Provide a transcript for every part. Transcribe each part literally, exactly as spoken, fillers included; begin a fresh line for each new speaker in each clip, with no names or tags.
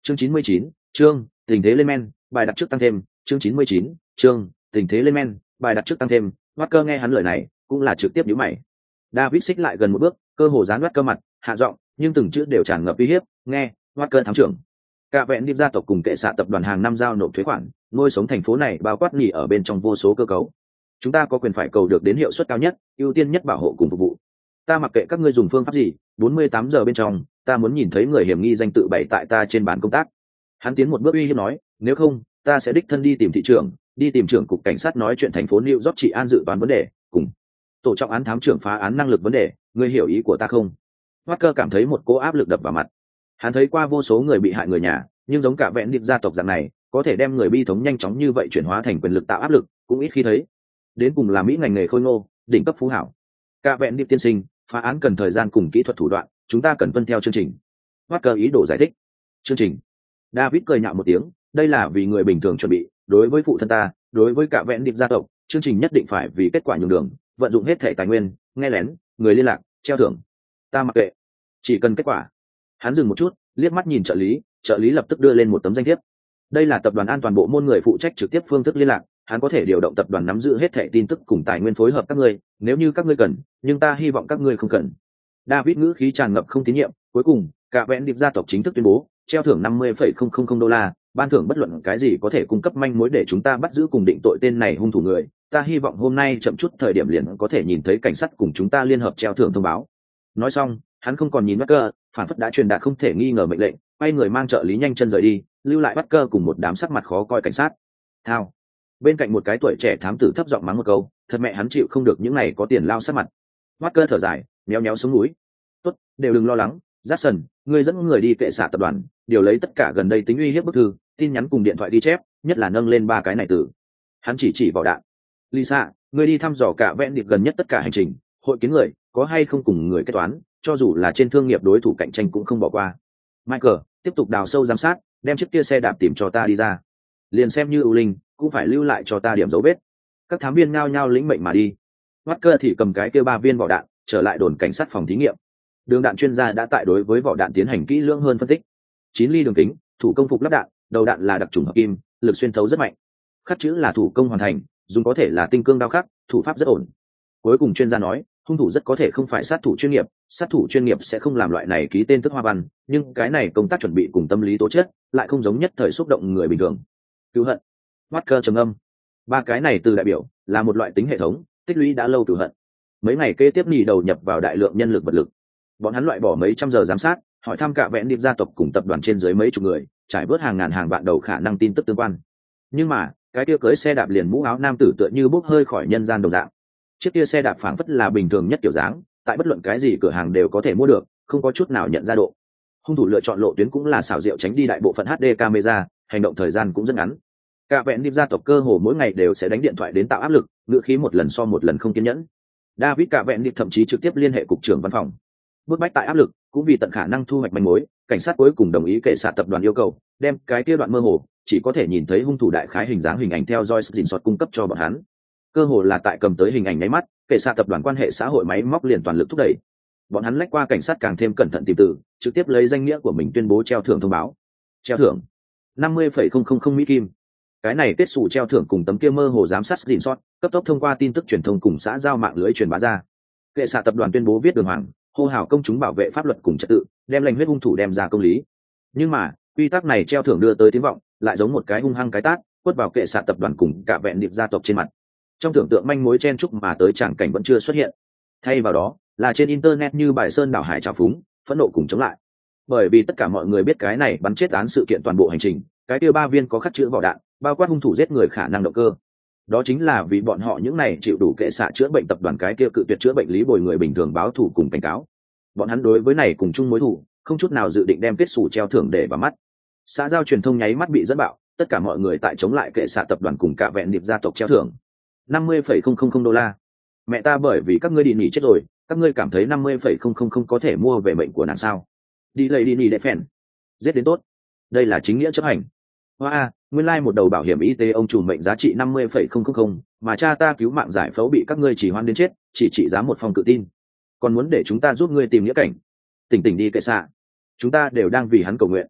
chương chín mươi chín, chương tình thế lên men, bài đặt trước tăng thêm, chương chín mươi chín, chương tình thế lên men, bài đặt trước tăng thêm. Walker nghe hắn lời này cũng là trực tiếp nhíu mày. David xích lại gần một bước, cơ hồ dán Walker mặt, hạ giọng, nhưng từng chữ đều tràn ngập uy hiếp. Nghe, Walker thám trưởng, cả vẹn điệp gia tộc cùng kệ xạ tập đoàn hàng năm giao nộp thuế khoản, nuôi sống thành phố này bao quát nghỉ ở bên trong vô số cơ cấu. Chúng ta có quyền phải cầu được đến hiệu suất cao nhất, ưu tiên nhất bảo hộ cùng phục vụ. Ta mặc kệ các ngươi dùng phương pháp gì, bốn mươi tám giờ bên trong, ta muốn nhìn thấy người hiểm nghi danh tự bày tại ta trên bàn công tác. Hắn tiến một bước uy hiếp nói, nếu không, ta sẽ đích thân đi tìm thị trưởng, đi tìm trưởng cục cảnh sát nói chuyện thành phố New York trị an dự toán vấn đề, cùng tổ trọng án thám trưởng phá án năng lực vấn đề, ngươi hiểu ý của ta không? Walker cảm thấy một cỗ áp lực đập vào mặt. Hắn thấy qua vô số người bị hại người nhà, nhưng giống cả vẹn điệp gia tộc dạng này, có thể đem người bi thống nhanh chóng như vậy chuyển hóa thành quyền lực tạo áp lực, cũng ít khi thấy. Đến cùng là mỹ ngành nghề khôi ngô, đỉnh cấp phú hảo. Cả vẹn điệp tiên sinh, phá án cần thời gian cùng kỹ thuật thủ đoạn, chúng ta cần tuân theo chương trình. Walker ý đồ giải thích. Chương trình. David cười nhạo một tiếng, đây là vì người bình thường chuẩn bị, đối với phụ thân ta, đối với cả vẹn điệp gia tộc, chương trình nhất định phải vì kết quả nhường đường, vận dụng hết thể tài nguyên, nghe lén, người liên lạc, treo thưởng. Ta mặc kệ, chỉ cần kết quả. Hắn dừng một chút, liếc mắt nhìn trợ lý, trợ lý lập tức đưa lên một tấm danh thiếp. Đây là tập đoàn an toàn bộ môn người phụ trách trực tiếp phương thức liên lạc, hắn có thể điều động tập đoàn nắm giữ hết thẻ tin tức cùng tài nguyên phối hợp các ngươi, nếu như các ngươi cần, nhưng ta hy vọng các ngươi không cần. David ngữ khí tràn ngập không tín nhiệm, cuối cùng, cả vẹn điệp gia tộc chính thức tuyên bố, treo thưởng năm mươi phẩy không không không đô la, ban thưởng bất luận cái gì có thể cung cấp manh mối để chúng ta bắt giữ cùng định tội tên này hung thủ người. Ta hy vọng hôm nay chậm chút thời điểm liền có thể nhìn thấy cảnh sát cùng chúng ta liên hợp treo thưởng thông báo. Nói xong, hắn không còn nhìn Walker, phản phất đã truyền đạt không thể nghi ngờ mệnh lệnh, quay người mang trợ lý nhanh chân rời đi, lưu lại Walker cùng một đám sắc mặt khó coi cảnh sát. Thao. Bên cạnh một cái tuổi trẻ thám tử thấp giọng mắng một câu, thật mẹ hắn chịu không được những này có tiền lao sát mặt. Walker thở dài, méo méo xuống núi. Tốt, đều đừng lo lắng, Jackson, ngươi dẫn người đi kệ xạ tập đoàn, điều lấy tất cả gần đây tính uy hiếp bức thư, tin nhắn cùng điện thoại ghi chép, nhất là nâng lên ba cái này từ. Hắn chỉ chỉ vào đạn. Lisa, ngươi đi thăm dò cả vẹn điệp gần nhất tất cả hành trình, hội kiến người, có hay không cùng người kết toán, cho dù là trên thương nghiệp đối thủ cạnh tranh cũng không bỏ qua. Michael, tiếp tục đào sâu giám sát, đem chiếc kia xe đạp tìm cho ta đi ra. Liền xem như ưu linh, cũng phải lưu lại cho ta điểm dấu vết. Các thám viên ngao nhao lĩnh mệnh mà đi. Walker thì cầm cái kia ba viên vỏ đạn, trở lại đồn cảnh sát phòng thí nghiệm. Đường đạn chuyên gia đã tại đối với vỏ đạn tiến hành kỹ lưỡng hơn phân tích. Chín ly đường kính, thủ công phục lắp đạn, đầu đạn là đặc trùng hợp kim, lực xuyên thấu rất mạnh. Khắc chữ là thủ công hoàn thành, dùng có thể là tinh cương đao khắc, thủ pháp rất ổn. Cuối cùng chuyên gia nói, hung thủ rất có thể không phải sát thủ chuyên nghiệp, sát thủ chuyên nghiệp sẽ không làm loại này ký tên thức hoa văn, nhưng cái này công tác chuẩn bị cùng tâm lý tố chất lại không giống nhất thời xúc động người bình thường. Cứu hận. Walker trầm âm. Ba cái này từ đại biểu là một loại tính hệ thống, tích lũy đã lâu cứu hận. Mấy ngày kế tiếp nhì đầu nhập vào đại lượng nhân lực vật lực. Bọn hắn loại bỏ mấy trăm giờ giám sát, hỏi thăm cả vẹn điệp gia tộc cùng tập đoàn trên dưới mấy chục người, trải bớt hàng ngàn hàng vạn đầu khả năng tin tức tương quan. Nhưng mà, cái kia cưới xe đạp liền mũ áo nam tử tựa như bốc hơi khỏi nhân gian đồng dạng. Chiếc kia xe đạp phảng phất là bình thường nhất kiểu dáng, tại bất luận cái gì cửa hàng đều có thể mua được, không có chút nào nhận ra độ. Hung thủ lựa chọn lộ tuyến cũng là xảo diệu tránh đi đại bộ phận hát đê camera, hành động thời gian cũng rất ngắn. Cả vẹn điệp gia tộc cơ hồ mỗi ngày đều sẽ đánh điện thoại đến tạo áp lực, ngữ khí một lần so một lần không kiên nhẫn. David cả vẹn điệp thậm chí trực tiếp liên hệ cục trưởng văn phòng. Bước bách tại áp lực, cũng vì tận khả năng thu hoạch manh mối, cảnh sát cuối cùng đồng ý kệ xạ tập đoàn yêu cầu, đem cái kia đoạn mơ hồ, chỉ có thể nhìn thấy hung thủ đại khái hình dáng hình ảnh theo dõi dình sọt cung cấp cho bọn hắn. Cơ hồ là tại cầm tới hình ảnh nháy mắt, kệ xạ tập đoàn quan hệ xã hội máy móc liền toàn lực thúc đẩy. Bọn hắn lách qua cảnh sát càng thêm cẩn thận tìm từ, trực tiếp lấy danh nghĩa của mình tuyên bố treo thưởng thông báo. Treo thưởng năm mươi phẩy không không không mỹ kim. Cái này kết sủ treo thưởng cùng tấm kia mơ hồ giám sát dình sọt, cấp tốc thông qua tin tức truyền thông cùng xã giao mạng lưới truyền bá ra. Kệ xạ tập đoàn tuyên bố viết đường hoàng, hô hào công chúng bảo vệ pháp luật cùng trật tự, đem lệnh huyết hung thủ đem ra công lý. Nhưng mà quy tắc này treo thưởng đưa tới tiếng vọng, lại giống một cái hung hăng cái tát quất vào kệ xạ tập đoàn cùng cả vẹn điệp gia tộc trên mặt. Trong tưởng tượng manh mối chen chúc mà tới tràng cảnh vẫn chưa xuất hiện, thay vào đó là trên internet như bài sơn đảo hải trào phúng, phẫn nộ cùng chống lại. Bởi vì tất cả mọi người biết cái này bắn chết án sự kiện toàn bộ hành trình, cái kia ba viên có khắc chữ vỏ đạn, bao quát hung thủ giết người khả năng động cơ. Đó chính là vì bọn họ những này chịu đủ kệ xạ chữa bệnh tập đoàn cái kia cự tuyệt chữa bệnh lý bồi người bình thường báo thù cùng cảnh cáo. Bọn hắn đối với này cùng chung mối thù, không chút nào dự định đem kết sủ treo thưởng để vào mắt. Xã giao truyền thông nháy mắt bị dẫn bạo, tất cả mọi người tại chống lại kệ xạ tập đoàn cùng cả vẹn điệp gia tộc treo thưởng năm mươi phẩy không không không đô la. Mẹ ta bởi vì các ngươi đi nghỉ chết rồi, các ngươi cảm thấy năm mươi phẩy không không không có thể mua về mệnh của nàng sao? Đi lấy đi nghỉ để phèn, giết đến tốt. Đây là chính nghĩa chấp hành. Hoa, nguyên lai like một đầu bảo hiểm y tế ông chủ mệnh giá trị năm mươi phẩy không không không, mà cha ta cứu mạng giải phẫu bị các ngươi chỉ hoan đến chết, chỉ trị giá một phong cự tin. Còn muốn để chúng ta giúp ngươi tìm nghĩa cảnh? Tỉnh tỉnh đi kệ xạ, chúng ta đều đang vì hắn cầu nguyện.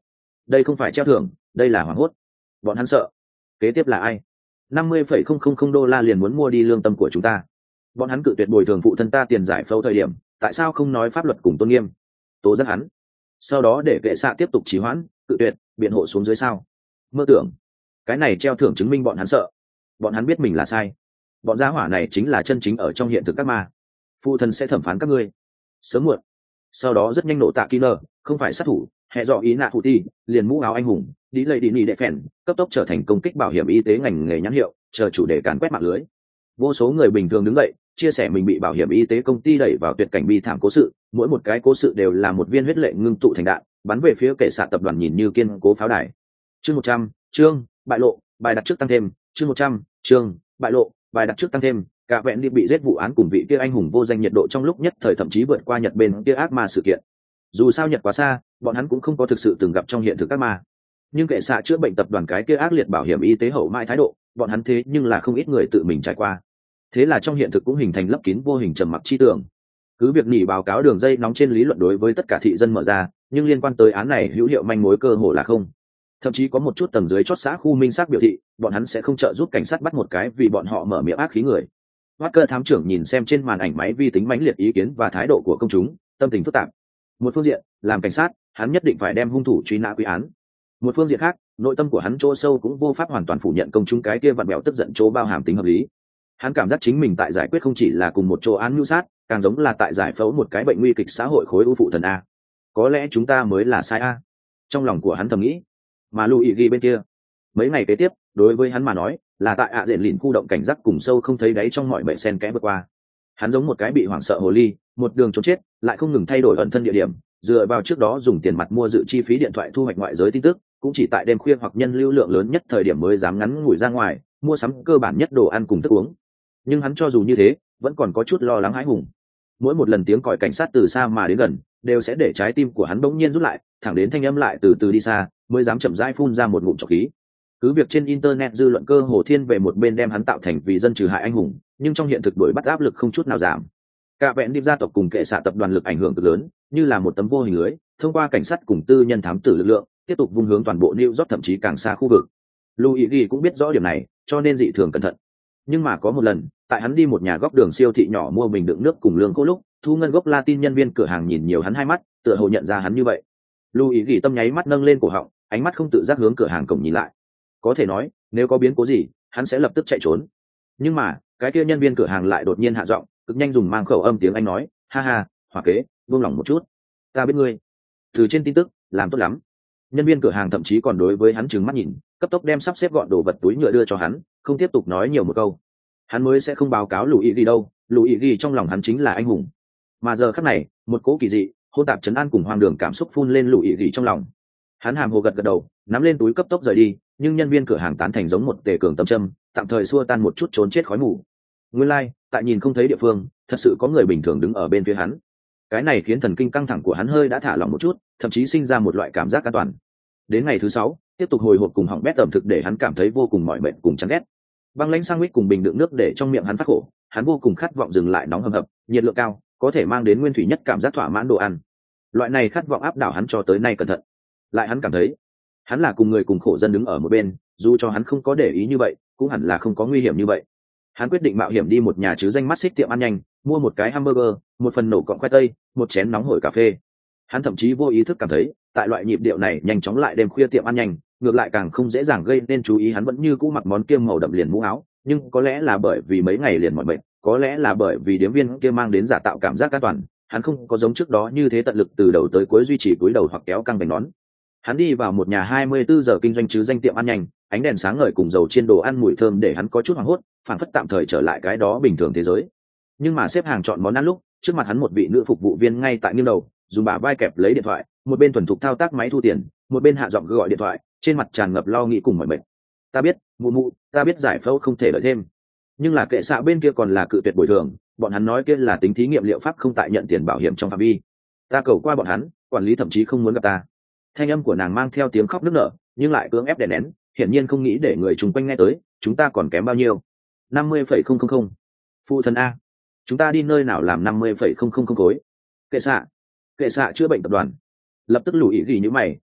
đây không phải treo thưởng, đây là hoảng hốt. Bọn hắn sợ. Kế tiếp là ai? năm mươi phẩy không không không đô la liền muốn mua đi lương tâm của chúng ta. Bọn hắn cự tuyệt bồi thường phụ thân ta tiền giải phẫu thời điểm, tại sao không nói pháp luật cùng tôn nghiêm? Tố giác hắn. Sau đó để kệ xạ tiếp tục trì hoãn, cự tuyệt, biện hộ xuống dưới sao? Mơ tưởng. Cái này treo thưởng chứng minh bọn hắn sợ. Bọn hắn biết mình là sai. Bọn gia hỏa này chính là chân chính ở trong hiện thực các ma. Phụ thân sẽ thẩm phán các ngươi. Sớm muộn. Sau đó rất nhanh nổ tạ killer, không phải sát thủ, hệ dọ ý nạ thủ ti, liền mũ áo anh hùng, đi lây đi nỉ đệ phèn, cấp tốc trở thành công kích bảo hiểm y tế ngành nghề nhãn hiệu, chờ chủ đề càn quét mạng lưới. Vô số người bình thường đứng dậy, chia sẻ mình bị bảo hiểm y tế công ty đẩy vào tuyệt cảnh bi thảm cố sự, mỗi một cái cố sự đều là một viên huyết lệ ngưng tụ thành đạn, bắn về phía kẻ xạ tập đoàn nhìn như kiên cố pháo đài. Chương một trăm, chương, bại lộ, bài đặt trước tăng thêm, chương một trăm, chương, bại lộ, bài đặt trước tăng thêm, cả vẹn đi bị giết vụ án cùng vị kia anh hùng vô danh nhiệt độ trong lúc nhất thời thậm chí vượt qua Nhật bên kia ác ma sự kiện. Dù sao Nhật quá xa, bọn hắn cũng không có thực sự từng gặp trong hiện thực ác ma. Nhưng kệ xạ chữa bệnh tập đoàn cái kia ác liệt bảo hiểm y tế hậu mãi thái độ, bọn hắn thế nhưng là không ít người tự mình trải qua. Thế là trong hiện thực cũng hình thành lấp kín vô hình trầm mặc chi tưởng. Cứ việc nỉ báo cáo đường dây nóng trên lý luận đối với tất cả thị dân mở ra, nhưng liên quan tới án này hữu hiệu manh mối cơ hồ là không. Thậm chí có một chút tầng dưới chót xã khu minh xác biểu thị, bọn hắn sẽ không trợ giúp cảnh sát bắt một cái vì bọn họ mở miệng ác khí người. Walker thám trưởng nhìn xem trên màn ảnh máy vi tính mãnh liệt ý kiến và thái độ của công chúng, tâm tình phức tạp. Một phương diện, làm cảnh sát, hắn nhất định phải đem hung thủ truy nã quy án. Một phương diện khác, nội tâm của hắn chỗ sâu cũng vô pháp hoàn toàn phủ nhận công chúng cái kia vặn bẹo tức giận chỗ bao hàm tính hợp lý. Hắn cảm giác chính mình tại giải quyết không chỉ là cùng một chỗ án mưu sát, càng giống là tại giải phẫu một cái bệnh nguy kịch xã hội khối ưu phụ thần a. Có lẽ chúng ta mới là sai a. Trong lòng của hắn thầm nghĩ. Mà Louis ghi bên kia, mấy ngày kế tiếp, đối với hắn mà nói, là tại ạ diện lìn khu động cảnh giác cùng sâu không thấy đáy trong mọi bệ sen kẽ vượt qua. Hắn giống một cái bị hoảng sợ hồ ly, một đường trốn chết, lại không ngừng thay đổi ẩn thân địa điểm, dựa vào trước đó dùng tiền mặt mua dự chi phí điện thoại thu hoạch ngoại giới tin tức, cũng chỉ tại đêm khuya hoặc nhân lưu lượng lớn nhất thời điểm mới dám ngắn ngủi ra ngoài, mua sắm cơ bản nhất đồ ăn cùng thức uống. Nhưng hắn cho dù như thế, vẫn còn có chút lo lắng hãi hùng. Mỗi một lần tiếng còi cảnh sát từ xa mà đến gần, đều sẽ để trái tim của hắn bỗng nhiên rút lại, thẳng đến thanh âm lại từ từ đi xa, mới dám chậm rãi phun ra một ngụm trọc khí. Cứ việc trên internet dư luận cơ hồ thiên về một bên đem hắn tạo thành vì dân trừ hại anh hùng, nhưng trong hiện thực đuổi bắt áp lực không chút nào giảm. Cả vẹn điệp gia tộc cùng kệ xạ tập đoàn lực ảnh hưởng cực lớn, như là một tấm vô hình lưới, thông qua cảnh sát cùng tư nhân thám tử lực lượng, tiếp tục vung hướng toàn bộ New York thậm chí càng xa khu vực. Louis cũng biết rõ điểm này, cho nên dị thường cẩn thận. Nhưng mà có một lần, tại hắn đi một nhà góc đường siêu thị nhỏ mua bình đựng nước cùng lương khô lúc, thu ngân gốc Latin nhân viên cửa hàng nhìn nhiều hắn hai mắt, tựa hồ nhận ra hắn như vậy. Louis tâm nháy mắt nâng lên cổ họng, ánh mắt không tự giác hướng cửa hàng cổng nhìn lại. Có thể nói, nếu có biến cố gì, hắn sẽ lập tức chạy trốn. Nhưng mà, cái kia nhân viên cửa hàng lại đột nhiên hạ giọng, cực nhanh dùng mang khẩu âm tiếng Anh nói, ha ha, hỏa kế, buông lỏng một chút. Ta biết ngươi. Từ trên tin tức, làm tốt lắm. Nhân viên cửa hàng thậm chí còn đối với hắn trừng mắt nhìn, cấp tốc đem sắp xếp gọn đồ vật túi nhựa đưa cho hắn, không tiếp tục nói nhiều một câu. Hắn mới sẽ không báo cáo Louis đi đâu, Louis đi trong lòng hắn chính là anh hùng. Mà giờ khắc này, một cỗ kỳ dị, hỗn tạp trấn an cùng hoang đường cảm xúc phun lên Louis đi trong lòng. Hắn hàm hồ gật gật đầu, nắm lên túi cấp tốc rời đi, nhưng nhân viên cửa hàng tán thành giống một tề cường tâm châm, tạm thời xua tan một chút trốn chết khói mù. Nguyên lai, like, tại nhìn không thấy địa phương, thật sự có người bình thường đứng ở bên phía hắn. Cái này khiến thần kinh căng thẳng của hắn hơi đã thả lỏng một chút, thậm chí sinh ra một loại cảm giác an toàn. Đến ngày thứ sáu, tiếp tục hồi hộp cùng hỏng bét ẩm thực để hắn cảm thấy vô cùng mỏi mệt cùng chán ghét. Băng lãnh sandwich cùng bình đựng nước để trong miệng hắn phát khổ, hắn vô cùng khát vọng dừng lại nóng hầm hập, nhiệt lượng cao, có thể mang đến nguyên thủy nhất cảm giác thỏa mãn đồ ăn. Loại này khát vọng áp đảo hắn cho tới nay cẩn thận. Lại hắn cảm thấy, hắn là cùng người cùng khổ dân đứng ở một bên, dù cho hắn không có để ý như vậy, cũng hẳn là không có nguy hiểm như vậy. Hắn quyết định mạo hiểm đi một nhà chứ danh mắt xích tiệm ăn nhanh, mua một cái hamburger, một phần nổ cọng khoai tây, một chén nóng hổi cà phê. Hắn thậm chí vô ý thức cảm thấy, tại loại nhịp điệu này nhanh chóng lại đêm khuya tiệm ăn nhanh, ngược lại càng không dễ dàng gây nên chú ý. Hắn vẫn như cũ mặc món kiêm màu đậm liền mũ áo, nhưng có lẽ là bởi vì mấy ngày liền mỏi mệt, có lẽ là bởi vì điếm viên kia mang đến giả tạo cảm giác an toàn, hắn không có giống trước đó như thế tận lực từ đầu tới cuối duy trì cúi đầu hoặc kéo căng bánh nón. Hắn đi vào một nhà hai mươi bốn giờ kinh doanh chứ danh tiệm ăn nhanh, ánh đèn sáng ngời cùng dầu chiên đồ ăn mùi thơm để hắn có chút hoảng hốt, phản phất tạm thời trở lại cái đó bình thường thế giới. Nhưng mà xếp hàng chọn món ăn lúc, trước mặt hắn một vị nữ phục vụ viên ngay tại nghiêng đầu, dùng bả vai kẹp lấy điện thoại, một bên thuần thục thao tác máy thu tiền, một bên hạ giọng gọi điện thoại, trên mặt tràn ngập lo nghĩ cùng mỏi mệt. Ta biết, mụ mụ, ta biết giải phẫu không thể đợi thêm. Nhưng là kệ xạ bên kia còn là cự tuyệt bồi thường, bọn hắn nói kia là tính thí nghiệm liệu pháp không tại nhận tiền bảo hiểm trong phạm vi. Ta cầu qua bọn hắn, quản lý thậm chí không muốn gặp ta. Thanh âm của nàng mang theo tiếng khóc nức nở, nhưng lại cưỡng ép đè nén, hiển nhiên không nghĩ để người chung quanh nghe tới. Chúng ta còn kém bao nhiêu? năm mươi phẩy không không không. Phụ thân a, chúng ta đi nơi nào làm năm mươi phẩy không không không khối? Kệ xạ, kệ xạ chữa bệnh tập đoàn. Lập tức lùi ý gì như mày,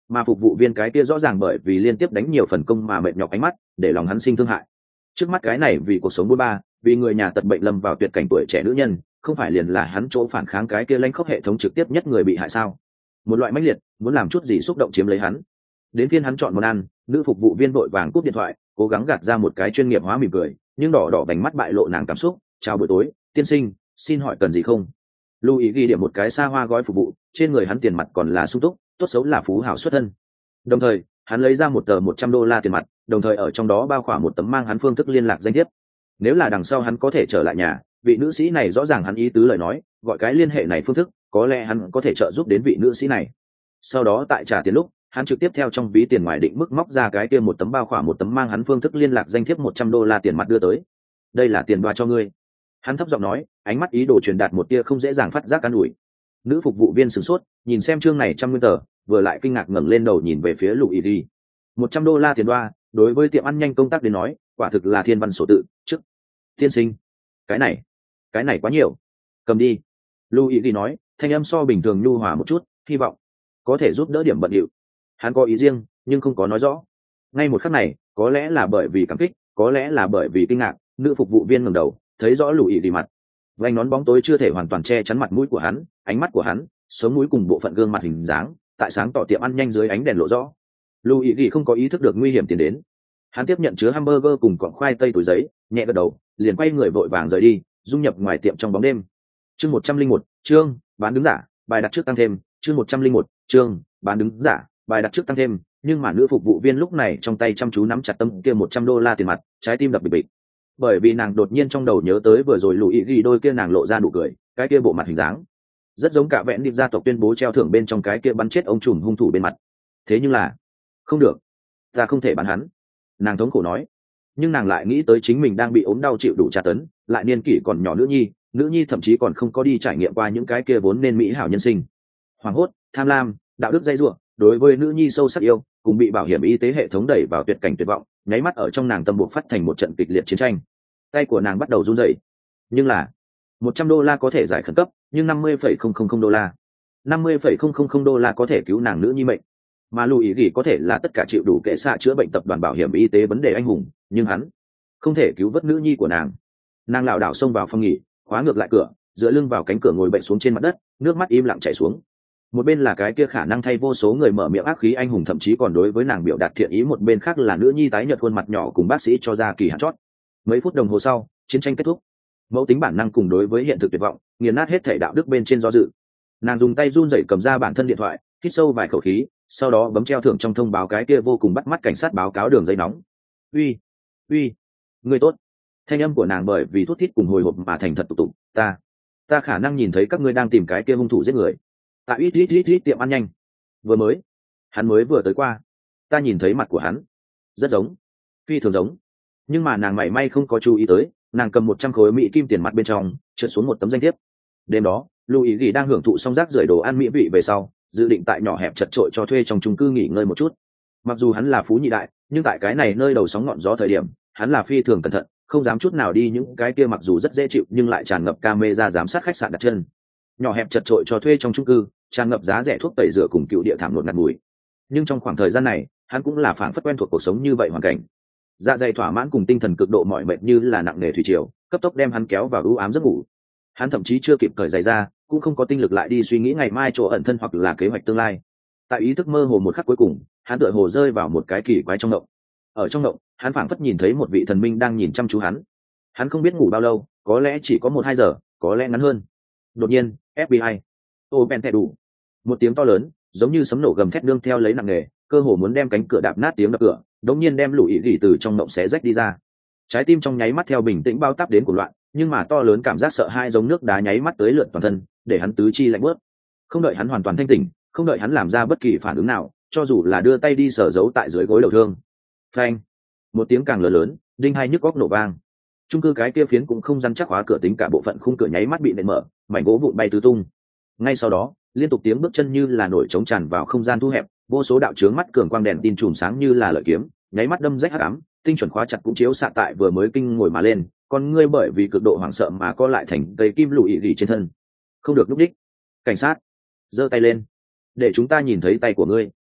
mà phục vụ viên cái kia rõ ràng bởi vì liên tiếp đánh nhiều phần công mà mệt nhọc ánh mắt để lòng hắn sinh thương hại. Trước mắt cái này vì cuộc sống bôn ba, vì người nhà tật bệnh lâm vào tuyệt cảnh tuổi trẻ nữ nhân, không phải liền là hắn chỗ phản kháng cái kia lãnh khốc hệ thống trực tiếp nhất người bị hại sao? Một loại mãnh liệt muốn làm chút gì xúc động chiếm lấy hắn. Đến phiên hắn chọn món ăn, nữ phục vụ viên vội vàng cúp điện thoại, cố gắng gạt ra một cái chuyên nghiệp hóa mỉm cười, nhưng đỏ đỏ vành mắt bại lộ nàng cảm xúc. Chào buổi tối, tiên sinh, xin hỏi cần gì không? Lưu ý ghi điểm một cái xa hoa gói phục vụ, trên người hắn tiền mặt còn là sung túc, tốt xấu là phú hào xuất thân. Đồng thời, hắn lấy ra một tờ một trăm đô la tiền mặt, đồng thời ở trong đó bao khỏa một tấm mang hắn phương thức liên lạc danh thiếp. Nếu là đằng sau hắn có thể trở lại nhà, vị nữ sĩ này rõ ràng hắn ý tứ lời nói, gọi cái liên hệ này phương thức, có lẽ hắn có thể trợ giúp đến vị nữ sĩ này. Sau đó tại trả tiền lúc, hắn trực tiếp theo trong ví tiền ngoài định mức móc ra cái kia một tấm bao khỏa một tấm mang hắn phương thức liên lạc danh thiếp một trăm đô la tiền mặt đưa tới. Đây là tiền đoa cho ngươi. Hắn thấp giọng nói, ánh mắt ý đồ truyền đạt một tia không dễ dàng phát giác an ủi. Nữ phục vụ viên sửng sốt, nhìn xem chương này trăm nguyên tờ, vừa lại kinh ngạc ngẩng lên đầu nhìn về phía Lục Ý đi. một trăm đô la tiền đoa, đối với tiệm ăn nhanh công tác đến nói, quả thực là thiên văn sổ tự. Trước tiên sinh, cái này, cái này quá nhiều, cầm đi. Lục Ý đi nói, thanh âm so bình thường nhu hòa một chút, hy vọng có thể giúp đỡ điểm bận điệu. Hắn có ý riêng, nhưng không có nói rõ. Ngay một khắc này, có lẽ là bởi vì cảm kích, có lẽ là bởi vì kinh ngạc, nữ phục vụ viên ngẩng đầu, thấy rõ Lục Ý đi mặt. Vành nón bóng tối chưa thể hoàn toàn che chắn mặt mũi của hắn, ánh mắt của hắn, sống mũi cùng bộ phận gương mặt hình dáng, tại sáng tỏ tiệm ăn nhanh dưới ánh đèn lộ rõ. Lưu Ý Ghi không có ý thức được nguy hiểm tiến đến. Hắn tiếp nhận chứa hamburger cùng cọng khoai tây túi giấy, nhẹ gật đầu, liền quay người vội vàng rời đi, dung nhập ngoài tiệm trong bóng đêm. Chương một trăm linh một, chương bán đứng giả, bài đặt trước tăng thêm, chương một trăm linh một, chương bán đứng giả, bài đặt trước tăng thêm, nhưng mà nữ phục vụ viên lúc này trong tay chăm chú nắm chặt tấm kia một trăm đô la tiền mặt, trái tim đập bịch bịch. Bởi vì nàng đột nhiên trong đầu nhớ tới vừa rồi Lưu Ý Ghi đôi kia nàng lộ ra nụ cười, cái kia bộ mặt hình dáng rất giống cả vẹn điệp gia tộc tuyên bố treo thưởng bên trong cái kia bắn chết ông trùm hung thủ bên mặt. Thế nhưng là không được, ta không thể bắn hắn, nàng thống khổ nói. Nhưng nàng lại nghĩ tới chính mình đang bị ốm đau chịu đủ tra tấn, lại niên kỷ còn nhỏ nữ nhi, nữ nhi thậm chí còn không có đi trải nghiệm qua những cái kia vốn nên mỹ hảo nhân sinh. Hoảng hốt, tham lam, đạo đức dây dưa, đối với nữ nhi sâu sắc yêu, cùng bị bảo hiểm y tế hệ thống đẩy vào tuyệt cảnh tuyệt vọng, nháy mắt ở trong nàng tâm buộc phát thành một trận kịch liệt chiến tranh. Tay của nàng bắt đầu run rẩy. Nhưng là một trăm đô la có thể giải khẩn cấp, nhưng năm mươi phẩy không không không đô la, năm mươi phẩy không không không đô la có thể cứu nàng nữ nhi mệnh. Mà Lưu Ý Ghi có thể là tất cả chịu đủ kệ xạ chữa bệnh tập đoàn bảo hiểm y tế vấn đề anh hùng, nhưng hắn không thể cứu vớt nữ nhi của nàng. Nàng lảo đảo xông vào phòng nghỉ, khóa ngược lại cửa, dựa lưng vào cánh cửa ngồi bệnh xuống trên mặt đất, nước mắt im lặng chảy xuống. Một bên là cái kia khả năng thay vô số người mở miệng ác khí anh hùng, thậm chí còn đối với nàng biểu đạt thiện ý, một bên khác là nữ nhi tái nhợt khuôn mặt nhỏ cùng bác sĩ cho ra kỳ hạn chót. Mấy phút đồng hồ sau, chiến tranh kết thúc. Mẫu tính bản năng cùng đối với hiện thực tuyệt vọng nghiền nát hết thể đạo đức bên trên do dự. Nàng dùng tay run rẩy cầm ra bản thân điện thoại, hít sâu vài khẩu khí, sau đó bấm treo thưởng trong thông báo cái kia vô cùng bắt mắt cảnh sát báo cáo đường dây nóng. Uy, uy, người tốt. Thanh âm của nàng bởi vì thút thít cùng hồi hộp mà thành thật tục tục. Ta, ta khả năng nhìn thấy các ngươi đang tìm cái kia hung thủ giết người. Tại ít ít ít ít tiệm ăn nhanh. Vừa mới, hắn mới vừa tới qua. Ta nhìn thấy mặt của hắn, rất giống, phi thường giống. Nhưng mà nàng mảy may không có chú ý tới, nàng cầm một trăm khối mỹ kim tiền mặt bên trong, trượt xuống một tấm danh thiếp. Đêm đó, Lưu Ý Ghi đang hưởng thụ xong rác rưởi đồ ăn mỹ vị về sau, dự định tại nhỏ hẹp chật chội cho thuê trong chung cư nghỉ ngơi một chút. Mặc dù hắn là phú nhị đại, nhưng tại cái này nơi đầu sóng ngọn gió thời điểm, hắn là phi thường cẩn thận, không dám chút nào đi những cái kia mặc dù rất dễ chịu nhưng lại tràn ngập camera giám sát khách sạn đặt chân. Nhỏ hẹp chật chội cho thuê trong chung cư, tràn ngập giá rẻ thuốc tẩy rửa cùng cựu địa thảm nột ngạt mùi. Nhưng trong khoảng thời gian này, hắn cũng là phảng phất quen thuộc cuộc sống như vậy hoàn cảnh. Dạ dày thỏa mãn cùng tinh thần cực độ mỏi mệt như là nặng nề thủy triều, cấp tốc đem hắn kéo vào u ám giấc ngủ. Hắn thậm chí chưa kịp cởi giày ra, cũng không có tinh lực lại đi suy nghĩ ngày mai chỗ ẩn thân hoặc là kế hoạch tương lai. Tại ý thức mơ hồ một khắc cuối cùng, hắn tựa hồ rơi vào một cái kỳ quái trong động. Ở trong động, hắn phảng phất nhìn thấy một vị thần minh đang nhìn chăm chú hắn. Hắn không biết ngủ bao lâu, có lẽ chỉ có một hai giờ, có lẽ ngắn hơn. Đột nhiên, ép bê i, open thẻ đủ. Một tiếng to lớn, giống như sấm nổ gầm thét nương theo lấy nặng nề, cơ hồ muốn đem cánh cửa đạp nát tiếng đập cửa, đống nhiên đem Lũ Ý Ghi từ trong mộng xé rách đi ra. Trái tim trong nháy mắt theo bình tĩnh bao táp đến cuồng loạn, nhưng mà to lớn cảm giác sợ hãi giống nước đá nháy mắt tới lượn toàn thân, để hắn tứ chi lạnh bớt. Không đợi hắn hoàn toàn thanh tỉnh, không đợi hắn làm ra bất kỳ phản ứng nào, cho dù là đưa tay đi sờ giấu tại dưới gối đầu thương. Phanh! Một tiếng càng lớn lớn, đinh hai nhức óc nổ vang. Chung cư cái kia phiến cũng không rắn chắc khóa cửa tính cả bộ phận khung cửa nháy mắt bị nện mở, mảnh gỗ vụn bay tứ tung. Ngay sau đó, liên tục tiếng bước chân như là nổi trống tràn vào không gian thu hẹp, vô số đạo chướng mắt cường quang đèn tin chùm sáng như là lợi kiếm, nháy mắt đâm rách hắc ám, tinh chuẩn khóa chặt cũng chiếu xạ tại vừa mới kinh ngồi mà lên, con ngươi bởi vì cực độ hoảng sợ mà co lại thành cây kim Lũ Ý Ghi trên thân. Không được lúc đích. Cảnh sát, giơ tay lên, để chúng ta nhìn thấy tay của ngươi.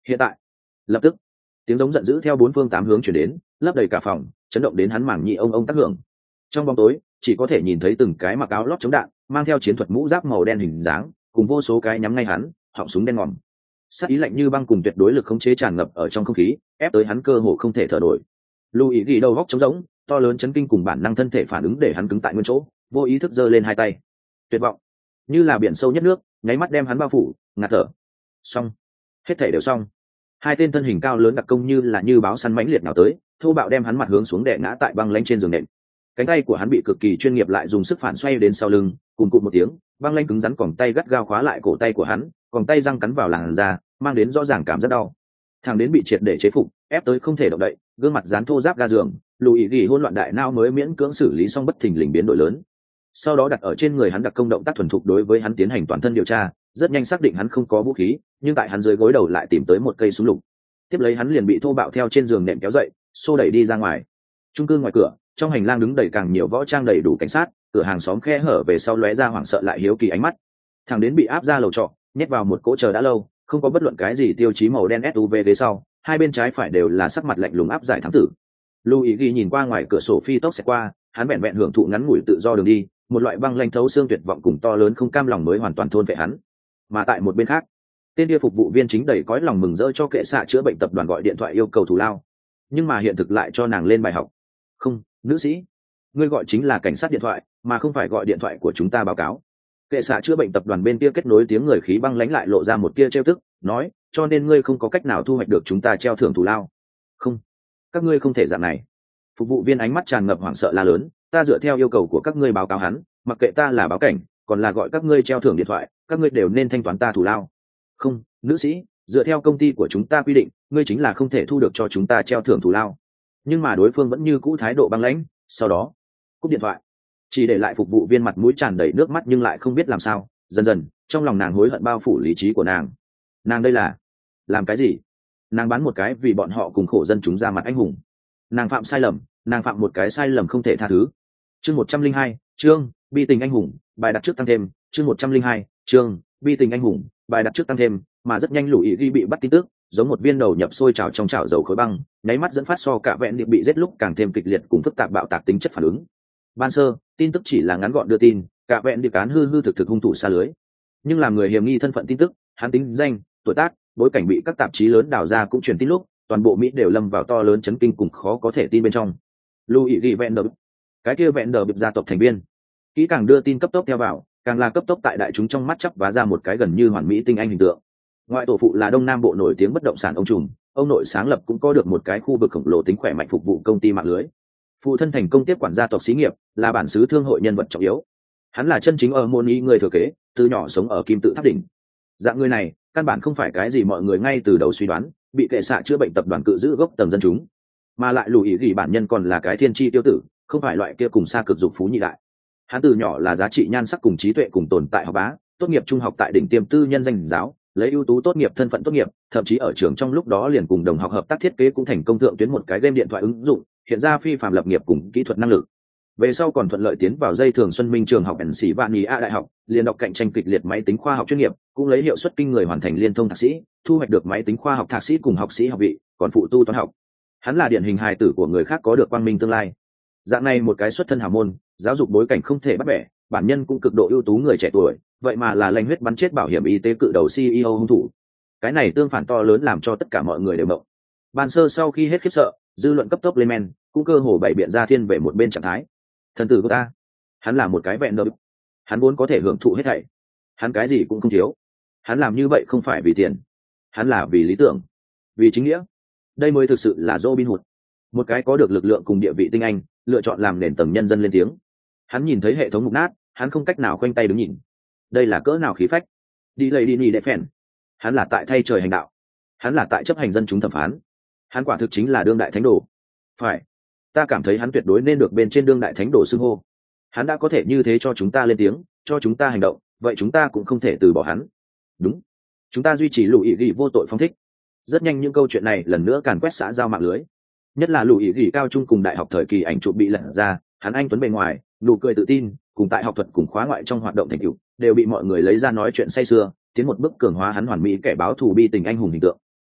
Hiện tại, lập tức, tiếng giống giận dữ theo bốn phương tám hướng chuyển đến, lấp đầy cả phòng, chấn động đến hắn mảng nhị ông ông tác hưởng. Trong bóng tối, chỉ có thể nhìn thấy từng cái mặc áo lót chống đạn, mang theo chiến thuật mũ giáp màu đen hình dáng, cùng vô số cái nhắm ngay hắn, họng súng đen ngòm. Sát ý lạnh như băng cùng tuyệt đối lực khống chế tràn ngập ở trong không khí, ép tới hắn cơ hồ không thể thở nổi. Lưu ý ghi đầu góc trống rỗng, to lớn chấn kinh cùng bản năng thân thể phản ứng để hắn cứng tại nguyên chỗ, vô ý thức giơ lên hai tay. Tuyệt vọng, như là biển sâu nhất nước, nháy mắt đem hắn bao phủ, ngạt thở. Xong, hết thể đều xong. Hai tên thân hình cao lớn đặc công như là như báo săn mãnh liệt nào tới, thô bạo đem hắn mặt hướng xuống đè ngã tại băng lanh trên giường nệm. Cánh tay của hắn bị cực kỳ chuyên nghiệp lại dùng sức phản xoay đến sau lưng, cùng cụt một tiếng, băng lanh cứng rắn còng tay gắt gao khóa lại cổ tay của hắn, còng tay răng cắn vào làn da, mang đến rõ ràng cảm rất đau. Thằng đến bị triệt để chế phục, ép tới không thể động đậy, gương mặt dán thô ráp ga giường, lùi gỉ hỗn loạn đại não mới miễn cưỡng xử lý xong bất thình lình biến đổi lớn. Sau đó đặt ở trên người hắn đặc công động tác thuần thục đối với hắn tiến hành toàn thân điều tra, rất nhanh xác định hắn không có vũ khí, nhưng tại hắn dưới gối đầu lại tìm tới một cây súng lục. Tiếp lấy hắn liền bị thô bạo theo trên giường nệm kéo dậy, xô đẩy đi ra ngoài. Chung cư ngoài cửa, trong hành lang đứng đầy càng nhiều võ trang đầy đủ cảnh sát, cửa hàng xóm khe hở về sau lóe ra hoảng sợ lại hiếu kỳ ánh mắt. Thằng đến bị áp ra lầu trọ, nhét vào một cỗ chờ đã lâu, không có bất luận cái gì tiêu chí màu đen ét u vê ghế sau, hai bên trái phải đều là sắc mặt lạnh lùng áp giải thám tử. Louis ghi nhìn qua ngoài cửa sổ phi tốc sẽ qua, hắn vẹn vẹn hưởng thụ ngắn ngủi tự do đường đi, một loại băng lanh thấu xương tuyệt vọng cùng to lớn không cam lòng mới hoàn toàn thôn vệ hắn. Mà tại một bên khác, tên kia phục vụ viên chính đầy cõi lòng mừng rỡ cho kệ xạ chữa bệnh tập đoàn gọi điện thoại yêu cầu thù lao, nhưng mà hiện thực lại cho nàng lên bài học. Không, nữ sĩ, ngươi gọi chính là cảnh sát điện thoại, mà không phải gọi điện thoại của chúng ta báo cáo. Kệ xạ chữa bệnh tập đoàn bên kia kết nối tiếng người khí băng lãnh lại lộ ra một tia trêu tức, nói, cho nên ngươi không có cách nào thu hoạch được chúng ta treo thưởng thù lao. Không, các ngươi không thể dạng này. Phục vụ viên ánh mắt tràn ngập hoảng sợ la lớn, ta dựa theo yêu cầu của các ngươi báo cáo hắn, mặc kệ ta là báo cảnh, còn là gọi các ngươi treo thưởng điện thoại, các ngươi đều nên thanh toán ta thù lao. Không, nữ sĩ, dựa theo công ty của chúng ta quy định, ngươi chính là không thể thu được cho chúng ta treo thưởng thù lao. Nhưng mà đối phương vẫn như cũ thái độ băng lãnh, sau đó cúp điện thoại, chỉ để lại phục vụ viên mặt mũi tràn đầy nước mắt nhưng lại không biết làm sao. Dần dần trong lòng nàng hối hận bao phủ lý trí của nàng. Nàng đây là làm cái gì? Nàng bán một cái vì bọn họ cùng khổ dân chúng ra mặt anh hùng. Nàng phạm sai lầm, nàng phạm một cái sai lầm không thể tha thứ. Chương một trăm linh hai, chương bi tình anh hùng, bài đặt trước tăng thêm. Chương một trăm linh hai, chương bi tình anh hùng, bài đặt trước tăng thêm. Mà rất nhanh Lũ Ý Ghi bị bắt tin tức, giống một viên đầu nhập sôi trào trong chảo dầu khối băng, nháy mắt dẫn phát so cả vẹn điệp bị giết lúc càng thêm kịch liệt cùng phức tạp bạo tạc tính chất phản ứng. Ban sơ tin tức chỉ là ngắn gọn đưa tin, cả vẹn điệp cán hư hư thực thực hung thủ xa lưới, nhưng làm người hiểm nghi thân phận tin tức, hắn tính danh, tuổi tác, bối cảnh bị các tạp chí lớn đào ra cũng truyền tin lúc, toàn bộ Mỹ đều lâm vào to lớn chấn kinh cùng khó có thể tin bên trong. Louis Ghi vẹn đờ, cái kia vẹn đờ bịp gia tộc thành viên, kỹ càng đưa tin cấp tốc theo vào, càng là cấp tốc tại đại chúng trong mắt chắp vá ra một cái gần như hoàn mỹ tinh anh hình tượng. Ngoại tổ phụ là Đông Nam Bộ nổi tiếng bất động sản ông trùm, ông nội sáng lập cũng có được một cái khu vực khổng lồ tính khỏe mạnh phục vụ công ty mạng lưới. Phụ thân thành công tiếp quản gia tộc xí nghiệp, là bản xứ thương hội nhân vật trọng yếu. Hắn là chân chính ở môn ý người thừa kế, từ nhỏ sống ở kim tự tháp đỉnh. Dạng người này, căn bản không phải cái gì mọi người ngay từ đầu suy đoán, bị kệ xạ chữa bệnh tập đoàn cự giữ gốc tầng dân chúng, mà lại Lùi Ý Gỉ bản nhân còn là cái thiên chi tiêu tử, không phải loại kia cùng xa cực dục phú nhị đại. Hắn từ nhỏ là giá trị nhan sắc cùng trí tuệ cùng tồn tại học bá, tốt nghiệp trung học tại đỉnh tiêm tư nhân danh giáo, lấy ưu tú tốt nghiệp thân phận tốt nghiệp, thậm chí ở trường trong lúc đó liền cùng đồng học hợp tác thiết kế cũng thành công thượng tuyến một cái game điện thoại ứng dụng, hiện ra phi phàm lập nghiệp cùng kỹ thuật năng lực. Về sau còn thuận lợi tiến vào dây thường Xuân Minh trường học Pennsylvania đại học, liền đọc cạnh tranh kịch liệt máy tính khoa học chuyên nghiệp, cũng lấy hiệu suất kinh người hoàn thành liên thông thạc sĩ, thu hoạch được máy tính khoa học thạc sĩ cùng học sĩ học vị, còn phụ tu toán học. Hắn là điển hình hài tử của người khác có được quang minh tương lai. Dạng này một cái xuất thân hào môn, giáo dục bối cảnh không thể bắt bẻ, bản nhân cũng cực độ ưu tú người trẻ tuổi, vậy mà là lanh huyết bắn chết bảo hiểm y tế cự đầu xê e ô hung thủ. Cái này tương phản to lớn làm cho tất cả mọi người đều mộng. Ban sơ sau khi hết khiếp sợ, dư luận cấp tốc lên men, cũng cơ hồ bày biện ra thiên về một bên trạng thái. Thần tử của ta, hắn là một cái vẹn đờ, hắn vốn có thể hưởng thụ hết thảy, hắn cái gì cũng không thiếu, hắn làm như vậy không phải vì tiền, hắn là vì lý tưởng, vì chính nghĩa. Đây mới thực sự là Robin Hood, một cái có được lực lượng cùng địa vị tinh anh, lựa chọn làm nền tầng nhân dân lên tiếng. Hắn nhìn thấy hệ thống mục nát, hắn không cách nào khoanh tay đứng nhìn. Đây là cỡ nào khí phách. Đi lầy đi nhì đệ phèn, hắn là tại thay trời hành đạo, hắn là tại chấp hành dân chúng thẩm phán, hắn quả thực chính là đương đại thánh đồ. Phải, ta cảm thấy hắn tuyệt đối nên được bên trên đương đại thánh đồ xưng hô. Hắn đã có thể như thế cho chúng ta lên tiếng, cho chúng ta hành động, vậy chúng ta cũng không thể từ bỏ hắn. Đúng, chúng ta duy trì Lùi Ý Gỉ vô tội phong thích. Rất nhanh những câu chuyện này lần nữa càn quét xã giao mạng lưới, nhất là Lùi Ý Gỉ cao trung cùng đại học thời kỳ ảnh chụp bị lật ra, hắn anh tuấn bề ngoài, nụ cười tự tin, cùng tại học thuật cùng khóa ngoại trong hoạt động thành tựu, đều bị mọi người lấy ra nói chuyện say sưa, tiến một bước cường hóa hắn hoàn mỹ kẻ báo thù bi tình anh hùng hình tượng.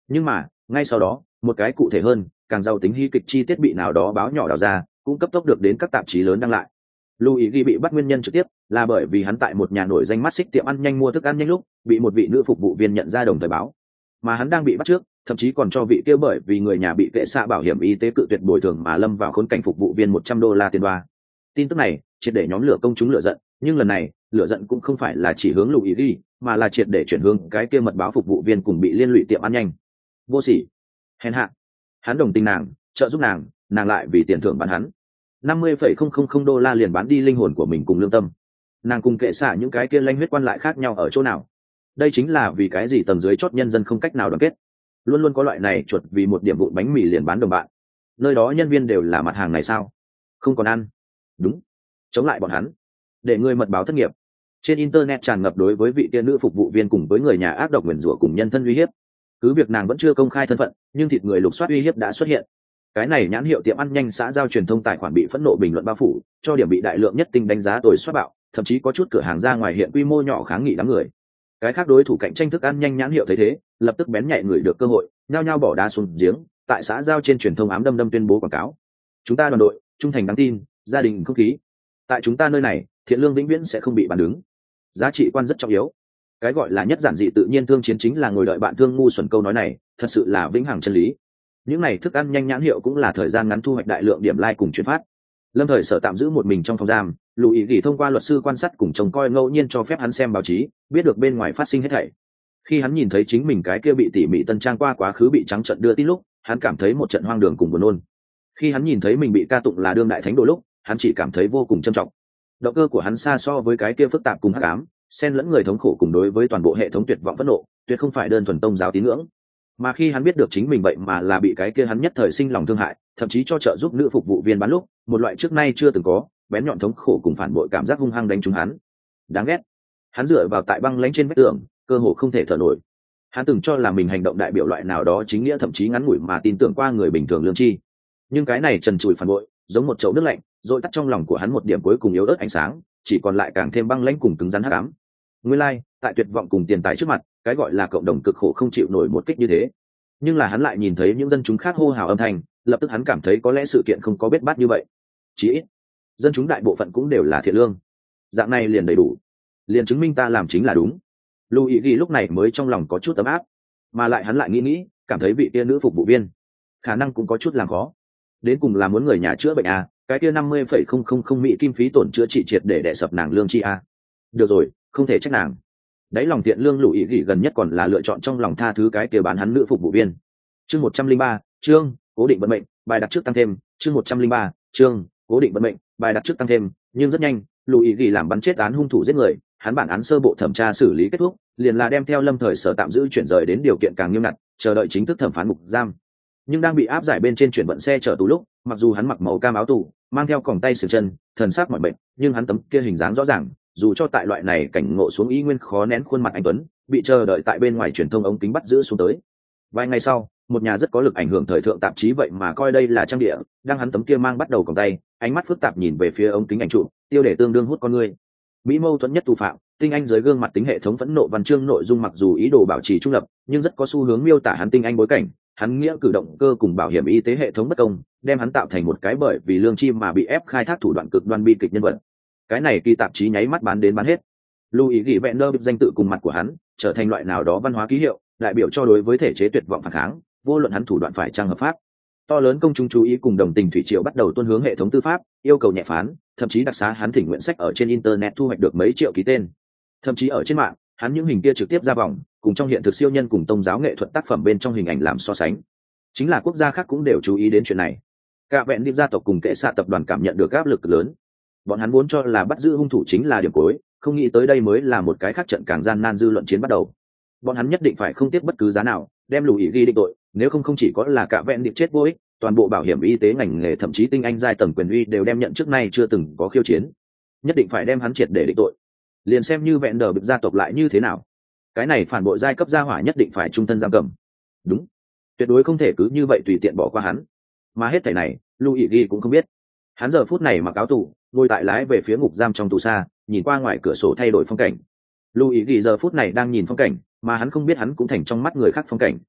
Nhưng mà ngay sau đó một cái cụ thể hơn càng giàu tính hy kịch chi tiết bị nào đó báo nhỏ đào ra, cũng cấp tốc được đến các tạp chí lớn đăng lại. Luigi bị bắt nguyên nhân trực tiếp là bởi vì hắn tại một nhà nổi danh mắt xích tiệm ăn nhanh mua thức ăn nhanh lúc bị một vị nữ phục vụ viên nhận ra đồng thời báo, mà hắn đang bị bắt trước thậm chí còn cho vị kia bởi vì người nhà bị kệ xạ bảo hiểm y tế cự tuyệt bồi thường mà lâm vào khốn cảnh phục vụ viên một trăm đô la tiền đoa. Tin tức này triệt để nhóm lửa công chúng lửa giận, nhưng lần này lửa giận cũng không phải là chỉ hướng Luigi, mà là triệt để chuyển hướng cái kia mật báo phục vụ viên cùng bị liên lụy tiệm ăn nhanh. Vô sỉ, hèn hạ. Hắn đồng tình nàng, trợ giúp nàng, nàng lại vì tiền thưởng bán hắn năm mươi phẩy không không không đô la liền bán đi linh hồn của mình cùng lương tâm. Nàng cùng kệ xạ những cái kia lanh huyết quan lại khác nhau ở chỗ nào? Đây chính là vì cái gì tầng dưới chót nhân dân không cách nào đoàn kết, luôn luôn có loại này chuột vì một điểm vụn bánh mì liền bán đồng bạn. Nơi đó nhân viên đều là mặt hàng này sao? Không còn ăn. Đúng, chống lại bọn hắn, để người mật báo thất nghiệp. Trên internet tràn ngập đối với vị tiên nữ phục vụ viên cùng với người nhà ác độc nguyền rủa cùng nhân thân uy hiếp. Cứ việc nàng vẫn chưa công khai thân phận, nhưng thịt người lục soát uy hiếp đã xuất hiện. Cái này nhãn hiệu tiệm ăn nhanh xã giao truyền thông tài khoản bị phẫn nộ bình luận bao phủ, cho điểm bị đại lượng nhất tinh đánh giá tồi soát bạo, thậm chí có chút cửa hàng ra ngoài hiện quy mô nhỏ kháng nghị đám người. Cái khác đối thủ cạnh tranh thức ăn nhanh nhãn hiệu thấy thế, lập tức bén nhạy người được cơ hội, nhao nhao bỏ đá xuống giếng, tại xã giao trên truyền thông ám đâm đâm tuyên bố quảng cáo. Chúng ta đoàn đội, trung thành đáng tin, gia đình không khí. Tại chúng ta nơi này, thiện lương vĩnh viễn sẽ không bị bàn đứng. Giá trị quan rất trọng yếu. Cái gọi là nhất giản dị tự nhiên thương chiến chính là ngồi đợi bạn thương ngu xuẩn, câu nói này, thật sự là vĩnh hằng chân lý. Những này thức ăn nhanh nhãn hiệu cũng là thời gian ngắn thu hoạch đại lượng điểm like cùng chuyển phát. Lâm Thời Sở tạm giữ một mình trong phòng giam, Lùi Gỉ thông qua luật sư quan sát cùng trông coi ngẫu nhiên cho phép hắn xem báo chí, biết được bên ngoài phát sinh hết thảy. Khi hắn nhìn thấy chính mình cái kia bị tỉ mỉ tân trang qua quá khứ bị trắng trợn đưa tin lúc, hắn cảm thấy một trận hoang đường cùng buồn nôn. Khi hắn nhìn thấy mình bị ca tụng là đương đại thánh đồ lúc, hắn chỉ cảm thấy vô cùng trầm trọng. Động cơ của hắn xa so với cái kia phức tạp cùng hắc ám, xen lẫn người thống khổ cùng đối với toàn bộ hệ thống tuyệt vọng phẫn nộ, tuyệt không phải đơn thuần tôn giáo tín ngưỡng. Mà khi hắn biết được chính mình vậy mà là bị cái kia hắn nhất thời sinh lòng thương hại, thậm chí cho trợ giúp nữ phục vụ viên bán lúc, một loại trước nay chưa từng có bén nhọn thống khổ cùng phản bội cảm giác hung hăng đánh trúng hắn. Đáng ghét. Hắn dựa vào tại băng lãnh trên vách tường, cơ hồ không thể thở nổi. Hắn từng cho là mình hành động đại biểu loại nào đó chính nghĩa, thậm chí ngắn ngủi mà tin tưởng qua người bình thường lương tri. Nhưng cái này trần trụi phản bội, giống một chậu nước lạnh, rồi tắt trong lòng của hắn một điểm cuối cùng yếu ớt ánh sáng, chỉ còn lại càng thêm băng lãnh cùng cứng rắn hắc ám. Nguyên lai, like, tại tuyệt vọng cùng tiền tài trước mặt, cái gọi là cộng đồng cực khổ không chịu nổi một kích như thế. Nhưng là hắn lại nhìn thấy những dân chúng khác hô hào âm thanh, lập tức hắn cảm thấy có lẽ sự kiện không có bết bát như vậy. Chỉ ít, dân chúng đại bộ phận cũng đều là thiện lương. Dạng này liền đầy đủ, liền chứng minh ta làm chính là đúng. Luigi lúc này mới trong lòng có chút ấm áp, mà lại hắn lại nghĩ nghĩ, cảm thấy vị kia nữ phục vụ viên khả năng cũng có chút làm khó. Đến cùng là muốn người nhà chữa bệnh à? Cái kia năm mươi phẩy không không không mỹ kim phí tổn chữa trị triệt để đè sập nàng lương chi à? Được rồi, không thể trách nàng. Đấy, lòng thiện lương Luigi gần nhất còn là lựa chọn trong lòng tha thứ cái kia bán hắn nữ phục vụ viên. Chương một trăm linh ba, chương cố định vận mệnh, bài đặt trước tăng thêm. Chương một trăm linh ba, chương cố định vận mệnh, bài đặt trước tăng thêm. Nhưng rất nhanh, Luigi làm bắn chết án hung thủ giết người, hắn bản án sơ bộ thẩm tra xử lý kết thúc, liền là đem theo Lâm Thời Sở tạm giữ chuyển rời đến điều kiện càng nghiêm ngặt, chờ đợi chính thức thẩm phán ngục giam. Nhưng đang bị áp giải bên trên chuyển vận xe chở tù lúc, mặc dù hắn mặc màu cam áo tù, mang theo còng tay sừng chân, thần sắc mỏi mệt, nhưng hắn tấm kia hình dáng rõ ràng, dù cho tại loại này cảnh ngộ xuống ý nguyên khó nén khuôn mặt anh tuấn, bị chờ đợi tại bên ngoài truyền thông ống kính bắt giữ xuống tới. Vài ngày sau, một nhà rất có lực ảnh hưởng thời thượng tạp chí vậy mà coi đây là trang địa, đang hắn tấm kia mang bắt đầu còng tay, ánh mắt phức tạp nhìn về phía ống kính ảnh chụp, tiêu đề tương đương hút con người. Mỹ mâu thuẫn nhất tù phạm, tinh anh dưới gương mặt tính hệ thống phẫn nộ văn chương nội dung mặc dù ý đồ bảo trì trung lập, nhưng rất có xu hướng miêu tả hắn tinh anh bối cảnh, hắn nghĩa cử động cơ cùng bảo hiểm y tế hệ thống bất công, đem hắn tạo thành một cái bởi vì lương chi mà bị ép khai thác thủ đoạn cực đoan bi kịch nhân vật. Cái này kỳ tạp chí nháy mắt bán đến bán hết. Louis gỉ vẹn nơ danh tự cùng mặt của hắn trở thành loại nào đó văn hóa ký hiệu, đại biểu cho đối với thể chế tuyệt vọng phản kháng, vô luận hắn thủ đoạn phải trang hợp pháp. To lớn công chúng chú ý cùng đồng tình thủy triều bắt đầu tuôn hướng hệ thống tư pháp, yêu cầu nhẹ phán, thậm chí đặc xá hắn thỉnh nguyện sách ở trên internet thu hoạch được mấy triệu ký tên. Thậm chí ở trên mạng, hắn những hình kia trực tiếp ra vòng, cùng trong hiện thực siêu nhân cùng tôn giáo nghệ thuật tác phẩm bên trong hình ảnh làm so sánh. Chính là quốc gia khác cũng đều chú ý đến chuyện này. Cả vẹn điệp gia tộc cùng kệ xạ tập đoàn cảm nhận được áp lực lớn. Bọn hắn vốn cho là bắt giữ hung thủ chính là điểm cuối, không nghĩ tới đây mới là một cái khác trận càng gian nan dư luận chiến bắt đầu. Bọn hắn nhất định phải không tiếp bất cứ giá nào, đem Lùi ghi định tội, nếu không không chỉ có là cả vẹn điệp chết vô ích, toàn bộ bảo hiểm y tế ngành nghề thậm chí tinh anh giai tầng quyền uy đều đem nhận trước nay chưa từng có khiêu chiến. Nhất định phải đem hắn triệt để định tội. Liền xem như vẹn đờ bực gia tộc lại như thế nào, cái này phản bội giai cấp gia hỏa nhất định phải trung thân giam cầm. Đúng, tuyệt đối không thể cứ như vậy tùy tiện bỏ qua hắn. Mà hết thảy này, Luigi cũng không biết. Hắn giờ phút này mặc áo tù, ngồi tại lái về phía ngục giam trong tù xa, nhìn qua ngoài cửa sổ thay đổi phong cảnh. Luigi giờ phút này đang nhìn phong cảnh, mà hắn không biết hắn cũng thành trong mắt người khác phong cảnh.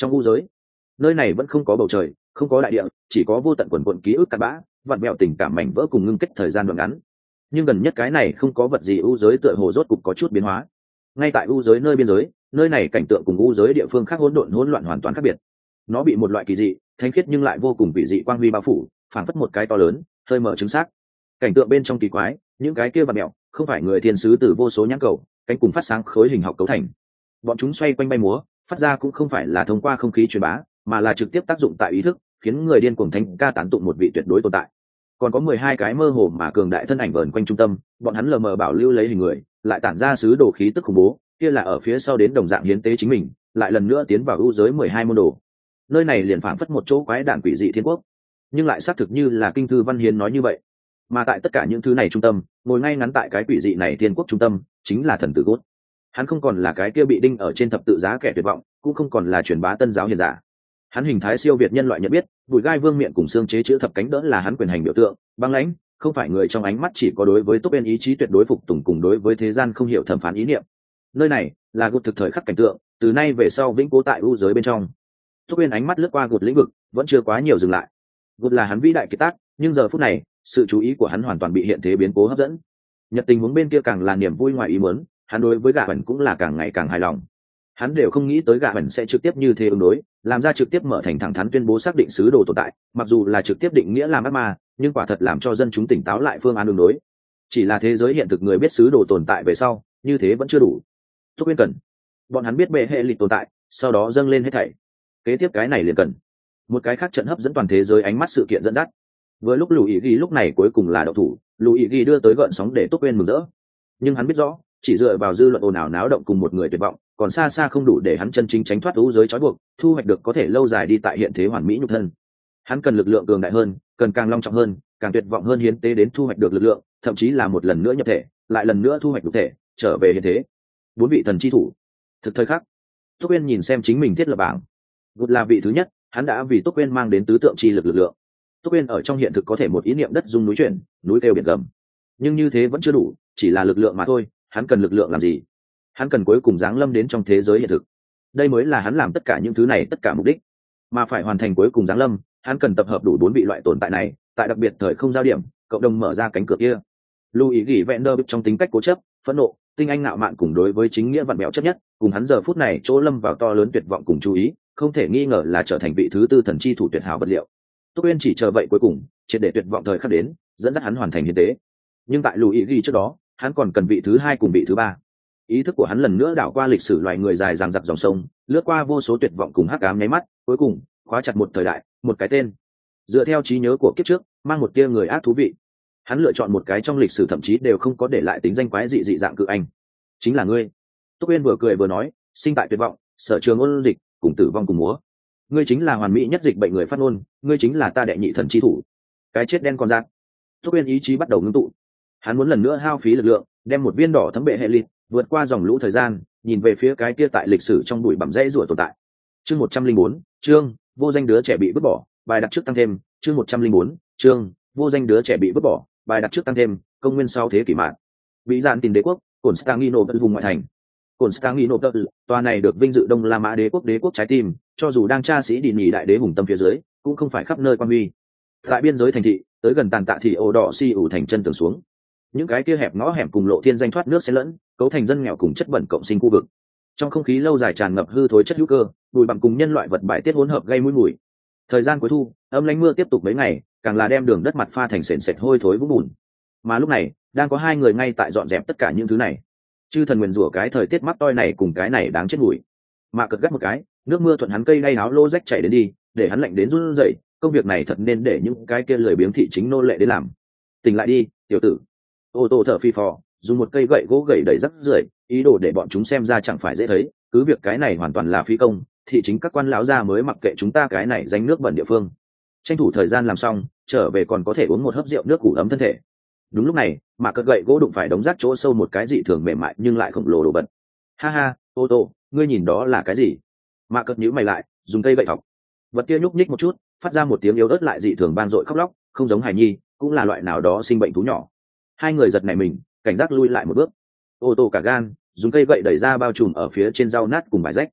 Trong u giới, nơi này vẫn không có bầu trời, không có đại địa, chỉ có vô tận quần quần ký ức cặn bã, vặn vẹo tình cảm mảnh vỡ cùng ngưng kết thời gian đoạn ngắn. Nhưng gần nhất cái này không có vật gì u giới tựa hồ rốt cục có chút biến hóa. Ngay tại u giới nơi biên giới, nơi này cảnh tượng cùng u giới địa phương khác hỗn độn hỗn loạn hoàn toàn khác biệt. Nó bị một loại kỳ dị, thanh khiết nhưng lại vô cùng vị dị quang huy bao phủ, phảng phất một cái to lớn, hơi mở trứng xác. Cảnh tượng bên trong kỳ quái, những cái kia vặn mèo, không phải người thiên sứ từ vô số nhãn cầu, cánh cùng phát sáng khối hình học cấu thành. Bọn chúng xoay quanh bay múa, phát ra cũng không phải là thông qua không khí truyền bá, mà là trực tiếp tác dụng tại ý thức, khiến người điên cuồng thánh ca tán tụng một vị tuyệt đối tồn tại. Còn có mười hai cái mơ hồ mà cường đại thân ảnh vờn quanh trung tâm, bọn hắn lờ mờ bảo lưu lấy hình người, lại tản ra sứ đồ khí tức khủng bố, kia là ở phía sau đến đồng dạng hiến tế chính mình, lại lần nữa tiến vào ưu giới mười hai môn đồ. Nơi này liền phảng phất một chỗ quái đản quỷ dị thiên quốc, nhưng lại xác thực như là kinh thư văn hiến nói như vậy. Mà tại tất cả những thứ này trung tâm, ngồi ngay ngắn tại cái quỷ dị này thiên quốc trung tâm, chính là thần tử Gốt. Hắn không còn là cái kia bị đinh ở trên thập tự giá kẻ tuyệt vọng, cũng không còn là truyền bá tân giáo hiền giả. Hắn hình thái siêu việt nhân loại nhận biết, bụi gai vương miệng cùng xương chế chữ thập cánh đỡ là hắn quyền hành biểu tượng, băng lãnh, không phải người trong ánh mắt chỉ có đối với tốt bên ý chí tuyệt đối phục tùng cùng đối với thế gian không hiểu thẩm phán ý niệm. Nơi này là Gột thực thời khắc cảnh tượng, từ nay về sau vĩnh cố tại u giới bên trong. Tốt bên ánh mắt lướt qua Gột lĩnh vực, vẫn chưa quá nhiều dừng lại. Gột là hắn vĩ đại kiệt tác, nhưng giờ phút này, sự chú ý của hắn hoàn toàn bị hiện thế biến cố hấp dẫn. Nhật tình huống bên kia càng là niềm vui ngoài ý muốn, hắn đối với gã ẩn cũng là càng ngày càng hài lòng. Hắn đều không nghĩ tới gã ẩn sẽ trực tiếp như thế ứng đối, làm ra trực tiếp mở thành thẳng thắn tuyên bố xác định sứ đồ tồn tại, mặc dù là trực tiếp định nghĩa làm ác ma, nhưng quả thật làm cho dân chúng tỉnh táo lại phương án ứng đối. Chỉ là thế giới hiện thực người biết sứ đồ tồn tại về sau, như thế vẫn chưa đủ. Thúc Uyên cần, bọn hắn biết bệ hệ lịch tồn tại, sau đó dâng lên hết thảy. Kế tiếp cái này liền cần một cái khác trận hấp dẫn toàn thế giới ánh mắt sự kiện dẫn dắt. Với lúc Lù Ý Ghi lúc này cuối cùng là đậu thủ, Lù Ý Ghi đưa tới gợn sóng để Túc Uyên mừng rỡ. Nhưng hắn biết rõ, chỉ dựa vào dư luận ồn ào náo động cùng một người tuyệt vọng, còn xa xa không đủ để hắn chân chính tránh thoát u giới trói buộc, thu hoạch được có thể lâu dài đi tại hiện thế hoàn mỹ nhục thân. Hắn cần lực lượng cường đại hơn, cần càng long trọng hơn, càng tuyệt vọng hơn hiến tế đến thu hoạch được lực lượng, thậm chí là một lần nữa nhập thể, lại lần nữa thu hoạch được thể, trở về hiện thế. Bốn vị thần chi thủ. Thực thời khắc, Túc Uyên nhìn xem chính mình thiết lập bảng. Gột là vị thứ nhất, hắn đã vì Túc Uyên mang đến tứ tượng chi lực lực lượng. Túc Uyên ở trong hiện thực có thể một ý niệm đất rung núi chuyển, núi kêu biển gầm. Nhưng như thế vẫn chưa đủ, chỉ là lực lượng mà thôi, hắn cần lực lượng làm gì? Hắn cần cuối cùng giáng lâm đến trong thế giới hiện thực. Đây mới là hắn làm tất cả những thứ này tất cả mục đích. Mà phải hoàn thành cuối cùng giáng lâm, hắn cần tập hợp đủ bốn vị loại tồn tại này, tại đặc biệt thời không giao điểm, cộng đồng mở ra cánh cửa kia. Louis gỉ vẹn đơ trong tính cách cố chấp, phẫn nộ, tinh anh ngạo mạn cùng đối với chính nghĩa vặn vẹo chấp nhất, cùng hắn giờ phút này chỗ lâm vào to lớn tuyệt vọng cùng chú ý, không thể nghi ngờ là trở thành vị thứ tư thần chi thủ tuyệt hảo vật liệu. Túc Uyên chỉ chờ vậy cuối cùng, triệt để tuyệt vọng thời khắc đến, dẫn dắt hắn hoàn thành hiến tế. Nhưng tại Louis gỉ trước đó, hắn còn cần vị thứ hai cùng vị thứ ba. Ý thức của hắn lần nữa đảo qua lịch sử loài người dài dằng dặc dòng sông, lướt qua vô số tuyệt vọng cùng hắc ám nháy mắt, cuối cùng khóa chặt một thời đại, một cái tên. Dựa theo trí nhớ của kiếp trước, mang một tia người ác thú vị. Hắn lựa chọn một cái trong lịch sử thậm chí đều không có để lại tính danh quái dị dị dạng cự anh. Chính là ngươi. Túc Uyên vừa cười vừa nói, sinh tại tuyệt vọng, sở trường ôn dịch, cùng tử vong cùng múa. Ngươi chính là hoàn mỹ nhất dịch bệnh người phát ngôn, ngươi chính là ta đệ nhị thần chi thủ. Cái chết đen con giặc. Túc Uyên ý chí bắt đầu ngưng tụ. Hắn muốn lần nữa hao phí lực lượng, đem một viên đỏ thấm bệ hệ lịt, vượt qua dòng lũ thời gian, nhìn về phía cái kia tại lịch sử trong bụi bặm rẽ rủa tồn tại. Chương một trăm linh bốn, chương vô danh đứa trẻ bị vứt bỏ, bài đặt trước tăng thêm, chương một trăm linh bốn, chương vô danh đứa trẻ bị vứt bỏ, bài đặt trước tăng thêm, công nguyên sau thế kỷ mạng. Bị dạn tìm đế quốc, Constantinople vùng ngoại thành. Constantinople, tòa này được vinh dự Đông La Mã đế quốc đế quốc trái tim, cho dù đang tra sĩ đi nhì đại đế hùng tâm phía dưới, cũng không phải khắp nơi quan huy. Tại biên giới thành thị, tới gần tàn tạ thị ổ đỏ si ủ thành chân tường xuống. Những cái kia hẹp ngõ hẻm cùng lộ thiên danh thoát nước xen lẫn, cấu thành dân nghèo cùng chất bẩn cộng sinh khu vực. Trong không khí lâu dài tràn ngập hư thối chất hữu cơ, bụi bặm cùng nhân loại vật bài tiết hỗn hợp gây mũi mùi. Thời gian cuối thu, âm lãnh mưa tiếp tục mấy ngày, càng là đem đường đất mặt pha thành sền sệt hôi thối vũng bùn. Mà lúc này, đang có hai người ngay tại dọn dẹp tất cả những thứ này. Chư thần nguyền rủa cái thời tiết mắc toi này cùng cái này đáng chết mùi. Mà cật gắt một cái, nước mưa thuận hắn cây đay áo lô rách chảy đến đi, để hắn lạnh đến run rẩy, công việc này thật nên để những cái kia lười biếng thị chính nô lệ đến làm. Tỉnh lại đi, tiểu tử. Ô tô thở phi phò, dùng một cây gậy gỗ gậy đầy rắc rưởi, ý đồ để bọn chúng xem ra chẳng phải dễ thấy, cứ việc cái này hoàn toàn là phi công, thị chính các quan lão gia mới mặc kệ chúng ta cái này danh nước bẩn địa phương. Tranh thủ thời gian làm xong, trở về còn có thể uống một hớp rượu nước củ ấm thân thể. Đúng lúc này, mà cật gậy gỗ đụng phải đống rác chỗ sâu một cái dị thường mềm mại nhưng lại khổng lồ đồ vật. Ha ha, ô tô, ngươi nhìn đó là cái gì? Mà cật nhíu mày lại, dùng cây gậy thọc. Vật kia nhúc nhích một chút, phát ra một tiếng yếu ớt lại dị thường vang dội khóc lóc, không giống hài nhi, cũng là loại nào đó sinh bệnh thú nhỏ. Hai người giật nảy mình, cảnh giác lui lại một bước. Ô tô cả gan, dùng cây gậy đẩy ra bao trùm ở phía trên rau nát cùng bài rách.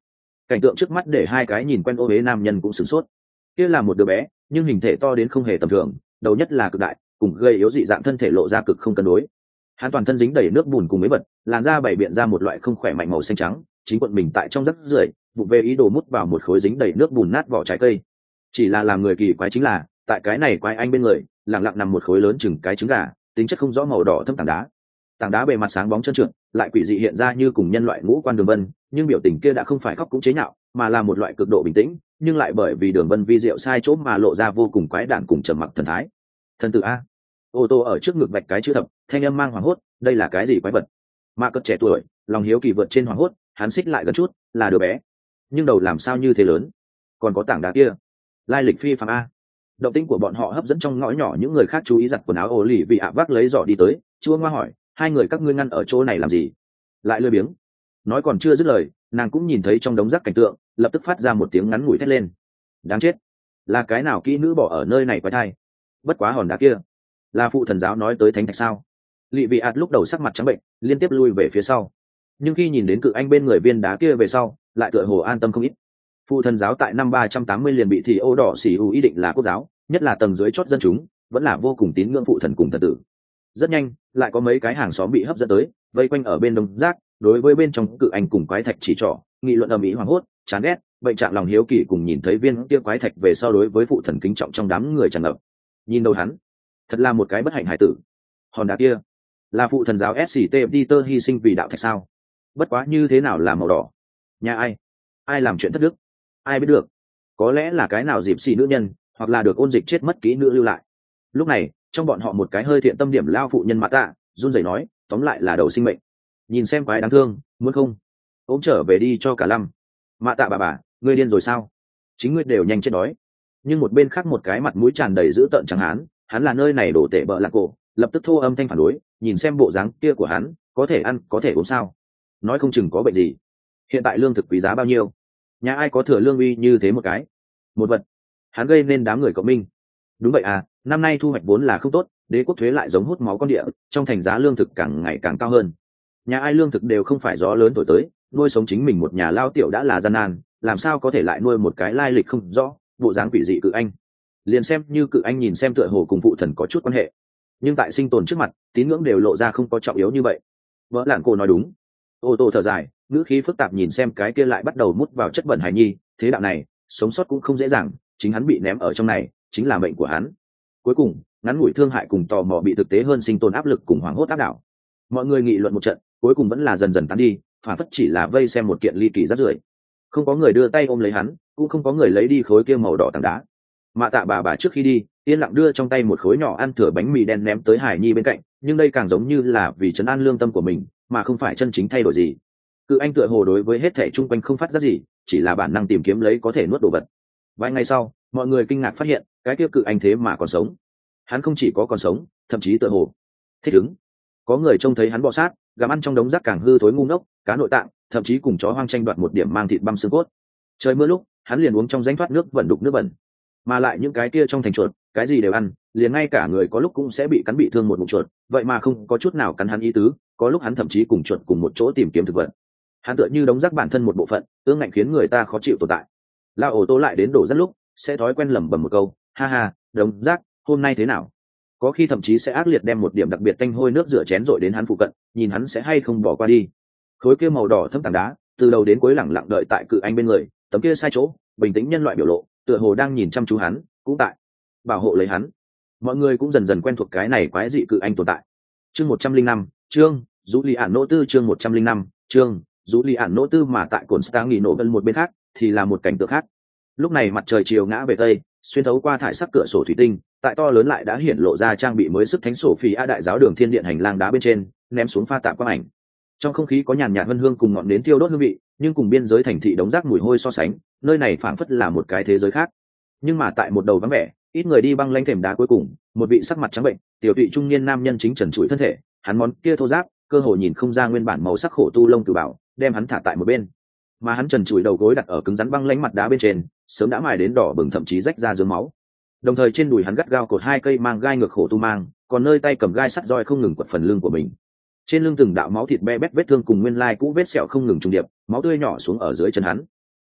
cảnh tượng trước mắt để hai cái nhìn quen ô huế nam nhân cũng sửng sốt. Kia là một đứa bé, nhưng hình thể to đến không hề tầm thường, đầu nhất là cực đại, cùng gây yếu dị dạng thân thể lộ ra cực không cân đối. Hắn toàn thân dính đầy nước bùn cùng mấy vật, làn da bảy biện ra một loại không khỏe mạnh màu xanh trắng, chính quận mình tại trong rắc rưởi, vụ về ý đồ mút vào một khối dính đầy nước bùn nát vỏ trái cây. Chỉ là làm người kỳ quái chính là, tại cái này quái anh bên người, lặng lặng nằm một khối lớn chừng cái trứng gà, tính chất không rõ màu đỏ thâm tảng đá. Tảng đá bề mặt sáng bóng trơn trượt, lại quỷ dị hiện ra như cùng nhân loại ngũ quan đường vân, nhưng biểu tình kia đã không phải khóc cũng chế nhạo, mà là một loại cực độ bình tĩnh, nhưng lại bởi vì đường vân vi diệu sai chỗ mà lộ ra vô cùng quái đản cùng trầm mặc thần thái. Thần tử a. Ô tô ở trước ngực vạch cái chữ thập, thanh âm mang hoảng hốt, đây là cái gì quái vật? Mạ cất trẻ tuổi, lòng hiếu kỳ vượt trên hoảng hốt, hắn xích lại gần chút, là đứa bé, nhưng đầu làm sao như thế lớn? Còn có tảng đá kia, lai lịch phi phàm a. Động tĩnh của bọn họ hấp dẫn trong ngõ nhỏ những người khác chú ý, giặt quần áo ổ lì vì ạ vác lấy giỏ đi tới, chua ngoa hỏi, hai người các ngươi ngăn ở chỗ này làm gì? Lại lười biếng. Nói còn chưa dứt lời, nàng cũng nhìn thấy trong đống rác cảnh tượng, lập tức phát ra một tiếng ngắn ngủi thét lên. Đáng chết, là cái nào kỹ nữ bỏ ở nơi này quái thai? Bất quá hòn đá kia, là phụ thần giáo nói tới thánh thạch sao? Lị vị ạt lúc đầu sắc mặt trắng bệnh, liên tiếp lui về phía sau, nhưng khi nhìn đến cự anh bên người viên đá kia về sau, lại tựa hồ an tâm không ít. Phụ thần giáo tại năm ba trăm tám mươi liền bị thì ô đỏ xỉ ủ ý định là quốc giáo, nhất là tầng dưới chót dân chúng vẫn là vô cùng tín ngưỡng phụ thần cùng thần tử. Rất nhanh lại có mấy cái hàng xóm bị hấp dẫn tới, vây quanh ở bên đống rác, đối với bên trong cự anh cùng quái thạch chỉ trỏ, nghị luận ầm ĩ hoảng hốt, chán ghét, bệnh trạng lòng hiếu kỳ cùng nhìn thấy viên kia quái thạch về sau đối với phụ thần kính trọng trong đám người tràn ngập. Nhìn đâu hắn, thật là một cái bất hạnh hải tử. Hòn đá kia là phụ thần giáo ét xê tê Peter hy sinh vì đạo thạch sao? Bất quá như thế nào là màu đỏ? Nhà ai? Ai làm chuyện thất đức? Ai biết được? Có lẽ là cái nào dịp xì nữ nhân, hoặc là được ôn dịch chết mất kỹ nữ lưu lại. Lúc này trong bọn họ một cái hơi thiện tâm điểm lao phụ nhân mạ tạ run rẩy nói, tóm lại là đầu sinh mệnh, nhìn xem quái đáng thương, muốn không ôm trở về đi cho cả lâm. Mạ tạ bà bà, ngươi điên rồi sao? Chính ngươi đều nhanh chết đói. Nhưng một bên khác một cái mặt mũi tràn đầy dữ tợn trắng hán, hắn là nơi này đổ tệ bợ lạc cổ, lập tức thô âm thanh phản đối, nhìn xem bộ dáng kia của hắn, có thể ăn có thể uống sao? Nói không chừng có bệnh gì. Hiện tại lương thực quý giá bao nhiêu? Nhà ai có thừa lương uy như thế một cái một vật? Hắn gây nên đám người cộng minh. Đúng vậy à, năm nay thu hoạch vốn là không tốt, đế quốc thuế lại giống hút máu con địa, trong thành giá lương thực càng ngày càng cao hơn. Nhà ai lương thực đều không phải gió lớn thổi tới, nuôi sống chính mình một nhà lao tiểu đã là gian nan, làm sao có thể lại nuôi một cái lai lịch không rõ, bộ dáng quỷ dị cự anh. Liền xem như cự anh nhìn xem tựa hồ cùng phụ thần có chút quan hệ, nhưng tại sinh tồn trước mặt, tín ngưỡng đều lộ ra không có trọng yếu như vậy. Vợ làng cô nói đúng. Ô tô thở dài, ngữ khí phức tạp nhìn xem cái kia lại bắt đầu mút vào chất bẩn hài nhi, thế đạo này sống sót cũng không dễ dàng, chính hắn bị ném ở trong này chính là mệnh của hắn. Cuối cùng ngắn ngủi thương hại cùng tò mò bị thực tế hơn sinh tồn áp lực cùng hoảng hốt áp đảo. Mọi người nghị luận một trận, cuối cùng vẫn là dần dần tán đi, phản phất chỉ là vây xem một kiện ly kỳ rác rưởi. Không có người đưa tay ôm lấy hắn, cũng không có người lấy đi khối kia màu đỏ tảng đá. Mạ tạ bà bà trước khi đi yên lặng đưa trong tay một khối nhỏ ăn thừa bánh mì đen ném tới hải nhi bên cạnh, nhưng đây càng giống như là vì trấn an lương tâm của mình, mà không phải chân chính thay đổi gì. Cự anh tựa hồ đối với hết thể chung quanh không phát giác gì, chỉ là bản năng tìm kiếm lấy có thể nuốt đồ vật. Vài ngày sau mọi người kinh ngạc phát hiện cái kia cự anh thế mà còn sống. Hắn không chỉ có còn sống, thậm chí tựa hồ thích ứng. Có người trông thấy hắn bò sát gặm ăn trong đống rác càng hư thối ngu ngốc, cá nội tạng, thậm chí cùng chó hoang tranh đoạt một điểm mang thịt băm xương cốt. Trời mưa lúc hắn liền uống trong rãnh thoát nước vẩn đục nước bẩn. Mà lại những cái kia trong thành chuột cái gì đều ăn, liền ngay cả người có lúc cũng sẽ bị cắn bị thương một bụng chuột, vậy mà không có chút nào cắn hắn ý tứ. Có lúc hắn thậm chí cùng chuột cùng một chỗ tìm kiếm thực vật. Hắn tựa như đống rác bản thân một bộ phận, ương ngạnh khiến người ta khó chịu tồn tại. Lao ổ tô lại đến đổ rác lúc sẽ thói quen lẩm bẩm một câu, ha ha, đống rác hôm nay thế nào? Có khi thậm chí sẽ ác liệt đem một điểm đặc biệt tanh hôi nước rửa chén rội đến hắn phụ cận, nhìn hắn sẽ hay không bỏ qua đi. Khối kia màu đỏ thâm tảng đá từ đầu đến cuối lẳng lặng đợi tại cự anh bên người, tấm kia sai chỗ bình tĩnh nhân loại biểu lộ, tựa hồ đang nhìn chăm chú hắn, cũng tại bảo hộ lấy hắn. Mọi người cũng dần dần quen thuộc cái này quái dị cự anh tồn tại. Chương một trăm linh năm, chương Dũ Lì Ản Nỗ Tư, chương một trăm linh năm, chương Dũ Lì Ản Nỗ Tư. Mà tại cồn Stang nghỉ nổ gần một bên khác thì là một cảnh tượng khác. Lúc này mặt trời chiều ngã về tây, xuyên thấu qua thải sắc cửa sổ thủy tinh, tại to lớn lại đã hiển lộ ra trang bị mới sức thánh sổ phi a đại giáo đường thiên điện hành lang đá bên trên ném xuống pha tạp quang ảnh. Trong không khí có nhàn nhạt vân hương cùng ngọn nến tiêu đốt hương vị, nhưng cùng biên giới thành thị đống rác mùi hôi so sánh, nơi này phảng phất là một cái thế giới khác. Nhưng mà tại một đầu vắng vẻ, ít người đi băng lanh thềm đá cuối cùng, một vị sắc mặt trắng bệnh, tiểu tụy trung niên nam nhân chính trần trụi thân thể, hắn món kia thô ráp, cơ hồ nhìn không ra nguyên bản màu sắc khổ tu lông cừu bảo, đem hắn thả tại một bên. Mà hắn trần trụi đầu gối đặt ở cứng rắn băng lanh mặt đá bên trên, sớm đã mài đến đỏ bừng thậm chí rách ra dưới máu. Đồng thời trên đùi hắn gắt gao cột hai cây mang gai ngược khổ tu mang, còn nơi tay cầm gai sắt roi không ngừng quật phần lưng của mình. Trên lưng từng đạo máu thịt be bét vết thương cùng nguyên lai cũ vết sẹo không ngừng trùng điệp, máu tươi nhỏ xuống ở dưới chân hắn.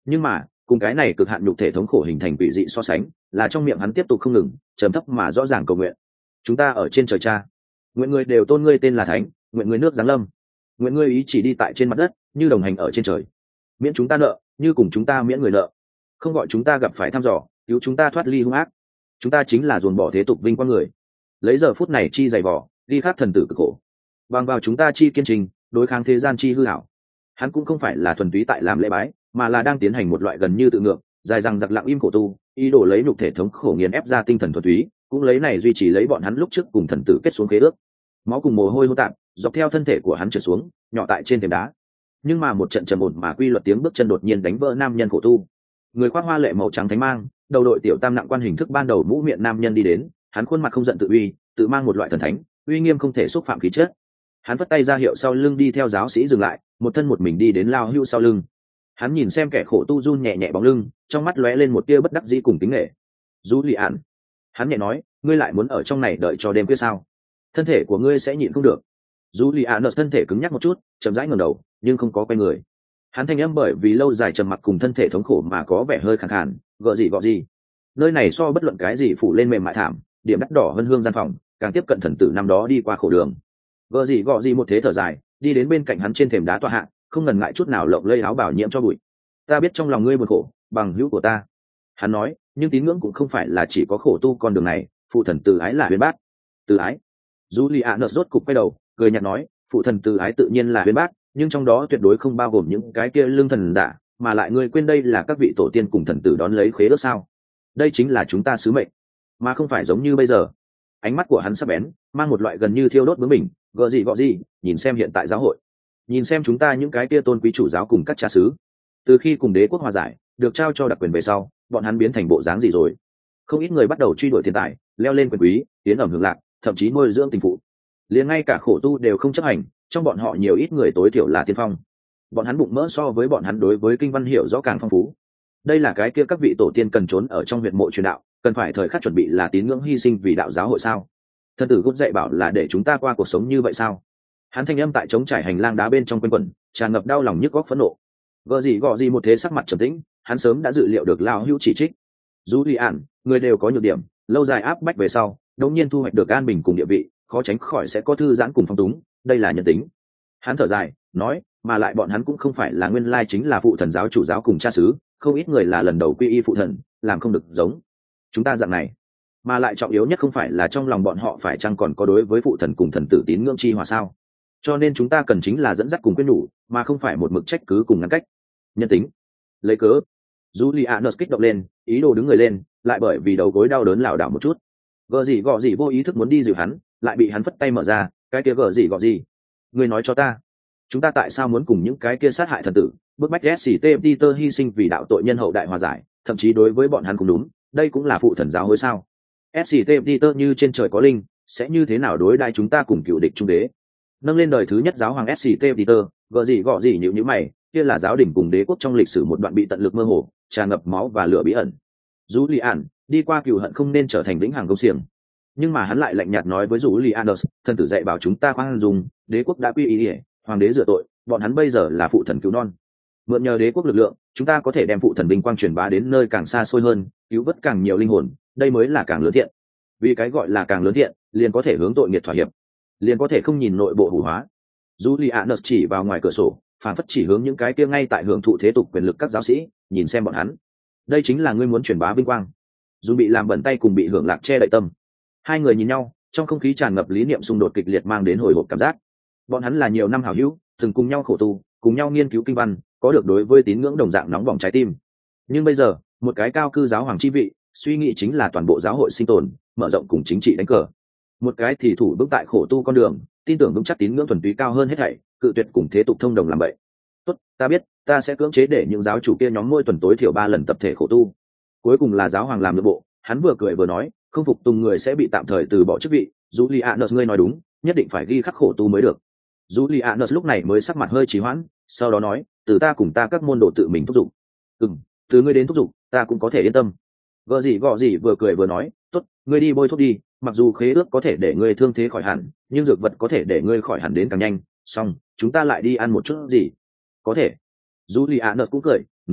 Nhưng mà cùng cái này cực hạn nhục thể thống khổ hình thành quỷ dị so sánh, là trong miệng hắn tiếp tục không ngừng trầm thấp mà rõ ràng cầu nguyện: chúng ta ở trên trời cha, nguyện người đều tôn ngươi tên là thánh, nguyện người nước giáng lâm, nguyện ngươi ý chỉ đi tại trên mặt đất như đồng hành ở trên trời, miễn chúng ta nợ như cùng chúng ta miễn người nợ, không gọi chúng ta gặp phải thăm dò, cứu chúng ta thoát ly hung ác, chúng ta chính là dồn bỏ thế tục vinh quang người, lấy giờ phút này chi dày vỏ đi khắc thần tử cực khổ, bằng vào chúng ta chi kiên trình đối kháng thế gian chi hư hảo. Hắn cũng không phải là thuần túy tại làm lễ bái, mà là đang tiến hành một loại gần như tự ngược dài rằng giặc lặng im khổ tu, ý đồ lấy nhục thể thống khổ nghiền ép ra tinh thần thuần túy, cũng lấy này duy trì lấy bọn hắn lúc trước cùng thần tử kết xuống khế ước. Máu cùng mồ hôi hô tạp dọc theo thân thể của hắn trượt xuống, nhỏ tại trên thềm đá. Nhưng mà một trận trầm ổn mà quy luật tiếng bước chân đột nhiên đánh vỡ nam nhân khổ tu. Người khoác hoa lệ màu trắng thánh mang, đầu đội tiểu tam nặng quan hình thức ban đầu mũ miệng nam nhân đi đến, hắn khuôn mặt không giận tự uy, tự mang một loại thần thánh uy nghiêm không thể xúc phạm khí chất. Hắn vất tay ra hiệu sau lưng đi theo giáo sĩ dừng lại, một thân một mình đi đến lao hưu sau lưng. Hắn nhìn xem kẻ khổ tu run nhẹ nhẹ bóng lưng, trong mắt lóe lên một tia bất đắc dĩ cùng kính nghệ. Du lì ạn, hắn nhẹ nói, ngươi lại muốn ở trong này đợi cho đêm khuya sao? Thân thể của ngươi sẽ nhịn không được. Du lì ạn thân thể cứng nhắc một chút, chậm rãi ngẩng đầu, nhưng không có quay người. Hắn thanh âm bởi vì lâu dài trầm mặc cùng thân thể thống khổ mà có vẻ hơi khàn khàn, gợ gì gọ gì. Nơi này so bất luận cái gì phủ lên mềm mại thảm, điểm đắt đỏ hơn hương gian phòng, càng tiếp cận thần tử năm đó đi qua khổ đường. Gợ gì gọ gì một thế thở dài, đi đến bên cạnh hắn trên thềm đá tọa hạ, không ngần ngại chút nào lộng lây áo bảo nhiễm cho bụi. Ta biết trong lòng ngươi buồn khổ, bằng hữu của ta. Hắn nói, nhưng tín ngưỡng cũng không phải là chỉ có khổ tu con đường này, phụ thần từ ái là huyền bác. Từ ái. Juliana rốt cục quay đầu, cười nhạt nói, phụ thần từ ái tự nhiên là huyền bác, nhưng trong đó tuyệt đối không bao gồm những cái kia lương thần giả, mà lại ngươi quên đây là các vị tổ tiên cùng thần tử đón lấy khế ước sao? Đây chính là chúng ta sứ mệnh, mà không phải giống như bây giờ. Ánh mắt của hắn sắc bén, mang một loại gần như thiêu đốt bướng mình, gợ gì gọ gì, nhìn xem hiện tại giáo hội, nhìn xem chúng ta những cái kia tôn quý chủ giáo cùng các cha xứ. Từ khi cùng đế quốc hòa giải, được trao cho đặc quyền về sau, bọn hắn biến thành bộ dáng gì rồi? Không ít người bắt đầu truy đuổi tiền tài, leo lên quyền quý, tiến ẩm hưởng lạc, thậm chí nuôi dưỡng tình phụ. Liền ngay cả khổ tu đều không chấp hành, trong bọn họ nhiều ít người tối thiểu là tiên phong. Bọn hắn bụng mỡ so với bọn hắn đối với kinh văn hiểu rõ càng phong phú. Đây là cái kia các vị tổ tiên cần trốn ở trong huyệt mộ truyền đạo, cần phải thời khắc chuẩn bị là tín ngưỡng hy sinh vì đạo giáo hội sao? Thần tử Gút dạy bảo là để chúng ta qua cuộc sống như vậy sao? Hắn thanh âm tại trống trải hành lang đá bên trong quanh quẩn, tràn ngập đau lòng nhức góc phẫn nộ. Gợ gì gọ gì một thế sắc mặt trầm tĩnh, hắn sớm đã dự liệu được lao hữu chỉ trích. Julian, người đều có nhược điểm, lâu dài áp bách về sau, đột nhiên thu hoạch được an bình cùng địa vị, khó tránh khỏi sẽ có thư giãn cùng phong túng, đây là nhân tính. Hắn thở dài, nói, mà lại bọn hắn cũng không phải là nguyên lai chính là phụ thần giáo chủ giáo cùng cha xứ, không ít người là lần đầu quy y phụ thần, làm không được giống chúng ta dạng này. Mà lại trọng yếu nhất không phải là trong lòng bọn họ phải chăng còn có đối với phụ thần cùng thần tử tín ngưỡng chi hòa sao? Cho nên chúng ta cần chính là dẫn dắt cùng quyến nhủ, mà không phải một mực trách cứ cùng ngăn cách. Nhân tính. Lấy cớ. Juliana kích động lên, ý đồ đứng người lên, lại bởi vì đầu gối đau đớn lảo đảo một chút. Gờ gì gọ gì vô ý thức muốn đi dìu hắn, lại bị hắn phất tay mở ra, cái kia gờ gì gọ gì. Ngươi nói cho ta, chúng ta tại sao muốn cùng những cái kia sát hại thần tử, bức bách ét xê tê Peter hy sinh vì đạo tội nhân hậu đại hòa giải, thậm chí đối với bọn hắn cũng đúng, đây cũng là phụ thần giáo hối sao? ét xê tê Peter như trên trời có linh, sẽ như thế nào đối đãi chúng ta cùng cựu địch trung đế? Nâng lên đời thứ nhất giáo hoàng ét xê tê Peter, gợ gì gọ gì nhíu nhíu mày, kia là giáo đình cùng đế quốc trong lịch sử một đoạn bị tận lực mơ hồ, tràn ngập máu và lửa bí ẩn. Julian, đi qua cừu hận không nên trở thành vĩnh hằng công xiềng. Nhưng mà hắn lại lạnh nhạt nói với Julian, thần tử dạy bảo chúng ta khoan dung, đế quốc đã quy y, hoàng đế rửa tội, bọn hắn bây giờ là phụ thần cứu non. Mượn nhờ đế quốc lực lượng, chúng ta có thể đem phụ thần vinh quang truyền bá đến nơi càng xa xôi hơn, cứu vớt càng nhiều linh hồn, đây mới là càng lớn thiện. Vì cái gọi là càng lớn thiện, liền có thể hướng tội nghiệt thỏa hiệp, liền có thể không nhìn nội bộ hủ hóa. Julian chỉ vào ngoài cửa sổ, phản phất chỉ hướng những cái kia ngay tại hưởng thụ thế tục quyền lực các giáo sĩ, nhìn xem bọn hắn. Đây chính là ngươi muốn truyền bá vinh quang. Dù bị làm bẩn tay cùng bị hưởng lạc che đậy tâm. Hai người nhìn nhau, trong không khí tràn ngập lý niệm xung đột kịch liệt mang đến hồi hộp cảm giác. Bọn hắn là nhiều năm hảo hữu, từng cùng nhau khổ tu, cùng nhau nghiên cứu kinh văn, có được đối với tín ngưỡng đồng dạng nóng bỏng trái tim. Nhưng bây giờ, một cái cao cư giáo hoàng chi vị, suy nghĩ chính là toàn bộ giáo hội sinh tồn, mở rộng cùng chính trị đánh cờ. Một cái thì thủ vững tại khổ tu con đường, tin tưởng vững chắc tín ngưỡng thuần túy cao hơn hết thảy, cự tuyệt cùng thế tục thông đồng làm vậy. Tốt, ta biết, ta sẽ cưỡng chế để những giáo chủ kia nhóm mỗi tuần tối thiểu ba lần tập thể khổ tu. Cuối cùng là giáo hoàng làm nội bộ, hắn vừa cười vừa nói, không phục tùng người sẽ bị tạm thời từ bỏ chức vị. Julianus, ngươi nói đúng, nhất định phải ghi khắc khổ tu mới được. Julianus lúc này mới sắc mặt hơi trì hoãn, sau đó nói, từ ta cùng ta các môn đồ tự mình thúc giục. Ừm, từ ngươi đến thúc giục, ta cũng có thể yên tâm. Gợ gì gọ gì vừa cười vừa nói, tốt, ngươi đi bôi thuốc đi, mặc dù khế ước có thể để ngươi thương thế khỏi hẳn, nhưng dược vật có thể để ngươi khỏi hẳn đến càng nhanh. Xong, chúng ta lại đi ăn một chút gì? Có thể. Julianus cũng cười, nói,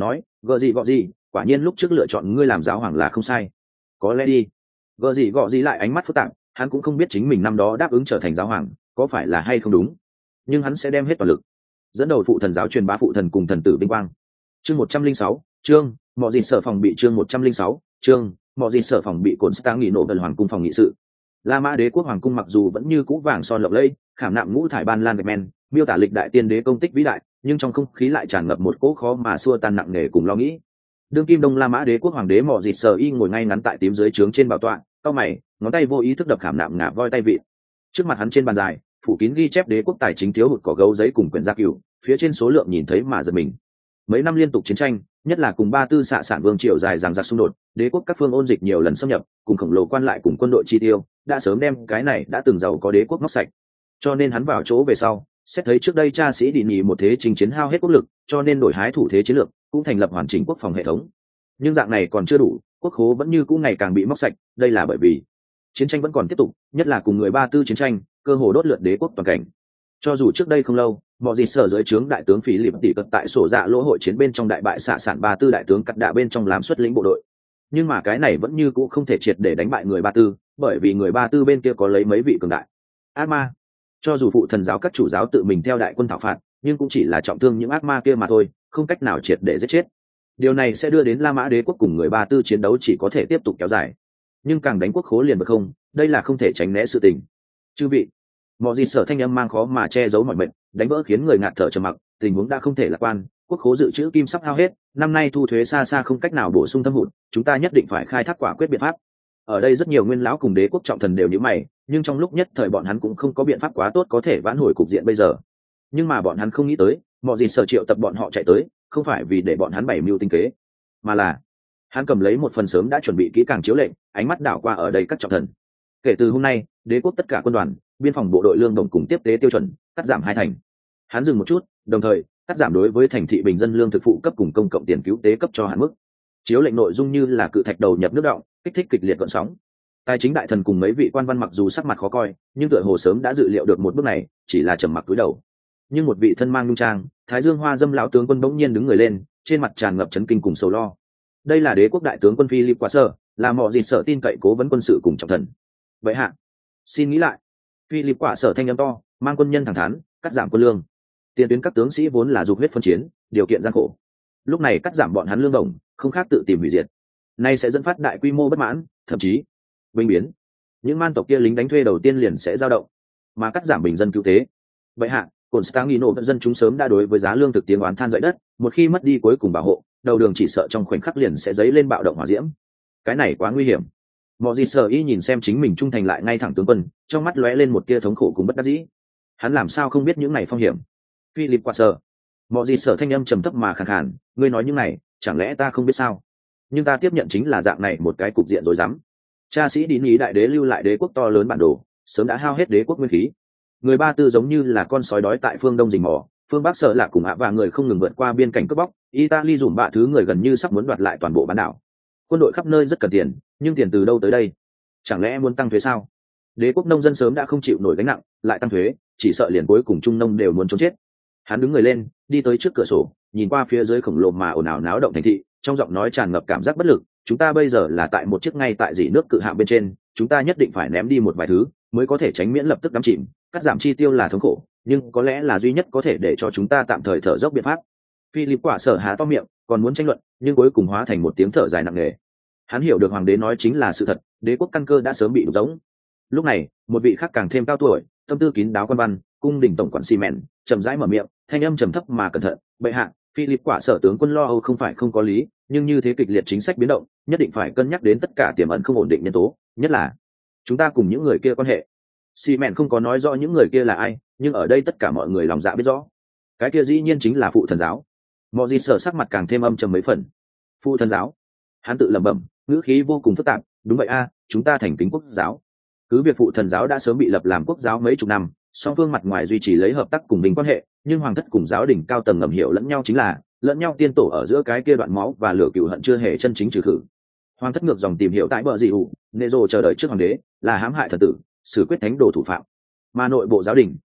gợ gì gọ gì, quả nhiên lúc trước lựa chọn ngươi làm giáo hoàng là không sai. Có lẽ đi. Gợ gì gọ gì lại ánh mắt phức tạp, hắn cũng không biết chính mình năm đó đáp ứng trở thành giáo hoàng có phải là hay không đúng, nhưng hắn sẽ đem hết toàn lực dẫn đầu phụ thần giáo truyền bá phụ thần cùng thần tử vinh quang. Chương một trăm linh sáu, chương mọi gì sở phòng bị chương một trăm linh sáu, chương mọi gì sở phòng bị cồn stang nghỉ nổ gần hoàng cung phòng nghị sự. La Mã đế quốc hoàng cung mặc dù vẫn như cũ vàng son lộng lẫy, khảm nạm ngũ thải ban lan gạch men, miêu tả lịch đại tiên đế công tích vĩ đại, nhưng trong không khí lại tràn ngập một cỗ khó mà xua tan nặng nề cùng lo nghĩ. Đương kim Đông La Mã đế quốc hoàng đế Mọ Dịt Sở Y ngồi ngay ngắn tại tím dưới trướng trên bảo tọa, cau mày, ngón tay vô ý thức đập khảm nạm ngả voi tay vị. Trước mặt hắn trên bàn dài, phủ kín ghi chép đế quốc tài chính thiếu hụt cỏ gấu giấy cùng quyển gia cửu, phía trên số lượng nhìn thấy mà giật mình. Mấy năm liên tục chiến tranh, nhất là cùng ba tư xạ sản vương triều dài dằng dặc xung đột, đế quốc các phương ôn dịch nhiều lần xâm nhập, cùng khổng lồ quan lại cùng quân đội chi tiêu, đã sớm đem cái này đã từng giàu có đế quốc móc sạch. Cho nên hắn vào chỗ về sau, xét thấy trước đây cha sĩ đi nhì một thế chinh chiến hao hết quốc lực, cho nên đổi hái thủ thế chiến lược, cũng thành lập hoàn chỉnh quốc phòng hệ thống. Nhưng dạng này còn chưa đủ, quốc khố vẫn như cũ ngày càng bị móc sạch, đây là bởi vì chiến tranh vẫn còn tiếp tục, nhất là cùng người ba tư chiến tranh, cơ hồ đốt lượt đế quốc toàn cảnh. Cho dù trước đây không lâu, mọi gì sở dưới trướng đại tướng phí lịp tỷ cật tại sổ dạ lỗ hội chiến bên trong đại bại xạ sản ba tư đại tướng cắt đạ bên trong làm xuất lĩnh bộ đội, nhưng mà cái này vẫn như cũ không thể triệt để đánh bại người ba tư, bởi vì người ba tư bên kia có lấy mấy vị cường đại ác ma. Cho dù phụ thần giáo các chủ giáo tự mình theo đại quân thảo phạt, nhưng cũng chỉ là trọng thương những ác ma kia mà thôi, không cách nào triệt để giết chết. Điều này sẽ đưa đến La Mã đế quốc cùng người ba tư chiến đấu chỉ có thể tiếp tục kéo dài, nhưng càng đánh quốc khố liền bật không, đây là không thể tránh né sự tình. Chư vị, mọi gì sở thanh âm mang khó mà che giấu mọi mệnh, đánh vỡ khiến người ngạt thở trầm mặc, tình huống đã không thể lạc quan, quốc khố dự trữ kim sắp hao hết, năm nay thu thuế xa xa không cách nào bổ sung thâm hụt, chúng ta nhất định phải khai thác quả quyết biện pháp. Ở đây rất nhiều nguyên lão cùng đế quốc trọng thần đều nhíu mày, nhưng trong lúc nhất thời bọn hắn cũng không có biện pháp quá tốt có thể vãn hồi cục diện bây giờ. Nhưng mà bọn hắn không nghĩ tới, mọi gì sở triệu tập bọn họ chạy tới, không phải vì để bọn hắn bày mưu tinh kế, mà là hắn cầm lấy một phần sớm đã chuẩn bị kỹ càng chiếu lệnh, ánh mắt đảo qua ở đây các trọng thần. Kể từ hôm nay, đế quốc tất cả quân đoàn, biên phòng bộ đội lương đồng cùng tiếp tế tiêu chuẩn cắt giảm hai thành. Hắn dừng một chút, đồng thời cắt giảm đối với thành thị bình dân lương thực phụ cấp cùng công cộng tiền cứu tế cấp cho hạn mức. Chiếu lệnh nội dung như là cự thạch đầu nhập nước động, kích thích kịch liệt gợn sóng. Tài chính đại thần cùng mấy vị quan văn mặc dù sắc mặt khó coi, nhưng tựa hồ sớm đã dự liệu được một bước này, chỉ là trầm mặc cúi đầu. Nhưng một vị thân mang nhung trang, thái dương hoa dâm lão tướng quân bỗng nhiên đứng người lên, trên mặt tràn ngập chấn kinh cùng sầu lo. Đây là đế quốc đại tướng quân Philip Quả Sở, là mọi gì sở tin cậy cố vấn quân sự cùng trọng thần. Vậy hạ, xin nghĩ lại. Philip Quả Sở thanh âm to, mang quân nhân thẳng thắn, cắt giảm quân lương. Tiền tuyến các tướng sĩ vốn là dục huyết phân chiến, điều kiện gian khổ. Lúc này cắt giảm bọn hắn lương đồng, không khác tự tìm hủy diệt. Nay sẽ dẫn phát đại quy mô bất mãn, thậm chí binh biến. Những man tộc kia lính đánh thuê đầu tiên liền sẽ dao động, mà cắt giảm bình dân cứu tế. Vậy hạ, Constantino vận dân chúng sớm đã đối với giá lương thực tiếng oán than dậy đất, một khi mất đi cuối cùng bảo hộ, đầu đường chỉ sợ trong khoảnh khắc liền sẽ dấy lên bạo động hỏa diễm. Cái này quá nguy hiểm. Mọi gì sở y nhìn xem chính mình trung thành lại ngay thẳng tướng quân, trong mắt lóe lên một tia thống khổ cùng bất đắc dĩ. Hắn làm sao không biết những này phong hiểm? Philip Quả Sở. Mọi gì sở thanh âm trầm thấp mà khàn khàn, ngươi nói những này, chẳng lẽ ta không biết sao? Nhưng ta tiếp nhận chính là dạng này một cái cục diện rối rắm. Cha sĩ đi nghĩ đại đế lưu lại đế quốc to lớn bản đồ, sớm đã hao hết đế quốc nguyên khí. Người ba tư giống như là con sói đói tại phương đông rình mò, phương bắc sợ là cùng ạ và người không ngừng vượt qua biên cảnh cướp bóc, Italy dùm bạ thứ người gần như sắp muốn đoạt lại toàn bộ bán đảo. Quân đội khắp nơi rất cần tiền, nhưng tiền từ đâu tới đây? Chẳng lẽ muốn tăng thuế sao? Đế quốc nông dân sớm đã không chịu nổi gánh nặng, lại tăng thuế, chỉ sợ liền cuối cùng trung nông đều muốn trốn chết. Hắn đứng người lên, đi tới trước cửa sổ, nhìn qua phía dưới khổng lồ mà ồn ào náo động thành thị, trong giọng nói tràn ngập cảm giác bất lực. Chúng ta bây giờ là tại một chiếc ngay tại dỉ nước cự hạm bên trên, chúng ta nhất định phải ném đi một vài thứ mới có thể tránh miễn lập tức đắm chìm. Cắt giảm chi tiêu là thống khổ, nhưng có lẽ là duy nhất có thể để cho chúng ta tạm thời thở dốc biện pháp. Philip Quả Sở há to miệng, còn muốn tranh luận, nhưng cuối cùng hóa thành một tiếng thở dài nặng nề. Hắn hiểu được hoàng đế nói chính là sự thật, đế quốc căn cơ đã sớm bị đục giống. Lúc này, một vị khác càng thêm cao tuổi, tâm tư kín đáo quan văn, cung đình tổng quản xi mèn, chậm rãi mở miệng, thanh âm trầm thấp mà cẩn thận, bệ hạ, Philip Quả Sở tướng quân lo âu không phải không có lý, nhưng như thế kịch liệt chính sách biến động, nhất định phải cân nhắc đến tất cả tiềm ẩn không ổn định nhân tố, nhất là chúng ta cùng những người kia quan hệ. Xi mèn không có nói rõ những người kia là ai, nhưng ở đây tất cả mọi người lòng dạ biết rõ. Cái kia dĩ nhiên chính là phụ thần giáo. Mọi gì sở sắc mặt càng thêm âm trầm mấy phần. Phụ thần giáo? Hắn tự lẩm bẩm, ngữ khí vô cùng phức tạp, đúng vậy a, chúng ta thành kính quốc giáo. Cứ việc phụ thần giáo đã sớm bị lập làm quốc giáo mấy chục năm, song phương mặt ngoài duy trì lấy hợp tác cùng bình quan hệ, nhưng hoàng thất cùng giáo đình cao tầng ngầm hiểu lẫn nhau chính là lẫn nhau tiên tổ ở giữa cái kia đoạn máu và lửa cừu hận chưa hề chân chính trừ khử. Hoàng thất ngược dòng tìm hiểu tại bờ dị ủ, nệ rồ chờ đợi trước hoàng đế là hãm hại thần tử, xử quyết thánh đồ thủ phạm, mà nội bộ giáo đình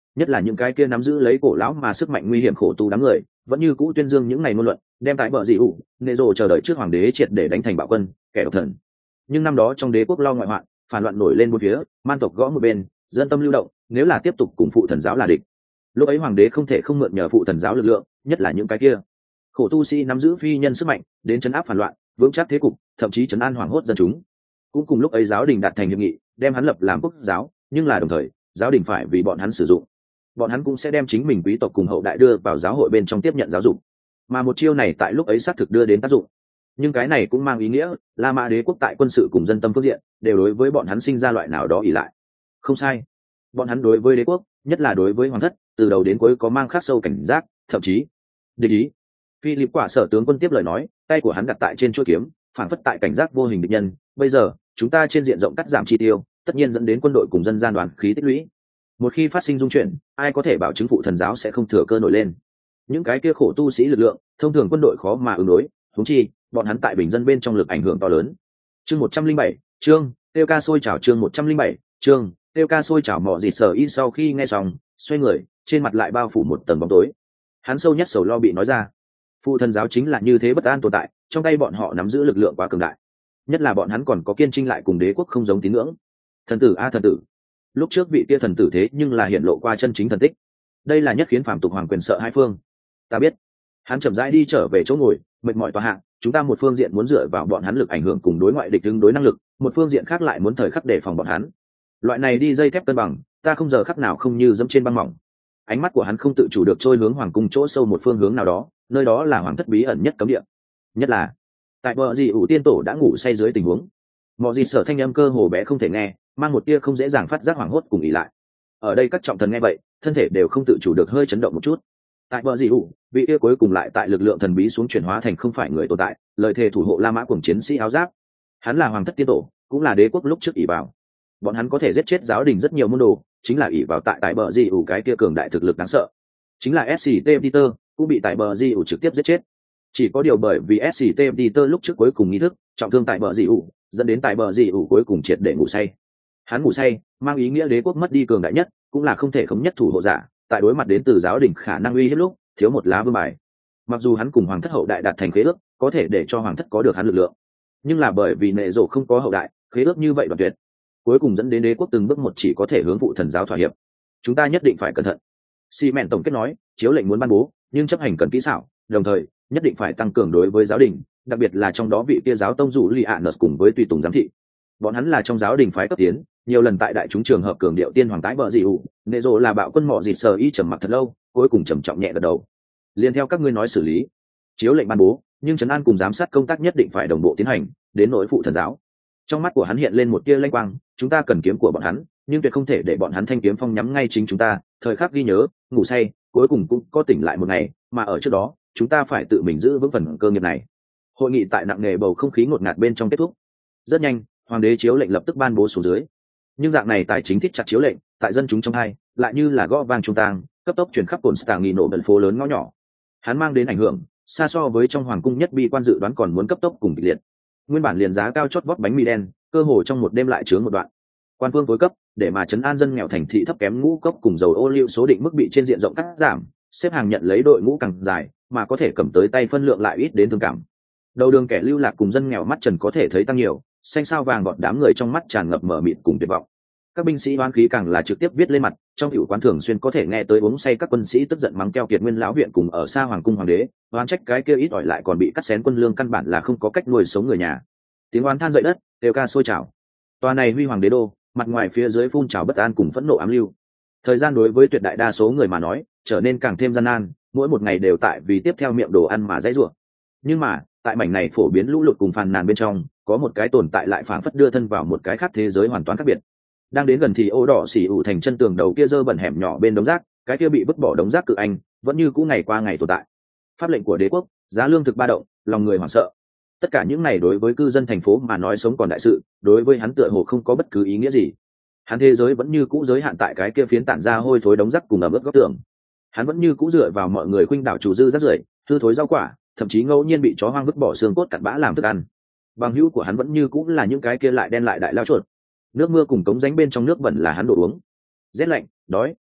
nhất là những cái kia nắm giữ lấy cổ lão mà sức mạnh nguy hiểm khổ tu đám người vẫn như cũ tuyên dương những ngày ngôn luận, đem tại bờ dị ủ nệ rồ chờ đợi trước hoàng đế triệt để đánh thành bạo quân kẻ độc thần. Nhưng năm đó trong đế quốc lo ngoại hoạn, phản loạn nổi lên bốn phía, man tộc gõ một bên, dân tâm lưu động, nếu là tiếp tục cùng phụ thần giáo là địch, lúc ấy hoàng đế không thể không mượn nhờ phụ thần giáo lực lượng, nhất là những cái kia khổ tu sĩ nắm giữ phi nhân sức mạnh đến chấn áp phản loạn, vững chắc thế cục, thậm chí chấn an hoảng hốt dân chúng. Cũng cùng lúc ấy giáo đình đạt thành hiệp nghị, đem hắn lập làm quốc giáo, nhưng là đồng thời giáo đình phải vì bọn hắn sử dụng, bọn hắn cũng sẽ đem chính mình quý tộc cùng hậu đại đưa vào giáo hội bên trong tiếp nhận giáo dục. Mà một chiêu này tại lúc ấy xác thực đưa đến tác dụng, nhưng cái này cũng mang ý nghĩa La Mã đế quốc tại quân sự cùng dân tâm phương diện đều đối với bọn hắn sinh ra loại nào đó ỷ lại. Không sai, bọn hắn đối với đế quốc, nhất là đối với hoàng thất, từ đầu đến cuối có mang khắc sâu cảnh giác, thậm chí địch ý. Philip quả sở tướng quân tiếp lời nói, tay của hắn đặt tại trên chuôi kiếm, phản phất tại cảnh giác vô hình địch nhân. Bây giờ chúng ta trên diện rộng cắt giảm chi tiêu, tất nhiên dẫn đến quân đội cùng dân gian đoàn khí tích lũy. Một khi phát sinh dung chuyển, ai có thể bảo chứng phụ thần giáo sẽ không thừa cơ nổi lên? Những cái kia khổ tu sĩ lực lượng, thông thường quân đội khó mà ứng đối, huống chi bọn hắn tại bình dân bên trong lực ảnh hưởng to lớn. Chương một trăm linh bảy, chương tiêu ca sôi chảo chương một trăm linh bảy, chương tiêu ca sôi chảo mọ dịt sở y sau khi nghe xong, xoay người, trên mặt lại bao phủ một tầng bóng tối. Hắn sâu nhất sầu lo bị nói ra. Phụ thần giáo chính là như thế bất an tồn tại, trong tay bọn họ nắm giữ lực lượng quá cường đại, nhất là bọn hắn còn có kiên trinh lại cùng đế quốc không giống tín ngưỡng. Thần tử a thần tử, lúc trước vị kia thần tử thế nhưng là hiện lộ qua chân chính thần tích, đây là nhất khiến phàm tục hoàng quyền sợ hai phương. Ta biết. Hắn chậm rãi đi trở về chỗ ngồi, mệt mỏi tòa hạng. Chúng ta một phương diện muốn dựa vào bọn hắn lực ảnh hưởng cùng đối ngoại địch ứng đối năng lực, một phương diện khác lại muốn thời khắc đề phòng bọn hắn. Loại này đi dây thép cân bằng, ta không giờ khắc nào không như dẫm trên băng mỏng. Ánh mắt của hắn không tự chủ được trôi hướng hoàng cung chỗ sâu một phương hướng nào đó, nơi đó là hoàng thất bí ẩn nhất cấm địa, nhất là tại bờ dị ủ tiên tổ đã ngủ say dưới tình huống. Mọi gì sở thanh âm cơ hồ bé không thể nghe, mang một tia không dễ dàng phát giác hoảng hốt cùng ỉ lại. Ở đây các trọng thần nghe vậy, thân thể đều không tự chủ được hơi chấn động một chút. Tại bờ dị ủ, vị kia cuối cùng lại tại lực lượng thần bí xuống chuyển hóa thành không phải người tồn tại, lời thề thủ hộ La Mã cùng chiến sĩ áo giáp. Hắn là hoàng thất tiên tổ, cũng là đế quốc lúc trước ỷ vào. Bọn hắn có thể giết chết giáo đình rất nhiều môn đồ, chính là ỷ vào tại tại bờ dị ủ cái kia cường đại thực lực đáng sợ. Chính là ét xê tê Peter cũng bị tại bờ dị ủ trực tiếp giết chết. Chỉ có điều bởi vì ét xê tê Peter lúc trước cuối cùng nghi thức trọng thương tại bờ dị ủ, dẫn đến tại bờ dị ủ cuối cùng triệt để ngủ say. Hắn ngủ say, mang ý nghĩa đế quốc mất đi cường đại nhất, cũng là không thể khống nhất thủ hộ giả, tại đối mặt đến từ giáo đình khả năng uy hiếp lúc, thiếu một lá vương bài. Mặc dù hắn cùng hoàng thất hậu đại đạt thành khế ước, có thể để cho hoàng thất có được hắn lực lượng, nhưng là bởi vì nệ rổ không có hậu đại, khế ước như vậy đoạn tuyệt, cuối cùng dẫn đến đế quốc từng bước một chỉ có thể hướng phụ thần giáo thỏa hiệp. Chúng ta nhất định phải cẩn thận. Xi mẹn tổng kết nói, chiếu lệnh muốn ban bố, nhưng chấp hành cần kỹ xảo, đồng thời nhất định phải tăng cường đối với giáo đình, đặc biệt là trong đó vị kia giáo tông dụ Lianus cùng với tùy tùng giám thị. Bọn hắn là trong giáo đình phái cấp tiến, nhiều lần tại đại chúng trường hợp cường điệu tiên hoàng tái bờ dị ủ, nệ rổ là bạo quân mọ dịt sờ y trầm mặc thật lâu, cuối cùng trầm trọng nhẹ gật đầu. Liên theo các ngươi nói xử lý. Chiếu lệnh ban bố, nhưng trấn an cùng giám sát công tác nhất định phải đồng bộ tiến hành, đến nỗi phụ thần giáo. Trong mắt của hắn hiện lên một tia lanh quang, chúng ta cần kiếm của bọn hắn, nhưng tuyệt không thể để bọn hắn thanh kiếm phong nhắm ngay chính chúng ta, thời khắc ghi nhớ, ngủ say, cuối cùng cũng có tỉnh lại một ngày, mà ở trước đó, chúng ta phải tự mình giữ vững phần cơ nghiệp này. Hội nghị tại nặng nề bầu không khí ngột ngạt bên trong kết thúc. Rất nhanh, hoàng đế chiếu lệnh lập tức ban bố xuống dưới. Nhưng dạng này tài chính thích chặt chiếu lệnh, tại dân chúng trong hai, lại như là gõ vang trung tang, cấp tốc chuyển khắp cồn stạng nghi nổ bận phố lớn ngõ nhỏ. Hắn mang đến ảnh hưởng, xa so với trong hoàng cung nhất bi quan dự đoán còn muốn cấp tốc cùng kịch liệt. Nguyên bản liền giá cao chót vót bánh mì đen, cơ hồ trong một đêm lại chướng một đoạn. Quan phương tối cấp, để mà trấn an dân nghèo thành thị thấp kém ngũ cốc cùng dầu ô liu số định mức bị trên diện rộng cắt giảm, xếp hàng nhận lấy đội ngũ càng dài, mà có thể cầm tới tay phân lượng lại ít đến thương cảm. Đầu đường kẻ lưu lạc cùng dân nghèo mắt trần có thể thấy tăng nhiều, xanh sao vàng gọt đám người trong mắt tràn ngập mờ mịt cùng tuyệt vọng. Các binh sĩ oán khí càng là trực tiếp viết lên mặt, trong tiểu quán thường xuyên có thể nghe tới uống say các quân sĩ tức giận mắng keo kiệt nguyên lão viện cùng ở xa hoàng cung hoàng đế, oán trách cái kia ít ỏi lại còn bị cắt xén quân lương căn bản là không có cách nuôi sống người nhà. Tiếng oán than dậy đất, đều ca sôi trào. Tòa này huy hoàng đế đô, mặt ngoài phía dưới phun trào bất an cùng phẫn nộ ám lưu. Thời gian đối với tuyệt đại đa số người mà nói, trở nên càng thêm gian nan, mỗi một ngày đều tại vì tiếp theo miệng đồ ăn mà dãy rủa. Nhưng mà, tại mảnh này phổ biến lũ lụt cùng phàn nàn bên trong, có một cái tồn tại lại phảng phất đưa thân vào một cái khác thế giới hoàn toàn khác biệt. Đang đến gần thì ô đỏ xỉ ủ thành chân tường đầu kia dơ bẩn hẻm nhỏ bên đống rác, cái kia bị vứt bỏ đống rác cự anh vẫn như cũ ngày qua ngày tồn tại. Pháp lệnh của đế quốc, giá lương thực ba động, lòng người hoảng sợ. Tất cả những này đối với cư dân thành phố mà nói sống còn đại sự, đối với hắn tựa hồ không có bất cứ ý nghĩa gì. Hắn thế giới vẫn như cũ giới hạn tại cái kia phiến tản ra hôi thối đống rác cùng ẩm ướt góc tường. Hắn vẫn như cũ dựa vào mọi người khuynh đảo chủ dư rác rưởi, hư thối rau quả, thậm chí ngẫu nhiên bị chó hoang vứt bỏ xương cốt cặn bã làm thức ăn. Bằng hữu của hắn vẫn như cũ là những cái kia lại đen lại đại lao chuột. Nước mưa cùng cống rãnh bên trong nước bẩn là hắn đồ uống. Rét lạnh, đói,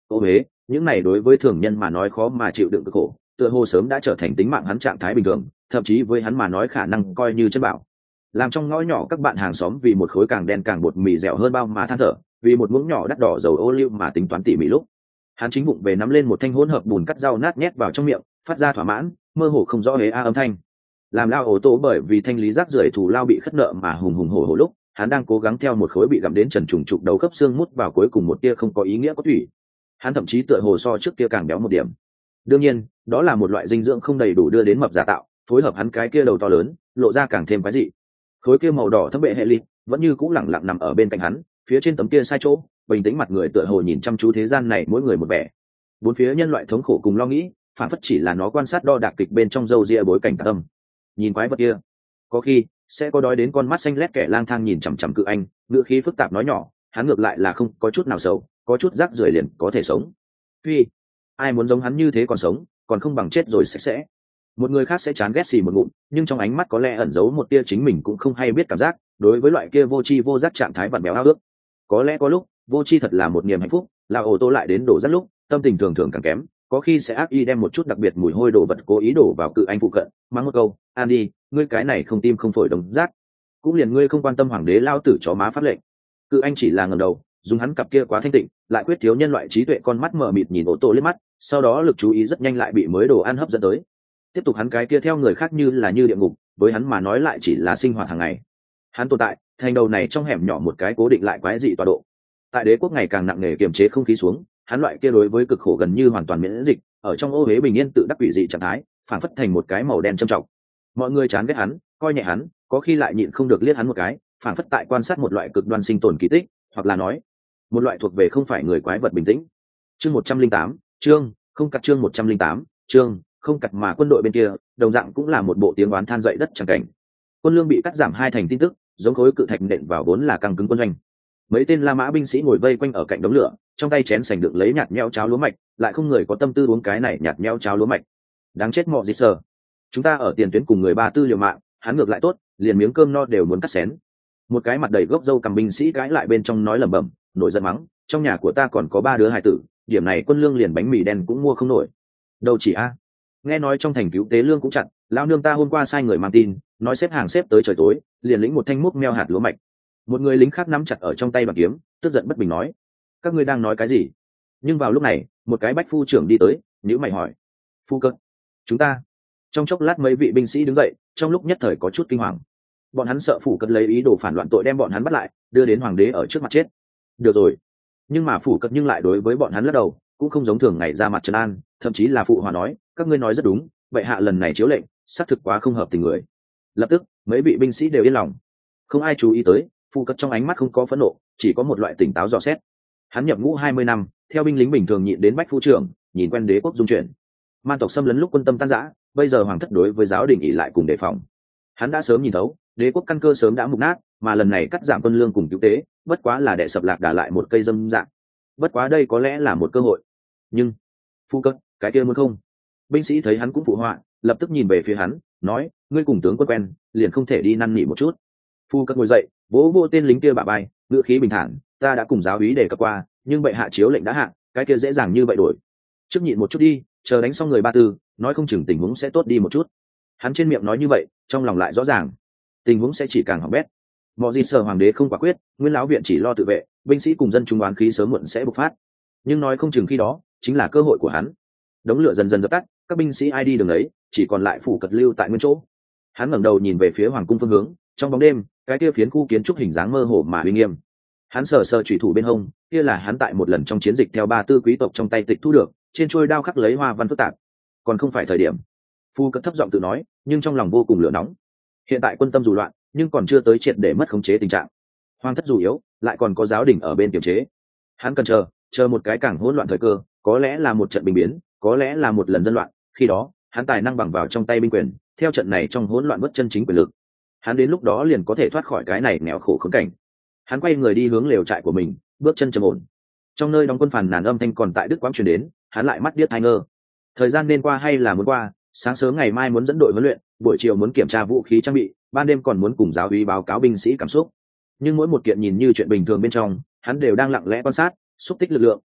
ô huế, những này đối với thường nhân mà nói khó mà chịu đựng cực khổ, tựa hồ sớm đã trở thành tính mạng hắn trạng thái bình thường, thậm chí với hắn mà nói khả năng coi như chân bảo. Làm trong ngõ nhỏ các bạn hàng xóm vì một khối càng đen càng bột mì dẻo hơn bao mà than thở, vì một muỗng nhỏ đắt đỏ dầu ô liu mà tính toán tỉ mỉ lúc, hắn chính bụng về nắm lên một thanh hỗn hợp bùn cắt rau nát nhét vào trong miệng, phát ra thỏa mãn mơ hồ không rõ hế a âm thanh. Làm lao ổ tổ bởi vì thanh lý rác rưởi thù lao bị khất nợ mà hùng hùng hổ hổ lúc, hắn đang cố gắng theo một khối bị gặm đến trần trùng trục đầu khớp xương mút vào cuối cùng một tia không có ý nghĩa có thủy. Hắn thậm chí tựa hồ so trước kia càng béo một điểm. Đương nhiên, đó là một loại dinh dưỡng không đầy đủ đưa đến mập giả tạo, phối hợp hắn cái kia đầu to lớn, lộ ra càng thêm quái dị. Khối kia màu đỏ thâm bệ hệ ly vẫn như cũ lẳng lặng nằm ở bên cạnh hắn, phía trên tấm kia sai chỗ, bình tĩnh mặt người tựa hồ nhìn chăm chú thế gian này mỗi người một vẻ. Bốn phía nhân loại thống khổ cùng lo nghĩ, phản phất chỉ là nó quan sát đo đạc kịch bên trong râu ria bối cảnh tạc tâm. Nhìn quái vật kia, có khi sẽ có đói đến con mắt xanh lét kẻ lang thang nhìn chằm chằm cự anh, ngữ khí phức tạp nói nhỏ, hắn ngược lại là không có chút nào xấu, có chút rác rưởi liền có thể sống. Phi, ai muốn giống hắn như thế còn sống, còn không bằng chết rồi sạch sẽ. Một người khác sẽ chán ghét xì một ngụm, nhưng trong ánh mắt có lẽ ẩn giấu một tia chính mình cũng không hay biết cảm giác, đối với loại kia vô tri vô giác trạng thái vặn béo ao ước. Có lẽ có lúc, vô tri thật là một niềm hạnh phúc, là ô tô lại đến đổ rất lúc, tâm tình thường thường càng kém, có khi sẽ ác ý đem một chút đặc biệt mùi hôi đồ vật cố ý đổ vào cự anh phụ cận, mắng một câu, "An đi, ngươi cái này không tim không phổi đồng rác." Cũng liền ngươi không quan tâm hoàng đế lao tử chó má phát lệnh. Cự anh chỉ là ngẩng đầu, dùng hắn cặp kia quá thanh tịnh, lại quyết thiếu nhân loại trí tuệ con mắt mở mịt nhìn ô tô liếc mắt, sau đó lực chú ý rất nhanh lại bị mới đồ ăn hấp dẫn tới. Tiếp tục hắn cái kia theo người khác như là như địa ngục, với hắn mà nói lại chỉ là sinh hoạt hàng ngày. Hắn tồn tại, thành đầu này trong hẻm nhỏ một cái cố định lại quái dị tọa độ. Tại đế quốc ngày càng nặng nề kiềm chế không khí xuống, hắn loại kia đối với cực khổ gần như hoàn toàn miễn dịch, ở trong ô hế bình yên tự đắc quỷ dị trạng thái, phản phất thành một cái màu đen trầm trọng. Mọi người chán ghét hắn, coi nhẹ hắn, có khi lại nhịn không được liếc hắn một cái, phản phất tại quan sát một loại cực đoan sinh tồn kỳ tích, hoặc là nói, một loại thuộc về không phải người quái vật bình tĩnh. Chương một trăm linh tám, chương, không cắt chương một trăm linh tám, chương, không cắt mà quân đội bên kia, đồng dạng cũng là một bộ tiếng oán than dậy đất chẳng cảnh. Quân lương bị cắt giảm hai thành tin tức, giống khối cự thạch nện vào vốn là căng cứng quân doanh. Mấy tên La Mã binh sĩ ngồi vây quanh ở cạnh đống lửa, trong tay chén sành đựng lấy nhạt nhẽo cháo lúa mạch, lại không người có tâm tư uống cái này nhạt nhẽo cháo lúa mạch. Đáng chết mọ gì sờ. Chúng ta ở tiền tuyến cùng người ba tư liều mạng, hắn ngược lại tốt, liền miếng cơm no đều muốn cắt xén. Một cái mặt đầy gốc râu cầm binh sĩ cãi lại bên trong nói lẩm bẩm, nổi giận mắng, trong nhà của ta còn có ba đứa hài tử, điểm này quân lương liền bánh mì đen cũng mua không nổi. Đâu chỉ a. Nghe nói trong thành cứu tế lương cũng chặn, lão nương ta hôm qua sai người mang tin, nói xếp hàng xếp tới trời tối, liền lĩnh một thanh múc meo hạt lúa mạch. Một người lính khác nắm chặt ở trong tay bằng kiếm, tức giận bất bình nói, các ngươi đang nói cái gì? Nhưng vào lúc này, một cái bách phu trưởng đi tới, nhíu mày hỏi, phu cận, chúng ta. Trong chốc lát mấy vị binh sĩ đứng dậy, trong lúc nhất thời có chút kinh hoàng. Bọn hắn sợ phủ cận lấy ý đồ phản loạn tội đem bọn hắn bắt lại, đưa đến hoàng đế ở trước mặt chết. Được rồi, nhưng mà phủ cận nhưng lại đối với bọn hắn lắc đầu, cũng không giống thường ngày ra mặt trấn an, thậm chí là phụ hòa nói, các ngươi nói rất đúng, bệ hạ lần này chiếu lệnh, xác thực quá không hợp tình người. Lập tức, mấy vị binh sĩ đều yên lòng. Không ai chú ý tới, phụ cận trong ánh mắt không có phẫn nộ, chỉ có một loại tỉnh táo dò xét. Hắn nhập ngũ hai mươi năm, theo binh lính bình thường nhịn đến bách phu trưởng, nhìn quen đế quốc dung chuyển. Man tộc xâm lấn lúc quân tâm tan rã, bây giờ hoàng thất đối với giáo đình ỷ lại cùng đề phòng. Hắn đã sớm nhìn thấu, đế quốc căn cơ sớm đã mục nát, mà lần này cắt giảm quân lương cùng cứu tế, bất quá là để sập lạc đà lại một cây dâm dạng. Bất quá đây có lẽ là một cơ hội. Nhưng, phu cận, cái kia muốn không? Binh sĩ thấy hắn cũng phụ họa, lập tức nhìn về phía hắn, nói, ngươi cùng tướng quân quen, liền không thể đi năn nỉ một chút. Phu cận ngồi dậy, vỗ vỗ tên lính kia bả vai, ngữ khí bình thản, ta đã cùng giáo úy đề cập qua, nhưng bệ hạ chiếu lệnh đã hạ, cái kia dễ dàng như vậy đổi. Trước nhịn một chút đi, chờ đánh xong người ba tư, nói không chừng tình huống sẽ tốt đi một chút. Hắn trên miệng nói như vậy, trong lòng lại rõ ràng, tình huống sẽ chỉ càng hỏng bét. Mọi gì sở hoàng đế không quả quyết, nguyên lão viện chỉ lo tự vệ, binh sĩ cùng dân chúng đoán khí sớm muộn sẽ bộc phát. Nhưng nói không chừng khi đó, chính là cơ hội của hắn. Đống lửa dần dần dập tắt, các binh sĩ ai đi đường ấy, chỉ còn lại phủ cật lưu tại nguyên chỗ. Hắn ngẩng đầu nhìn về phía hoàng cung phương hướng, trong bóng đêm, cái kia phiến khu kiến trúc hình dáng mơ hồ mà uy nghiêm. Hắn sờ sờ chủy thủ bên hông, kia là hắn tại một lần trong chiến dịch theo ba tư quý tộc trong tay tịch thu được, trên chuôi đao khắc lấy hoa văn phức tạp. Còn không phải thời điểm. Phu cất thấp giọng tự nói, nhưng trong lòng vô cùng lửa nóng. Hiện tại quân tâm dù loạn, nhưng còn chưa tới triệt để mất khống chế tình trạng. Hoàng thất dù yếu, lại còn có giáo đình ở bên kiềm chế. Hắn cần chờ, chờ một cái càng hỗn loạn thời cơ, có lẽ là một trận bình biến, có lẽ là một lần dân loạn, khi đó, hắn tài năng bằng vào trong tay binh quyền, theo trận này trong hỗn loạn mất chân chính quyền lực. Hắn đến lúc đó liền có thể thoát khỏi cái này nghèo khổ khốn cảnh. Hắn quay người đi hướng lều trại của mình, bước chân trầm ổn. Trong nơi đóng quân phàn nàn âm thanh còn tại đức quãng truyền đến, hắn lại mắt điếc tai ngơ. Thời gian nên qua hay là muốn qua, sáng sớm ngày mai muốn dẫn đội huấn luyện, buổi chiều muốn kiểm tra vũ khí trang bị, ban đêm còn muốn cùng giáo úy báo cáo binh sĩ cảm xúc. Nhưng mỗi một kiện nhìn như chuyện bình thường bên trong, hắn đều đang lặng lẽ quan sát, xúc tích lực lượng,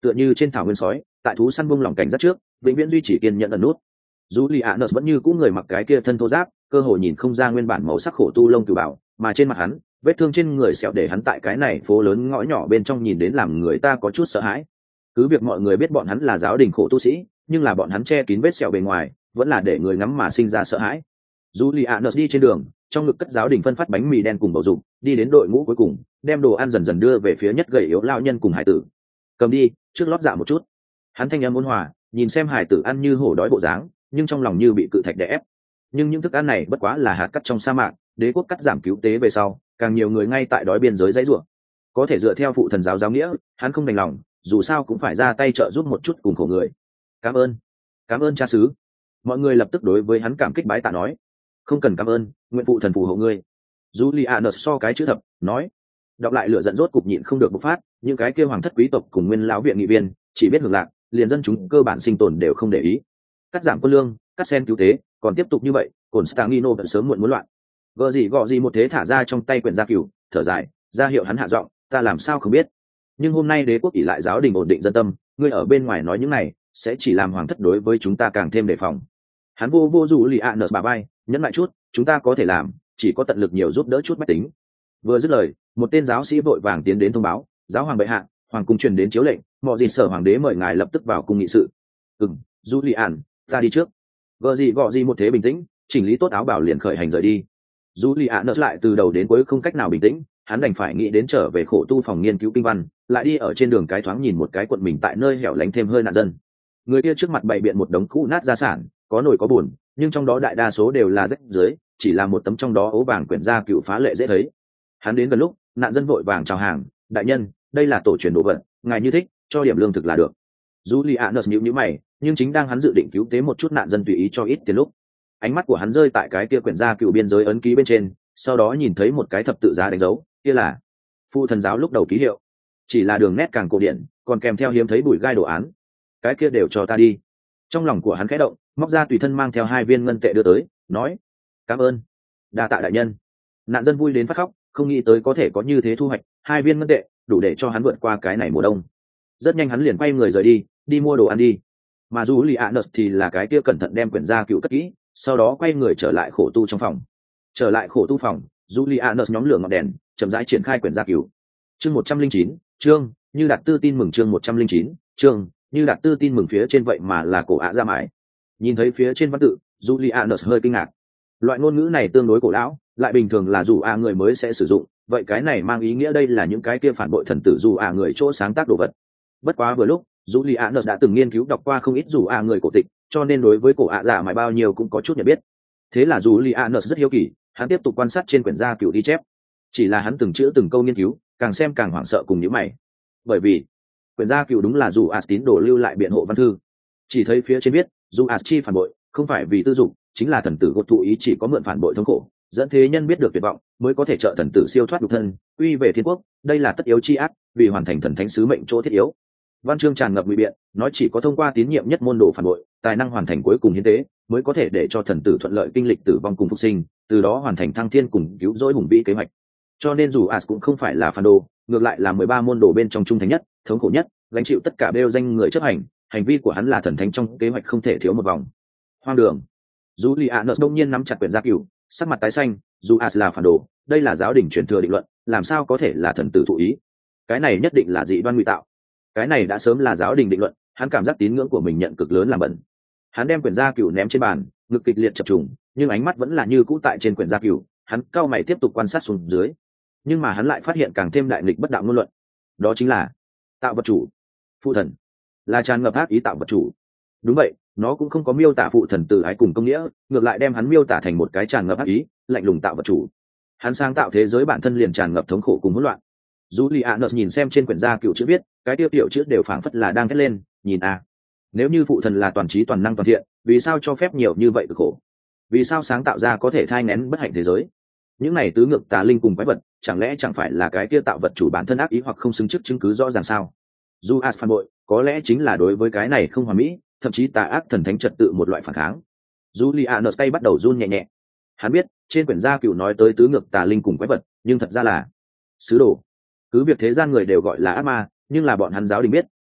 tựa như trên thảo nguyên sói tại thú săn bung lỏng cảnh giác trước vĩnh viễn duy trì kiên nhận ẩn nút. Dù lì ạ nợ vẫn như cũ người mặc cái kia thân thô giáp, cơ hội nhìn không ra nguyên bản màu sắc khổ tu lông cừu bảo, mà trên mặt hắn vết thương trên người sẹo để hắn tại cái này phố lớn ngõ nhỏ bên trong nhìn đến làm người ta có chút sợ hãi. Cứ việc mọi người biết bọn hắn là giáo đình khổ tu sĩ, nhưng là bọn hắn che kín vết sẹo bề ngoài vẫn là để người ngắm mà sinh ra sợ hãi. Dù lì ạ nợ đi trên đường, trong ngực cất giáo đình phân phát bánh mì đen cùng bầu dục, đi đến đội ngũ cuối cùng, đem đồ ăn dần dần đưa về phía nhất gầy yếu lao nhân cùng hải tử. Cầm đi, trước lót dạ một chút. Hắn thanh âm ôn hòa, nhìn xem hải tử ăn như hổ đói bộ dáng, nhưng trong lòng như bị cự thạch đè ép. Nhưng những thức ăn này bất quá là hạt cắt trong sa mạc, đế quốc cắt giảm cứu tế về sau, càng nhiều người ngay tại đói biên giới dãy rủa. Có thể dựa theo phụ thần giáo giáo nghĩa, hắn không đành lòng, dù sao cũng phải ra tay trợ giúp một chút cùng khổ người. Cảm ơn, cảm ơn cha xứ. Mọi người lập tức đối với hắn cảm kích bái tạ nói, không cần cảm ơn, nguyện phụ thần phù hộ ngươi. Julianus so cái chữ thập, nói, đọc lại lửa giận rốt cục nhịn không được bộc phát, những cái kia hoàng thất quý tộc cùng nguyên lão viện nghị viên chỉ biết hưởng lạc, liền dân chúng cơ bản sinh tồn đều không để ý. Cắt giảm quân lương, cắt sen cứu tế, còn tiếp tục như vậy, Constantino vẫn sớm muộn muốn loạn. Gờ gì gọ gì một thế thả ra trong tay quyển gia cửu, thở dài, ra hiệu hắn hạ giọng, ta làm sao không biết. Nhưng hôm nay đế quốc ỷ lại giáo đình ổn định dân tâm, ngươi ở bên ngoài nói những này, sẽ chỉ làm hoàng thất đối với chúng ta càng thêm đề phòng. Hắn vô vô dù lì ạ nợ bà bay, nhấn lại chút, chúng ta có thể làm, chỉ có tận lực nhiều giúp đỡ chút bách tính. Vừa dứt lời, một tên giáo sĩ vội vàng tiến đến thông báo, giáo hoàng bệ hạ, hoàng cung truyền đến chiếu lệnh, mọi gì sở hoàng đế mời ngài lập tức vào cung nghị sự. Ừm, Julian, ta đi trước. Gờ gì gọ gì một thế bình tĩnh, chỉnh lý tốt áo bảo liền khởi hành rời đi. Julian nợ lại từ đầu đến cuối không cách nào bình tĩnh, hắn đành phải nghĩ đến trở về khổ tu phòng nghiên cứu kinh văn, lại đi ở trên đường cái thoáng nhìn một cái quận mình tại nơi hẻo lánh thêm hơi nạn dân. Người kia trước mặt bày biện một đống cũ nát gia sản, có nồi có buồn, nhưng trong đó đại đa số đều là rách dưới, chỉ là một tấm trong đó ố vàng quyển gia cựu phá lệ dễ thấy. Hắn đến gần lúc, nạn dân vội vàng chào hàng, đại nhân, đây là tổ truyền đồ vật, ngài như thích, cho điểm lương thực là được. Julianus nhíu nhíu mày, nhưng chính đang hắn dự định cứu tế một chút nạn dân tùy ý cho ít tiền lúc, ánh mắt của hắn rơi tại cái kia quyển gia cựu biên giới ấn ký bên trên, sau đó nhìn thấy một cái thập tự giá đánh dấu, kia là phụ thần giáo lúc đầu ký hiệu, chỉ là đường nét càng cổ điển, còn kèm theo hiếm thấy bùi gai đồ án. Cái kia đều cho ta đi. Trong lòng của hắn khẽ động, móc ra tùy thân mang theo hai viên ngân tệ đưa tới, nói, cảm ơn, đa tạ đại nhân. Nạn dân vui đến phát khóc, không nghĩ tới có thể có như thế thu hoạch, hai viên ngân tệ đủ để cho hắn vượt qua cái này mùa đông. Rất nhanh hắn liền quay người rời đi, đi mua đồ ăn đi. Mà Julianus thì là cái kia cẩn thận đem quyển gia cựu cất kỹ, sau đó quay người trở lại khổ tu trong phòng. Trở lại khổ tu phòng, Julianus nhóm lửa ngọn đèn, chậm rãi triển khai quyển gia cựu. Chương một trăm linh chín, chương như đạt tư tin mừng chương một trăm linh chín, chương như đạt tư tin mừng phía trên vậy mà là cổ ạ ra mãi. Nhìn thấy phía trên văn tự, Julianus hơi kinh ngạc. Loại ngôn ngữ này tương đối cổ lão, lại bình thường là dù a người mới sẽ sử dụng, vậy cái này mang ý nghĩa đây là những cái kia phản bội thần tử dù a người chỗ sáng tác đồ vật. Bất quá vừa lúc, Julianus đã từng nghiên cứu đọc qua không ít dù a người cổ tịch, cho nên đối với cổ ạ giả mãi bao nhiêu cũng có chút nhận biết. Thế là Julianus rất hiếu kỳ, hắn tiếp tục quan sát trên quyển gia cựu ghi chép. Chỉ là hắn từng chữ từng câu nghiên cứu, càng xem càng hoảng sợ cùng nhíu mày. Bởi vì quyển gia cựu đúng là dù a tín đồ lưu lại biện hộ văn thư. Chỉ thấy phía trên viết, dù a chi phản bội, không phải vì tư dục, chính là thần tử gột thụ ý chỉ có mượn phản bội thống khổ, dẫn thế nhân biết được tuyệt vọng, mới có thể trợ thần tử siêu thoát nhục thân, quy về thiên quốc, đây là tất yếu chi ác, vì hoàn thành thần thánh sứ mệnh chỗ thiết yếu. Văn chương tràn ngập ngụy biện, nói chỉ có thông qua tín nhiệm nhất môn đồ phản bội, tài năng hoàn thành cuối cùng hiến tế, mới có thể để cho thần tử thuận lợi kinh lịch tử vong cùng phục sinh, từ đó hoàn thành thăng thiên cùng cứu rỗi hùng vĩ kế hoạch. Cho nên dù As cũng không phải là phản đồ, ngược lại là mười ba môn đồ bên trong trung thành nhất, thống khổ nhất, gánh chịu tất cả bêu danh người chấp hành, hành vi của hắn là thần thánh trong kế hoạch không thể thiếu một vòng. Hoang đường. Julianus đông nhiên nắm chặt quyển gia cửu, sắc mặt tái xanh, dù As là phản đồ, đây là giáo đình truyền thừa định luận, làm sao có thể là thần tử thụ ý? Cái này nhất định là dị đoan ngụy tạo. Cái này đã sớm là giáo đình định luận, hắn cảm giác tín ngưỡng của mình nhận cực lớn làm bẩn. Hắn đem quyển gia cửu ném trên bàn, ngực kịch liệt chập trùng, nhưng ánh mắt vẫn là như cũ tại trên quyển gia cửu, hắn cau mày tiếp tục quan sát xuống dưới. Nhưng mà hắn lại phát hiện càng thêm đại nghịch bất đạo ngôn luận. Đó chính là tạo vật chủ, phụ thần, là tràn ngập ác ý tạo vật chủ. Đúng vậy, nó cũng không có miêu tả phụ thần từ ái cùng công nghĩa, ngược lại đem hắn miêu tả thành một cái tràn ngập ác ý, lạnh lùng tạo vật chủ. Hắn sáng tạo thế giới bản thân liền tràn ngập thống khổ cùng hỗn loạn. Julianus nhìn xem trên quyển gia cựu chữ viết, cái tiêu tiểu chữ đều phảng phất là đang thét lên, nhìn a, nếu như phụ thần là toàn trí toàn năng toàn thiện, vì sao cho phép nhiều như vậy cực khổ? Vì sao sáng tạo ra có thể thai nghén bất hạnh thế giới? Những này tứ ngược tà linh cùng quái vật, chẳng lẽ chẳng phải là cái kia tạo vật chủ bản thân ác ý hoặc không xứng chức chứng cứ rõ ràng sao? Dù As phản bội, có lẽ chính là đối với cái này không hoàn mỹ, thậm chí tà ác thần thánh trật tự một loại phản kháng. Julianus tay bắt đầu run nhẹ nhẹ. Hắn biết, trên quyển gia cựu nói tới tứ ngược tà linh cùng quái vật, nhưng thật ra là sứ đồ. Cứ việc thế gian người đều gọi là ác ma, nhưng là bọn hắn giáo đình biết,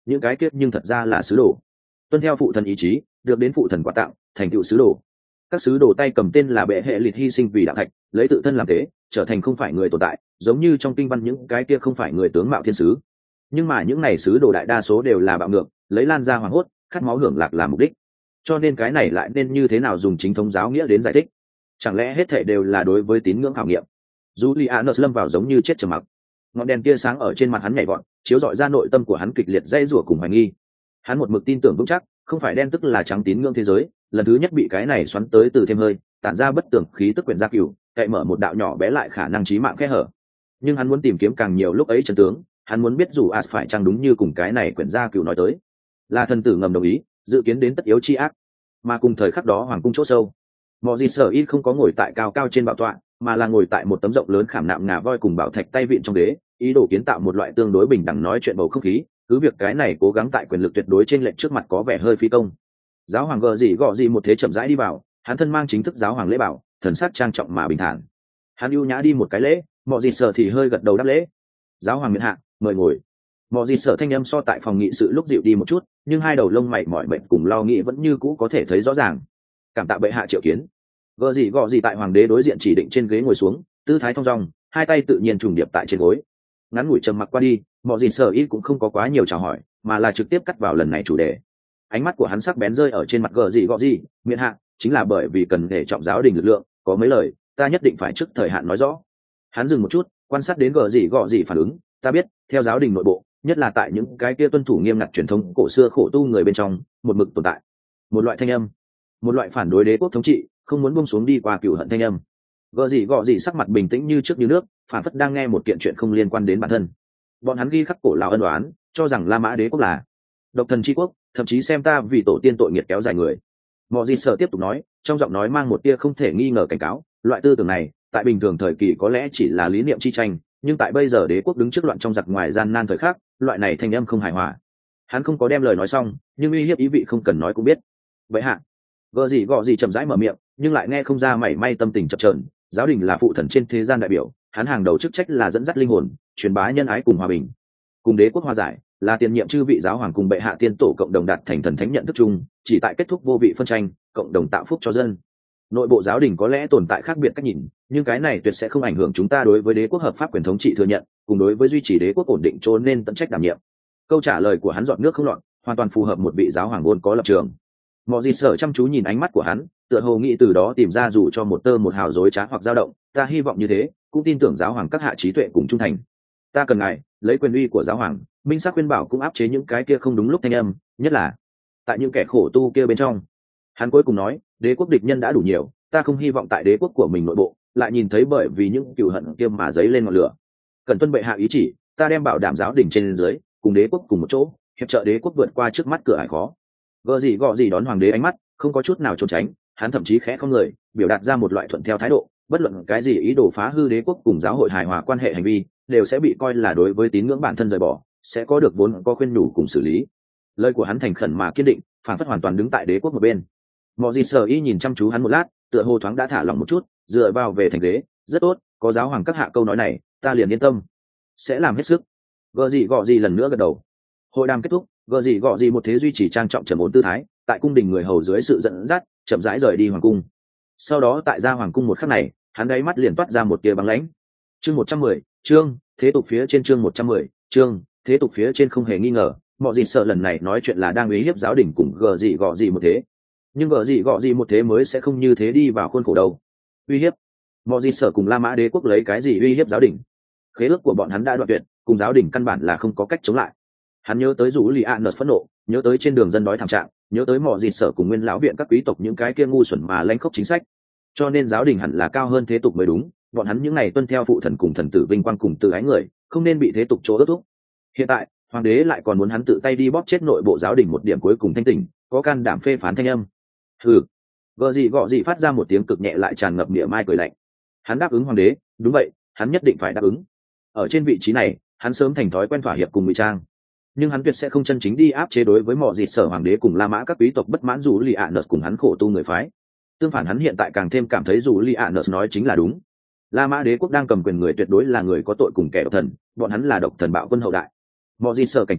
những cái kiếp nhưng thật ra là sứ đồ, tuân theo phụ thần ý chí, được đến phụ thần quà tặng, thành tựu sứ đồ. Các sứ đồ tay cầm tên là bệ hệ liệt hy sinh vì đạo thạch, lấy tự thân làm thế, trở thành không phải người tồn tại, giống như trong kinh văn những cái kia không phải người tướng mạo thiên sứ. Nhưng mà những này sứ đồ đại đa số đều là bạo ngược, lấy lan ra hoàng hốt, khát máu hưởng lạc làm mục đích. Cho nên cái này lại nên như thế nào dùng chính thống giáo nghĩa đến giải thích? Chẳng lẽ hết thảy đều là đối với tín ngưỡng khảo nghiệm? Julianus lâm vào giống như chết trầm mặc. Ngọn đèn tia sáng ở trên mặt hắn nhảy vọt, chiếu rọi ra nội tâm của hắn kịch liệt dây rủa cùng hoài nghi. Hắn một mực tin tưởng vững chắc, không phải đen tức là trắng tín ngưỡng thế giới, lần thứ nhất bị cái này xoắn tới từ thêm hơi, tản ra bất tường khí tức quyển gia cửu, cậy mở một đạo nhỏ bé lại khả năng chí mạng kẽ hở. Nhưng hắn muốn tìm kiếm càng nhiều lúc ấy chân tướng, hắn muốn biết dù As phải chăng đúng như cùng cái này quyển gia cửu nói tới, là thần tử ngầm đồng ý, dự kiến đến tất yếu chi ác. Mà cùng thời khắc đó hoàng cung chỗ sâu, Mọ Dị Sở Y không có ngồi tại cao cao trên bảo tọa, mà là ngồi tại một tấm rộng lớn khảm nạm ngà voi cùng bảo thạch tay vịn trong ghế, ý đồ kiến tạo một loại tương đối bình đẳng nói chuyện bầu không khí, cứ việc cái này cố gắng tại quyền lực tuyệt đối trên lệnh trước mặt có vẻ hơi phi công. Giáo hoàng gờ gì gọ gì một thế chậm rãi đi vào, hắn thân mang chính thức giáo hoàng lễ bảo, thần sắc trang trọng mà bình thản. Hắn ưu nhã đi một cái lễ, Mọ Dị Sở thì hơi gật đầu đáp lễ. Giáo hoàng miễn hạ, mời ngồi. Mọ Dị Sở thanh âm so tại phòng nghị sự lúc dịu đi một chút, nhưng hai đầu lông mày mỏi mệt cùng lo nghĩ vẫn như cũ có thể thấy rõ ràng. Cảm tạ bệ hạ triệu kiến. Gờ gì gọ gì tại hoàng đế đối diện chỉ định trên ghế ngồi xuống, tư thái thong dong, hai tay tự nhiên trùng điệp tại trên gối. Ngắn ngủi trầm mặc qua đi, Mọ Dị Sở ít cũng không có quá nhiều chào hỏi, mà là trực tiếp cắt vào lần này chủ đề. Ánh mắt của hắn sắc bén rơi ở trên mặt gờ gì gọ gì, miễn hạ, chính là bởi vì cần để trọng giáo đình lực lượng, có mấy lời ta nhất định phải trước thời hạn nói rõ. Hắn dừng một chút, quan sát đến gờ gì gọ gì phản ứng, ta biết, theo giáo đình nội bộ, nhất là tại những cái kia tuân thủ nghiêm ngặt truyền thống cổ xưa khổ tu người bên trong, một mực tồn tại một loại thanh âm, một loại phản đối đế quốc thống trị, không muốn buông xuống đi qua cửu hận thanh âm. Gờ gì gọ gì sắc mặt bình tĩnh như trước như nước, phản phất đang nghe một kiện chuyện không liên quan đến bản thân. Bọn hắn ghi khắc cổ lão ân oán, cho rằng La Mã đế quốc là độc thần chi quốc, thậm chí xem ta vì tổ tiên tội nghiệt kéo dài người. Mọ Dị Sở tiếp tục nói, trong giọng nói mang một tia không thể nghi ngờ cảnh cáo, loại tư tưởng này, tại bình thường thời kỳ có lẽ chỉ là lý niệm chi tranh, nhưng tại bây giờ đế quốc đứng trước loạn trong giặc ngoài gian nan thời khắc, loại này thanh âm không hài hòa. Hắn không có đem lời nói xong, nhưng uy hiếp ý vị không cần nói cũng biết. Vậy hạ, gờ gì gọ gì chậm rãi mở miệng, nhưng lại nghe không ra mảy may tâm tình chập chờn. Giáo đình là phụ thần trên thế gian đại biểu, hắn hàng đầu chức trách là dẫn dắt linh hồn, truyền bá nhân ái cùng hòa bình, cùng đế quốc hòa giải, là tiền nhiệm chư vị giáo hoàng cùng bệ hạ tiên tổ cộng đồng đạt thành thần thánh nhận thức chung, chỉ tại kết thúc vô vị phân tranh, cộng đồng tạo phúc cho dân. Nội bộ giáo đình có lẽ tồn tại khác biệt cách nhìn, nhưng cái này tuyệt sẽ không ảnh hưởng chúng ta đối với đế quốc hợp pháp quyền thống trị thừa nhận, cùng đối với duy trì đế quốc ổn định cho nên tận trách đảm nhiệm. Câu trả lời của hắn giọt nước không lọt, hoàn toàn phù hợp một vị giáo hoàng vốn có lập trường. Mọ Dị Sở chăm chú nhìn ánh mắt của hắn, tựa hồ nghĩ từ đó tìm ra dù cho một tơ một hào dối trá hoặc dao động, ta hy vọng như thế, cũng tin tưởng giáo hoàng các hạ trí tuệ cùng trung thành. Ta cần ngài lấy quyền uy của giáo hoàng, minh xác khuyên bảo cũng áp chế những cái kia không đúng lúc thanh âm, nhất là tại những kẻ khổ tu kia bên trong. Hắn cuối cùng nói, đế quốc địch nhân đã đủ nhiều, ta không hy vọng tại đế quốc của mình nội bộ lại nhìn thấy bởi vì những cừu hận kia mà dấy lên ngọn lửa. Cần tuân bệ hạ ý chỉ, ta đem bảo đảm giáo đình trên dưới cùng đế quốc cùng một chỗ, hiệp trợ đế quốc vượt qua trước mắt cửa ải khó. Gờ gì gọ gì đón hoàng đế ánh mắt, không có chút nào trốn tránh, hắn thậm chí khẽ không người, biểu đạt ra một loại thuận theo thái độ, bất luận cái gì ý đồ phá hư đế quốc cùng giáo hội hài hòa quan hệ hành vi, đều sẽ bị coi là đối với tín ngưỡng bản thân rời bỏ, sẽ có được vốn có khuyên nhủ cùng xử lý. Lời của hắn thành khẩn mà kiên định, phản phất hoàn toàn đứng tại đế quốc một bên. Mọ Dị Sở Y nhìn chăm chú hắn một lát, tựa hồ thoáng đã thả lỏng một chút, dựa vào về thành ghế, rất tốt, có giáo hoàng các hạ câu nói này, ta liền yên tâm, sẽ làm hết sức. Gờ gì gọ gì lần nữa gật đầu. Hội đàm kết thúc, gờ gì gọ gì một thế duy trì trang trọng trầm ổn tư thái, tại cung đình người hầu dưới sự dẫn dắt, chậm rãi rời đi hoàng cung. Sau đó tại ra hoàng cung một khắc này, hắn đáy mắt liền toát ra một tia băng lãnh. Chương một trăm mười, chương thế tục phía trên chương một trăm mười, chương thế tục phía trên không hề nghi ngờ, Mọ Dị Sở lần này nói chuyện là đang uy hiếp giáo đình cùng gờ gì gọ gì một thế. Nhưng gờ gì gọ gì một thế mới sẽ không như thế đi vào khuôn khổ đâu. Uy hiếp? Mọ Dị Sở cùng La Mã đế quốc lấy cái gì uy hiếp giáo đình? Khế ước của bọn hắn đã đoạn tuyệt, cùng giáo đình căn bản là không có cách chống lại. Hắn nhớ tới rủ lì an nợt phẫn nộ, nhớ tới trên đường dân đói thảm trạng, nhớ tới Mọ Dị Sở cùng nguyên lão viện các quý tộc những cái kia ngu xuẩn mà lanh khốc chính sách. Cho nên giáo đình hẳn là cao hơn thế tục mới đúng, bọn hắn những ngày tuân theo phụ thần cùng thần tử vinh quang cùng tự ái người, không nên bị thế tục chỗ ước thúc. Hiện tại hoàng đế lại còn muốn hắn tự tay đi bóp chết nội bộ giáo đình một điểm cuối cùng thanh tỉnh, có can đảm phê phán thanh âm. Hừ. Gờ gì gọ gì phát ra một tiếng cực nhẹ lại tràn ngập mỉa mai cười lạnh. Hắn đáp ứng hoàng đế, đúng vậy, hắn nhất định phải đáp ứng. Ở trên vị trí này, hắn sớm thành thói quen thỏa hiệp cùng ngụy trang, nhưng hắn tuyệt sẽ không chân chính đi áp chế đối với Mọ Dị Sở hoàng đế cùng La Mã các quý tộc bất mãn dù Li Anos cùng hắn khổ tu người phái. Tương phản hắn hiện tại càng thêm cảm thấy dù Li Anos nói chính là đúng. La Mã đế quốc đang cầm quyền người tuyệt đối là người có tội cùng kẻ độc thần, bọn hắn là độc thần bạo quân hậu đại. Mọ Dị Sở cảnh cáo,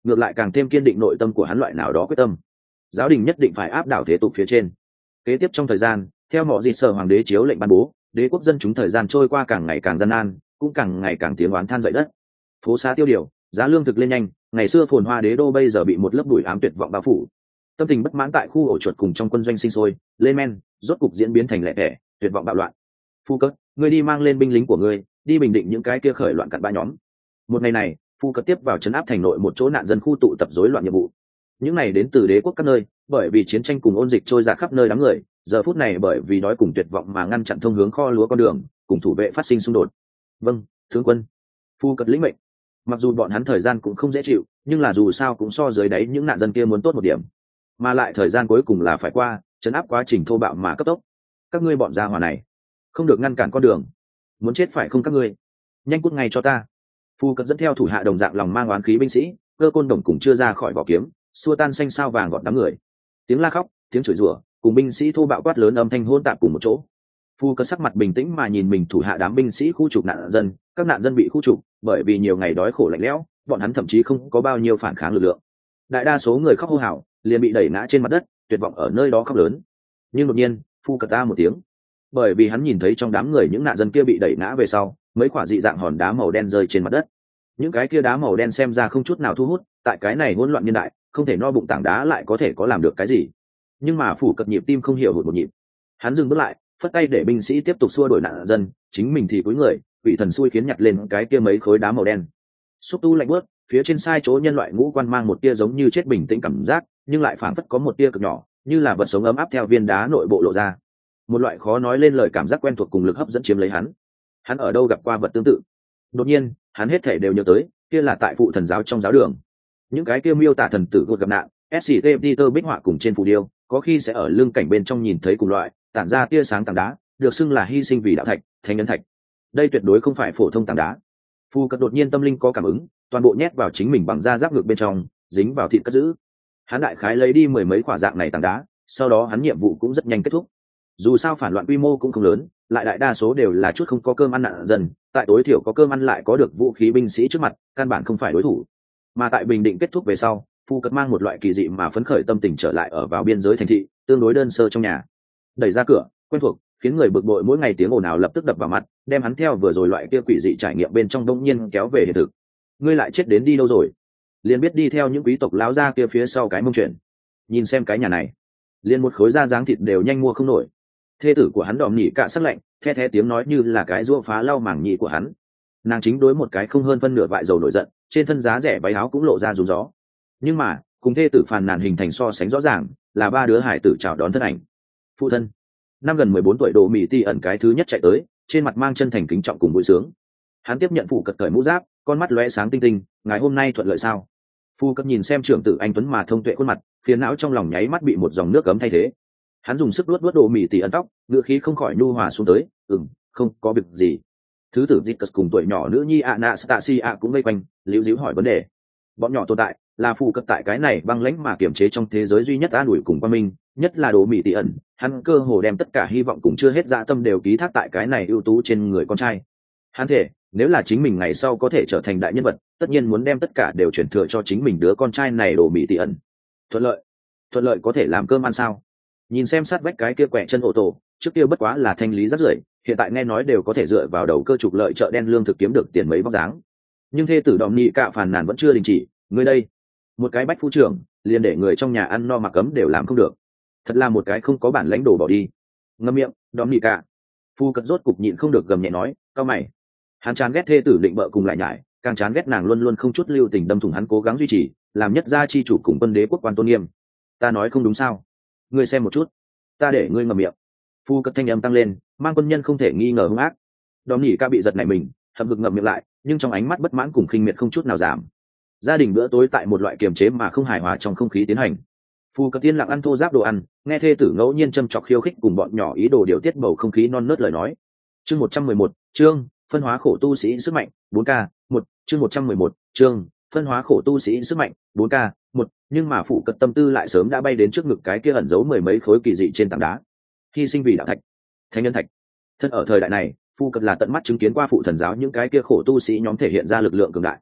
ngược lại càng thêm kiên định nội tâm của hắn loại nào đó quyết tâm. Giáo đình nhất định phải áp đảo thế tục phía trên. Kế tiếp trong thời gian, theo mọi gì sở hoàng đế chiếu lệnh ban bố, đế quốc dân chúng thời gian trôi qua càng ngày càng gian nan, cũng càng ngày càng tiếng oán than dậy đất. Phố xá tiêu điều, giá lương thực lên nhanh, ngày xưa phồn hoa đế đô bây giờ bị một lớp bụi ám tuyệt vọng bao phủ. Tâm tình bất mãn tại khu ổ chuột cùng trong quân doanh sinh sôi lên men, rốt cục diễn biến thành lẻ tẻ, tuyệt vọng bạo loạn. Phu cất, ngươi đi mang lên binh lính của ngươi, đi bình định những cái kia khởi loạn cặn bã nhóm. Một ngày này, Phu cất tiếp vào trấn áp thành nội một chỗ nạn dân khu tụ tập rối loạn nhiệm vụ. Những này đến từ đế quốc các nơi, bởi vì chiến tranh cùng ôn dịch trôi dạt khắp nơi đám người, giờ phút này bởi vì đói cùng tuyệt vọng mà ngăn chặn thông hướng kho lúa con đường, cùng thủ vệ phát sinh xung đột. Vâng, tướng quân. Phu cất lĩnh mệnh. Mặc dù bọn hắn thời gian cũng không dễ chịu, nhưng là dù sao cũng so dưới đáy những nạn dân kia muốn tốt một điểm. Mà lại thời gian cuối cùng là phải qua, trấn áp quá trình thô bạo mà cấp tốc. Các ngươi bọn gia hỏa này, không được ngăn cản con đường. Muốn chết phải không các ngươi? Nhanh cút ngay cho ta. Phu cất dẫn theo thủ hạ đồng dạng lòng mang oán khí binh sĩ, cơ côn đồng cùng chưa ra khỏi vỏ kiếm, xua tan xanh sao vàng gọt đám người. Tiếng la khóc, tiếng chửi rủa, cùng binh sĩ thô bạo quát lớn âm thanh hỗn tạp cùng một chỗ. Phu cất sắc mặt bình tĩnh mà nhìn mình thủ hạ đám binh sĩ khu trục nạn dân, các nạn dân bị khu trục, bởi vì nhiều ngày đói khổ lạnh lẽo, bọn hắn thậm chí không có bao nhiêu phản kháng lực lượng. Đại đa số người khóc hô hào, liền bị đẩy ngã trên mặt đất, tuyệt vọng ở nơi đó khóc lớn. Nhưng đột nhiên, Phu cất ta một tiếng, bởi vì hắn nhìn thấy trong đám người những nạn dân kia bị đẩy ngã về sau, mấy quả dị dạng hòn đá màu đen rơi trên mặt đất. Những cái kia đá màu đen xem ra không chút nào thu hút, tại cái này hỗn loạn niên đại, không thể no bụng tảng đá lại có thể có làm được cái gì. Nhưng mà Phủ cật nhịp tim không hiểu hụt một nhịp. Hắn dừng bước lại, phất tay để binh sĩ tiếp tục xua đuổi nạn dân, chính mình thì cúi người, vị thần xui khiến nhặt lên cái kia mấy khối đá màu đen. Xúc tu lạnh bước, phía trên sai chỗ nhân loại ngũ quan mang một tia giống như chết bình tĩnh cảm giác, nhưng lại phảng phất có một tia cực nhỏ, như là vật sống ấm áp theo viên đá nội bộ lộ ra. Một loại khó nói lên lời cảm giác quen thuộc cùng lực hấp dẫn chiếm lấy hắn. Hắn ở đâu gặp qua vật tương tự? Đột nhiên, hắn hết thể đều nhớ tới, kia là tại phụ thần giáo trong giáo đường. Những cái kia miêu tả thần tử gột gặp nạn, ét xê tê Peter bích họa cùng trên phù điêu, có khi sẽ ở lưng cảnh bên trong nhìn thấy cùng loại, tản ra tia sáng tảng đá, được xưng là hy sinh vì đạo thạch, thánh nhân thạch. Đây tuyệt đối không phải phổ thông tảng đá. Phu cật đột nhiên tâm linh có cảm ứng, toàn bộ nhét vào chính mình bằng da giáp ngực bên trong, dính vào thịt cất giữ. Hắn đại khái lấy đi mười mấy quả dạng này tảng đá, sau đó hắn nhiệm vụ cũng rất nhanh kết thúc. Dù sao phản loạn quy mô cũng không lớn, lại đại đa số đều là chút không có cơm ăn nạn dân, tại tối thiểu có cơm ăn lại có được vũ khí binh sĩ trước mặt, căn bản không phải đối thủ. Mà tại bình định kết thúc về sau, Phu cật mang một loại kỳ dị mà phấn khởi tâm tình trở lại ở vào biên giới thành thị, tương đối đơn sơ trong nhà. Đẩy ra cửa, quen thuộc, khiến người bực bội mỗi ngày tiếng ồn ào lập tức đập vào mặt, đem hắn theo vừa rồi loại kia quỷ dị trải nghiệm bên trong đông nhiên kéo về hiện thực. Ngươi lại chết đến đi đâu rồi? Liền biết đi theo những quý tộc láo ra kia phía sau cái mông chuyện. Nhìn xem cái nhà này, liền một khối da dáng thịt đều nhanh mua không nổi. Thê tử của hắn đòm nhỉ cả sắc lạnh, the thé tiếng nói như là cái rũa phá lau mảng nhị của hắn. Nàng chính đối một cái không hơn phân nửa vại dầu nổi giận, trên thân giá rẻ váy áo cũng lộ ra rú gió. Nhưng mà cùng thê tử phàn nàn hình thành so sánh rõ ràng là ba đứa hải tử chào đón thân ảnh. Phụ thân năm gần mười bốn tuổi Đồ Mị Ti ẩn cái thứ nhất chạy tới, trên mặt mang chân thành kính trọng cùng vui sướng. Hắn tiếp nhận phụ cật cởi mũ giáp, con mắt lóe sáng tinh tinh, ngày hôm nay thuận lợi sao? Phu cật nhìn xem trưởng tử anh tuấn mà thông tuệ khuôn mặt, phiền não trong lòng nháy mắt bị một dòng nước cấm thay thế. Hắn dùng sức luốt luốt Đồ Mị Ti ẩn tóc, ngựa khí không khỏi nhu hòa xuống tới, ừm, không có việc gì. Thứ tử Zikus cùng tuổi nhỏ nữ nhi Anastasia cũng vây quanh, liễu díu hỏi vấn đề. Bọn nhỏ tồn tại là phụ cật tại cái này băng lãnh mà kiềm chế trong thế giới duy nhất an ủi cùng quan minh, nhất là Đồ Mị Ti ẩn, hắn cơ hồ đem tất cả hy vọng cùng chưa hết dạ tâm đều ký thác tại cái này ưu tú trên người con trai. Hắn thể, nếu là chính mình ngày sau có thể trở thành đại nhân vật, tất nhiên muốn đem tất cả đều chuyển thừa cho chính mình đứa con trai này Đồ Mị Ti ẩn. Thuận lợi, thuận lợi có thể làm cơm ăn sao? Nhìn xem sát vách cái kia quẹ chân ô tô, trước kia bất quá là thanh lý rất rưởi, hiện tại nghe nói đều có thể dựa vào đầu cơ trục lợi chợ đen lương thực kiếm được tiền mấy vóc dáng. Nhưng thê tử Đòm Nhị Cạ phàn nàn vẫn chưa đình chỉ, ngươi đây, một cái bách phu trưởng, liền để người trong nhà ăn no mặc cấm đều làm không được. Thật là một cái không có bản lãnh đồ bỏ đi. Ngậm miệng, Đòm Nhị Cạ. Phu cật rốt cục nhịn không được gầm nhẹ nói, cao mày. Hắn chán ghét thê tử định bợ cùng lại nhải, càng chán ghét nàng luôn luôn không chút lưu tình đâm thủng hắn cố gắng duy trì, làm nhất gia chi chủ cùng quân đế quốc quan tôn nghiêm. Ta nói không đúng sao? Ngươi xem một chút, ta để ngươi ngậm miệng. Phu cật thanh âm tăng lên, mang quân nhân không thể nghi ngờ hung ác. Đòm Nhị Cạ bị giật nảy mình, hậm hực ngậm miệng lại, nhưng trong ánh mắt bất mãn cùng khinh miệt không chút nào giảm. Gia đình bữa tối tại một loại kiềm chế mà không hài hòa trong không khí tiến hành. Phu cật tiên lặng ăn thô giáp đồ ăn, nghe thê tử ngẫu nhiên châm chọc khiêu khích cùng bọn nhỏ ý đồ điều tiết bầu không khí non nớt lời nói. Chương một trăm mười một, chương phân hóa khổ tu sĩ sức mạnh, bốn K, một, chương một trăm mười một, chương phân hóa khổ tu sĩ sức mạnh, bốn K, một, nhưng mà phụ cật tâm tư lại sớm đã bay đến trước ngực cái kia ẩn giấu mười mấy khối kỳ dị trên tảng đá. Hy sinh vì đạo thạch, thánh nhân thạch. Thân ở thời đại này, phu cật là tận mắt chứng kiến qua phụ thần giáo những cái kia khổ tu sĩ nhóm thể hiện ra lực lượng cường đại.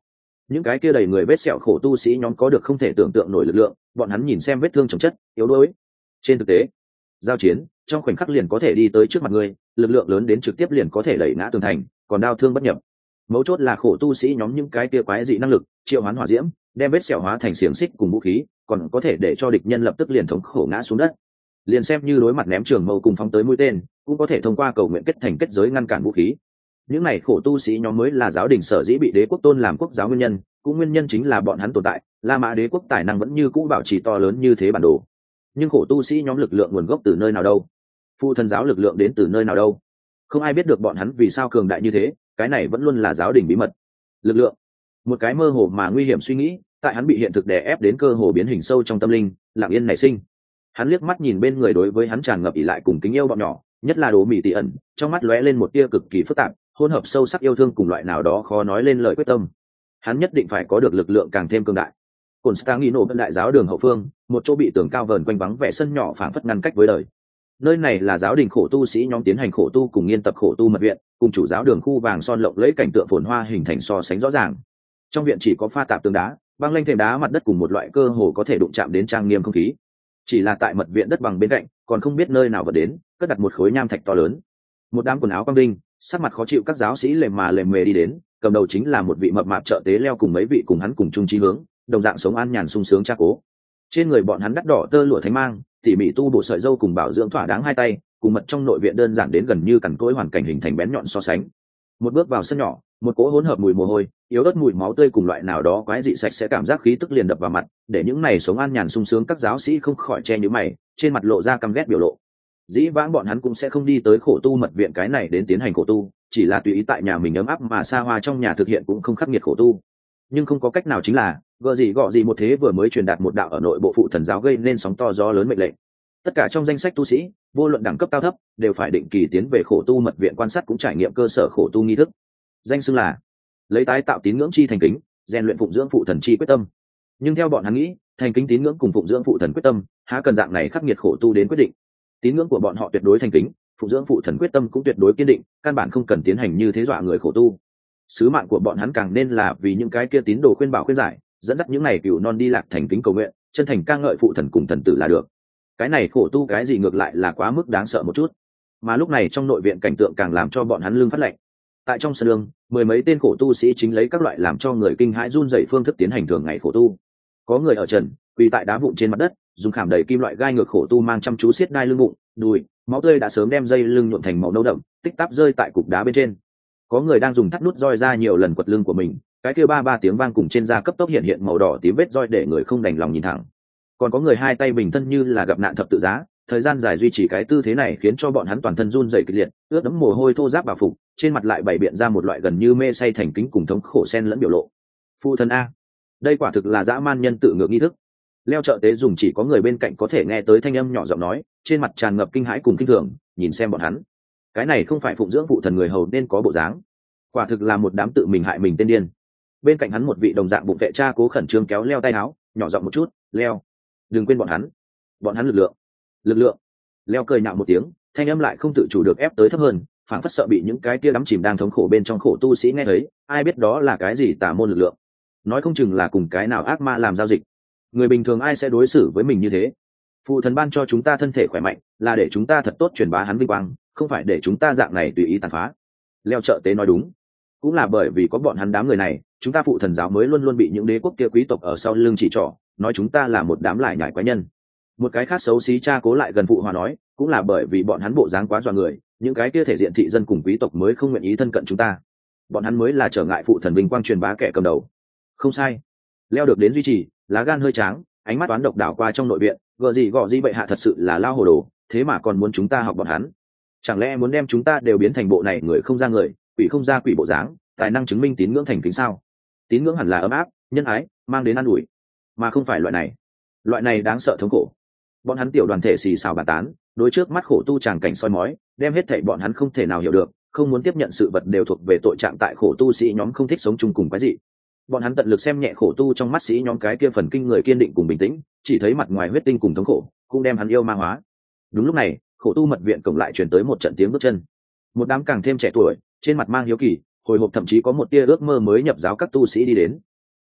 những cái kia đầy người vết sẹo khổ tu sĩ nhóm có được không thể tưởng tượng nổi lực lượng, bọn hắn nhìn xem vết thương chồng chất yếu đuối. Trên thực tế giao chiến trong khoảnh khắc liền có thể đi tới trước mặt ngươi, lực lượng lớn đến trực tiếp liền có thể đẩy ngã tường thành, còn đao thương bất nhập. Mấu chốt là khổ tu sĩ nhóm những cái kia quái dị năng lực, triệu hoán hỏa diễm đem vết sẹo hóa thành xiềng xích cùng vũ khí, còn có thể để cho địch nhân lập tức liền thống khổ ngã xuống đất. Liền xem như đối mặt ném trường mâu cùng phóng tới mũi tên, cũng có thể thông qua cầu nguyện kết thành kết giới ngăn cản vũ khí. Những này khổ tu sĩ nhóm mới là giáo đình sở dĩ bị đế quốc tôn làm quốc giáo nguyên nhân, cũng nguyên nhân chính là bọn hắn tồn tại, La Mã đế quốc tài năng vẫn như cũ bảo trì to lớn như thế bản đồ. Nhưng khổ tu sĩ nhóm lực lượng nguồn gốc từ nơi nào đâu? Phụ thần giáo lực lượng đến từ nơi nào đâu? Không ai biết được bọn hắn vì sao cường đại như thế, cái này vẫn luôn là giáo đình bí mật. Lực lượng, một cái mơ hồ mà nguy hiểm suy nghĩ, tại hắn bị hiện thực đè ép đến cơ hồ biến hình sâu trong tâm linh, lặng yên nảy sinh. Hắn liếc mắt nhìn bên người đối với hắn tràn ngập ỷ lại cùng kính yêu bọn nhỏ, nhất là Đỗ Mỹ Tỷ ẩn, trong mắt lóe lên một tia cực kỳ phức tạp, hỗn hợp sâu sắc yêu thương cùng loại nào đó khó nói lên lời quyết tâm. Hắn nhất định phải có được lực lượng càng thêm cường đại. Constantino bên đại giáo đường hậu phương, một chỗ bị tường cao vờn quanh vắng vẻ sân nhỏ phảng phất ngăn cách với đời. Nơi này là giáo đình khổ tu sĩ nhóm tiến hành khổ tu cùng nghiên tập khổ tu mật viện, cùng chủ giáo đường khu vàng son lộng lẫy cảnh tượng phồn hoa hình thành so sánh rõ ràng. Trong viện chỉ có pha tạp tường đá, băng lanh thềm đá mặt đất cùng một loại cơ hồ có thể đụng chạm đến trang nghiêm không khí. Chỉ là tại mật viện đất bằng bên cạnh, còn không biết nơi nào vật đến, cất đặt một khối nham thạch to lớn. Một đám quần áo quang đinh, sắc mặt khó chịu các giáo sĩ lềm mà lềm mề đi đến, cầm đầu chính là một vị mập mạp trợ tế leo cùng mấy vị cùng hắn cùng chung chí hướng, đồng dạng sống an nhàn sung sướng cha cố. Trên người bọn hắn đắt đỏ tơ lụa thánh mang, tỉ mỉ tu bổ sợi dâu cùng bảo dưỡng thỏa đáng hai tay, cùng mật trong nội viện đơn giản đến gần như cằn cỗi hoàn cảnh hình thành bén nhọn so sánh. Một bước vào sân nhỏ, một cỗ hỗn hợp mùi mồ hôi, yếu ớt mùi máu tươi cùng loại nào đó quái dị sạch sẽ cảm giác khí tức liền đập vào mặt, để những này sống an nhàn sung sướng các giáo sĩ không khỏi che nhíu mày, trên mặt lộ ra căm ghét biểu lộ. Dĩ vãng bọn hắn cũng sẽ không đi tới khổ tu mật viện cái này đến tiến hành khổ tu, chỉ là tùy ý tại nhà mình ấm áp mà xa hoa trong nhà thực hiện cũng không khắc nghiệt khổ tu. Nhưng không có cách nào chính là gợ gì gọ gì một thế vừa mới truyền đạt một đạo ở nội bộ phụ thần giáo gây nên sóng to gió lớn mệnh lệnh. Tất cả trong danh sách tu sĩ, vô luận đẳng cấp cao thấp, đều phải định kỳ tiến về khổ tu mật viện quan sát cũng trải nghiệm cơ sở khổ tu nghi thức. Danh xưng là lấy tái tạo tín ngưỡng chi thành kính, rèn luyện phụng dưỡng phụ thần chi quyết tâm. Nhưng theo bọn hắn nghĩ, thành kính tín ngưỡng cùng phụng dưỡng phụ thần quyết tâm, há cần dạng này khắc nghiệt khổ tu đến quyết định. Tín ngưỡng của bọn họ tuyệt đối thành kính, phụng dưỡng phụ thần quyết tâm cũng tuyệt đối kiên định, căn bản không cần tiến hành như thế dọa người khổ tu. Sứ mạng của bọn hắn càng nên là vì những cái kia tín đồ khuyên bảo khuyên giải, dẫn dắt những này cừu non đi lạc thành kính cầu nguyện, chân thành ca ngợi phụ thần cùng thần tử là được. Cái này khổ tu cái gì ngược lại là quá mức đáng sợ một chút. Mà lúc này trong nội viện cảnh tượng càng làm cho bọn hắn lưng phát lạnh. Tại trong sân đường, mười mấy tên khổ tu sĩ chính lấy các loại làm cho người kinh hãi run rẩy phương thức tiến hành thường ngày khổ tu. Có người ở trần, quỳ tại đá vụn trên mặt đất, dùng khảm đầy kim loại gai ngược khổ tu mang chăm chú siết đai lưng bụng, đùi, máu tươi đã sớm đem dây lưng nhuộm thành màu nâu đậm, tích tắp rơi tại cục đá bên trên. Có người đang dùng thắt nút roi ra nhiều lần quật lưng của mình, cái kia ba ba tiếng vang cùng trên da cấp tốc hiện hiện màu đỏ tím vết roi để người không đành lòng nhìn thẳng. Còn có người hai tay bình thân như là gặp nạn thập tự giá, thời gian dài duy trì cái tư thế này khiến cho bọn hắn toàn thân run rẩy kịch liệt, ướt đẫm mồ hôi thô ráp vào phục, trên mặt lại bày biện ra một loại gần như mê say thành kính cùng thống khổ xen lẫn biểu lộ. Phụ thần a, đây quả thực là dã man nhân tự ngược nghi thức. Leo trợ tế dùng chỉ có người bên cạnh có thể nghe tới thanh âm nhỏ giọng nói, trên mặt tràn ngập kinh hãi cùng kinh thường, nhìn xem bọn hắn. Cái này không phải phụng dưỡng phụ thần người hầu nên có bộ dáng, quả thực là một đám tự mình hại mình tên điên. Bên cạnh hắn một vị đồng dạng bụng vệ cha cố khẩn trương kéo Leo tay áo, nhỏ giọng một chút, Leo, đừng quên bọn hắn, bọn hắn lực lượng, lực lượng. Leo cười nhạo một tiếng, thanh âm lại không tự chủ được ép tới thấp hơn, phảng phất sợ bị những cái kia đắm chìm đang thống khổ bên trong khổ tu sĩ nghe thấy, ai biết đó là cái gì tà môn lực lượng, nói không chừng là cùng cái nào ác ma làm giao dịch. Người bình thường ai sẽ đối xử với mình như thế? Phụ thần ban cho chúng ta thân thể khỏe mạnh, là để chúng ta thật tốt truyền bá hắn vinh quang, không phải để chúng ta dạng này tùy ý tàn phá. Leo trợ tế nói đúng, cũng là bởi vì có bọn hắn đám người này, chúng ta phụ thần giáo mới luôn luôn bị những đế quốc kia quý tộc ở sau lưng chỉ trỏ, nói chúng ta là một đám lại nhải quái nhân. Một cái khác xấu xí cha cố lại gần phụ hòa nói, cũng là bởi vì bọn hắn bộ dáng quá dọa người, những cái kia thể diện thị dân cùng quý tộc mới không nguyện ý thân cận chúng ta, bọn hắn mới là trở ngại phụ thần vinh quang truyền bá kẻ cầm đầu. Không sai. Leo được đến duy trì, lá gan hơi tráng, ánh mắt toán độc đảo qua trong nội viện, gợ gì gọ gì bệ hạ thật sự là lao hồ đồ, thế mà còn muốn chúng ta học bọn hắn, chẳng lẽ muốn đem chúng ta đều biến thành bộ này người không ra người, quỷ không ra quỷ bộ dáng, tài năng chứng minh tín ngưỡng thành kính sao? Tín ngưỡng hẳn là ấm áp, nhân ái, mang đến an ủi, mà không phải loại này, loại này đáng sợ thống khổ. Bọn hắn tiểu đoàn thể xì xào bàn tán, đối trước mắt khổ tu tràng cảnh soi mói, đem hết thảy bọn hắn không thể nào hiểu được, không muốn tiếp nhận sự vật đều thuộc về tội trạng tại khổ tu sĩ nhóm không thích sống chung cùng cái gì. Bọn hắn tận lực xem nhẹ khổ tu trong mắt sĩ nhóm cái kia phần kinh người kiên định cùng bình tĩnh, chỉ thấy mặt ngoài huyết tinh cùng thống khổ, cũng đem hắn yêu ma hóa. Đúng lúc này, khổ tu mật viện cổng lại truyền tới một trận tiếng bước chân. Một đám càng thêm trẻ tuổi, trên mặt mang hiếu kỳ, hồi hộp thậm chí có một tia ước mơ mới nhập giáo các tu sĩ đi đến.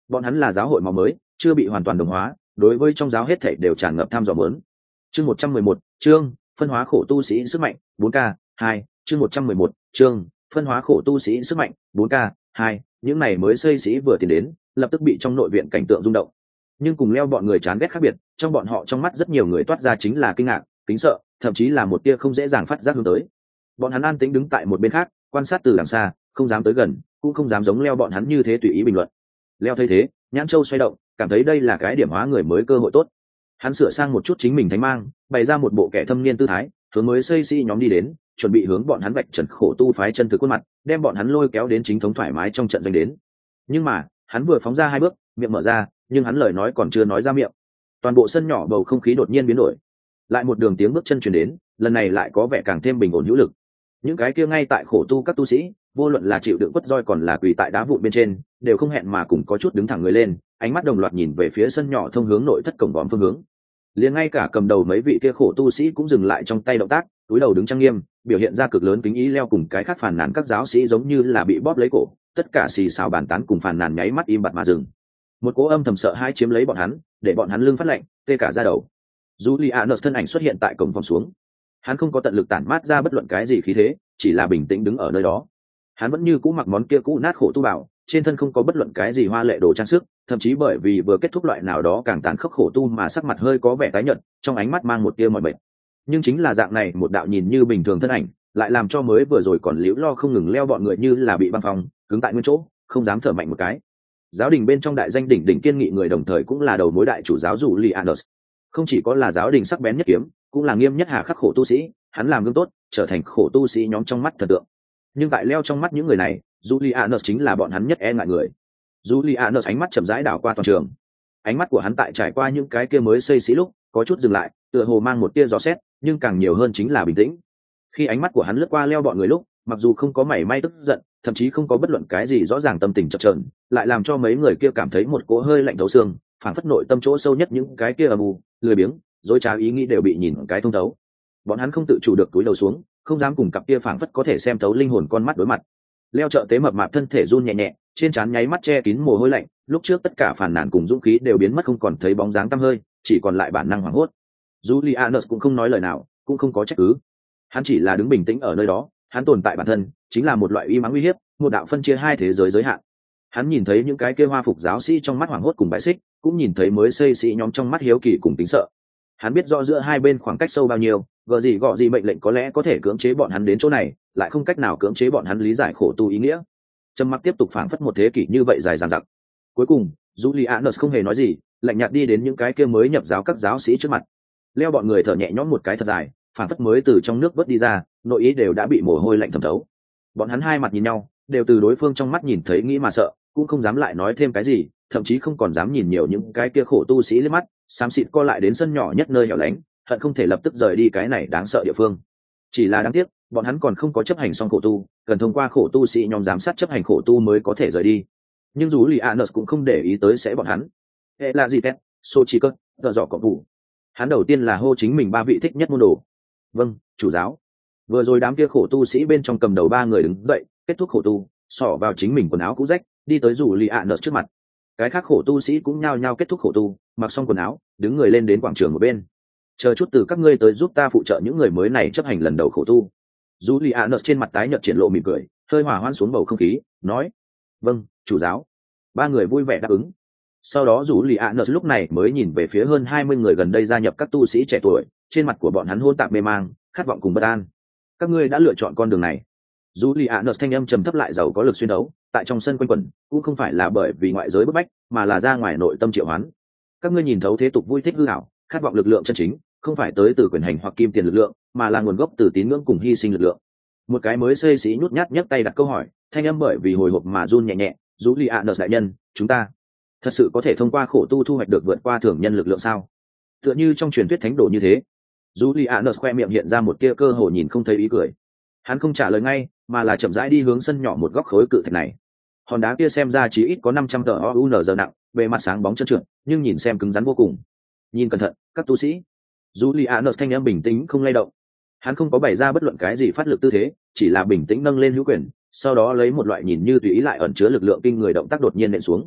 bọn hắn là giáo hội màu mới, chưa bị hoàn toàn đồng hóa, đối với trong giáo hết thảy đều tràn ngập tham dò muốn. Chương một trăm mười một, chương phân hóa khổ tu sĩ sức mạnh, bốn k hai, chương một trăm mười một, chương phân hóa khổ tu sĩ sức mạnh, bốn k hai. Những này mới xây sĩ vừa tiến đến, lập tức bị trong nội viện cảnh tượng rung động. Nhưng cùng leo bọn người chán ghét khác biệt, trong bọn họ trong mắt rất nhiều người toát ra chính là kinh ngạc, kính sợ, thậm chí là một tia không dễ dàng phát giác hướng tới. Bọn hắn an tĩnh đứng tại một bên khác, quan sát từ đằng xa, không dám tới gần, cũng không dám giống leo bọn hắn như thế tùy ý bình luận. Leo thấy thế, nhãn châu xoay động, cảm thấy đây là cái điểm hóa người mới cơ hội tốt. Hắn sửa sang một chút chính mình thánh mang, bày ra một bộ kẻ thâm niên tư thái, hướng mới xây sĩ nhóm đi đến, chuẩn bị hướng bọn hắn vạch trần khổ tu phái chân thực khuôn mặt, đem bọn hắn lôi kéo đến chính thống thoải mái trong trận doanh đến. Nhưng mà, hắn vừa phóng ra hai bước, miệng mở ra, nhưng hắn lời nói còn chưa nói ra miệng. Toàn bộ sân nhỏ bầu không khí đột nhiên biến đổi. Lại một đường tiếng bước chân truyền đến, lần này lại có vẻ càng thêm bình ổn hữu lực. Những cái kia ngay tại khổ tu các tu sĩ, vô luận là chịu đựng quất roi còn là quỳ tại đá vụn bên trên, đều không hẹn mà cùng có chút đứng thẳng người lên, ánh mắt đồng loạt nhìn về phía sân nhỏ thông hướng nội thất cổng vòm phương hướng. Liền ngay cả cầm đầu mấy vị kia khổ tu sĩ cũng dừng lại trong tay động tác, túi đầu đứng trang nghiêm, biểu hiện ra cực lớn kính ý. Leo cùng cái khác phàn nàn các giáo sĩ giống như là bị bóp lấy cổ, tất cả xì xào bàn tán cùng phàn nàn nháy mắt im bặt mà dừng. Một cỗ âm thầm sợ hãi chiếm lấy bọn hắn, để bọn hắn lưng phát lạnh, tê cả da đầu. Julianus thân ảnh xuất hiện tại cổng vòng xuống. Hắn không có tận lực tản mát ra bất luận cái gì khí thế, chỉ là bình tĩnh đứng ở nơi đó. Hắn vẫn như cũ mặc món kia cũ nát khổ tu bảo, trên thân không có bất luận cái gì hoa lệ đồ trang sức, thậm chí bởi vì vừa kết thúc loại nào đó càng tàn khốc khổ tu mà sắc mặt hơi có vẻ tái nhợt, trong ánh mắt mang một tia mỏi mệt. Nhưng chính là dạng này một đạo nhìn như bình thường thân ảnh, lại làm cho mới vừa rồi còn liễu lo không ngừng leo bọn người như là bị băng phong, cứng tại nguyên chỗ, không dám thở mạnh một cái. Giáo đình bên trong đại danh đỉnh đỉnh kiên nghị người đồng thời cũng là đầu mối đại chủ giáo Julianus. Không chỉ có là giáo đình sắc bén nhất kiếm, cũng là nghiêm nhất hà khắc khổ tu sĩ, hắn làm gương tốt, trở thành khổ tu sĩ nhóm trong mắt thần tượng. Nhưng tại leo trong mắt những người này, Julianus chính là bọn hắn nhất e ngại người. Julianus ánh mắt chậm rãi đảo qua toàn trường. Ánh mắt của hắn tại trải qua những cái kia mới xây sĩ lúc, có chút dừng lại, tựa hồ mang một tia gió xét, nhưng càng nhiều hơn chính là bình tĩnh. Khi ánh mắt của hắn lướt qua leo bọn người lúc, mặc dù không có mảy may tức giận, thậm chí không có bất luận cái gì rõ ràng tâm tình chập chờn, lại làm cho mấy người kia cảm thấy một cỗ hơi lạnh thấu xương, phản phất nội tâm chỗ sâu nhất những cái kia âm u, lười biếng, dối trá ý nghĩ đều bị nhìn cái thông thấu. Bọn hắn không tự chủ được túi đầu xuống, không dám cùng cặp kia phảng phất có thể xem thấu linh hồn con mắt đối mặt. Leo trợ tế mập mạp thân thể run nhẹ nhẹ, trên trán nháy mắt che kín mồ hôi lạnh, lúc trước tất cả phản nàn cùng dũng khí đều biến mất không còn thấy bóng dáng tăm hơi, chỉ còn lại bản năng hoảng hốt. Julianus cũng không nói lời nào, cũng không có trách cứ. Hắn chỉ là đứng bình tĩnh ở nơi đó, hắn tồn tại bản thân, chính là một loại uy mãnh uy hiếp, một đạo phân chia hai thế giới giới hạn. Hắn nhìn thấy những cái kia hoa phục giáo sĩ trong mắt hoảng hốt cùng bại xích, cũng nhìn thấy mới xây sĩ nhóm trong mắt hiếu kỳ cùng tính sợ. Hắn biết rõ giữa hai bên khoảng cách sâu bao nhiêu, gờ gì gọ gì mệnh lệnh có lẽ có thể cưỡng chế bọn hắn đến chỗ này, lại không cách nào cưỡng chế bọn hắn lý giải khổ tu ý nghĩa. Trầm mặc tiếp tục phảng phất một thế kỷ như vậy dài dằng dặc. Cuối cùng, Julianus không hề nói gì, lạnh nhạt đi đến những cái kia mới nhập giáo các giáo sĩ trước mặt. Leo bọn người thở nhẹ nhõm một cái thật dài, phảng phất mới từ trong nước vớt đi ra, nội ý đều đã bị mồ hôi lạnh thấm thấu. Bọn hắn hai mặt nhìn nhau, đều từ đối phương trong mắt nhìn thấy nghĩ mà sợ, cũng không dám lại nói thêm cái gì, thậm chí không còn dám nhìn nhiều những cái kia khổ tu sĩ lên mắt, xám xịt co lại đến sân nhỏ nhất nơi hẻo lánh, hận không thể lập tức rời đi cái này đáng sợ địa phương. Chỉ là đáng tiếc, bọn hắn còn không có chấp hành xong khổ tu, cần thông qua khổ tu sĩ nhóm giám sát chấp hành khổ tu mới có thể rời đi. Nhưng dù Julianus cũng không để ý tới sẽ bọn hắn. Hệ là gì tét, Sô Chi Cất, Tờ Dọ Cộng Vụ. Hắn đầu tiên là hô chính mình ba vị thích nhất môn đồ. Vâng, chủ giáo. Vừa rồi đám kia khổ tu sĩ bên trong cầm đầu ba người đứng dậy, kết thúc khổ tu, xỏ vào chính mình quần áo cũ rách, đi tới Julianus trước mặt. Cái khác khổ tu sĩ cũng nhao nhao kết thúc khổ tu, mặc xong quần áo, đứng người lên đến quảng trường một bên. Chờ chút từ các ngươi tới giúp ta phụ trợ những người mới này chấp hành lần đầu khổ tu. Julianus trên mặt tái nhợt triển lộ mỉm cười, hơi hòa hoãn xuống bầu không khí, nói: "Vâng, chủ giáo." Ba người vui vẻ đáp ứng. Sau đó Julianus lúc này mới nhìn về phía hơn hai mươi người gần đây gia nhập các tu sĩ trẻ tuổi, trên mặt của bọn hắn hỗn tạp mê mang, khát vọng cùng bất an. "Các ngươi đã lựa chọn con đường này." Julianus thanh âm trầm thấp lại giàu có lực xuyên đấu, tại trong sân quanh quẩn, cũng không phải là bởi vì ngoại giới bức bách, mà là ra ngoài nội tâm triệu hoán. Các ngươi nhìn thấu thế tục vui thích hư ảo, khát vọng lực lượng chân chính, không phải tới từ quyền hành hoặc kim tiền lực lượng, mà là nguồn gốc từ tín ngưỡng cùng hy sinh lực lượng. Một cái mới xây sĩ nhút nhát nhấc tay đặt câu hỏi, thanh âm bởi vì hồi hộp mà run nhẹ nhẹ. Julianus đại nhân, chúng ta thật sự có thể thông qua khổ tu thu hoạch được vượt qua thường nhân lực lượng sao? Tựa như trong truyền thuyết thánh đồ như thế. Julianus khoe miệng hiện ra một tia cơ hồ nhìn không thấy ý cười. Hắn không trả lời ngay, mà là chậm rãi đi hướng sân nhỏ một góc khối cự thạch này. Hòn đá kia xem ra chỉ ít có năm trăm tờ o u n giờ nặng, bề mặt sáng bóng trơn trượt, nhưng nhìn xem cứng rắn vô cùng. Nhìn cẩn thận, các tu sĩ. Julianus thanh âm bình tĩnh không lay động. Hắn không có bày ra bất luận cái gì phát lực tư thế, chỉ là bình tĩnh nâng lên hữu quyền, sau đó lấy một loại nhìn như tùy ý lại ẩn chứa lực lượng kinh người động tác đột nhiên nện xuống.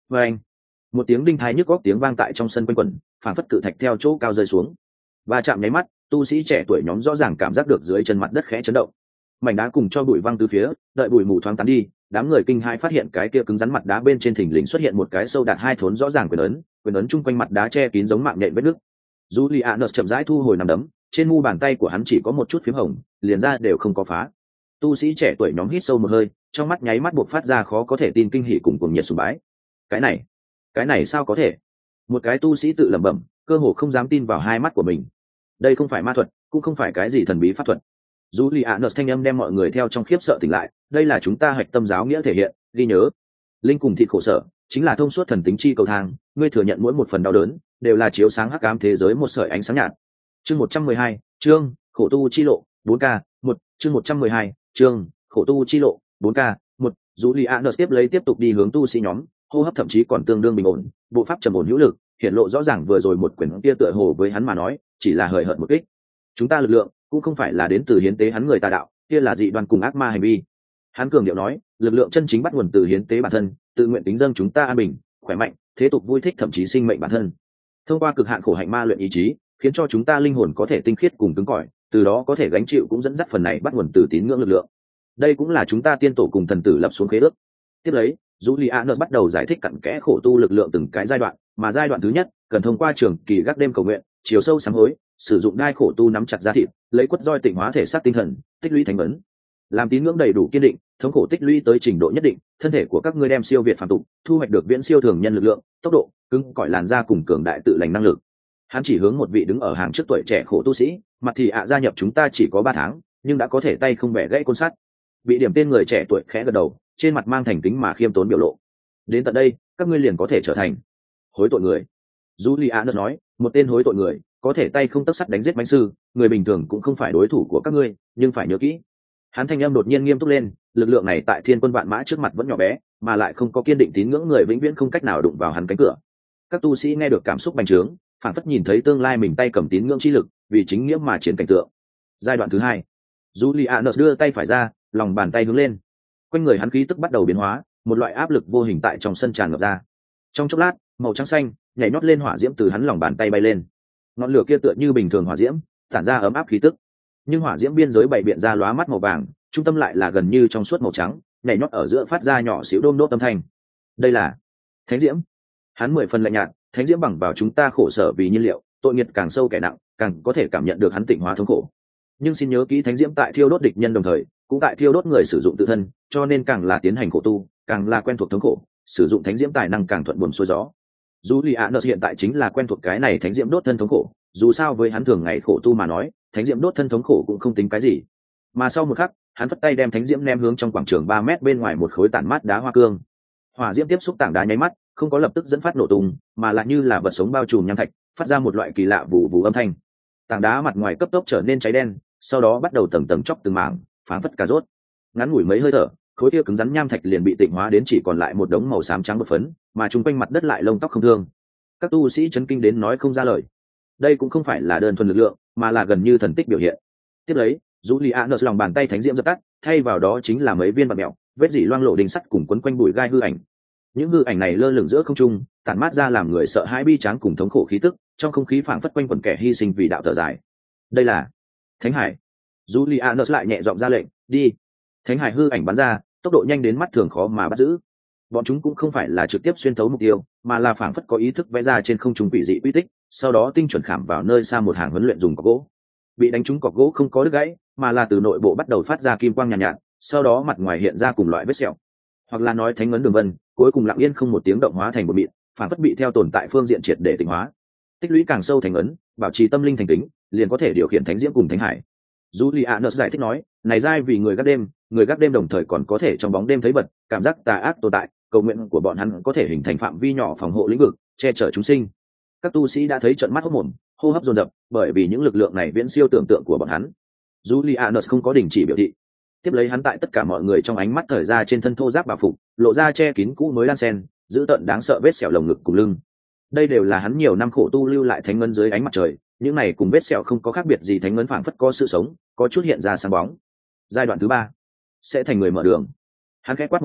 và anh, một tiếng đinh thái nhức góc tiếng vang tại trong sân quanh quẩn, phản phất cự thạch theo chỗ cao rơi xuống. Và chạm nháy mắt, tu sĩ trẻ tuổi nhóm rõ ràng cảm giác được dưới chân mặt đất khẽ chấn động. Mảnh đá cùng cho bụi văng từ phía, đợi bụi mù thoáng tán đi, đám người kinh hãi phát hiện cái kia cứng rắn mặt đá bên trên thình lình xuất hiện một cái sâu đạt hai thốn rõ ràng quyền ấn, quyền ấn chung quanh mặt đá che kín giống mạng nhện vết nứt. Julianus chậm rãi thu hồi nắm đấm, trên mu bàn tay của hắn chỉ có một chút phím hồng, liền ra đều không có phá. Tu sĩ trẻ tuổi nhóm hít sâu một hơi, trong mắt nháy mắt buộc phát ra khó có thể tin kinh hỉ cùng cuồng nhiệt sùng bái. Cái này, cái này sao có thể? Một cái tu sĩ tự lẩm bẩm, cơ hồ không dám tin vào hai mắt của mình. Đây không phải ma thuật, cũng không phải cái gì thần bí pháp thuật. Julianus thanh âm đem mọi người theo trong khiếp sợ tỉnh lại, đây là chúng ta hạch tâm giáo nghĩa thể hiện, ghi nhớ. Linh cùng thịt khổ sở, chính là thông suốt thần tính chi cầu thang, ngươi thừa nhận mỗi một phần đau đớn, đều là chiếu sáng hắc ám thế giới một sợi ánh sáng nhạt. Chương một trăm mười hai, chương khổ tu chi lộ, bốn K, một, chương một trăm mười hai, chương khổ tu chi lộ, bốn K, một. Julianus tiếp lấy tiếp tục đi hướng tu sĩ nhóm, hô hấp thậm chí còn tương đương bình ổn, bộ pháp trầm ổn hữu lực, hiện lộ rõ ràng vừa rồi một quyền kia tựa hồ với hắn mà nói, chỉ là hời hợt một kích. Chúng ta lực lượng cũng không phải là đến từ hiến tế hắn người tà đạo, kia là dị đoan cùng ác ma hành vi. Hắn cường điệu nói, lực lượng chân chính bắt nguồn từ hiến tế bản thân, tự nguyện tính dâng chúng ta an bình, khỏe mạnh, thế tục vui thích thậm chí sinh mệnh bản thân. Thông qua cực hạn khổ hạnh ma luyện ý chí, khiến cho chúng ta linh hồn có thể tinh khiết cùng cứng cỏi, từ đó có thể gánh chịu cũng dẫn dắt phần này bắt nguồn từ tín ngưỡng lực lượng. Đây cũng là chúng ta tiên tổ cùng thần tử lập xuống khế ước. Tiếp lấy, Julianus bắt đầu giải thích cặn kẽ khổ tu lực lượng từng cái giai đoạn, mà giai đoạn thứ nhất cần thông qua trường kỳ gác đêm cầu nguyện, chiều sâu sám hối, sử dụng đai khổ tu nắm chặt da thịt, lấy quất roi tịnh hóa thể xác tinh thần, tích lũy thánh vấn. Làm tín ngưỡng đầy đủ kiên định, thống khổ tích lũy tới trình độ nhất định, thân thể của các ngươi đem siêu việt phàm tục, thu hoạch được viễn siêu thường nhân lực lượng, tốc độ, cứng cỏi làn da cùng cường đại tự lành năng lực. Hắn chỉ hướng một vị đứng ở hàng trước tuổi trẻ khổ tu sĩ, mặt thì ạ gia nhập chúng ta chỉ có ba tháng, nhưng đã có thể tay không bẻ gãy côn sắt. Bị điểm tên người trẻ tuổi khẽ gật đầu, trên mặt mang thành kính mà khiêm tốn biểu lộ. Đến tận đây, các ngươi liền có thể trở thành hối tội người. Julianus nói, một tên hối tội người, có thể tay không tấc sắt đánh giết bánh sư, người bình thường cũng không phải đối thủ của các ngươi, nhưng phải nhớ kỹ. Hắn thanh âm đột nhiên nghiêm túc lên, lực lượng này tại thiên quân vạn mã trước mặt vẫn nhỏ bé, mà lại không có kiên định tín ngưỡng người vĩnh viễn không cách nào đụng vào hắn cánh cửa. Các tu sĩ nghe được cảm xúc bành trướng, phản phất nhìn thấy tương lai mình tay cầm tín ngưỡng chi lực, vì chính nghĩa mà chiến cảnh tượng. Giai đoạn thứ hai, Julianus đưa tay phải ra, lòng bàn tay hướng lên, quanh người hắn khí tức bắt đầu biến hóa, một loại áp lực vô hình tại trong sân tràn ngập ra. Trong chốc lát, màu trắng xanh nhảy nhót lên hỏa diễm từ hắn lòng bàn tay bay lên. Ngọn lửa kia tựa như bình thường hỏa diễm, tản ra ấm áp khí tức. Nhưng hỏa diễm biên giới bày biện ra lóa mắt màu vàng, trung tâm lại là gần như trong suốt màu trắng, nhảy nhót ở giữa phát ra nhỏ xíu đôm đốt âm thanh. Đây là thánh diễm. Hắn mười phần lạnh nhạt, thánh diễm bằng vào chúng ta khổ sở vì nhiên liệu, tội nghiệp càng sâu kẻ nặng, càng có thể cảm nhận được hắn tịnh hóa thống khổ. Nhưng xin nhớ kỹ thánh diễm tại thiêu đốt địch nhân đồng thời, cũng tại thiêu đốt người sử dụng tự thân, cho nên càng là tiến hành khổ tu, càng là quen thuộc thống khổ, sử dụng thánh diễm tài năng càng thuận buồm xuôi gió. Julianus hiện tại chính là quen thuộc cái này thánh diễm đốt thân thống khổ, dù sao với hắn thường ngày khổ tu mà nói, thánh diễm đốt thân thống khổ cũng không tính cái gì. Mà sau một khắc, hắn phất tay đem thánh diễm ném hướng trong quảng trường ba mét bên ngoài một khối tản mát đá hoa cương. Hỏa diễm tiếp xúc tảng đá nháy mắt, không có lập tức dẫn phát nổ tung, mà lại như là vật sống bao trùm nham thạch, phát ra một loại kỳ lạ vù vù âm thanh. Tảng đá mặt ngoài cấp tốc trở nên cháy đen, sau đó bắt đầu tầng tầng chóc từng mảng, phảng phất cà rốt. Ngắn ngủi mấy hơi thở, khối kia cứng rắn nham thạch liền bị tịnh hóa đến chỉ còn lại một đống màu xám trắng bột phấn, mà chung quanh mặt đất lại lông tóc không thương. Các tu sĩ chấn kinh đến nói không ra lời. Đây cũng không phải là đơn thuần lực lượng, mà là gần như thần tích biểu hiện. Tiếp lấy, Julianus lòng bàn tay thánh diễm dập tắt, thay vào đó chính là mấy viên bạc mèo, vết dỉ loang lổ đinh sắt cùng quấn quanh bụi gai hư ảnh. Những hư ảnh này lơ lửng giữa không trung, tản mát ra làm người sợ hãi bi tráng cùng thống khổ khí tức, trong không khí phảng phất quanh quẩn kẻ hy sinh vì đạo thở dài. Đây là Thánh Hải. Julianus lại nhẹ giọng ra lệnh, đi. Thánh Hải hư ảnh bắn ra, tốc độ nhanh đến mắt thường khó mà bắt giữ. Bọn chúng cũng không phải là trực tiếp xuyên thấu mục tiêu, mà là phảng phất có ý thức vẽ ra trên không trung quỷ dị quy tích, sau đó tinh chuẩn khảm vào nơi xa một hàng huấn luyện dùng cọc gỗ. Bị đánh trúng cọc gỗ không có đứt gãy, mà là từ nội bộ bắt đầu phát ra kim quang nhàn nhạt, nhạt, sau đó mặt ngoài hiện ra cùng loại vết sẹo. Hoặc là nói thánh ấn đường vân, cuối cùng lặng yên không một tiếng động hóa thành một mịn, phảng phất bị theo tồn tại phương diện triệt để tịnh hóa. Tích lũy càng sâu thành ấn, bảo trì tâm linh thành kính, liền có thể điều khiển thánh diễm cùng thánh hải. Julianus giải thích nói, này giai vì người gác đêm, người gác đêm đồng thời còn có thể trong bóng đêm thấy vật, cảm giác tà ác tồn tại, cầu nguyện của bọn hắn có thể hình thành phạm vi nhỏ phòng hộ lĩnh vực, che chở chúng sinh. Các tu sĩ đã thấy trợn mắt hốt mồm, hô hấp dồn dập, bởi vì những lực lượng này viễn siêu tưởng tượng của bọn hắn. Julianus không có đình chỉ biểu thị. Tiếp lấy hắn tại tất cả mọi người trong ánh mắt thời ra trên thân thô giáp bảo phục, lộ ra che kín cũ mới đan sen, giữ tận đáng sợ vết sẹo lồng ngực cùng lưng. Đây đều là hắn nhiều năm khổ tu lưu lại thánh ngân dưới ánh mặt trời, những này cùng vết sẹo không có khác biệt gì, thánh ngân phảng phất có sự sống, có chút hiện ra sáng bóng. Giai đoạn thứ ba sẽ thành người mở đường. Hắn khẽ quát một tiếng,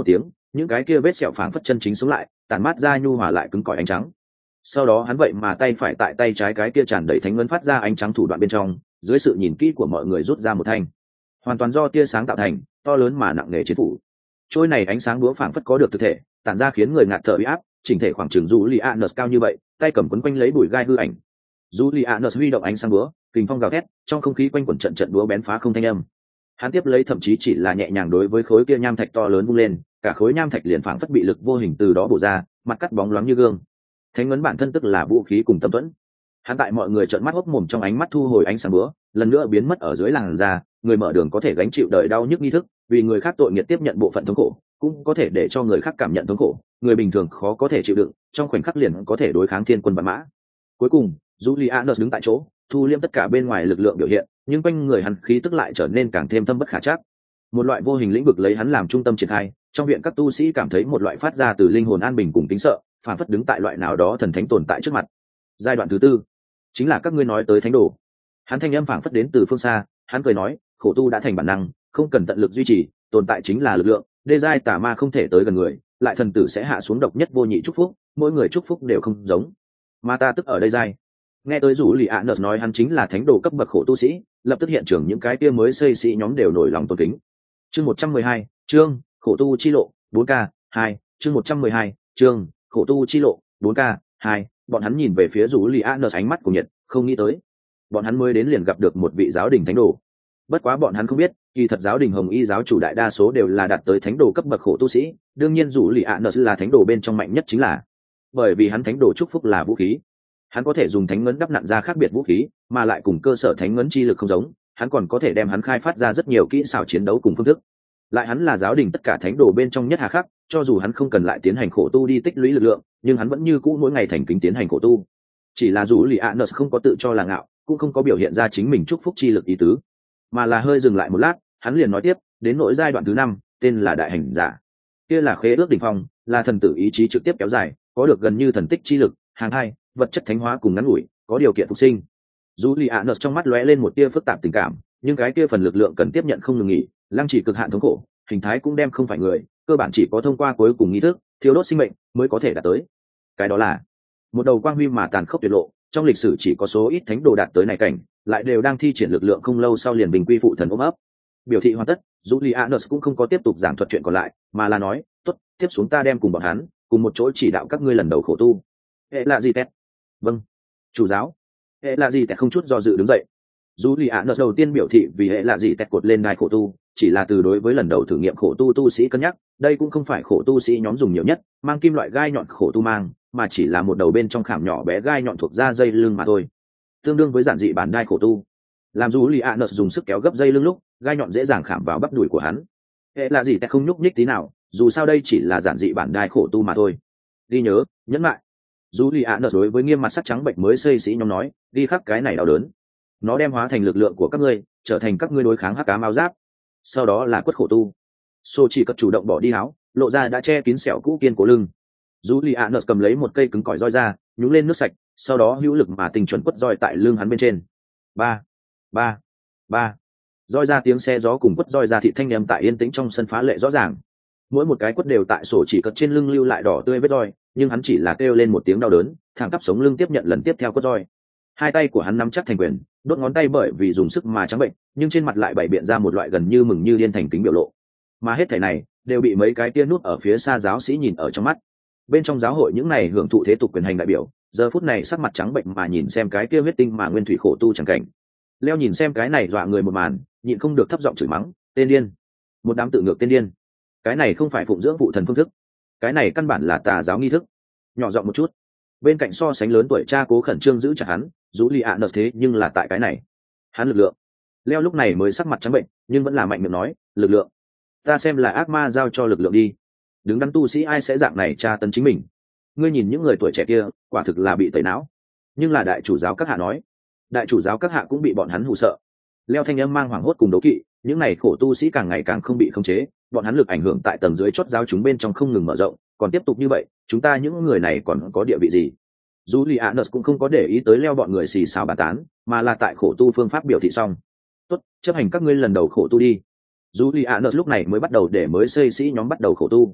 những cái kia vết sẹo phảng phất chân chính sống lại, tàn mát ra nhu hòa lại cứng cỏi ánh trắng. Sau đó hắn vậy mà tay phải tại tay trái cái kia tràn đầy thánh ngân phát ra ánh trắng thủ đoạn bên trong, dưới sự nhìn kỹ của mọi người rút ra một thanh hoàn toàn do tia sáng tạo thành, to lớn mà nặng nề chiến phủ. Trôi này ánh sáng búa phảng phất có được thực thể, tản ra khiến người ngạt thở uy áp, chỉnh thể khoảng chừng Julianus cao như vậy, tay cầm quấn quanh lấy bụi gai hư ảnh. Julianus huy động ánh sáng búa, kình phong gào thét, trong không khí quanh quẩn trận trận búa bén phá không thanh âm. Hắn tiếp lấy thậm chí chỉ là nhẹ nhàng đối với khối kia nham thạch to lớn vung lên, cả khối nham thạch liền phảng phất bị lực vô hình từ đó bổ ra, mặt cắt bóng loáng như gương. Thánh ngấn bản thân tức là vũ khí cùng tâm tuẫn. Hắn tại mọi người trợn mắt hốc mồm trong ánh mắt thu hồi ánh sáng búa, lần nữa biến mất ở dưới làn da, người mở đường có thể gánh chịu đời đau nhức nghi thức, vì người khác tội nghiệp tiếp nhận bộ phận thống khổ, cũng có thể để cho người khác cảm nhận thống khổ, người bình thường khó có thể chịu đựng, trong khoảnh khắc liền có thể đối kháng thiên quân vạn mã. Cuối cùng, Julianus đứng tại chỗ, thu liễm tất cả bên ngoài lực lượng biểu hiện, nhưng quanh người hắn khí tức lại trở nên càng thêm thâm bất khả trắc. Một loại vô hình lĩnh vực lấy hắn làm trung tâm triển khai, trong viện các tu sĩ cảm thấy một loại phát ra từ linh hồn an bình cùng kính sợ, phản phất đứng tại loại nào đó thần thánh tồn tại trước mặt. Giai đoạn thứ tư, chính là các ngươi nói tới thánh đồ. Hắn thanh âm phảng phất đến từ phương xa, hắn cười nói, khổ tu đã thành bản năng, không cần tận lực duy trì, tồn tại chính là lực lượng, đê giai tà ma không thể tới gần người, lại thần tử sẽ hạ xuống độc nhất vô nhị chúc phúc, mỗi người chúc phúc đều không giống. Mà ta tức ở đây giai. Nghe tới rủ lì ạ nợt nói hắn chính là thánh đồ cấp bậc khổ tu sĩ, lập tức hiện trường những cái kia mới xây sĩ nhóm đều nổi lòng tôn kính. Chương một trăm mười hai, chương khổ tu chi lộ, bốn k hai, chương một trăm mười hai, chương khổ tu chi lộ, bốn k hai, bọn hắn nhìn về phía rủ lì ạ nợt ánh mắt của nhiệt, không nghĩ tới bọn hắn mới đến liền gặp được một vị giáo đình thánh đồ. Bất quá bọn hắn không biết, kỳ thật giáo đình Hồng Y giáo chủ đại đa số đều là đạt tới thánh đồ cấp bậc khổ tu sĩ, đương nhiên rủ lì ạ nợt là thánh đồ bên trong mạnh nhất chính là bởi vì hắn thánh đồ chúc phúc là vũ khí. Hắn có thể dùng thánh ngấn đắp nặn ra khác biệt vũ khí, mà lại cùng cơ sở thánh ngấn chi lực không giống, hắn còn có thể đem hắn khai phát ra rất nhiều kỹ xảo chiến đấu cùng phương thức. Lại hắn là giáo đình tất cả thánh đồ bên trong nhất hà khắc, cho dù hắn không cần lại tiến hành khổ tu đi tích lũy lực lượng, nhưng hắn vẫn như cũ mỗi ngày thành kính tiến hành khổ tu. Chỉ là dù lì ạ nợ không có tự cho là ngạo, cũng không có biểu hiện ra chính mình chúc phúc chi lực ý tứ, mà là hơi dừng lại một lát, hắn liền nói tiếp, đến nỗi giai đoạn thứ năm, tên là đại hành giả. Kia là khế ước đỉnh phong, là thần tử ý chí trực tiếp kéo dài, có được gần như thần tích chi lực, hàng hai vật chất thánh hóa cùng ngắn ngủi, có điều kiện phục sinh. Dù lì ạ nợ trong mắt lóe lên một tia phức tạp tình cảm, nhưng cái kia phần lực lượng cần tiếp nhận không ngừng nghỉ, lăng trì cực hạn thống khổ, hình thái cũng đem không phải người, cơ bản chỉ có thông qua cuối cùng nghi thức thiếu đốt sinh mệnh mới có thể đạt tới. Cái đó là một đầu quang huy mà tàn khốc tuyệt lộ, trong lịch sử chỉ có số ít thánh đồ đạt tới này cảnh, lại đều đang thi triển lực lượng không lâu sau liền bình quy phụ thần ôm ấp. Biểu thị hoàn tất, Julianus cũng không có tiếp tục giảng thuật chuyện còn lại, mà là nói, tốt, tiếp xuống ta đem cùng bọn hắn cùng một chỗ chỉ đạo các ngươi lần đầu khổ tu. Hệ là gì tét? Vâng, chủ giáo. Hệ là gì tét không chút do dự đứng dậy. Julianus đầu tiên biểu thị vì hệ là gì tét cột lên đài khổ tu, chỉ là từ đối với lần đầu thử nghiệm khổ tu tu sĩ cân nhắc, đây cũng không phải khổ tu sĩ nhóm dùng nhiều nhất, mang kim loại gai nhọn khổ tu mang, mà chỉ là một đầu bên trong khảm nhỏ bé gai nhọn thuộc da dây lưng mà thôi, tương đương với giản dị bản đai khổ tu. Làm dù Julianus dùng sức kéo gấp dây lưng lúc, gai nhọn dễ dàng khảm vào bắp đùi của hắn. Hệ là gì tét không nhúc nhích tí nào, dù sao đây chỉ là giản dị bản đai khổ tu mà thôi. Ghi nhớ, nhẫn lại. Julianus đối với nghiêm mặt sắc trắng bệnh mới xây sĩ nhóm nói, đi khắc cái này đau đớn. Nó đem hóa thành lực lượng của các ngươi, trở thành các ngươi đối kháng hắc ám áo giáp. Sau đó là quất khổ tu. Sô chỉ cất chủ động bỏ đi áo, lộ ra đã che kín sẹo cũ kiên cố lưng. Julianus cầm lấy một cây cứng cỏi roi ra, nhúng lên nước sạch, sau đó hữu lực mà tình chuẩn quất roi tại lưng hắn bên trên. Ba, ba, ba. Roi ra tiếng xe gió cùng quất roi ra thị thanh âm tại yên tĩnh trong sân phá lệ rõ ràng. Mỗi một cái quất đều tại sổ chỉ cất trên lưng lưu lại đỏ tươi vết roi, nhưng hắn chỉ là kêu lên một tiếng đau đớn, thẳng tắp sống lưng tiếp nhận lần tiếp theo quất roi. Hai tay của hắn nắm chắc thành quyền, đốt ngón tay bởi vì dùng sức mà trắng bệnh, nhưng trên mặt lại bày biện ra một loại gần như mừng như điên thành kính biểu lộ. Mà hết thảy này đều bị mấy cái tia nút ở phía xa giáo sĩ nhìn ở trong mắt. Bên trong giáo hội những này hưởng thụ thế tục quyền hành đại biểu, giờ phút này sắc mặt trắng bệnh mà nhìn xem cái kia huyết tinh mà nguyên thủy khổ tu chẳng cảnh. Leo nhìn xem cái này dọa người một màn, nhịn không được thấp giọng chửi mắng, tên điên, một đám tự ngược tên điên. Cái này không phải phụng dưỡng phụ thần phương thức, cái này căn bản là tà giáo nghi thức. Nhỏ giọng một chút, bên cạnh so sánh lớn tuổi cha cố khẩn trương giữ chặt hắn, Julianus thế nhưng là tại cái này, hắn lực lượng. Leo lúc này mới sắc mặt trắng bệnh, nhưng vẫn là mạnh miệng nói, lực lượng, ta xem là ác ma giao cho lực lượng đi. Đứng đắn tu sĩ ai sẽ dạng này tra tấn chính mình. Ngươi nhìn những người tuổi trẻ kia, quả thực là bị tẩy não. Nhưng là đại chủ giáo các hạ nói, đại chủ giáo các hạ cũng bị bọn hắn hù sợ. Leo thanh âm mang hoảng hốt cùng đấu kỵ, những này khổ tu sĩ càng ngày càng không bị khống chế, bọn hắn lực ảnh hưởng tại tầng dưới chót giáo chúng bên trong không ngừng mở rộng, còn tiếp tục như vậy, chúng ta những người này còn có địa vị gì? Julianus cũng không có để ý tới Leo bọn người xì xào bàn tán, mà là tại khổ tu phương pháp biểu thị xong. Tốt, chấp hành các ngươi lần đầu khổ tu đi. Julianus lúc này mới bắt đầu để mới xây sĩ nhóm bắt đầu khổ tu.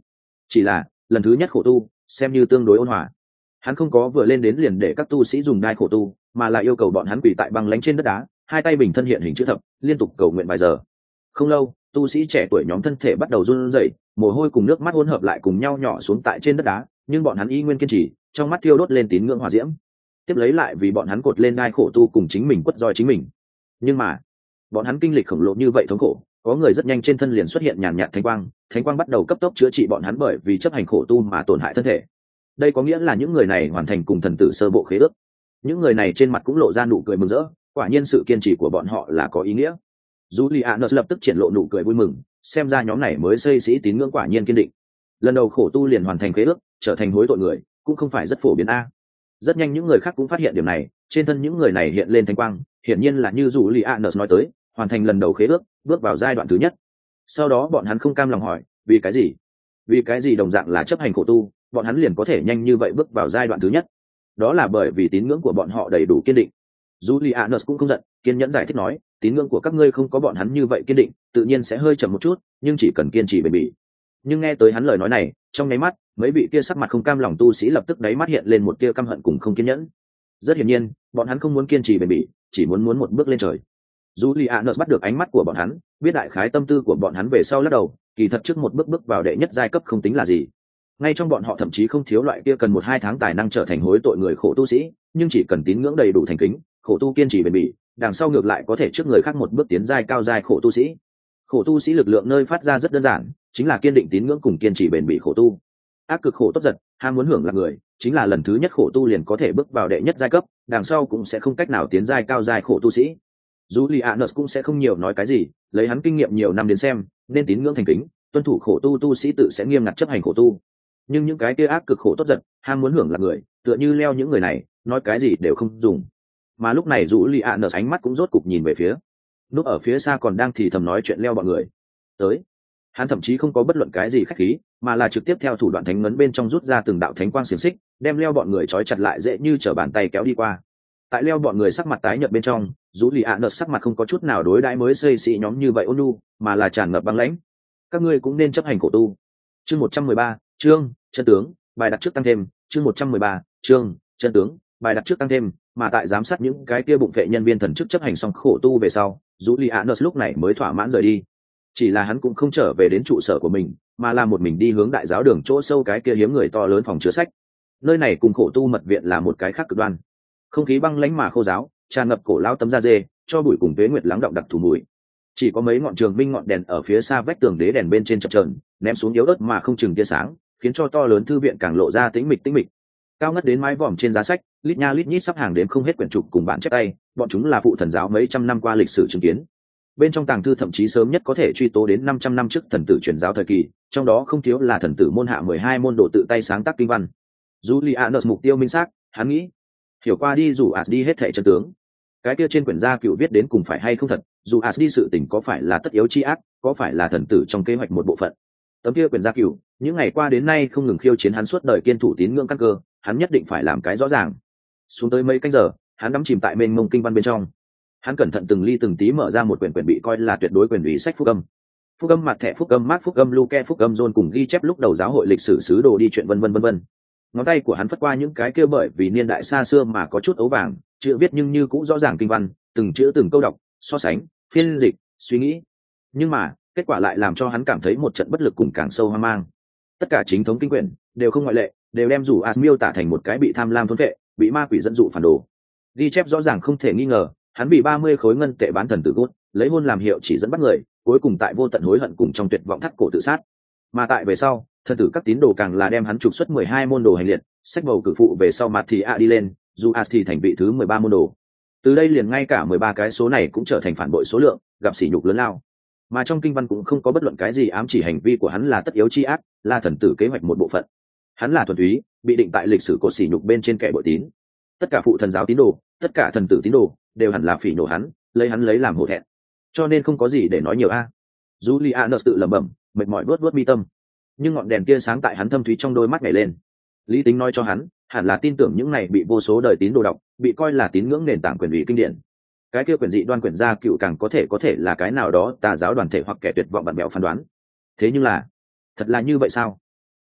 chỉ là lần thứ nhất khổ tu xem như tương đối ôn hòa. Hắn không có vừa lên đến liền để các tu sĩ dùng đai khổ tu, mà là yêu cầu bọn hắn quỳ tại băng lánh trên đất đá, hai tay bình thân hiện hình chữ thập, liên tục cầu nguyện vài giờ. Không lâu, tu sĩ trẻ tuổi nhóm thân thể bắt đầu run rẩy, mồ hôi cùng nước mắt hỗn hợp lại cùng nhau nhỏ xuống tại trên đất đá, nhưng bọn hắn y nguyên kiên trì, trong mắt thiêu đốt lên tín ngưỡng hỏa diễm. Tiếp lấy lại vì bọn hắn cột lên đai khổ tu cùng chính mình quất roi chính mình. Nhưng mà, bọn hắn kinh lịch khổng lồ như vậy thống khổ, có người rất nhanh trên thân liền xuất hiện nhàn nhạt thánh quang, thánh quang bắt đầu cấp tốc chữa trị bọn hắn bởi vì chấp hành khổ tu mà tổn hại thân thể. Đây có nghĩa là những người này hoàn thành cùng thần tử sơ bộ khế ước. Những người này trên mặt cũng lộ ra nụ cười mừng rỡ, quả nhiên sự kiên trì của bọn họ là có ý nghĩa. Julianus lập tức triển lộ nụ cười vui mừng, xem ra nhóm này mới xây sĩ tín ngưỡng quả nhiên kiên định. Lần đầu khổ tu liền hoàn thành khế ước, trở thành hối tội người, cũng không phải rất phổ biến a. Rất nhanh những người khác cũng phát hiện điểm này, trên thân những người này hiện lên thánh quang, hiển nhiên là như Julianus nói tới, hoàn thành lần đầu khế ước, bước vào giai đoạn thứ nhất. Sau đó bọn hắn không cam lòng hỏi, vì cái gì? Vì cái gì đồng dạng là chấp hành khổ tu, bọn hắn liền có thể nhanh như vậy bước vào giai đoạn thứ nhất? Đó là bởi vì tín ngưỡng của bọn họ đầy đủ kiên định. Julianus cũng không giận, kiên nhẫn giải thích nói, tín ngưỡng của các ngươi không có bọn hắn như vậy kiên định, tự nhiên sẽ hơi chậm một chút, nhưng chỉ cần kiên trì bền bỉ. Nhưng nghe tới hắn lời nói này, trong nháy mắt, mấy vị kia sắc mặt không cam lòng tu sĩ lập tức đáy mắt hiện lên một tia căm hận cùng không kiên nhẫn. Rất hiển nhiên, bọn hắn không muốn kiên trì bền bỉ, chỉ muốn muốn một bước lên trời. Julianus bắt được ánh mắt của bọn hắn, biết đại khái tâm tư của bọn hắn về sau lắc đầu, kỳ thật trước một bước bước vào đệ nhất giai cấp không tính là gì. Ngay trong bọn họ thậm chí không thiếu loại kia cần một hai tháng tài năng trở thành hối tội người khổ tu sĩ, nhưng chỉ cần tín ngưỡng đầy đủ thành kính, khổ tu kiên trì bền bỉ, đằng sau ngược lại có thể trước người khác một bước tiến giai cao giai khổ tu sĩ. Khổ tu sĩ lực lượng nơi phát ra rất đơn giản, chính là kiên định tín ngưỡng cùng kiên trì bền bỉ khổ tu. Ác cực khổ tốt giật, ham muốn hưởng lạc người, chính là lần thứ nhất khổ tu liền có thể bước vào đệ nhất giai cấp, đằng sau cũng sẽ không cách nào tiến giai cao giai khổ tu sĩ. Julianus cũng sẽ không nhiều nói cái gì, lấy hắn kinh nghiệm nhiều năm đến xem, nên tín ngưỡng thành kính, tuân thủ khổ tu tu sĩ tự sẽ nghiêm ngặt chấp hành khổ tu. Nhưng những cái kia ác cực khổ tốt giật, ham muốn hưởng lạc người, tựa như leo những người này, nói cái gì đều không dùng. Mà lúc này Julianus ánh mắt cũng rốt cục nhìn về phía núp ở phía xa còn đang thì thầm nói chuyện leo bọn người tới. Hắn thậm chí không có bất luận cái gì khách khí, mà là trực tiếp theo thủ đoạn thánh ngấn bên trong rút ra từng đạo thánh quang xiềng xích, đem leo bọn người trói chặt lại dễ như trở bàn tay kéo đi qua. Tại leo bọn người sắc mặt tái nhợt bên trong, Julianus sắc mặt không có chút nào đối đãi mới xây sĩ nhóm như vậy ôn nhu, mà là tràn ngập băng lãnh. Các ngươi cũng nên chấp hành khổ tu. Chương một trăm mười ba, chương chân tướng, bài đặt trước tăng thêm, chương một trăm mười ba, chương chân tướng, bài đặt trước tăng thêm, mà tại giám sát những cái kia bụng vệ nhân viên thần chức chấp hành xong khổ tu về sau, Julianus lúc này mới thỏa mãn rời đi. Chỉ là hắn cũng không trở về đến trụ sở của mình, mà là một mình đi hướng đại giáo đường chỗ sâu cái kia hiếm người to lớn phòng chứa sách. Nơi này cùng khổ tu mật viện là một cái khác cực đoan. Không khí băng lãnh mà khô ráo, tràn ngập cổ lao tấm da dê, cho bụi cùng tuế nguyệt lắng động đặc thù mùi. Chỉ có mấy ngọn trường minh ngọn đèn ở phía xa vách tường đế đèn bên trên chập chờn, ném xuống yếu ớt mà không chừng tia sáng, khiến cho to lớn thư viện càng lộ ra tĩnh mịch tĩnh mịch. Cao ngất đến mái vòm trên giá sách, lít nha lít nhít sắp hàng đến không hết quyển trục cùng bản chép tay, bọn chúng là phụ thần giáo mấy trăm năm qua lịch sử chứng kiến. Bên trong tàng thư thậm chí sớm nhất có thể truy tố đến năm trăm năm trước thần tử truyền giáo thời kỳ, trong đó không thiếu là thần tử môn hạ mười hai môn đồ tự tay sáng tác kinh văn. Julianus mục tiêu minh xác, hắn nghĩ, hiểu qua đi dù as đi hết thảy chân tướng. Cái kia trên quyển gia cựu viết đến cùng phải hay không thật, dù as đi sự tình có phải là tất yếu chi ác, có phải là thần tử trong kế hoạch một bộ phận. Tấm kia quyển gia cựu, những ngày qua đến nay không ngừng khiêu chiến hắn suốt đời kiên thủ tín ngưỡng căn cơ, hắn nhất định phải làm cái rõ ràng. Xuống tới mấy canh giờ, hắn đắm chìm tại mênh mông kinh văn bên trong. Hắn cẩn thận từng ly từng tí mở ra một quyển quyển bị coi là tuyệt đối quyền ủy sách phúc âm. Phúc âm mặt thẻ, phúc âm mát, phúc âm luke, phúc âm john cùng ghi chép lúc đầu giáo hội lịch sử sứ đồ đi chuyện vân vân vân vân. Ngón tay của hắn phất qua những cái kia bởi vì niên đại xa xưa mà có chút ấu vàng, chữ viết nhưng như cũng rõ ràng kinh văn, từng chữ từng câu đọc, so sánh, phiên dịch, suy nghĩ. Nhưng mà, kết quả lại làm cho hắn cảm thấy một trận bất lực cùng càng sâu hoang mang. Tất cả chính thống kinh quyển đều không ngoại lệ, đều đem rủ as miêu tả thành một cái bị tham lam thôn vệ, bị ma quỷ dẫn dụ phản đồ. Ghi chép rõ ràng không thể nghi ngờ, hắn bị ba mươi khối ngân tệ bán thần tử cốt, lấy hôn làm hiệu chỉ dẫn bắt người, cuối cùng tại vô tận hối hận cùng trong tuyệt vọng thắt cổ tự sát. Mà tại về sau, thần tử các tín đồ càng là đem hắn trục xuất mười hai môn đồ hành liệt, sách bầu cử phụ về sau mặt thì a đi lên, dù as thì thành vị thứ mười ba môn đồ. Từ đây liền ngay cả mười ba cái số này cũng trở thành phản bội số lượng, gặp sỉ nhục lớn lao. Mà trong kinh văn cũng không có bất luận cái gì ám chỉ hành vi của hắn là tất yếu chi ác, là thần tử kế hoạch một bộ phận. Hắn là thuần túy, bị định tại lịch sử cột sỉ nhục bên trên kẻ bội tín. Tất cả phụ thần giáo tín đồ, tất cả thần tử tín đồ đều hẳn là phỉ nhổ hắn, lấy hắn lấy làm hổ thẹn. Cho nên không có gì để nói nhiều a. À. Julianus tự lẩm bẩm, mệt mỏi vuốt vuốt mi tâm. Nhưng ngọn đèn tia sáng tại hắn thâm thúy trong đôi mắt nhảy lên. Lý tính nói cho hắn, hẳn là tin tưởng những này bị vô số đời tín đồ đọc, bị coi là tín ngưỡng nền tảng quyền ủy kinh điển. Cái kia quyền dị đoan quyền gia cựu càng có thể có thể là cái nào đó tà giáo đoàn thể hoặc kẻ tuyệt vọng bạn bèo phán đoán. Thế nhưng là, thật là như vậy sao?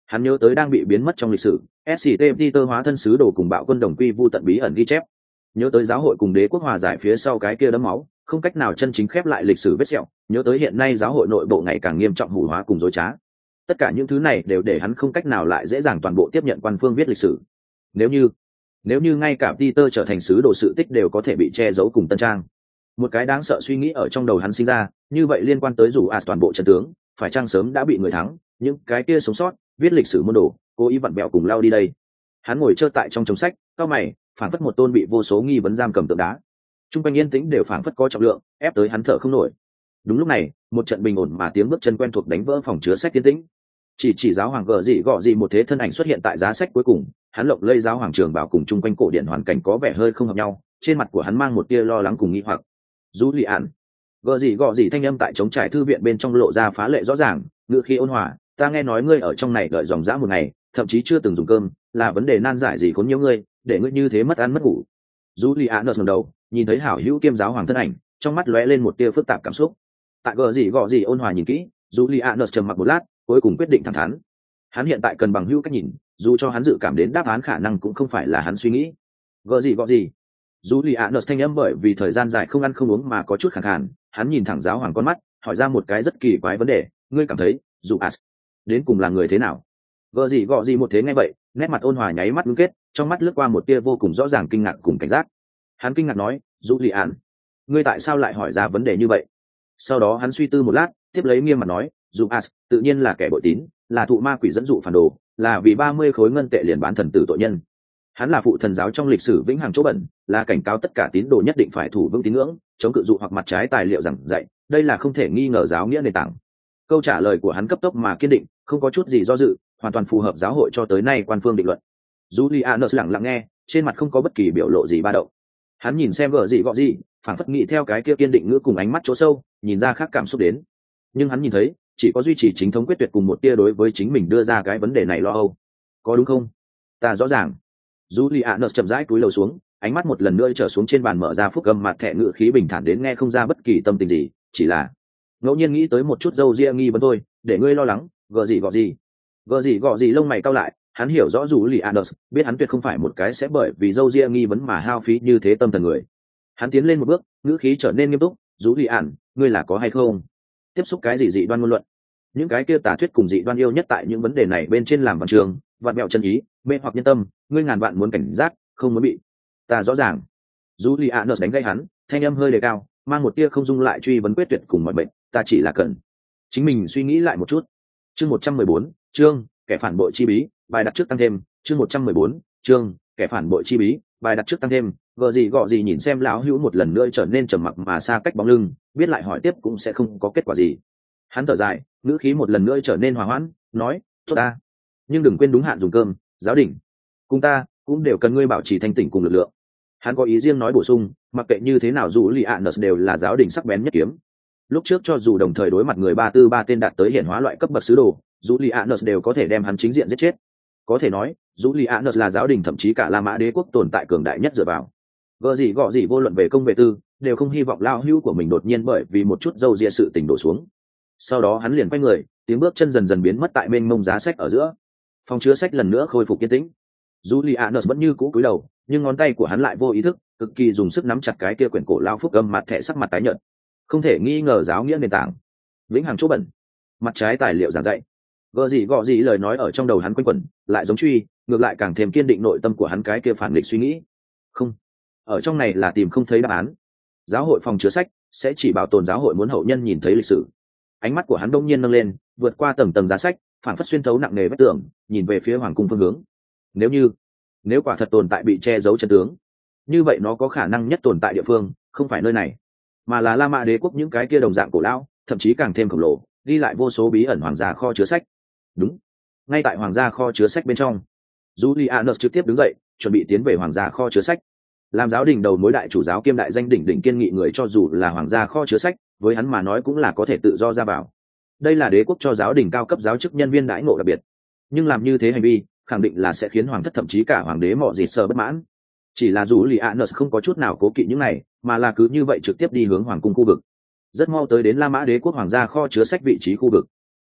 Hắn nhớ tới đang bị biến mất trong lịch sử ét xê tê Peter hóa thân sứ đồ cùng bạo quân đồng quy vu tận bí ẩn ghi chép, nhớ tới giáo hội cùng đế quốc hòa giải phía sau cái kia đấm máu không cách nào chân chính khép lại lịch sử vết sẹo, nhớ tới hiện nay giáo hội nội bộ ngày càng nghiêm trọng hủ hóa cùng dối trá. Tất cả những thứ này đều để hắn không cách nào lại dễ dàng toàn bộ tiếp nhận quan phương viết lịch sử. Nếu như nếu như ngay cả Peter trở thành sứ đồ sự tích đều có thể bị che giấu cùng tân trang, một cái đáng sợ suy nghĩ ở trong đầu hắn sinh ra, như vậy liên quan tới dù as toàn bộ trận tướng phải chăng sớm đã bị người thắng, những cái kia sống sót viết lịch sử môn đồ cố ý vặn bẹo cùng lao đi đây. Hắn ngồi trơ tại trong chồng sách cao mày, phảng phất một tôn bị vô số nghi vấn giam cầm tượng đá, trung quanh yên tĩnh đều phảng phất có trọng lượng ép tới hắn thở không nổi. Đúng lúc này một trận bình ổn mà tiếng bước chân quen thuộc đánh vỡ phòng chứa sách yên tĩnh. Chỉ chỉ giáo hoàng gờ gì gọ gì một thế thân ảnh xuất hiện tại giá sách cuối cùng, hắn lộng lây giáo hoàng trường bảo cùng chung quanh cổ điện hoàn cảnh có vẻ hơi không hợp nhau, trên mặt của hắn mang một tia lo lắng cùng nghi hoặc. Dù lì ạn gờ gì gọ gì thanh âm tại chống trải thư viện bên trong lộ ra phá lệ rõ ràng, ngựa khi ôn hòa, ta nghe nói ngươi ở trong này đợi dòng dã một ngày, thậm chí chưa từng dùng cơm, là vấn đề nan giải gì khốn nhiễu ngươi để ngươi như thế mất ăn mất ngủ. Dù lì ạn ngẩng đầu nhìn thấy hảo hữu kiêm giáo hoàng thân ảnh, trong mắt lóe lên một tia phức tạp cảm xúc. Tại gờ gì gọ gì ôn hòa nhìn kỹ, dù lì ạn trầm mặc một lát, cuối cùng quyết định thẳng thắn. Hắn hiện tại cần bằng hữu cách nhìn, dù cho hắn dự cảm đến đáp án khả năng cũng không phải là hắn suy nghĩ. Gợ gì gọ gì dù lì ạ nợ thanh âm bởi vì thời gian dài không ăn không uống mà có chút khẳng khàn, hắn nhìn thẳng giáo hoàng con mắt, hỏi ra một cái rất kỳ quái vấn đề, ngươi cảm thấy dù as đến cùng là người thế nào? Gợ gì gọ gì một thế nghe vậy, nét mặt ôn hòa nháy mắt ngưng kết, trong mắt lướt qua một tia vô cùng rõ ràng kinh ngạc cùng cảnh giác. Hắn kinh ngạc nói, dù lì ạn, ngươi tại sao lại hỏi ra vấn đề như vậy? Sau đó hắn suy tư một lát, tiếp lấy nghiêm mặt nói, dù as tự nhiên là kẻ bội tín, là thụ ma quỷ dẫn dụ phản đồ, là vì ba mươi khối ngân tệ liền bán thần tử tội nhân. Hắn là phụ thần giáo trong lịch sử vĩnh hằng chỗ bẩn, là cảnh cáo tất cả tín đồ nhất định phải thủ vững tín ngưỡng, chống cự dụ hoặc mặt trái tài liệu giảng dạy, đây là không thể nghi ngờ giáo nghĩa nền tảng. Câu trả lời của hắn cấp tốc mà kiên định, không có chút gì do dự, hoàn toàn phù hợp giáo hội cho tới nay quan phương định luận. Julianus lặng lặng nghe, trên mặt không có bất kỳ biểu lộ gì ba động. Hắn nhìn xem gở gì gọ gì, phảng phất nghĩ theo cái kia kiên định ngữ cùng ánh mắt chỗ sâu, nhìn ra khác cảm xúc đến. Nhưng hắn nhìn thấy, chỉ có duy trì chính thống quyết tuyệt cùng một tia đối với chính mình đưa ra cái vấn đề này lo âu. Có đúng không? Ta rõ ràng. Julianus chậm rãi cúi đầu xuống, ánh mắt một lần nữa trở xuống trên bàn, mở ra phúc âm mặt thẻ ngữ khí bình thản đến nghe không ra bất kỳ tâm tình gì, chỉ là ngẫu nhiên nghĩ tới một chút dâu ria nghi vấn thôi, để ngươi lo lắng. Gở gì gọ gì gở gì gọ gì lông mày cau lại, hắn hiểu rõ Julianus, biết hắn tuyệt không phải một cái sẽ bởi vì dâu ria nghi vấn mà hao phí như thế tâm thần người. Hắn tiến lên một bước, ngữ khí trở nên nghiêm túc, Julian, ngươi là có hay không tiếp xúc cái gì dị đoan ngôn luận? Những cái kia tà thuyết cùng dị đoan yêu nhất tại những vấn đề này bên trên làm văn trường, vặn mẹo chân ý, mê hoặc nhân tâm, ngươi ngàn vạn muốn cảnh giác, không muốn bị. Ta rõ ràng. Julianus đánh gây hắn, thanh âm hơi đề cao, mang một tia không dung lại truy vấn quyết tuyệt cùng mọi bệnh, ta chỉ là cần chính mình suy nghĩ lại một chút. Chương một trăm mười bốn, chương kẻ phản bội chi bí, bài đặt trước tăng thêm, chương một trăm mười bốn, chương kẻ phản bội chi bí, bài đặt trước tăng thêm. Gờ gì gọ gì nhìn xem lão hữu một lần nữa trở nên trầm mặc mà xa cách bóng lưng, biết lại hỏi tiếp cũng sẽ không có kết quả gì. Hắn thở dài, ngữ khí một lần nữa trở nên hòa hoãn, nói, tốt ta, nhưng đừng quên đúng hạn dùng cơm, giáo đình cùng ta cũng đều cần ngươi bảo trì thanh tỉnh cùng lực lượng. Hắn có ý riêng nói bổ sung, mặc kệ như thế nào dù Julianus đều là giáo đình sắc bén nhất kiếm. Lúc trước cho dù đồng thời đối mặt người ba tư ba tên đạt tới hiển hóa loại cấp bậc sứ đồ, Julianus đều có thể đem hắn chính diện giết chết. Có thể nói, Julianus là giáo đình thậm chí cả La Mã đế quốc tồn tại cường đại nhất dựa vào. Gợ gì gọ gì vô luận về công về tư, đều không hy vọng lao hữu của mình đột nhiên bởi vì một chút dâu ria sự tình đổ xuống. Sau đó hắn liền quay người, tiếng bước chân dần dần biến mất tại mênh mông giá sách ở giữa. Phòng chứa sách lần nữa khôi phục yên tĩnh. Julianus vẫn như cũ cúi đầu, nhưng ngón tay của hắn lại vô ý thức, cực kỳ dùng sức nắm chặt cái kia quyển cổ lao phúc âm mặt thẻ, sắc mặt tái nhợt. Không thể nghi ngờ giáo nghĩa nền tảng, vĩnh hằng chỗ bẩn, mặt trái tài liệu giảng dạy. Gợ gì gọ gì lời nói ở trong đầu hắn quanh quẩn, lại giống truy, ngược lại càng thêm kiên định nội tâm của hắn cái kia phản nghịch suy nghĩ. Không, ở trong này là tìm không thấy đáp án. Giáo hội phòng chứa sách sẽ chỉ bảo tồn giáo hội muốn hậu nhân nhìn thấy lịch sử. Ánh mắt của hắn đông nhiên nâng lên, vượt qua tầng tầng giá sách, phản phất xuyên thấu nặng nề vách tường, nhìn về phía hoàng cung phương hướng. Nếu như, nếu quả thật tồn tại bị che giấu chân tướng, như vậy nó có khả năng nhất tồn tại địa phương không phải nơi này, mà là La Mã đế quốc những cái kia đồng dạng cổ lão, thậm chí càng thêm khổng lồ, ghi lại vô số bí ẩn hoàng gia kho chứa sách. Đúng, ngay tại hoàng gia kho chứa sách bên trong. Julianus trực tiếp đứng dậy, chuẩn bị tiến về hoàng gia kho chứa sách. Làm giáo đình đầu mối đại chủ giáo kiêm đại danh đỉnh đỉnh kiên nghị người, cho dù là hoàng gia kho chứa sách, với hắn mà nói cũng là có thể tự do ra vào. Đây là đế quốc cho giáo đình cao cấp giáo chức nhân viên đãi ngộ đặc biệt. Nhưng làm như thế hành vi, khẳng định là sẽ khiến hoàng thất thậm chí cả hoàng đế mọ gì sợ bất mãn. Chỉ là Julianus không có chút nào cố kỵ những này, mà là cứ như vậy trực tiếp đi hướng hoàng cung khu vực. Rất mau tới đến La Mã đế quốc hoàng gia kho chứa sách vị trí khu vực.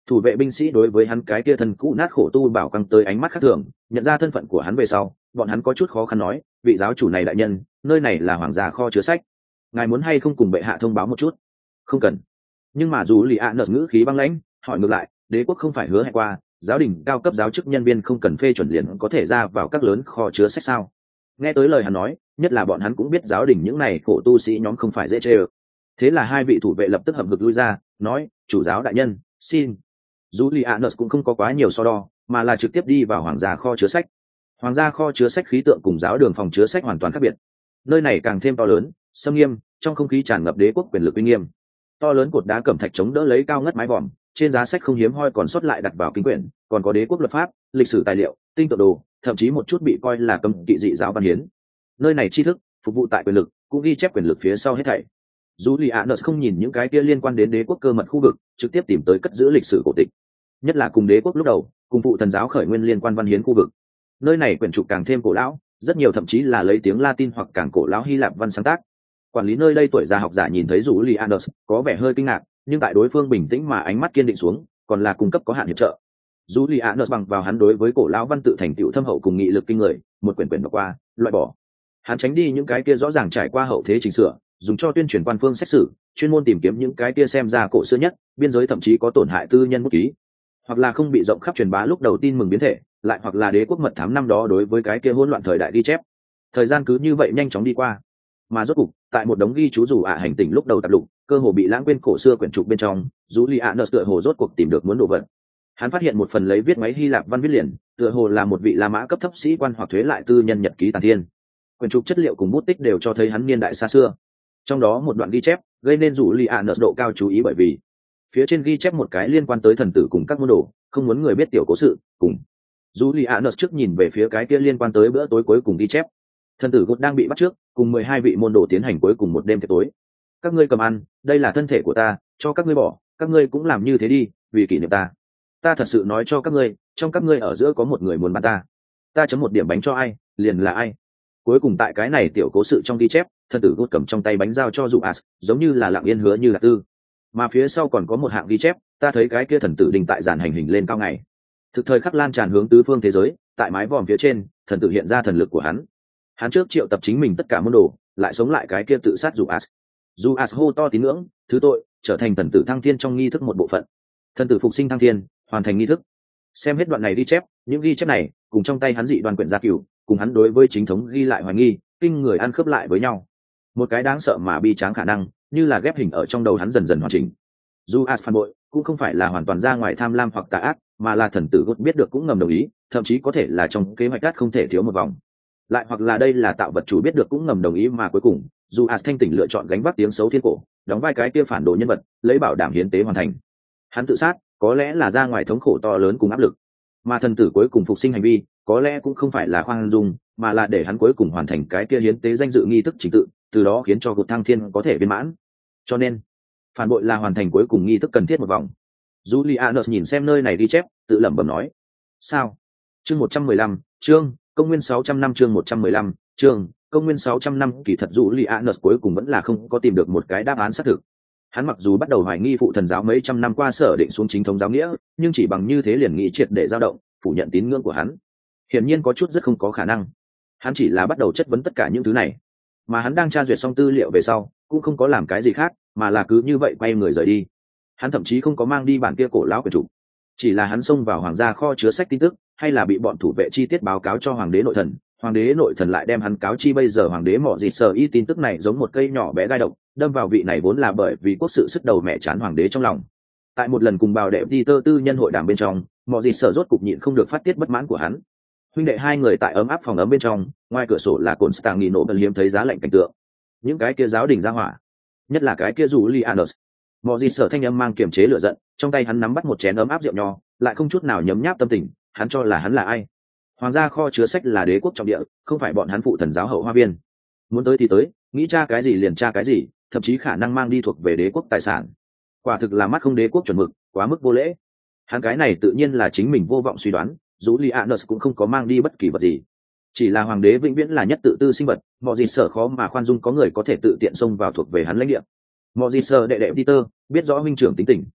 Thủ vệ binh sĩ đối với hắn cái kia thân cũ nát khổ tu bảo căng tới ánh mắt khác thường, nhận ra thân phận của hắn về sau, bọn hắn có chút khó khăn nói, vị giáo chủ này đại nhân, nơi này là hoàng gia kho chứa sách, ngài muốn hay không cùng bệ hạ thông báo một chút? Không cần. Nhưng mà dù lì ạ nợ ngữ khí băng lãnh, hỏi ngược lại, đế quốc không phải hứa hẹn qua giáo đình cao cấp giáo chức nhân viên không cần phê chuẩn liền có thể ra vào các lớn kho chứa sách sao? Nghe tới lời hắn nói, nhất là bọn hắn cũng biết giáo đình những này khổ tu sĩ nhóm không phải dễ chê ơ. Thế là hai vị thủ vệ lập tức hậm hực lui ra, nói, chủ giáo đại nhân, xin. Julianus cũng không có quá nhiều so đo, mà là trực tiếp đi vào hoàng gia kho chứa sách. Hoàng gia kho chứa sách khí tượng cùng giáo đường phòng chứa sách hoàn toàn khác biệt. Nơi này càng thêm to lớn, sâm nghiêm, trong không khí tràn ngập đế quốc quyền lực uy nghiêm. To lớn cột đá cẩm thạch chống đỡ lấy cao ngất mái vòm, trên giá sách không hiếm hoi còn sót lại đặt vào kinh quyển, còn có đế quốc luật pháp, lịch sử tài liệu, tinh tượng đồ, thậm chí một chút bị coi là cấm kỵ dị giáo văn hiến. Nơi này tri thức phục vụ tại quyền lực, cũng ghi chép quyền lực phía sau hết thảy. Julianus không nhìn những cái kia liên quan đến đế quốc cơ mật khu vực, trực tiếp tìm tới cất giữ lịch sử cổ tịch. Nhất là cùng đế quốc lúc đầu, cùng phụ thần giáo khởi nguyên liên quan văn hiến khu vực. Nơi này quyển trục càng thêm cổ lão, rất nhiều thậm chí là lấy tiếng Latin hoặc càng cổ lão Hy Lạp văn sáng tác. Quản lý nơi đây tuổi già học giả nhìn thấy Julianus, có vẻ hơi kinh ngạc, nhưng tại đối phương bình tĩnh mà ánh mắt kiên định xuống, còn là cung cấp có hạn hiệp trợ. Julianus bằng vào hắn đối với cổ lão văn tự thành tựu thâm hậu cùng nghị lực kinh người, một quyển quyển đọc qua, loại bỏ. Hắn tránh đi những cái kia rõ ràng trải qua hậu thế chỉnh sửa, dùng cho tuyên truyền quan phương xét xử, chuyên môn tìm kiếm những cái kia xem ra cổ xưa nhất, biên giới thậm chí có tổn hại tư nhân bút ký, hoặc là không bị rộng khắp truyền bá lúc đầu tin mừng biến thể, lại hoặc là đế quốc mật thám năm đó đối với cái kia hỗn loạn thời đại ghi chép. Thời gian cứ như vậy nhanh chóng đi qua, mà rốt cục tại một đống ghi chú dù ạ hành tinh lúc đầu tập lục, cơ hồ bị lãng quên cổ xưa quyển trục bên trong, Julianus tựa hồ rốt cuộc tìm được muốn đồ vật. Hắn phát hiện một phần lấy viết máy Hy Lạp văn viết liền, tựa hồ là một vị La Mã cấp thấp sĩ quan hoặc thuế lại tư nhân nhật ký tàn thiên. Quyển trục chất liệu cùng bút tích đều cho thấy hắn niên đại xa xưa. Trong đó một đoạn ghi chép gây nên Julianus độ cao chú ý bởi vì phía trên ghi chép một cái liên quan tới thần tử cùng các môn đồ, không muốn người biết tiểu cố sự. Cùng Julianus trước nhìn về phía cái kia liên quan tới bữa tối cuối cùng ghi chép, thần tử gột đang bị bắt trước, cùng mười hai vị môn đồ tiến hành cuối cùng một đêm tiệc tối. Các ngươi cầm ăn, đây là thân thể của ta, cho các ngươi bỏ, các ngươi cũng làm như thế đi, vì kỷ niệm ta. Ta thật sự nói cho các ngươi, trong các ngươi ở giữa có một người muốn bắn ta, ta chấm một điểm bánh cho ai, liền là ai. Cuối cùng tại cái này tiểu cố sự trong ghi chép, thần tử gột cầm trong tay bánh giao cho Juas, giống như là lặng yên hứa như là tư. Mà phía sau còn có một hạng ghi chép, ta thấy cái kia thần tử đình tại giàn hành hình lên cao ngày. Thực thời khắc lan tràn hướng tứ phương thế giới, tại mái vòm phía trên, thần tử hiện ra thần lực của hắn. Hắn trước triệu tập chính mình tất cả môn đồ, lại sống lại cái kia tự sát Juas. Juas hô to tín ngưỡng, thứ tội, trở thành thần tử thăng thiên trong nghi thức một bộ phận. Thần tử phục sinh thăng thiên, hoàn thành nghi thức. Xem hết đoạn này ghi chép, những ghi chép này cùng trong tay hắn dị đoàn quyển gia cửu, cùng hắn đối với chính thống ghi lại hoài nghi, kinh người ăn khớp lại với nhau. Một cái đáng sợ mà bi tráng khả năng, như là ghép hình ở trong đầu hắn dần dần hoàn chỉnh. Juas phản bội, cũng không phải là hoàn toàn ra ngoài tham lam hoặc tà ác, mà là thần tử gột biết được cũng ngầm đồng ý, thậm chí có thể là trong kế hoạch đắt không thể thiếu một vòng. Lại hoặc là đây là tạo vật chủ biết được cũng ngầm đồng ý mà cuối cùng, Juas thanh tỉnh lựa chọn gánh vác tiếng xấu thiên cổ, đóng vai cái kia phản đồ nhân vật, lấy bảo đảm hiến tế hoàn thành. Hắn tự sát, có lẽ là ra ngoài thống khổ to lớn cùng áp lực, mà thần tử cuối cùng phục sinh hành vi, có lẽ cũng không phải là khoan dung, mà là để hắn cuối cùng hoàn thành cái kia hiến tế danh dự nghi thức trình tự, từ đó khiến cho cuộc thăng thiên có thể viên mãn. Cho nên, phản bội là hoàn thành cuối cùng nghi thức cần thiết một vòng. Julianus nhìn xem nơi này ghi chép, tự lẩm bẩm nói: sao? Chương một trăm mười lăm, chương công nguyên sáu trăm năm, chương một trăm mười lăm, chương công nguyên sáu trăm năm. Kỳ thật Julianus cuối cùng vẫn là không có tìm được một cái đáp án xác thực. Hắn mặc dù bắt đầu hoài nghi phụ thần giáo mấy trăm năm qua sở định xuống chính thống giáo nghĩa, nhưng chỉ bằng như thế liền nghĩ triệt để dao động, phủ nhận tín ngưỡng của hắn. Hiển nhiên có chút rất không có khả năng. Hắn chỉ là bắt đầu chất vấn tất cả những thứ này, mà hắn đang tra duyệt xong tư liệu về sau, cũng không có làm cái gì khác, mà là cứ như vậy quay người rời đi. Hắn thậm chí không có mang đi bản kia cổ lão quyển trục, chỉ là hắn xông vào hoàng gia kho chứa sách tin tức, hay là bị bọn thủ vệ chi tiết báo cáo cho hoàng đế nội thần. Hoàng đế nội thần lại đem hắn cáo chi bây giờ hoàng đế mọ gì sở y tin tức này giống một cây nhỏ bé gai độc, đâm vào vị này vốn là bởi vì quốc sự sức đầu mẹ chán hoàng đế trong lòng. Tại một lần cùng bào đệ đi tơ tư nhân hội đàm bên trong, mọ gì sở rốt cục nhịn không được phát tiết bất mãn của hắn. Huynh đệ hai người tại ấm áp phòng ấm bên trong, ngoài cửa sổ là cồn stang nổ bần liếm thấy giá lạnh cảnh tượng. Những cái kia giáo đình ra hỏa, nhất là cái kia Julianus. Mọ gì sở thanh âm mang kiềm chế lửa giận, trong tay hắn nắm bắt một chén ấm áp rượu nho, lại không chút nào nhấm nháp tâm tình. Hắn cho là hắn là ai? Hoàng gia kho chứa sách là đế quốc trọng địa, không phải bọn hắn phụ thần giáo hậu hoa viên. Muốn tới thì tới, nghĩ tra cái gì liền tra cái gì, thậm chí khả năng mang đi thuộc về đế quốc tài sản. Quả thực là mắt không đế quốc chuẩn mực, quá mức vô lễ. Hắn cái này tự nhiên là chính mình vô vọng suy đoán, Julianus cũng không có mang đi bất kỳ vật gì. Chỉ là hoàng đế vĩnh viễn là nhất tự tư sinh vật, mọi gì sở khó mà khoan dung có người có thể tự tiện xông vào thuộc về hắn lãnh địa. Mọi gì sở đệ đệ Peter biết rõ huynh trưởng tính tình.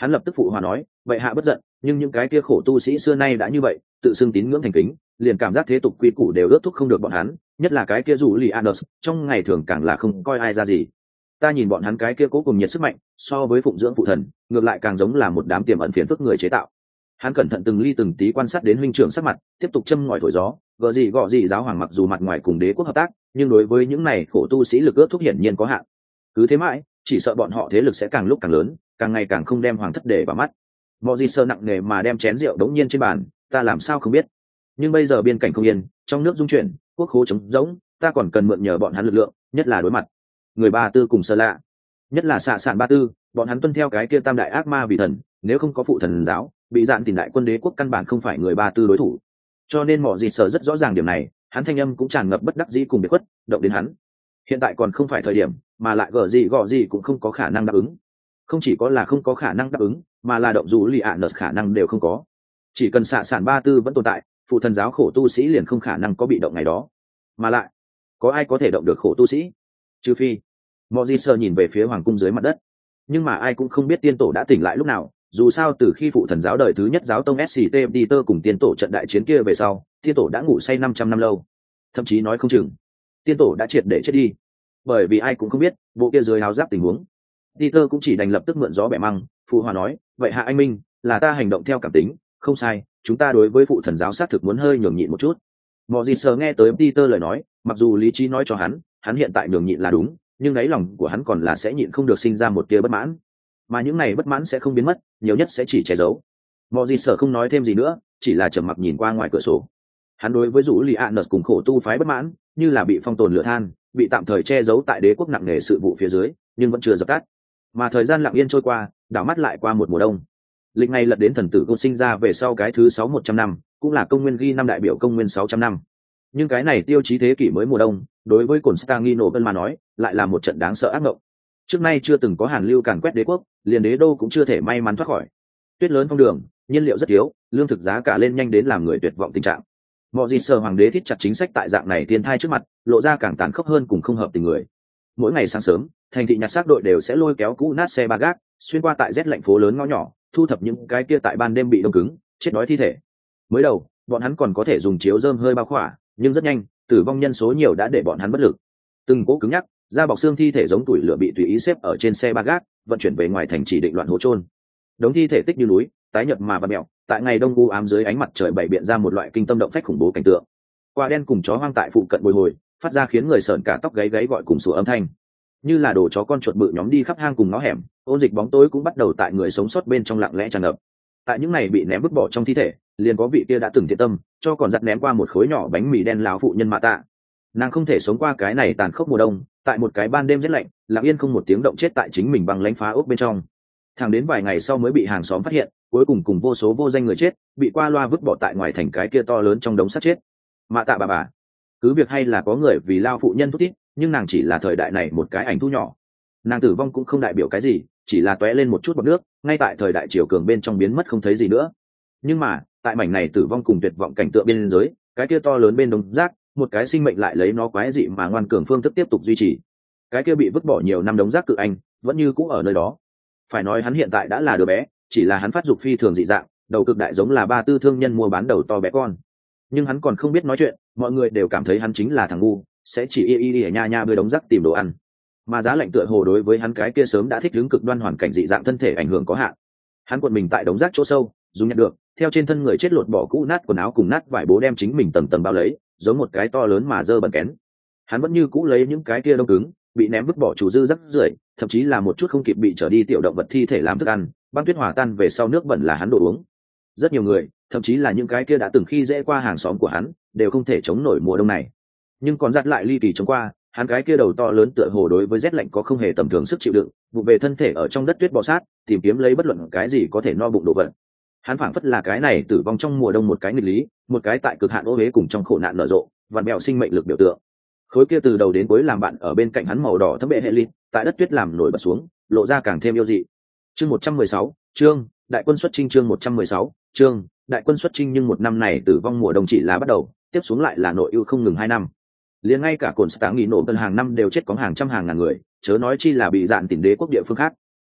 Hắn lập tức phụ hòa nói, vậy hạ bất giận, nhưng những cái kia khổ tu sĩ xưa nay đã như vậy, tự xưng tín ngưỡng thành kính, liền cảm giác thế tục quy củ đều ước thúc không được bọn hắn, nhất là cái kia dù lì Anders, trong ngày thường càng là không coi ai ra gì. Ta nhìn bọn hắn cái kia cố cùng nhiệt sức mạnh, so với phụng dưỡng phụ thần, ngược lại càng giống là một đám tiềm ẩn phiền phức người chế tạo. Hắn cẩn thận từng ly từng tí quan sát đến huynh trưởng sắc mặt, tiếp tục châm ngòi thổi gió, gợ gì gọ gì giáo hoàng mặc dù mặt ngoài cùng đế quốc hợp tác, nhưng đối với những này khổ tu sĩ lực ước thúc hiển nhiên có hạn. Cứ thế mãi, chỉ sợ bọn họ thế lực sẽ càng lúc càng lớn, càng ngày càng không đem hoàng thất để vào mắt. Mọi gì sơ nặng nề mà đem chén rượu đống nhiên trên bàn, ta làm sao không biết. Nhưng bây giờ biên cảnh không yên, trong nước dung chuyển, quốc khố trống rỗng, ta còn cần mượn nhờ bọn hắn lực lượng, nhất là đối mặt người Ba Tư cùng Sơ Lạ, nhất là xạ sản Ba Tư, bọn hắn tuân theo cái kia tam đại ác ma vì thần, nếu không có phụ thần giáo, bị dạn tìm đại quân đế quốc căn bản không phải người Ba Tư đối thủ. Cho nên mọi gì sở rất rõ ràng điểm này, hắn thanh âm cũng tràn ngập bất đắc dĩ cùng biệt khuất, động đến hắn. Hiện tại còn không phải thời điểm, mà lại gở gì gọ gì cũng không có khả năng đáp ứng. Không chỉ có là không có khả năng đáp ứng, mà là động dù lì ạ nợ khả năng đều không có. Chỉ cần xạ sản Ba Tư vẫn tồn tại, phụ thần giáo khổ tu sĩ liền không khả năng có bị động ngày đó. Mà lại, có ai có thể động được khổ tu sĩ? Trừ phi mọi gì sơ nhìn về phía hoàng cung dưới mặt đất, nhưng mà ai cũng không biết tiên tổ đã tỉnh lại lúc nào. Dù sao từ khi phụ thần giáo đời thứ nhất giáo tông sct peter cùng tiên tổ trận đại chiến kia về sau, tiên tổ đã ngủ say năm trăm năm lâu, thậm chí nói không chừng tiên tổ đã triệt để chết đi, bởi vì ai cũng không biết bộ kia dưới áo giáp tình huống. Peter cũng chỉ đành lập tức mượn gió bẻ măng, phụ hòa nói, vậy hạ anh minh, là ta hành động theo cảm tính, không sai, chúng ta đối với phụ thần giáo xác thực muốn hơi nhường nhịn một chút. Mọi gì sờ nghe tới Peter lời nói, mặc dù lý trí nói cho hắn hắn hiện tại nhường nhịn là đúng, nhưng đáy lòng của hắn còn là sẽ nhịn không được sinh ra một tia bất mãn, mà những này bất mãn sẽ không biến mất, nhiều nhất sẽ chỉ che giấu. Mọi gì sở không nói thêm gì nữa, chỉ là trầm mặc nhìn qua ngoài cửa sổ. Hắn đối với rủ lì ạ nợt cùng khổ tu phái bất mãn, như là bị phong tồn lửa than, bị tạm thời che giấu tại đế quốc nặng nề sự vụ phía dưới, nhưng vẫn chưa dập tắt. Mà thời gian lặng yên trôi qua, đảo mắt lại qua một mùa đông. Lịch này lật đến thần tử cô sinh ra về sau cái thứ sáu một trăm năm, cũng là công nguyên ghi năm đại biểu công nguyên sáu trăm năm. Nhưng cái này tiêu chí thế kỷ mới mùa đông, đối với Constantino mà nói, lại là một trận đáng sợ ác mộng. Trước nay chưa từng có hàn lưu càn quét đế quốc, liền đế đô cũng chưa thể may mắn thoát khỏi. Tuyết lớn phong đường, nhiên liệu rất thiếu, lương thực giá cả lên nhanh đến làm người tuyệt vọng tình trạng. Mọi gì sở hoàng đế thiết chặt chính sách tại dạng này thiên thai trước mặt, lộ ra càng tàn khốc hơn cùng không hợp tình người. Mỗi ngày sáng sớm, thành thị nhặt xác đội đều sẽ lôi kéo cũ nát xe ba gác, xuyên qua tại rét lạnh phố lớn ngõ nhỏ, thu thập những cái kia tại ban đêm bị đông cứng, chết đói thi thể. Mới đầu, bọn hắn còn có thể dùng chiếu rơm hơi bao khỏa, nhưng rất nhanh, tử vong nhân số nhiều đã để bọn hắn bất lực. Từng cố cứng nhắc, da bọc xương thi thể giống tủi lửa bị tùy ý xếp ở trên xe ba gác, vận chuyển về ngoài thành chỉ định loạn hố chôn. Đống thi thể tích như núi, tái nhợt mà bặm mèo, tại ngày đông u ám dưới ánh mặt trời bày biện ra một loại kinh tâm động phách khủng bố cảnh tượng. Quả đen cùng chó hoang tại phụ cận bồi hồi, phát ra khiến người sởn cả tóc gáy gáy gọi cùng sủa âm thanh. Như là đồ chó con chuột bự nhóm đi khắp hang cùng ngõ hẻm, ôn dịch bóng tối cũng bắt đầu tại người sống sót bên trong lặng lẽ tràn ngập. Tại những này bị ném vứt bỏ trong thi thể, liền có vị kia đã từng thiện tâm, cho còn giặt ném qua một khối nhỏ bánh mì đen lão phụ nhân Mạ Tạ. Nàng không thể sống qua cái này tàn khốc mùa đông, tại một cái ban đêm rét lạnh, lặng yên không một tiếng động chết tại chính mình bằng lánh phá ốc bên trong. Thẳng đến vài ngày sau mới bị hàng xóm phát hiện, cuối cùng cùng vô số vô danh người chết, bị qua loa vứt bỏ tại ngoài thành cái kia to lớn trong đống xác chết. Mạ Tạ bà bà, cứ việc hay là có người vì lao phụ nhân thút thít, nhưng nàng chỉ là thời đại này một cái ảnh thu nhỏ. Nàng tử vong cũng không đại biểu cái gì, chỉ là tóe lên một chút bọt nước, ngay tại thời đại triều cường bên trong biến mất không thấy gì nữa. Nhưng mà, tại mảnh này tử vong cùng tuyệt vọng cảnh tượng bên giới, cái kia to lớn bên đống rác, một cái sinh mệnh lại lấy nó quái dị mà ngoan cường phương thức tiếp tục duy trì. Cái kia bị vứt bỏ nhiều năm đống rác cự anh, vẫn như cũ ở nơi đó. Phải nói hắn hiện tại đã là đứa bé, chỉ là hắn phát dục phi thường dị dạng, đầu cực đại giống là ba tư thương nhân mua bán đầu to bé con. Nhưng hắn còn không biết nói chuyện, mọi người đều cảm thấy hắn chính là thằng ngu, sẽ chỉ y y y nha nha bơi đống rác tìm đồ ăn. Mà giá lạnh tựa hồ đối với hắn cái kia sớm đã thích ứng cực đoan hoàn cảnh dị dạng thân thể ảnh hưởng có hạn. Hắn cuộn mình tại đống rác chỗ sâu, dùng nhặt được, theo trên thân người chết lột bỏ cũ nát quần áo cùng nát vải bố đem chính mình tầng tầng bao lấy, giống một cái to lớn mà dơ bẩn kén. Hắn vẫn như cũ lấy những cái kia đông cứng, bị ném vứt bỏ chủ dư rắc rưởi, thậm chí là một chút không kịp bị trở đi tiểu động vật thi thể làm thức ăn, băng tuyết hòa tan về sau nước bẩn là hắn đồ uống. Rất nhiều người, thậm chí là những cái kia đã từng khi dễ qua hàng xóm của hắn, đều không thể chống nổi mùa đông này. Nhưng còn dắt lại ly kỳ chống qua, hắn cái kia đầu to lớn tựa hồ đối với rét lạnh có không hề tầm thường sức chịu đựng, vụ về thân thể ở trong đất tuyết bò sát, tìm kiếm lấy bất luận cái gì có thể no bụng đồ vật. Hắn phảng phất là cái này tử vong trong mùa đông một cái nghịch lý, một cái tại cực hạn ô uế cùng trong khổ nạn nở rộ, vặn bèo sinh mệnh lực biểu tượng. Khối kia từ đầu đến cuối làm bạn ở bên cạnh hắn màu đỏ thấm bệ hệ lin, tại đất tuyết làm nổi bật xuống, lộ ra càng thêm yêu dị. Chương một trăm mười sáu, chương đại quân xuất chinh chương một trăm mười sáu, chương đại quân xuất chinh nhưng một năm này tử vong mùa đông chỉ là bắt đầu, tiếp xuống lại là nội ưu không ngừng hai năm. Liền ngay cả cồn stáng nghỉ nổ gần hàng năm đều chết có hàng trăm hàng ngàn người, chớ nói chi là bị dạn tỉnh đế quốc địa phương khác.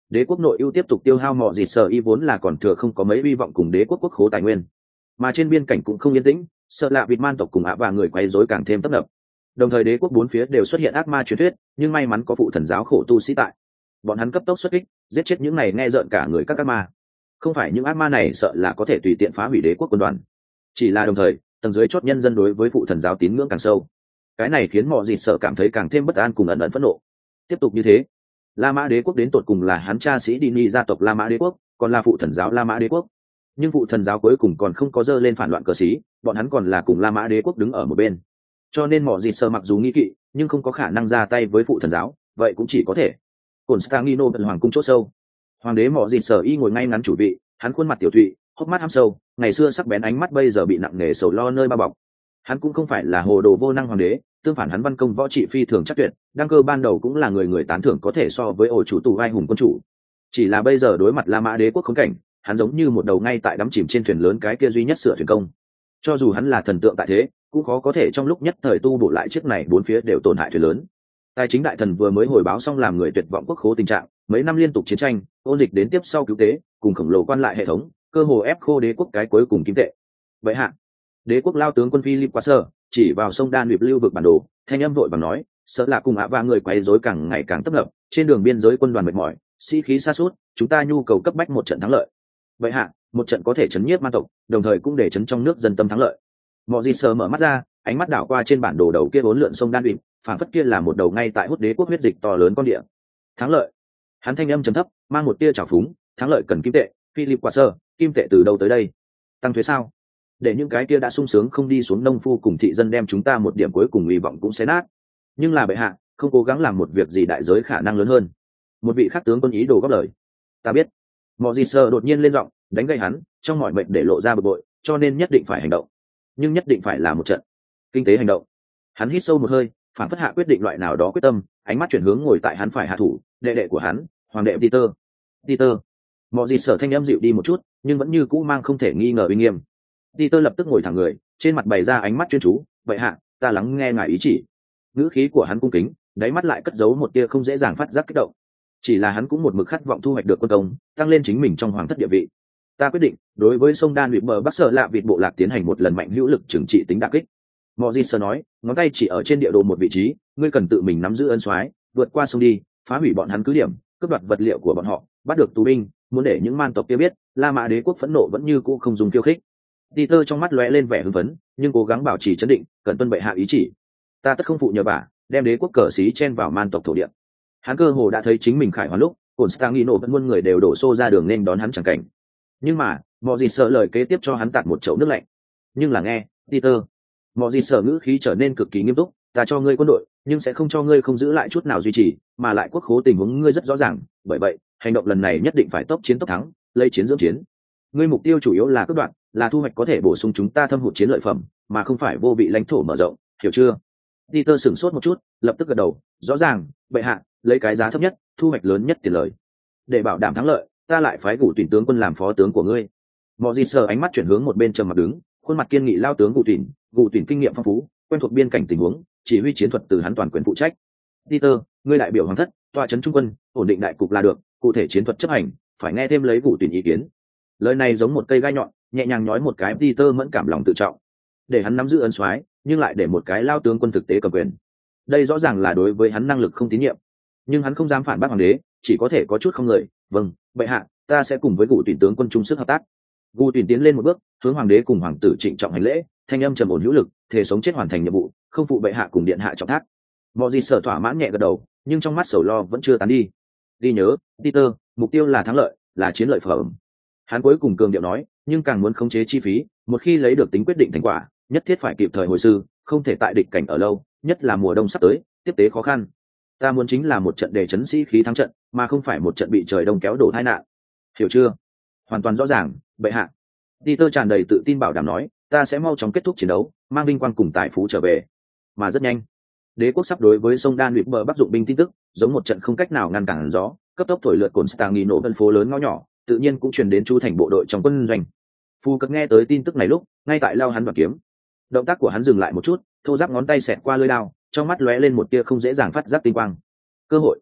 đế quốc nội ưu tiếp tục tiêu hao mọi gì sở y vốn là còn thừa không có mấy hy vọng cùng đế quốc quốc khố tài nguyên, mà trên biên cảnh cũng không yên tĩnh, sợ lạ vịt man tộc cùng ạ và người quấy rối càng thêm tấp nập. Đồng thời đế quốc bốn phía đều xuất hiện ác ma truyền thuyết, nhưng may mắn có phụ thần giáo khổ tu sĩ tại, bọn hắn cấp tốc xuất kích, giết chết những này nghe rợn cả người các ác ma. Không phải những ác ma này sợ là có thể tùy tiện phá hủy đế quốc quân đoàn, chỉ là đồng thời tầng dưới chót nhân dân đối với phụ thần giáo tín ngưỡng càng sâu, cái này khiến mọi gì sợ cảm thấy càng thêm bất an cùng ẩn ẩn phẫn nộ. Tiếp tục như thế, La Mã đế quốc đến tột cùng là hắn cha sĩ Dini gia tộc La Mã đế quốc, còn là phụ thần giáo La Mã đế quốc. Nhưng phụ thần giáo cuối cùng còn không có dơ lên phản loạn cờ xí, bọn hắn còn là cùng La Mã đế quốc đứng ở một bên. Cho nên mọi gì sợ mặc dù nghi kỵ, nhưng không có khả năng ra tay với phụ thần giáo, vậy cũng chỉ có thể Constantino tận hoàng cung chỗ sâu. Hoàng đế mọi gì sợ y ngồi ngay ngắn chủ vị, hắn khuôn mặt tiểu thụy, hốc mắt hăm sâu, ngày xưa sắc bén ánh mắt bây giờ bị nặng nề sầu lo nơi bao bọc. Hắn cũng không phải là hồ đồ vô năng hoàng đế, tương phản hắn văn công võ trị phi thường chắc tuyệt, đăng cơ ban đầu cũng là người người tán thưởng có thể so với ổ chủ tù ai hùng quân chủ. Chỉ là bây giờ đối mặt La Mã đế quốc khốn cảnh, hắn giống như một đầu ngay tại đắm chìm trên thuyền lớn cái kia duy nhất sửa thuyền công. Cho dù hắn là thần tượng tại thế, cũng khó có thể trong lúc nhất thời tu bổ lại chiếc này bốn phía đều tổn hại thuyền lớn. Tài chính đại thần vừa mới hồi báo xong làm người tuyệt vọng quốc khố tình trạng, mấy năm liên tục chiến tranh, ôn dịch đến tiếp sau cứu tế, cùng khổng lồ quan lại hệ thống, cơ hồ ép khô đế quốc cái cuối cùng kim tệ. Vậy hạ, đế quốc lao tướng quân Philip Quasser chỉ vào sông Đan Điệp lưu vực bản đồ, thanh âm vội bằng nói, sợ là cùng ạ và người quấy rối càng ngày càng tấp nập, trên đường biên giới quân đoàn mệt mỏi, sĩ khí sa sút, chúng ta nhu cầu cấp bách một trận thắng lợi. Vậy hạ, một trận có thể chấn nhiếp man tộc, đồng thời cũng để chấn trong nước dân tâm thắng lợi. Mọi gì sờ mở mắt ra, ánh mắt đảo qua trên bản đồ đầu kia bốn lượn sông Đan Điệp, phảng phất kia là một đầu ngay tại hút đế quốc huyết dịch to lớn con địa. Thắng lợi. Hắn thanh âm trầm thấp, mang một tia trào phúng, thắng lợi cần kim tệ, Philip Quasser, kim tệ từ đâu tới đây? Tăng thuế sao? Để những cái kia đã sung sướng không đi xuống nông phu cùng thị dân đem chúng ta một điểm cuối cùng hy vọng cũng sẽ nát. Nhưng là bệ hạ, không cố gắng làm một việc gì đại giới khả năng lớn hơn. Một vị khác tướng quân ý đồ góp lời. Ta biết. Mọi gì sờ đột nhiên lên giọng, đánh gậy hắn, trong mọi mệnh để lộ ra bực bội, cho nên nhất định phải hành động. Nhưng nhất định phải là một trận kinh tế hành động. Hắn hít sâu một hơi, phản phất hạ quyết định loại nào đó quyết tâm, ánh mắt chuyển hướng ngồi tại hắn phải hạ thủ, đệ đệ của hắn, hoàng đệ Peter. Peter. Mọi gì sở thanh âm dịu đi một chút, nhưng vẫn như cũ mang không thể nghi ngờ uy nghiêm. Peter lập tức ngồi thẳng người, trên mặt bày ra ánh mắt chuyên chú, vậy hạ, ta lắng nghe ngài ý chỉ. Ngữ khí của hắn cung kính, đáy mắt lại cất giấu một tia không dễ dàng phát giác kích động. Chỉ là hắn cũng một mực khát vọng thu hoạch được quân công, tăng lên chính mình trong hoàng thất địa vị. Ta quyết định, đối với sông Đan Uyển bờ Bắc Sở Lạ Vịt bộ lạc tiến hành một lần mạnh hữu lực trừng trị tính đả kích. Mojis nói, ngón tay chỉ ở trên địa đồ một vị trí, ngươi cần tự mình nắm giữ ân soái, vượt qua sông đi, phá hủy bọn hắn cứ điểm, cướp đoạt vật liệu của bọn họ, bắt được tù binh, muốn để những man tộc kia biết, La Mã đế quốc phẫn nộ vẫn như cũ không dùng khiêu khích. Peter trong mắt lóe lên vẻ hưng phấn, nhưng cố gắng bảo trì trấn định, cần tuân bệ hạ ý chỉ. Ta tất không phụ nhờ vả, đem đế quốc cờ xí chen vào man tộc thổ địa. Hắn cơ hồ đã thấy chính mình khải hoàn lúc, Constantino vẫn muôn người đều đổ xô ra đường nên đón hắn chẳng cảnh. Nhưng mà, Mojis sợ lời kế tiếp cho hắn tạt một chậu nước lạnh. Nhưng là nghe, Peter. Mojis sợ ngữ khí trở nên cực kỳ nghiêm túc, ta cho ngươi quân đội, nhưng sẽ không cho ngươi không giữ lại chút nào duy trì, mà lại quốc khố tình huống ngươi rất rõ ràng, bởi vậy, hành động lần này nhất định phải tốc chiến tốc thắng, lấy chiến dưỡng chiến. Ngươi mục tiêu chủ yếu là cướp đoạt, là thu hoạch có thể bổ sung chúng ta thâm hụt chiến lợi phẩm, mà không phải vô vị lãnh thổ mở rộng, hiểu chưa? Peter sửng sốt một chút, lập tức gật đầu, rõ ràng, bệ hạ, lấy cái giá thấp nhất, thu hoạch lớn nhất tiền lời. Để bảo đảm thắng lợi, ta lại phái Gù Tuyển tướng quân làm phó tướng của ngươi. Mojis ánh mắt chuyển hướng một bên trầm mặt đứng, khuôn mặt kiên nghị lao tướng Gù Tuyển, Gù Tuyển kinh nghiệm phong phú, quen thuộc biên cảnh tình huống, chỉ huy chiến thuật từ hắn toàn quyền phụ trách. Peter, ngươi đại biểu hoàng thất, tọa trấn trung quân, ổn định đại cục là được, cụ thể chiến thuật chấp hành, phải nghe thêm lấy Gù Tuyển ý kiến. Lời này giống một cây gai nhọn, nhẹ nhàng nói một cái Peter mẫn cảm lòng tự trọng, để hắn nắm giữ ân soái, nhưng lại để một cái lao tướng quân thực tế cầm quyền. Đây rõ ràng là đối với hắn năng lực không tín nhiệm, nhưng hắn không dám phản bác hoàng đế, chỉ có thể có chút không người. Vâng, bệ hạ, ta sẽ cùng với Gù Tuyển tướng quân chung sức hợp tác. Gù Tuyển tiến lên một bước, hướng hoàng đế cùng hoàng tử trịnh trọng hành lễ, thanh âm trầm ổn hữu lực, thể sống chết hoàn thành nhiệm vụ, không phụ bệ hạ cùng điện hạ trọng thác. Mojis sở thỏa mãn nhẹ gật đầu, nhưng trong mắt sầu lo vẫn chưa tán đi. Đi nhớ, Peter, mục tiêu là thắng lợi, là chiến lợi phẩm. Hắn cuối cùng cường điệu nói, nhưng càng muốn khống chế chi phí, một khi lấy được tính quyết định thành quả, nhất thiết phải kịp thời hồi sư, không thể tại địch cảnh ở lâu, nhất là mùa đông sắp tới, tiếp tế khó khăn. Ta muốn chính là một trận để chấn sĩ khí thắng trận, mà không phải một trận bị trời đông kéo đổ tai nạn. Hiểu chưa? Hoàn toàn rõ ràng, bệ hạ. Peter tràn đầy tự tin bảo đảm nói, ta sẽ mau chóng kết thúc chiến đấu, mang vinh quang cùng tài phú trở về. Mà rất nhanh, đế quốc sắp đối với sông Đan Uyển bờ Bắc dụng binh tin tức, giống một trận không cách nào ngăn cản gió, cấp tốc thổi lượn Constantino phân phố lớn ngõ nhỏ, tự nhiên cũng truyền đến chu thành bộ đội trong quân doanh. Phu Cật nghe tới tin tức này lúc, ngay tại lao hắn đoạt kiếm, động tác của hắn dừng lại một chút, thô ráp ngón tay xẹt qua lưỡi đao, trong mắt lóe lên một tia không dễ dàng phát giác tinh quang. Cơ hội.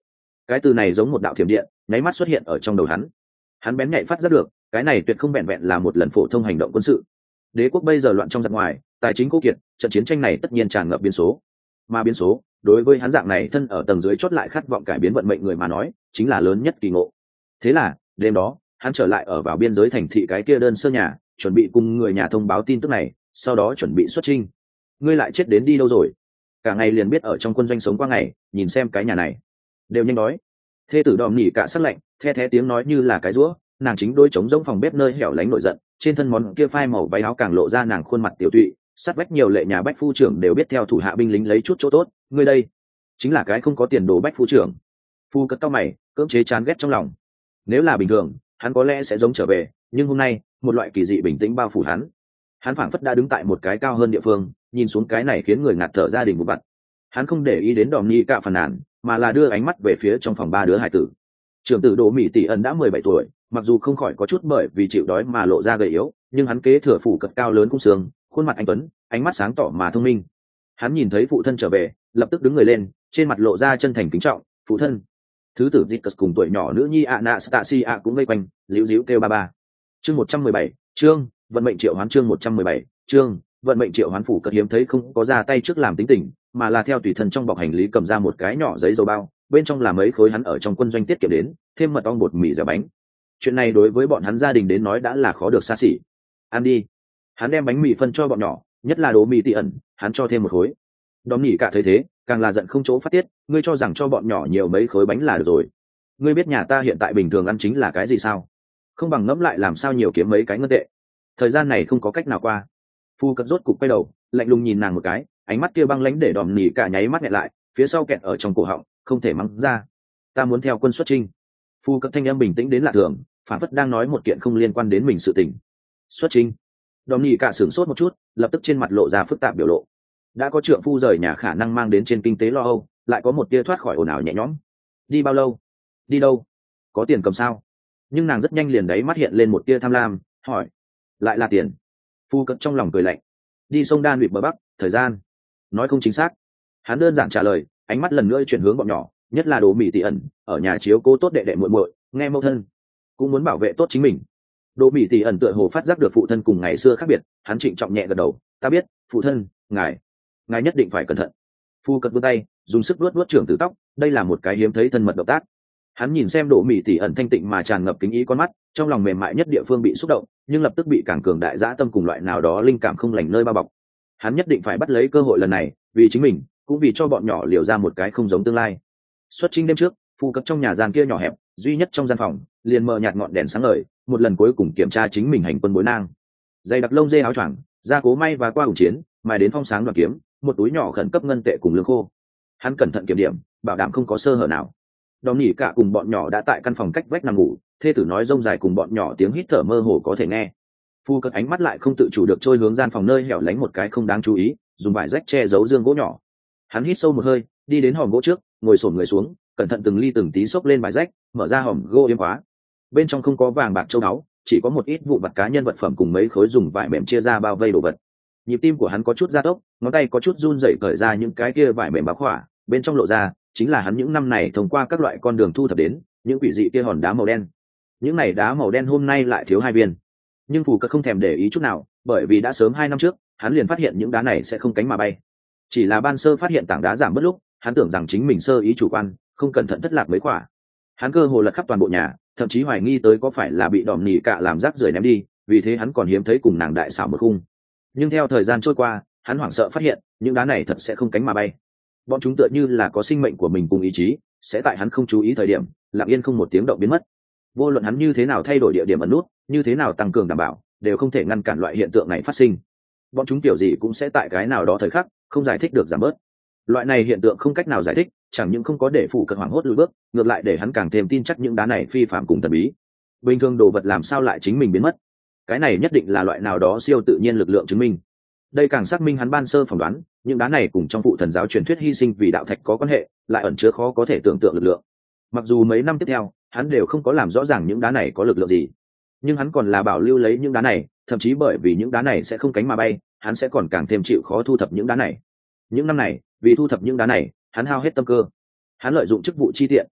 Cái từ này giống một đạo thiểm điện nháy mắt xuất hiện ở trong đầu hắn. Hắn bén nhạy phát giác được cái này tuyệt không vẹn vẹn là một lần phổ thông hành động quân sự. Đế quốc bây giờ loạn trong giặc ngoài, tài chính cố kiệt, trận chiến tranh này tất nhiên tràn ngập biến số. Mà biến số đối với hắn dạng này thân ở tầng dưới chốt lại khát vọng cải biến vận mệnh người mà nói chính là lớn nhất kỳ ngộ. Thế là đêm đó hắn trở lại ở vào biên giới thành thị cái kia đơn sơ nhà, chuẩn bị cùng người nhà thông báo tin tức này, sau đó chuẩn bị xuất chinh. Ngươi lại chết đến đi đâu rồi? Cả ngày liền biết ở trong quân doanh sống qua ngày, nhìn xem cái nhà này đều nhanh đói. Thê tử đòm nỉ cả sắc lạnh, the thé tiếng nói như là cái rũa, nàng chính đôi trống rỗng phòng bếp nơi hẻo lánh nổi giận, trên thân món kia phai màu váy áo càng lộ ra nàng khuôn mặt tiểu tụy, sát vách nhiều lệ nhà bách phu trưởng đều biết theo thủ hạ binh lính lấy chút chỗ tốt, ngươi đây chính là cái không có tiền đồ bách phu trưởng. Phu cất cao mày, cưỡng chế chán ghét trong lòng. Nếu là bình thường hắn có lẽ sẽ giống trở về, nhưng hôm nay một loại kỳ dị bình tĩnh bao phủ hắn. Hắn phảng phất đã đứng tại một cái cao hơn địa phương, nhìn xuống cái này khiến người ngạt thở gia đình một bặt. Hắn không để ý đến đòm nhi cả phàn nàn, mà là đưa ánh mắt về phía trong phòng ba đứa hải tử. Trưởng tử Đỗ Mỹ Tỷ ẩn đã mười bảy tuổi, mặc dù không khỏi có chút bởi vì chịu đói mà lộ ra gầy yếu, nhưng hắn kế thừa phủ cật cao lớn cung xương, khuôn mặt anh tuấn, ánh mắt sáng tỏ mà thông minh. Hắn nhìn thấy phụ thân trở về, lập tức đứng người lên, trên mặt lộ ra chân thành kính trọng, "Phụ thân." Thứ tử Zicus cùng tuổi nhỏ nữ nhi Anastasia cũng vây quanh, líu díu kêu ba ba. Chương một trăm mười bảy, chương vận mệnh triệu hoán chương một trăm mười bảy, chương vận mệnh triệu hoán. Phủ cật hiếm thấy không có ra tay trước làm tính tình, mà là theo tùy thân trong bọc hành lý cầm ra một cái nhỏ giấy dầu bao, bên trong là mấy khối hắn ở trong quân doanh tiết kiệm đến, thêm mật ong bột mì dẻo bánh. Chuyện này đối với bọn hắn gia đình đến nói đã là khó được xa xỉ. Ăn đi. Hắn đem bánh mì phân cho bọn nhỏ, nhất là Đỗ Mỹ Tỷ ẩn, hắn cho thêm một khối. Đóm nỉ cả thấy thế, càng là giận không chỗ phát tiết, ngươi cho rằng cho bọn nhỏ nhiều mấy khối bánh là được rồi. Ngươi biết nhà ta hiện tại bình thường ăn chính là cái gì sao? Không bằng ngẫm lại làm sao nhiều kiếm mấy cái ngân tệ. Thời gian này không có cách nào qua. Phu cất rốt cục quay đầu, lạnh lùng nhìn nàng một cái, ánh mắt kia băng lãnh để đòm nỉ cả nháy mắt nhẹ lại, phía sau kẹt ở trong cổ họng, không thể mắng ra. Ta muốn theo quân xuất chinh. Phu cất thanh âm bình tĩnh đến lạ thường, phản phất đang nói một kiện không liên quan đến mình sự tình. Xuất chinh. Đòm nỉ cả sửng sốt một chút, lập tức trên mặt lộ ra phức tạp biểu lộ. Đã có trượng phu rời nhà khả năng mang đến trên kinh tế lo âu, lại có một tia thoát khỏi ồn ào nhẹ nhõm. Đi bao lâu? Đi đâu? Có tiền cầm sao? Nhưng nàng rất nhanh liền đấy mắt hiện lên một tia tham lam, hỏi. Lại là tiền. Phu cất trong lòng cười lạnh. Đi sông Đan Uyển bờ Bắc, thời gian. Nói không chính xác. Hắn đơn giản trả lời, ánh mắt lần nữa chuyển hướng bọn nhỏ, nhất là Đỗ Mỹ Tỷ ẩn, ở nhà chiếu cố tốt đệ đệ muội muội, nghe mẫu thân, cũng muốn bảo vệ tốt chính mình. Đỗ Mỹ Tỷ ẩn tựa hồ phát giác được phụ thân cùng ngày xưa khác biệt, hắn trịnh trọng nhẹ gật đầu, ta biết, phụ thân, ngài, ngài nhất định phải cẩn thận. Phu cất vươn tay, dùng sức vuốt vuốt trưởng tử tóc, đây là một cái hiếm thấy thân mật động tác. Hắn nhìn xem Đỗ Mỹ Tỷ ẩn thanh tịnh mà tràn ngập kính ý con mắt, trong lòng mềm mại nhất địa phương bị xúc động, nhưng lập tức bị càng cường đại dã tâm cùng loại nào đó linh cảm không lành nơi bao bọc. Hắn nhất định phải bắt lấy cơ hội lần này, vì chính mình, cũng vì cho bọn nhỏ liều ra một cái không giống tương lai. Xuất chinh đêm trước, Phu cất trong nhà gian kia nhỏ hẹp, duy nhất trong gian phòng, liền mờ nhạt ngọn đèn sáng ngời, một lần cuối cùng kiểm tra chính mình hành quân bối nang. Dây đặc lông dê áo choàng, da cố may và qua hùng chiến, mài đến phong sáng đoàn kiếm, một túi nhỏ khẩn cấp ngân tệ cùng lương khô. Hắn cẩn thận kiểm điểm, bảo đảm không có sơ hở nào. Đòm nỉ cả cùng bọn nhỏ đã tại căn phòng cách vách nằm ngủ, thê tử nói rông dài cùng bọn nhỏ tiếng hít thở mơ hồ có thể nghe. Phu cất ánh mắt lại không tự chủ được trôi hướng gian phòng nơi hẻo lánh một cái không đáng chú ý, dùng vải rách che giấu dương gỗ nhỏ. Hắn hít sâu một hơi, đi đến hòm gỗ trước, ngồi xổm người xuống, cẩn thận từng ly từng tí xốc lên vải rách, mở ra hòm gỗ yếm khóa. Bên trong không có vàng bạc châu báu, chỉ có một ít vụn vặt cá nhân vật phẩm cùng mấy khối dùng vải mềm chia ra bao vây đồ vật. Nhịp tim của hắn có chút gia tốc, ngón tay có chút run rẩy cởi ra những cái kia vải mềm báo khỏa, bên trong lộ ra chính là hắn những năm này thông qua các loại con đường thu thập đến những quỷ dị kia hòn đá màu đen. Những này đá màu đen hôm nay lại thiếu hai viên, nhưng Phù Cật không thèm để ý chút nào, bởi vì đã sớm hai năm trước hắn liền phát hiện những đá này sẽ không cánh mà bay. Chỉ là ban sơ phát hiện tảng đá giảm mất lúc, hắn tưởng rằng chính mình sơ ý chủ quan, không cẩn thận thất lạc mấy quả. Hắn cơ hồ lật khắp toàn bộ nhà, thậm chí hoài nghi tới có phải là bị đòm nỉ cạ làm rác rưởi ném đi, vì thế hắn còn hiếm thấy cùng nàng đại xảo một khung. Nhưng theo thời gian trôi qua, hắn hoảng sợ phát hiện những đá này thật sẽ không cánh mà bay. Bọn chúng tựa như là có sinh mệnh của mình cùng ý chí, sẽ tại hắn không chú ý thời điểm lặng yên không một tiếng động biến mất. Vô luận hắn như thế nào thay đổi địa điểm ẩn nút, như thế nào tăng cường đảm bảo, đều không thể ngăn cản loại hiện tượng này phát sinh. Bọn chúng kiểu gì cũng sẽ tại cái nào đó thời khắc không giải thích được giảm bớt. Loại này hiện tượng không cách nào giải thích, chẳng những không có để Phủ Cật hoảng hốt lùi bước, ngược lại để hắn càng thêm tin chắc những đá này phi phạm cùng thần bí. Bình thường đồ vật làm sao lại chính mình biến mất? Cái này nhất định là loại nào đó siêu tự nhiên lực lượng chứng minh. Đây càng xác minh hắn ban sơ phỏng đoán, những đá này cùng trong phụ thần giáo truyền thuyết hy sinh vì đạo thạch có quan hệ, lại ẩn chứa khó có thể tưởng tượng lực lượng. Mặc dù mấy năm tiếp theo, hắn đều không có làm rõ ràng những đá này có lực lượng gì, nhưng hắn còn là bảo lưu lấy những đá này, thậm chí bởi vì những đá này sẽ không cánh mà bay, hắn sẽ còn càng thêm chịu khó thu thập những đá này. Những năm này, vì thu thập những đá này, hắn hao hết tâm cơ. Hắn lợi dụng chức vụ chi tiện,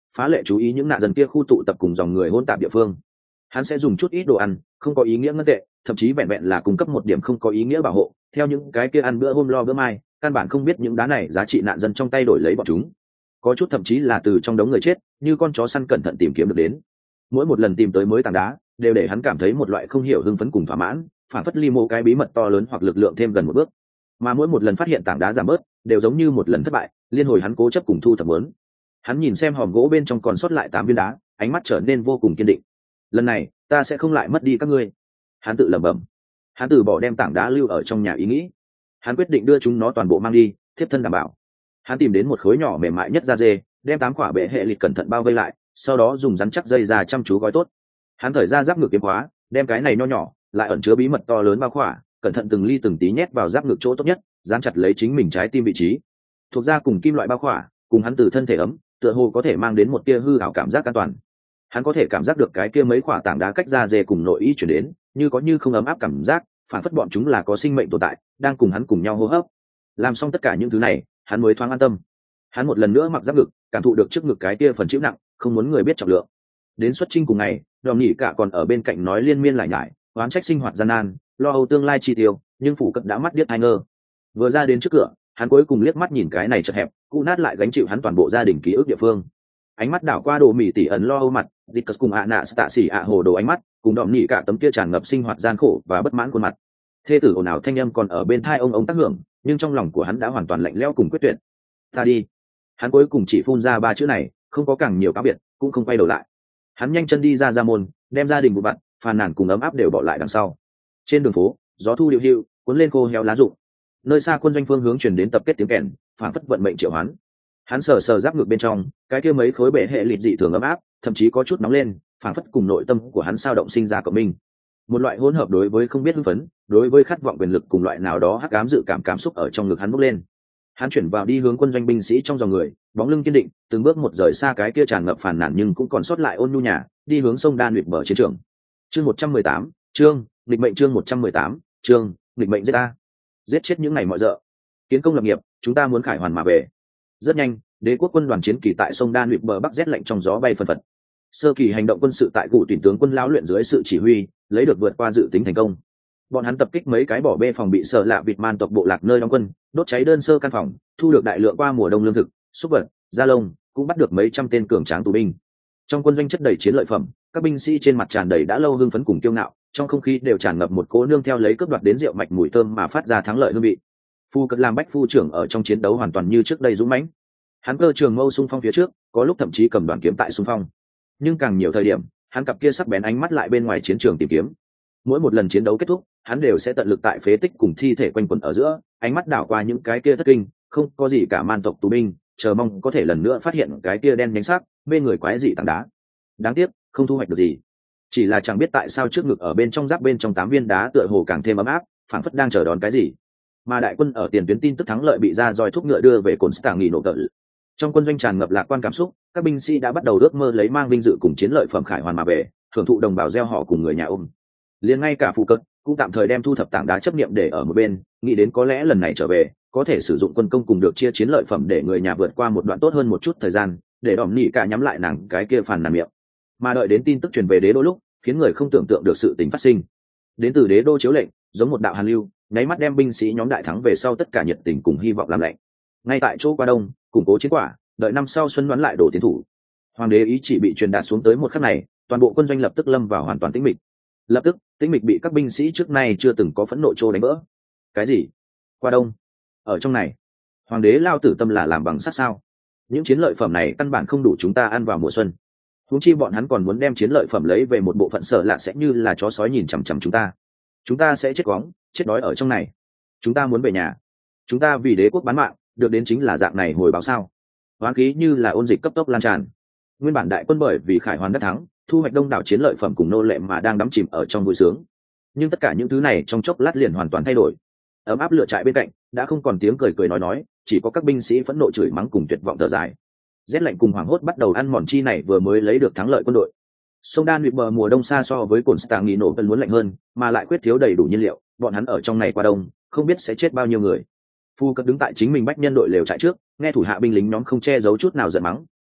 phá lệ chú ý những nạn dân kia khu tụ tập cùng dòng người hỗn tạp địa phương. Hắn sẽ dùng chút ít đồ ăn không có ý nghĩa ngân tệ, thậm chí vẹn vẹn là cung cấp một điểm không có ý nghĩa bảo hộ, theo những cái kia ăn bữa hôm lo bữa mai, căn bản không biết những đá này giá trị nạn dân trong tay đổi lấy bọn chúng. Có chút thậm chí là từ trong đống người chết, như con chó săn cẩn thận tìm kiếm được đến. Mỗi một lần tìm tới mới tảng đá, đều để hắn cảm thấy một loại không hiểu hưng phấn cùng thỏa mãn, phản phất ly mô cái bí mật to lớn hoặc lực lượng thêm gần một bước. Mà mỗi một lần phát hiện tảng đá giảm bớt, đều giống như một lần thất bại, liên hồi hắn cố chấp cùng thu thập muốn. Hắn nhìn xem hòm gỗ bên trong còn sót lại tám viên đá, ánh mắt trở nên vô cùng kiên định. Lần này, ta sẽ không lại mất đi các ngươi. Hắn tự lẩm bẩm. Hắn từ bỏ đem tảng đá lưu ở trong nhà ý nghĩ. Hắn quyết định đưa chúng nó toàn bộ mang đi, thiếp thân đảm bảo. Hắn tìm đến một khối nhỏ mềm mại nhất da dê, đem tám quả bệ hệ lịch cẩn thận bao vây lại, sau đó dùng rắn chắc dây ra chăm chú gói tốt. Hắn thời ra giáp ngực kiếm khóa, đem cái này nho nhỏ lại ẩn chứa bí mật to lớn bao khỏa, cẩn thận từng ly từng tí nhét vào giáp ngực chỗ tốt nhất, dán chặt lấy chính mình trái tim vị trí. Thuộc ra cùng kim loại bao khỏa, cùng hắn từ thân thể ấm, tựa hồ có thể mang đến một tia hư ảo cảm giác an toàn. Hắn có thể cảm giác được cái kia mấy quả tảng đá cách ra dê cùng nội y chuyển đến, như có như không ấm áp cảm giác, phản phất bọn chúng là có sinh mệnh tồn tại, đang cùng hắn cùng nhau hô hấp. Làm xong tất cả những thứ này, hắn mới thoáng an tâm. Hắn một lần nữa mặc giáp ngực, cảm thụ được trước ngực cái kia phần chịu nặng, không muốn người biết trọng lượng. Đến xuất chinh cùng ngày, Đòm Nhĩ Cả còn ở bên cạnh nói liên miên lại nhải, oán trách sinh hoạt gian nan, lo âu tương lai chi tiêu, nhưng phủ cận đã mắt điếc hai ngơ. Vừa ra đến trước cửa, hắn cuối cùng liếc mắt nhìn cái này chật hẹp, cụ nát lại gánh chịu hắn toàn bộ gia đình ký ức địa phương. Ánh mắt đảo qua Đồ Mỉ tỉ ẩn lo âu mặt, Dickus cùng ạ nạ tạ xỉ ạ hồ đồ ánh mắt, cùng Đòm Nhĩ Cả tấm kia tràn ngập sinh hoạt gian khổ và bất mãn khuôn mặt. Thê tử ồn ào thanh âm còn ở bên tai ông ông tác hưởng, nhưng trong lòng của hắn đã hoàn toàn lạnh lẽo cùng quyết tuyệt. Ta đi. Hắn cuối cùng chỉ phun ra ba chữ này, không có càng nhiều cáo biệt, cũng không quay đầu lại. Hắn nhanh chân đi ra ra môn, đem gia đình vụ vặt, phàn nàn cùng ấm áp đều bỏ lại đằng sau. Trên đường phố, gió thu điệu hữu, cuốn lên khô héo lá rụng. Nơi xa quân doanh phương hướng truyền đến tập kết tiếng kèn, phản phất vận mệnh triệu hắn. Hắn sờ sờ giáp ngực bên trong, cái kia mấy khối bệ hệ lịt dị thường ấm áp, thậm chí có chút nóng lên, phản phất cùng nội tâm của hắn sao động sinh ra cộng minh. Một loại hỗn hợp đối với không biết hưng phấn, đối với khát vọng quyền lực cùng loại nào đó hắc ám dự cảm cảm xúc ở trong ngực hắn bốc lên. Hắn chuyển vào đi hướng quân doanh binh sĩ trong dòng người, bóng lưng kiên định, từng bước một rời xa cái kia tràn ngập phàn nàn nhưng cũng còn sót lại ôn nhu nhà, đi hướng sông Đan luyện bờ chiến trường. Chương một trăm mười tám, chương, nghịch mệnh chương một trăm mười tám, chương, nghịch mệnh giết ta. Giết chết những ngày mọi dợ. Kiến công lập nghiệp, chúng ta muốn khải hoàn mà về. Rất nhanh, đế quốc quân đoàn chiến kỳ tại sông Đan luyện bờ bắc rét lạnh trong gió bay phân phật. Sơ kỳ hành động quân sự tại cụ tuyển tướng quân lão luyện dưới sự chỉ huy, lấy được vượt qua dự tính thành công. Bọn hắn tập kích mấy cái bỏ bê phòng bị sợ lạ vịt man tộc bộ lạc nơi đóng quân, đốt cháy đơn sơ căn phòng, thu được đại lượng qua mùa đông lương thực, súc vật, da lông, cũng bắt được mấy trăm tên cường tráng tù binh. Trong quân doanh chất đầy chiến lợi phẩm, các binh sĩ trên mặt tràn đầy đã lâu hưng phấn cùng kiêu ngạo, trong không khí đều tràn ngập một cỗ nương theo lấy cướp đoạt đến rượu mạch mùi thơm mà phát ra thắng lợi hương vị. Phu cận làm bách phu trưởng ở trong chiến đấu hoàn toàn như trước đây dũng mãnh. Hắn cơ trường mâu xung phong phía trước, có lúc thậm chí cầm đoàn kiếm tại xung phong. Nhưng càng nhiều thời điểm, hắn cặp kia sắc bén ánh mắt lại bên ngoài chiến trường tìm kiếm. Mỗi một lần chiến đấu kết thúc, hắn đều sẽ tận lực tại phế tích cùng thi thể quanh quẩn ở giữa, ánh mắt đảo qua những cái kia thất kinh, không có gì cả man tộc tù binh, chờ mong có thể lần nữa phát hiện cái kia đen nhánh sắc, bên người quái dị tảng đá. Đáng tiếc, không thu hoạch được gì. Chỉ là chẳng biết tại sao trước ngực ở bên trong giáp bên trong tám viên đá tựa hồ càng thêm ấm áp, phảng phất đang chờ đón cái gì. Mà đại quân ở tiền tuyến tin tức thắng lợi bị ra roi thúc ngựa đưa về cồn stạng nghỉ nổ cỡ. Trong quân doanh tràn ngập lạc quan cảm xúc, các binh sĩ đã bắt đầu ước mơ lấy mang vinh dự cùng chiến lợi phẩm khải hoàn mà về, hưởng thụ đồng bào gieo họ cùng người nhà ôm. Liền ngay cả phụ cận cũng tạm thời đem thu thập tảng đá chấp niệm để ở một bên, nghĩ đến có lẽ lần này trở về có thể sử dụng quân công cùng được chia chiến lợi phẩm để người nhà vượt qua một đoạn tốt hơn một chút thời gian, để Đòm Nhĩ Cả nhắm lại nàng cái kia phàn nàn miệng. Mà đợi đến tin tức truyền về đế đô lúc, khiến người không tưởng tượng được sự tình phát sinh. Đến từ đế đô chiếu lệnh, giống một đạo hàn lưu, nháy mắt đem binh sĩ nhóm đại thắng về sau tất cả nhiệt tình cùng hy vọng làm lạnh. Ngay tại chỗ qua đông, củng cố chiến quả, đợi năm sau xuân đoán lại đổ tiến thủ. Hoàng đế ý chỉ bị truyền đạt xuống tới một khắc này, toàn bộ quân doanh lập tức lâm vào hoàn toàn tĩnh mịch. Lập tức, tĩnh mịch bị các binh sĩ trước nay chưa từng có phẫn nộ trô đánh vỡ. Cái gì? Qua đông? Ở trong này, hoàng đế lao tử tâm là làm bằng sắt sao? Những chiến lợi phẩm này căn bản không đủ chúng ta ăn vào mùa xuân. Huống chi bọn hắn còn muốn đem chiến lợi phẩm lấy về một bộ phận sở lạ sẽ như là chó sói nhìn chằm chằm chúng ta. Chúng ta sẽ chết quóng, chết đói ở trong này. Chúng ta muốn về nhà. Chúng ta vì đế quốc bán mạng, được đến chính là dạng này hồi báo sao? Hoán khí như là ôn dịch cấp tốc lan tràn. Nguyên bản đại quân bởi vì khải hoàn đắc thắng, thu hoạch đông đảo chiến lợi phẩm cùng nô lệ mà đang đắm chìm ở trong vui sướng. Nhưng tất cả những thứ này trong chốc lát liền hoàn toàn thay đổi. Ấm áp lửa trại bên cạnh đã không còn tiếng cười cười nói nói, chỉ có các binh sĩ phẫn nộ chửi mắng cùng tuyệt vọng thở dài. Rét lạnh cùng hoảng hốt bắt đầu ăn mòn chi này vừa mới lấy được thắng lợi quân đội. Sông Đan luyện bờ mùa đông xa so với cồn stạng nghỉ nổ cần muốn lạnh hơn, mà lại khuyết thiếu đầy đủ nhiên liệu, bọn hắn ở trong này qua đông, không biết sẽ chết bao nhiêu người. Phu cất đứng tại chính mình bách nhân đội lều trại trước, nghe thủ hạ binh lính nhóm không che giấu chút nào giận mắng,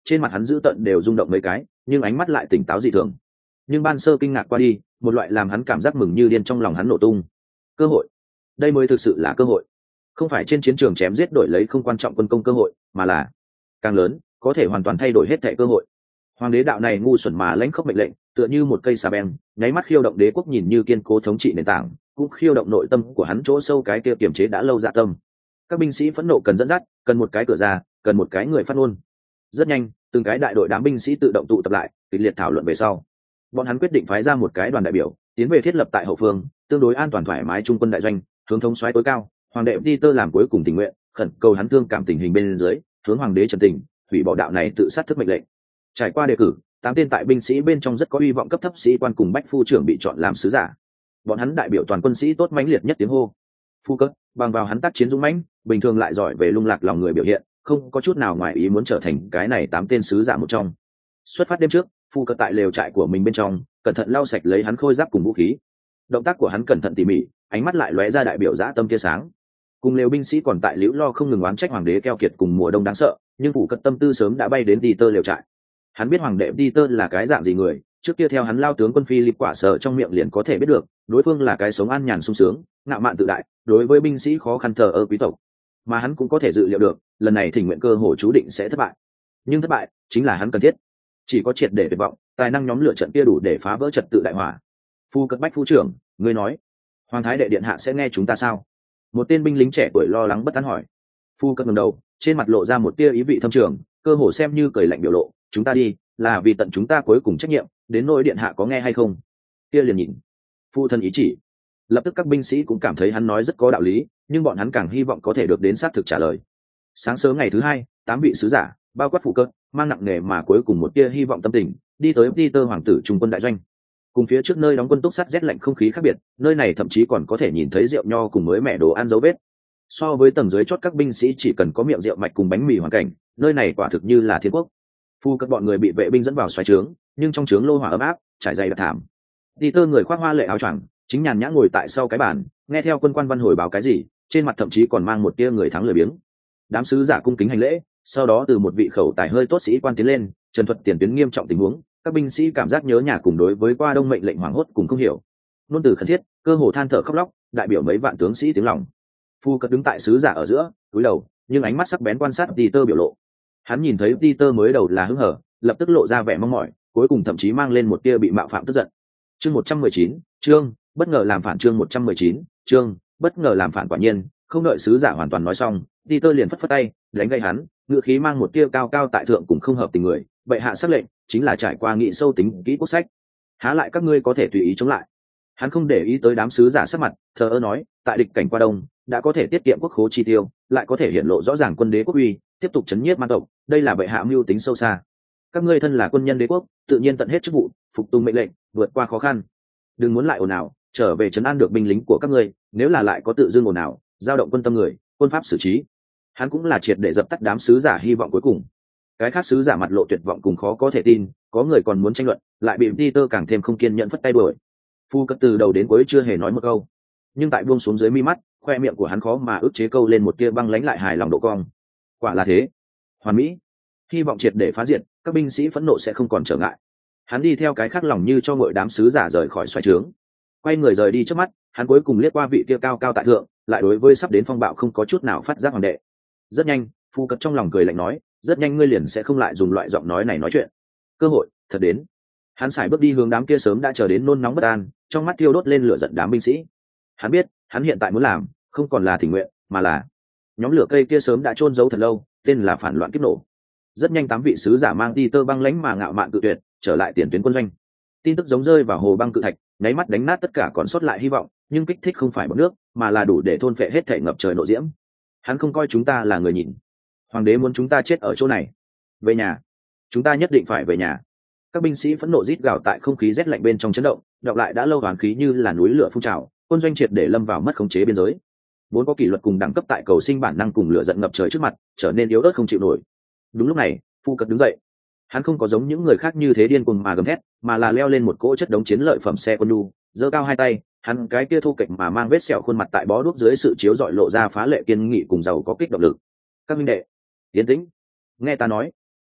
trên mặt hắn dữ tợn đều rung động mấy cái, nhưng ánh mắt lại tỉnh táo dị thường. Nhưng ban sơ kinh ngạc qua đi, một loại làm hắn cảm giác mừng như điên trong lòng hắn nổ tung. Cơ hội, đây mới thực sự là cơ hội, không phải trên chiến trường chém giết đổi lấy không quan trọng quân công cơ hội, mà là càng lớn, có thể hoàn toàn thay đổi hết thảy cơ hội. Hoàng đế đạo này ngu xuẩn mà lãnh khốc mệnh lệnh, tựa như một cây xà beng, nháy mắt khiêu động đế quốc nhìn như kiên cố thống trị nền tảng, cũng khiêu động nội tâm của hắn chỗ sâu cái kia kiềm chế đã lâu dạ tâm. Các binh sĩ phẫn nộ cần dẫn dắt, cần một cái cửa ra, cần một cái người phát ngôn. Rất nhanh, từng cái đại đội đám binh sĩ tự động tụ tập lại, kịch liệt thảo luận về sau. Bọn hắn quyết định phái ra một cái đoàn đại biểu, tiến về thiết lập tại hậu phương, tương đối an toàn thoải mái trung quân đại doanh, hướng thống soái tối cao, hoàng đệ Peter làm cuối cùng tình nguyện, khẩn cầu hắn thương cảm tình hình bên dưới, hướng hoàng đế trần tình, hủy bỏ đạo này tự sát thức mệnh lệnh. Trải qua đề cử, tám tên tại binh sĩ bên trong rất có hy vọng cấp thấp sĩ quan cùng bách phu trưởng bị chọn làm sứ giả. Bọn hắn đại biểu toàn quân sĩ tốt mãnh liệt nhất tiếng hô. Phu cất, bằng vào hắn tác chiến dũng mãnh, bình thường lại giỏi về lung lạc lòng người biểu hiện, không có chút nào ngoài ý muốn trở thành cái này tám tên sứ giả một trong. Xuất phát đêm trước, Phu cất tại lều trại của mình bên trong, cẩn thận lau sạch lấy hắn khôi giáp cùng vũ khí. Động tác của hắn cẩn thận tỉ mỉ, ánh mắt lại lóe ra đại biểu dã tâm tia sáng. Cùng lều binh sĩ còn tại liễu lo không ngừng oán trách hoàng đế keo kiệt cùng mùa đông đáng sợ, nhưng Phu cất tâm tư sớm đã bay đến Peter lều trại. Hắn biết hoàng đệ Peter là cái dạng gì người, trước kia theo hắn lao tướng quân Philip quả sợ trong miệng liền có thể biết được, đối phương là cái sống an nhàn sung sướng, ngạo mạn tự đại, đối với binh sĩ khó khăn thờ ơ quý tộc. Mà hắn cũng có thể dự liệu được, lần này thỉnh nguyện cơ hội chú định sẽ thất bại. Nhưng thất bại chính là hắn cần thiết. Chỉ có triệt để tuyệt vọng, tài năng nhóm lửa trận kia đủ để phá vỡ trật tự đại hỏa. Phu cất bách phu trưởng, ngươi nói, hoàng thái đệ điện hạ sẽ nghe chúng ta sao? Một tên binh lính trẻ tuổi lo lắng bất an hỏi. Phu cất ngẩng đầu, trên mặt lộ ra một tia ý vị thâm trường, cơ hồ xem như cười lạnh biểu lộ, chúng ta đi, là vì tận chúng ta cuối cùng trách nhiệm, đến nỗi điện hạ có nghe hay không? Kia liền nhìn. Phu thân ý chỉ. Lập tức các binh sĩ cũng cảm thấy hắn nói rất có đạo lý, nhưng bọn hắn càng hy vọng có thể được đến xác thực trả lời. Sáng sớm ngày thứ hai, tám vị sứ giả, bao quát phụ cơ, mang nặng nề mà cuối cùng một tia hy vọng tâm tình, đi tới Peter hoàng tử trung quân đại doanh. Cùng phía trước nơi đóng quân túc sắt rét lạnh không khí khác biệt, nơi này thậm chí còn có thể nhìn thấy rượu nho cùng mới mẻ đồ ăn dấu vết. So với tầng dưới chót các binh sĩ chỉ cần có miệng rượu mạch cùng bánh mì hoàn cảnh, nơi này quả thực như là thiên quốc. Phu cất bọn người bị vệ binh dẫn vào xoáy trướng, nhưng trong trướng lô hỏa ấm áp, trải dày đặc thảm. Peter người khoác hoa lệ áo choàng, chính nhàn nhã ngồi tại sau cái bàn, nghe theo quân quan văn hồi báo cái gì, trên mặt thậm chí còn mang một tia người thắng lười biếng. Đám sứ giả cung kính hành lễ, sau đó từ một vị khẩu tài hơi tốt sĩ quan tiến lên, trần thuật tiền tuyến nghiêm trọng tình huống, các binh sĩ cảm giác nhớ nhà cùng đối với qua đông mệnh lệnh hoảng hốt cùng không hiểu. Nôn từ khẩn thiết, cơ hồ than thở khóc lóc, đại biểu mấy vạn tướng sĩ tiếng lòng. Phu cất đứng tại sứ giả ở giữa, cúi đầu, nhưng ánh mắt sắc bén quan sát Peter biểu lộ. Hắn nhìn thấy Peter mới đầu là hứng hở, lập tức lộ ra vẻ mong mỏi, cuối cùng thậm chí mang lên một tia bị mạo phạm tức giận. Chương một trăm mười chín, chương bất ngờ làm phản chương một trăm mười chín, chương bất ngờ làm phản quả nhiên, không đợi sứ giả hoàn toàn nói xong, Peter liền phất phất tay, đánh gây hắn, ngựa khí mang một tia cao cao tại thượng cùng không hợp tình người, bệ hạ sắc lệnh, chính là trải qua nghị sâu tính kỹ quốc sách. Há lại các ngươi có thể tùy ý chống lại. Hắn không để ý tới đám sứ giả sắc mặt, thờ ơ nói, tại địch cảnh qua đông, đã có thể tiết kiệm quốc khố chi tiêu, lại có thể hiện lộ rõ ràng quân đế quốc uy, tiếp tục chấn nhiếp man tộc, đây là bệ hạ mưu tính sâu xa. Các ngươi thân là quân nhân đế quốc, tự nhiên tận hết chức vụ, phục tùng mệnh lệnh, vượt qua khó khăn. Đừng muốn lại ồn ào, trở về trấn an được binh lính của các ngươi, nếu là lại có tự dưng ồn ào, dao động quân tâm người, quân pháp xử trí. Hắn cũng là triệt để dập tắt đám sứ giả hy vọng cuối cùng. Cái khác sứ giả mặt lộ tuyệt vọng cùng khó có thể tin, có người còn muốn tranh luận, lại bị Peter càng thêm không kiên nhẫn phất tay đuổi. Phu cất từ đầu đến cuối chưa hề nói một câu, nhưng tại buông xuống dưới mi mắt, khoe miệng của hắn khó mà ức chế câu lên một tia băng lãnh lại hài lòng độ cong. Quả là thế, hoàn mỹ. Hy vọng triệt để phá diệt, các binh sĩ phẫn nộ sẽ không còn trở ngại. Hắn đi theo cái khác lòng như cho ngội đám sứ giả rời khỏi xoáy trướng, quay người rời đi trước mắt. Hắn cuối cùng liếc qua vị kia cao cao tại thượng, lại đối với sắp đến phong bạo không có chút nào phát giác hoàng đệ. Rất nhanh, Phu cất trong lòng cười lạnh nói, rất nhanh ngươi liền sẽ không lại dùng loại giọng nói này nói chuyện. Cơ hội thật đến. Hắn sải bước đi hướng đám kia sớm đã chờ đến nôn nóng bất an, trong mắt thiêu đốt lên lửa giận đám binh sĩ. Hắn biết, hắn hiện tại muốn làm, không còn là thỉnh nguyện, mà là nhóm lửa cây kia sớm đã chôn giấu thật lâu, tên là phản loạn kiếp nổ. Rất nhanh tám vị sứ giả mang đi tơ băng lãnh mà ngạo mạn cự tuyệt, trở lại tiền tuyến quân doanh. Tin tức giống rơi vào hồ băng cự thạch, nháy mắt đánh nát tất cả còn sót lại hy vọng, nhưng kích thích không phải bọt nước, mà là đủ để thôn phệ hết thể ngập trời nộ diễm. Hắn không coi chúng ta là người nhìn. Hoàng đế muốn chúng ta chết ở chỗ này. Về nhà. Chúng ta nhất định phải về nhà. Các binh sĩ phẫn nộ rít gào tại không khí rét lạnh bên trong chấn động, đọc lại đã lâu hoàn khí như là núi lửa phun trào, quân doanh triệt để lâm vào mất khống chế biên giới. Vốn có kỷ luật cùng đẳng cấp tại cầu sinh bản năng cùng lửa giận ngập trời trước mặt, trở nên yếu ớt không chịu nổi. Đúng lúc này, Phu cất đứng dậy. Hắn không có giống những người khác như thế điên cuồng mà gầm thét, mà là leo lên một cỗ chất đống chiến lợi phẩm xe quân nhu, giơ cao hai tay, hắn cái kia thô kệch mà mang vết sẹo khuôn mặt tại bó đuốc dưới sự chiếu rọi lộ ra phá lệ kiên nghị cùng giàu có kích động lực. Các minh đệ, yên tĩnh, nghe ta nói.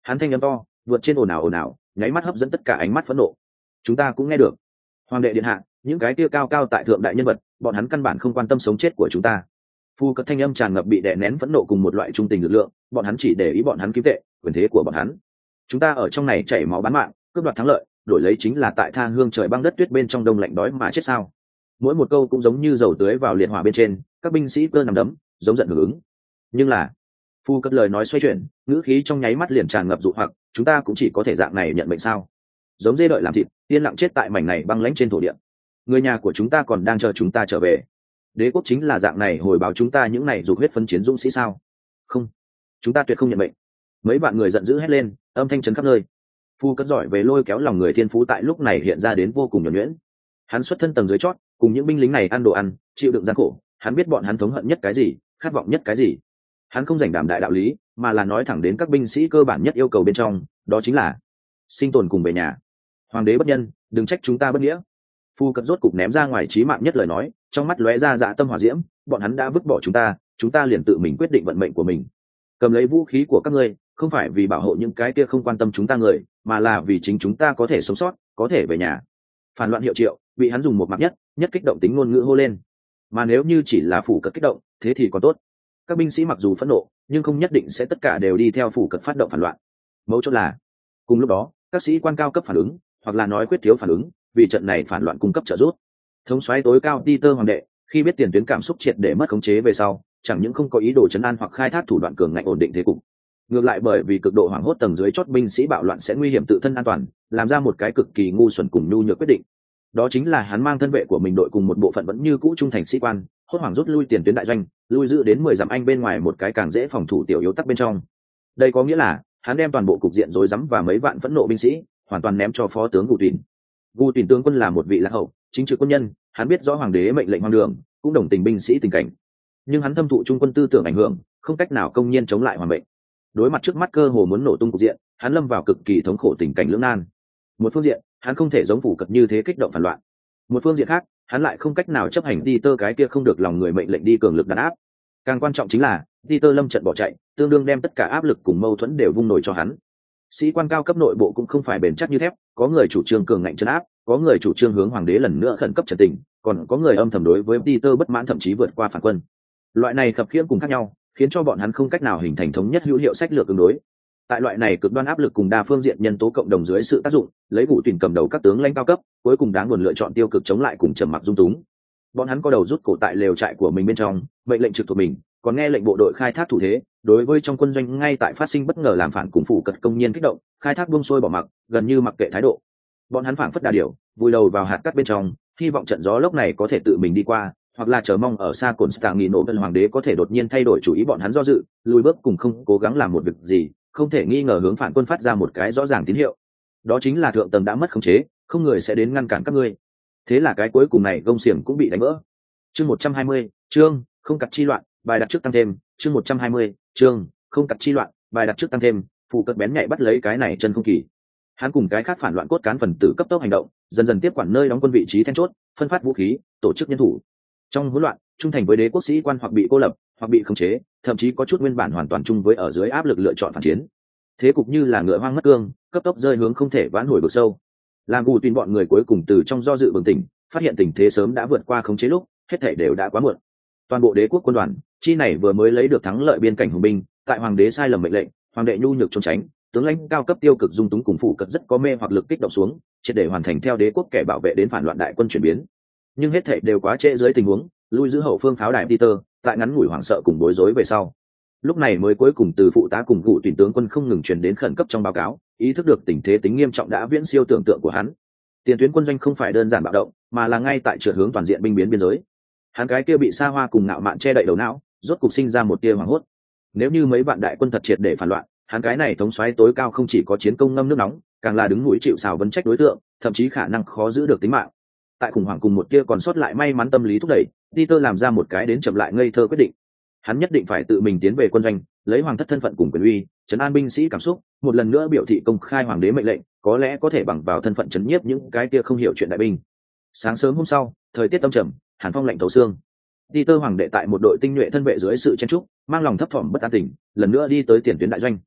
Hắn thanh âm to vượt trên ồn ào ồn ào, nháy mắt hấp dẫn tất cả ánh mắt phẫn nộ. Chúng ta cũng nghe được. Hoàng đệ điện hạ, những cái kia cao cao tại thượng đại nhân vật, bọn hắn căn bản không quan tâm sống chết của chúng ta. Phu cất thanh âm tràn ngập bị đè nén phẫn nộ cùng một loại trung tình lực lượng, bọn hắn chỉ để ý bọn hắn kiếm tệ, quyền thế của bọn hắn. Chúng ta ở trong này chảy máu bán mạng, cướp đoạt thắng lợi, đổi lấy chính là tại tha hương trời băng đất tuyết bên trong đông lạnh đói mà chết sao? Mỗi một câu cũng giống như dầu tưới vào liệt hỏa bên trên, các binh sĩ cơ nằm đấm, giống giận hưởng ứng. Nhưng là, Phu cất lời nói xoay chuyển, ngữ khí trong nháy mắt liền tràn ngập dụ hoặc, chúng ta cũng chỉ có thể dạng này nhận mệnh sao? Giống dê đợi làm thịt, yên lặng chết tại mảnh này băng lãnh trên thổ địa. Người nhà của chúng ta còn đang chờ chúng ta trở về. Đế quốc chính là dạng này hồi báo chúng ta những này dục huyết phân chiến dũng sĩ sao? Không, chúng ta tuyệt không nhận mệnh. Mấy bạn người giận dữ hét lên, âm thanh chấn khắp nơi. Phu cất giỏi về lôi kéo lòng người thiên phú tại lúc này hiện ra đến vô cùng nhuần nhuyễn. Hắn xuất thân tầng dưới chót, cùng những binh lính này ăn đồ ăn, chịu đựng gian khổ. Hắn biết bọn hắn thống hận nhất cái gì, khát vọng nhất cái gì. Hắn không giành đàm đại đạo lý, mà là nói thẳng đến các binh sĩ cơ bản nhất yêu cầu bên trong, đó chính là sinh tồn cùng về nhà. Hoàng đế bất nhân, đừng trách chúng ta bất nghĩa. Phu cất rốt cục ném ra ngoài chí mạng nhất lời nói, trong mắt lóe ra dạ tâm hỏa diễm, bọn hắn đã vứt bỏ chúng ta, chúng ta liền tự mình quyết định vận mệnh của mình. Cầm lấy vũ khí của các ngươi, không phải vì bảo hộ những cái kia không quan tâm chúng ta người, mà là vì chính chúng ta có thể sống sót, có thể về nhà. Phản loạn hiệu triệu, bị hắn dùng một mặt nhất, nhất kích động tính ngôn ngữ hô lên. Mà nếu như chỉ là phủ cật kích động, thế thì còn tốt. Các binh sĩ mặc dù phẫn nộ, nhưng không nhất định sẽ tất cả đều đi theo phủ cật phát động phản loạn. Mấu chốt là, cùng lúc đó, các sĩ quan cao cấp phản ứng, hoặc là nói quyết thiếu phản ứng, vì trận này phản loạn cung cấp trợ giúp. Thống soái tối cao Peter hoàng đệ, khi biết tiền tuyến cảm xúc triệt để mất khống chế về sau, chẳng những không có ý đồ chấn an hoặc khai thác thủ đoạn cường ngạnh ổn định thế cục, ngược lại bởi vì cực độ hoảng hốt tầng dưới chót binh sĩ bạo loạn sẽ nguy hiểm tự thân an toàn, làm ra một cái cực kỳ ngu xuẩn cùng nhu nhược quyết định. Đó chính là hắn mang thân vệ của mình đội cùng một bộ phận vẫn như cũ trung thành sĩ quan, hốt hoảng rút lui tiền tuyến đại doanh, lui giữ đến mười dặm anh bên ngoài một cái càng dễ phòng thủ tiểu yếu tắc bên trong. Đây có nghĩa là hắn đem toàn bộ cục diện rối rắm và mấy vạn phẫn nộ binh sĩ hoàn toàn ném cho phó tướng Gù Tuyền. Gù Tuyền tướng quân là một vị lạc hậu, chính trực quân nhân, hắn biết rõ hoàng đế mệnh lệnh hoang đường, cũng đồng tình binh sĩ tình cảnh. Nhưng hắn thâm thụ trung quân tư tưởng ảnh hưởng, không cách nào công nhiên chống lại hoàng mệnh. Đối mặt trước mắt cơ hồ muốn nổ tung cục diện, hắn lâm vào cực kỳ thống khổ tình cảnh lưỡng nan. Một phương diện, hắn không thể giống phủ cật như thế kích động phản loạn. Một phương diện khác, hắn lại không cách nào chấp hành Peter cái kia không được lòng người mệnh lệnh đi cường lực đàn áp. Càng quan trọng chính là, Peter lâm trận bỏ chạy, tương đương đem tất cả áp lực cùng mâu thuẫn đều vung nổi cho hắn. Sĩ quan cao cấp nội bộ cũng không phải bền chắc như thép, có người chủ trương cường ngạnh trấn áp, có người chủ trương hướng hoàng đế lần nữa khẩn cấp trần tình, còn có người âm thầm đối với Peter bất mãn thậm chí vượt qua phản quân. Loại này khập khiễng cùng khác nhau, khiến cho bọn hắn không cách nào hình thành thống nhất hữu hiệu sách lược ứng đối. Tại loại này cực đoan áp lực cùng đa phương diện nhân tố cộng đồng dưới sự tác dụng, lấy Gù Tuyền cầm đầu các tướng lãnh cao cấp, cuối cùng đáng buồn lựa chọn tiêu cực chống lại cùng trầm mặc dung túng. Bọn hắn có đầu rút cổ tại lều trại của mình bên trong, mệnh lệnh trực thuộc mình, còn nghe lệnh bộ đội khai thác thủ thế, đối với trong quân doanh ngay tại phát sinh bất ngờ làm phản cùng phủ cật công nhiên kích động, khai thác buông xuôi bỏ mặc, gần như mặc kệ thái độ. Bọn hắn phảng phất đà điểu, vùi đầu vào hạt cát bên trong, hy vọng trận gió lốc này có thể tự mình đi qua, hoặc là chờ mong ở xa cồn stạng nghỉ nổ bên hoàng đế có thể đột nhiên thay đổi chủ ý. Bọn hắn do dự, lùi bước cùng không cố gắng làm một việc gì, không thể nghi ngờ hướng phản quân phát ra một cái rõ ràng tín hiệu. Đó chính là thượng tầng đã mất khống chế, không người sẽ đến ngăn cản các ngươi. Thế là cái cuối cùng này gông xiềng cũng bị đánh vỡ. Chương một trăm hai mươi, chương không cặt chi loạn, bài đặt trước tăng thêm, chương một trăm hai mươi, chương không cặt chi loạn, bài đặt trước tăng thêm, phụ cật bén nhạy bắt lấy cái này chân không kỳ. Hắn cùng cái khác phản loạn cốt cán phần tử cấp tốc hành động, dần dần tiếp quản nơi đóng quân vị trí then chốt, phân phát vũ khí, tổ chức nhân thủ. Trong hỗn loạn, trung thành với đế quốc sĩ quan hoặc bị cô lập, hoặc bị khống chế, thậm chí có chút nguyên bản hoàn toàn chung với ở dưới áp lực lựa chọn phản chiến. Thế cục như là ngựa hoang mất cương, cấp tốc rơi hướng không thể vãn hồi vực sâu. Làm Gù Tuyền bọn người cuối cùng từ trong do dự bừng tỉnh, phát hiện tình thế sớm đã vượt qua khống chế lúc, hết thảy đều đã quá muộn. Toàn bộ đế quốc quân đoàn, chi này vừa mới lấy được thắng lợi biên cảnh hùng binh, tại hoàng đế sai lầm mệnh lệnh, hoàng đệ nhu nhược trốn tránh, tướng lãnh cao cấp tiêu cực dung túng cùng phủ cật rất có mê hoặc lực kích động xuống, triệt để hoàn thành theo đế quốc kẻ bảo vệ đến phản loạn đại quân chuyển biến. Nhưng hết thảy đều quá trễ dưới tình huống, lui giữ hậu phương pháo đài Peter, tại ngắn ngủi hoảng sợ cùng bối rối về sau. Lúc này mới cuối cùng từ phụ tá cùng Gù Tuyền tướng quân không ngừng truyền đến khẩn cấp trong báo cáo, ý thức được tình thế tính nghiêm trọng đã viễn siêu tưởng tượng của hắn. Tiền tuyến quân doanh không phải đơn giản bạo động, mà là ngay tại trượt hướng toàn diện binh biến biên giới. Hắn cái kia bị xa hoa cùng ngạo mạn che đậy đầu não, rốt cục sinh ra một tia hoảng hốt. Nếu như mấy vạn đại quân thật triệt để phản loạn, hắn cái này thống soái tối cao không chỉ có chiến công ngâm nước nóng, càng là đứng mũi chịu sào vấn trách đối tượng, thậm chí khả năng khó giữ được tính mạng. Tại khủng hoảng cùng một tia còn sót lại may mắn tâm lý thúc đẩy, Peter làm ra một cái đến chậm lại ngây thơ quyết định. Hắn nhất định phải tự mình tiến về quân doanh, lấy hoàng thất thân phận cùng quyền uy, trấn an binh sĩ cảm xúc, một lần nữa biểu thị công khai hoàng đế mệnh lệnh, có lẽ có thể bằng vào thân phận trấn nhiếp những cái kia không hiểu chuyện đại binh. Sáng sớm hôm sau, thời tiết âm trầm, hàn phong lạnh thấu xương. Peter hoàng đệ tại một đội tinh nhuệ thân vệ dưới sự chen trúc, mang lòng thấp thỏm bất an tình, lần nữa đi tới tiền tuyến đại doanh.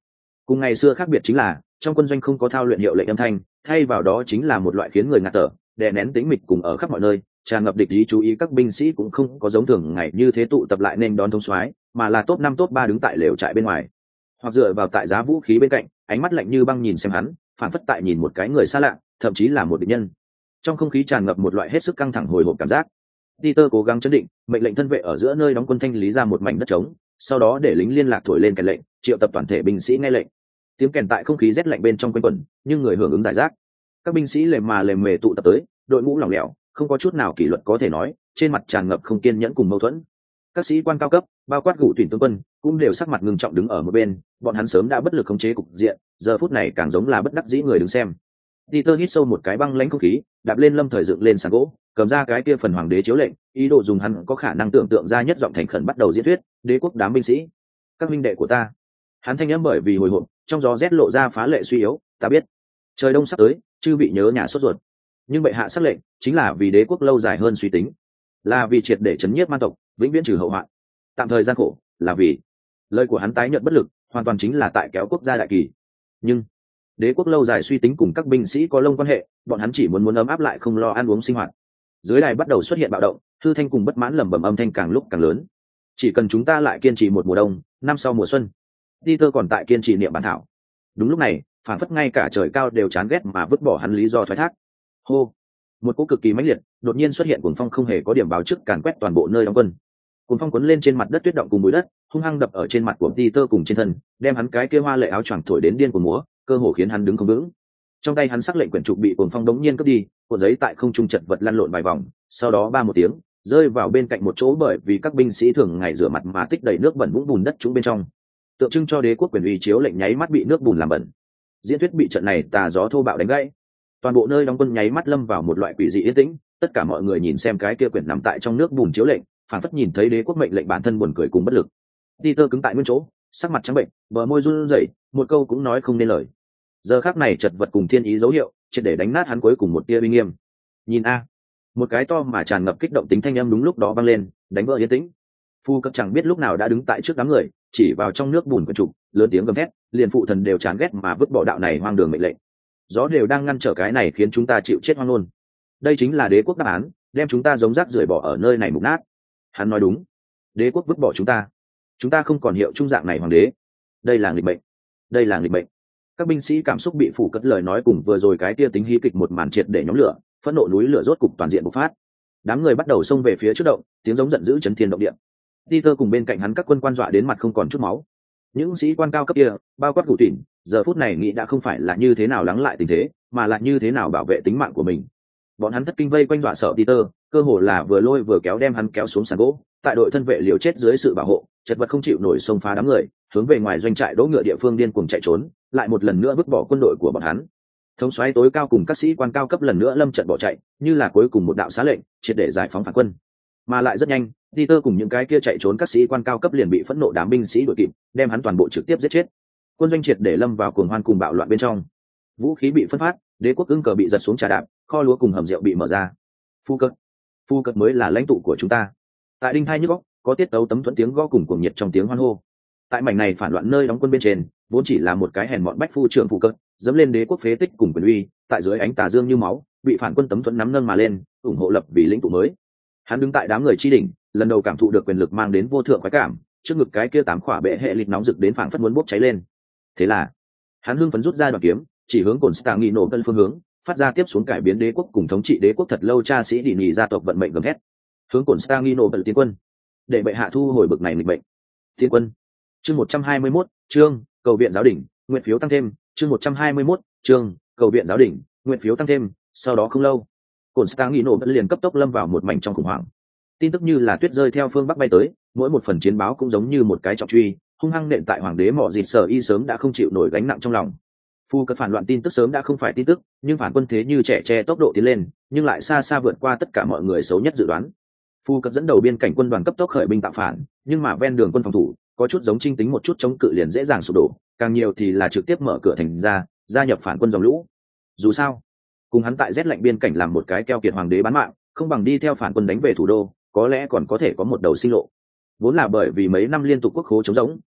Cùng ngày xưa khác biệt chính là trong quân doanh không có thao luyện hiệu lệnh âm thanh, thay vào đó chính là một loại khiến người ngạt thở đè nén tĩnh mịch cùng ở khắp mọi nơi tràn ngập địch ý. Chú ý các binh sĩ cũng không có giống thường ngày như thế tụ tập lại nên đón thống soái, mà là top năm top ba đứng tại lều trại bên ngoài, hoặc dựa vào tại giá vũ khí bên cạnh, ánh mắt lạnh như băng nhìn xem hắn, phản phất tại nhìn một cái người xa lạ, thậm chí là một địch nhân. Trong không khí tràn ngập một loại hết sức căng thẳng hồi hộp cảm giác. Peter cố gắng chấn định, mệnh lệnh thân vệ ở giữa nơi đóng quân thanh lý ra một mảnh đất trống, sau đó để lính liên lạc thổi lên kèn lệnh, triệu tập toàn thể binh sĩ nghe lệnh. Tiếng kèn tại không khí rét lạnh bên trong quanh quẩn, nhưng người hưởng ứng giải rác. Các binh sĩ lề mà lề mề tụ tập tới, đội ngũ lỏng lẻo, không có chút nào kỷ luật có thể nói, trên mặt tràn ngập không kiên nhẫn cùng mâu thuẫn. Các sĩ quan cao cấp, bao quát gụ tuyển tướng quân, cũng đều sắc mặt ngưng trọng đứng ở một bên, bọn hắn sớm đã bất lực khống chế cục diện, giờ phút này càng giống là bất đắc dĩ người đứng xem. Peter hít sâu một cái băng lãnh không khí, đạp lên lâm thời dựng lên sàn gỗ, cầm ra cái kia phần hoàng đế chiếu lệnh, ý đồ dùng hắn có khả năng tưởng tượng ra nhất giọng thành khẩn bắt đầu diễn thuyết. Đế quốc đám binh sĩ, các huynh đệ của ta. Hắn thanh âm bởi vì hồi hộp, trong gió rét lộ ra phá lệ suy yếu. Ta biết, trời đông sắp tới, chư bị nhớ nhà sốt ruột. Nhưng bệ hạ sắc lệnh chính là vì đế quốc lâu dài hơn suy tính, là vì triệt để chấn nhiếp man tộc, vĩnh viễn trừ hậu hoạn. Tạm thời gian khổ, là vì lời của hắn tái nhận bất lực, hoàn toàn chính là tại kéo quốc gia đại kỳ. Nhưng đế quốc lâu dài suy tính cùng các binh sĩ có lông quan hệ, bọn hắn chỉ muốn muốn ấm áp lại không lo ăn uống sinh hoạt. Dưới đài bắt đầu xuất hiện bạo động, thư thanh cùng bất mãn lẩm bẩm âm thanh càng lúc càng lớn. Chỉ cần chúng ta lại kiên trì một mùa đông, năm sau mùa xuân. Peter còn tại kiên trì niệm bản thảo. Đúng lúc này, phản phất ngay cả trời cao đều chán ghét mà vứt bỏ hắn lý do thoái thác. Hô, một cỗ cực kỳ mãnh liệt đột nhiên xuất hiện, cuồng phong không hề có điểm báo trước càn quét toàn bộ nơi đóng quân. Cuồng phong cuốn lên trên mặt đất tuyết động cùng bụi đất, hung hăng đập ở trên mặt của Peter cùng trên thân, đem hắn cái kia hoa lệ áo choàng thổi đến điên cuồng múa, cơ hồ khiến hắn đứng không vững. Trong tay hắn sắc lệnh quyển trục bị cuồng phong đống nhiên cướp đi, cuộn giấy tại không trung chật vật lăn lộn vài vòng, sau đó ba một tiếng rơi vào bên cạnh một chỗ bởi vì các binh sĩ thường ngày rửa mặt mà tích đầy nước bẩn vũng bùn đất trũng bên trong, tượng trưng cho đế quốc quyền uy chiếu lệnh nháy mắt bị nước bùn làm bẩn. Diễn thuyết bị trận này tà gió thô bạo đánh gãy, toàn bộ nơi đóng quân nháy mắt lâm vào một loại quỷ dị yên tĩnh. Tất cả mọi người nhìn xem cái kia quyển nằm tại trong nước bùn chiếu lệnh, phản phất nhìn thấy đế quốc mệnh lệnh bản thân buồn cười cùng bất lực. Peter cứng tại nguyên chỗ, sắc mặt trắng bệnh, bờ môi run rẩy, một câu cũng nói không nên lời. Giờ khắc này chật vật cùng thiên ý dấu hiệu, triệt để đánh nát hắn cuối cùng một tia uy nghiêm. Nhìn a, một cái to mà tràn ngập kích động tính thanh âm đúng lúc đó vang lên, đánh vỡ yên tĩnh. Phu cấp chẳng biết lúc nào đã đứng tại trước đám người, chỉ vào trong nước bùn quyển trục, lớn tiếng gầm thét, liền phụ thần đều chán ghét mà vứt bỏ đạo này hoang đường mệnh lệnh. Gió đều đang ngăn trở cái này khiến chúng ta chịu chết hoang luôn. Đây chính là đế quốc đáp án, đem chúng ta giống rác rưởi bỏ ở nơi này mục nát. Hắn nói đúng, đế quốc vứt bỏ chúng ta, chúng ta không còn hiệu trung dạng này hoàng đế. Đây là nghịch bệnh, đây là nghịch bệnh. Các binh sĩ cảm xúc bị phủ cất lời nói cùng vừa rồi cái tia tính hí kịch một màn triệt để nhóm lửa, phẫn nộ núi lửa rốt cục toàn diện bộc phát. Đám người bắt đầu xông về phía trước động, tiếng giống giận dữ chấn thiên động địa. Peter cùng bên cạnh hắn các quân quan dọa đến mặt không còn chút máu. Những sĩ quan cao cấp kia, bao quát cụ tỉn, giờ phút này nghĩ đã không phải là như thế nào lắng lại tình thế, mà là như thế nào bảo vệ tính mạng của mình. Bọn hắn thất kinh vây quanh dọa sợ Peter, cơ hồ là vừa lôi vừa kéo đem hắn kéo xuống sàn gỗ. Tại đội thân vệ liều chết dưới sự bảo hộ, chật vật không chịu nổi xông phá đám người, hướng về ngoài doanh trại đỗ ngựa địa phương điên cuồng chạy trốn, lại một lần nữa vứt bỏ quân đội của bọn hắn. Thống soái tối cao cùng các sĩ quan cao cấp lần nữa lâm trận bỏ chạy, như là cuối cùng một đạo xá lệnh, triệt để giải phóng phản quân. Mà lại rất nhanh, Peter cùng những cái kia chạy trốn các sĩ quan cao cấp liền bị phẫn nộ đám binh sĩ đuổi kịp, đem hắn toàn bộ trực tiếp giết chết. Quân doanh triệt để lâm vào cuồng hoan cùng bạo loạn bên trong. Vũ khí bị phân phát, đế quốc ưng cờ bị giật xuống trà đạp, kho lúa cùng hầm rượu bị mở ra. Phu cật, phu cật mới là lãnh tụ của chúng ta. Tại đinh thai nhức óc, có tiết tấu tấm thuẫn tiếng gõ cùng cuồng nhiệt trong tiếng hoan hô. Tại mảnh này phản loạn nơi đóng quân bên trên, vốn chỉ là một cái hèn mọn bách phu trưởng phụ cật, dẫm lên đế quốc phế tích cùng quyền uy, tại dưới ánh tà dương như máu, bị phản quân tấm thuẫn nắm nâng mà lên, ủng hộ lập vì lĩnh tụ mới. Hắn đứng tại đám người chi đỉnh, lần đầu cảm thụ được quyền lực mang đến vô thượng khoái cảm, trước ngực cái kia tám khỏa bệ hệ lịch nóng rực đến phảng phất muốn bốc cháy lên. Thế là, hắn hưng phấn rút ra đoản kiếm, chỉ hướng Constantino tân phương hướng, phát ra tiếp xuống cải biến đế quốc cùng thống trị đế quốc thật lâu cha sĩ đỉ nhị gia tộc vận mệnh gầm thét. Hướng Constantino tân tiến quân, để bệ hạ thu hồi bực này nghịch bệnh. Tiến quân. Chương một trăm hai mươi mốt, chương cầu viện giáo đỉnh, nguyện phiếu tăng thêm, chương một trăm hai mươi mốt, chương cầu viện giáo đỉnh, nguyện phiếu tăng thêm. Sau đó không lâu, Constantino tân liền cấp tốc lâm vào một mảnh trong khủng hoảng. Tin tức như là tuyết rơi theo phương bắc bay tới, mỗi một phần chiến báo cũng giống như một cái trọng truy, hung hăng nện tại hoàng đế mọ dịt sở y sớm đã không chịu nổi gánh nặng trong lòng. Phu cật phản loạn tin tức sớm đã không phải tin tức, nhưng phản quân thế như trẻ tre tốc độ tiến lên, nhưng lại xa xa vượt qua tất cả mọi người xấu nhất dự đoán. Phu cật dẫn đầu biên cảnh quân đoàn cấp tốc khởi binh tạo phản, nhưng mà ven đường quân phòng thủ có chút giống trinh tính một chút chống cự liền dễ dàng sụp đổ, càng nhiều thì là trực tiếp mở cửa thành ra, gia nhập phản quân dòng lũ. Dù sao, cùng hắn tại rét lạnh biên cảnh làm một cái keo kiệt hoàng đế bán mạng, không bằng đi theo phản quân đánh về thủ đô, có lẽ còn có thể có một đầu sinh lộ. Vốn là bởi vì mấy năm liên tục quốc khố chống rỗng,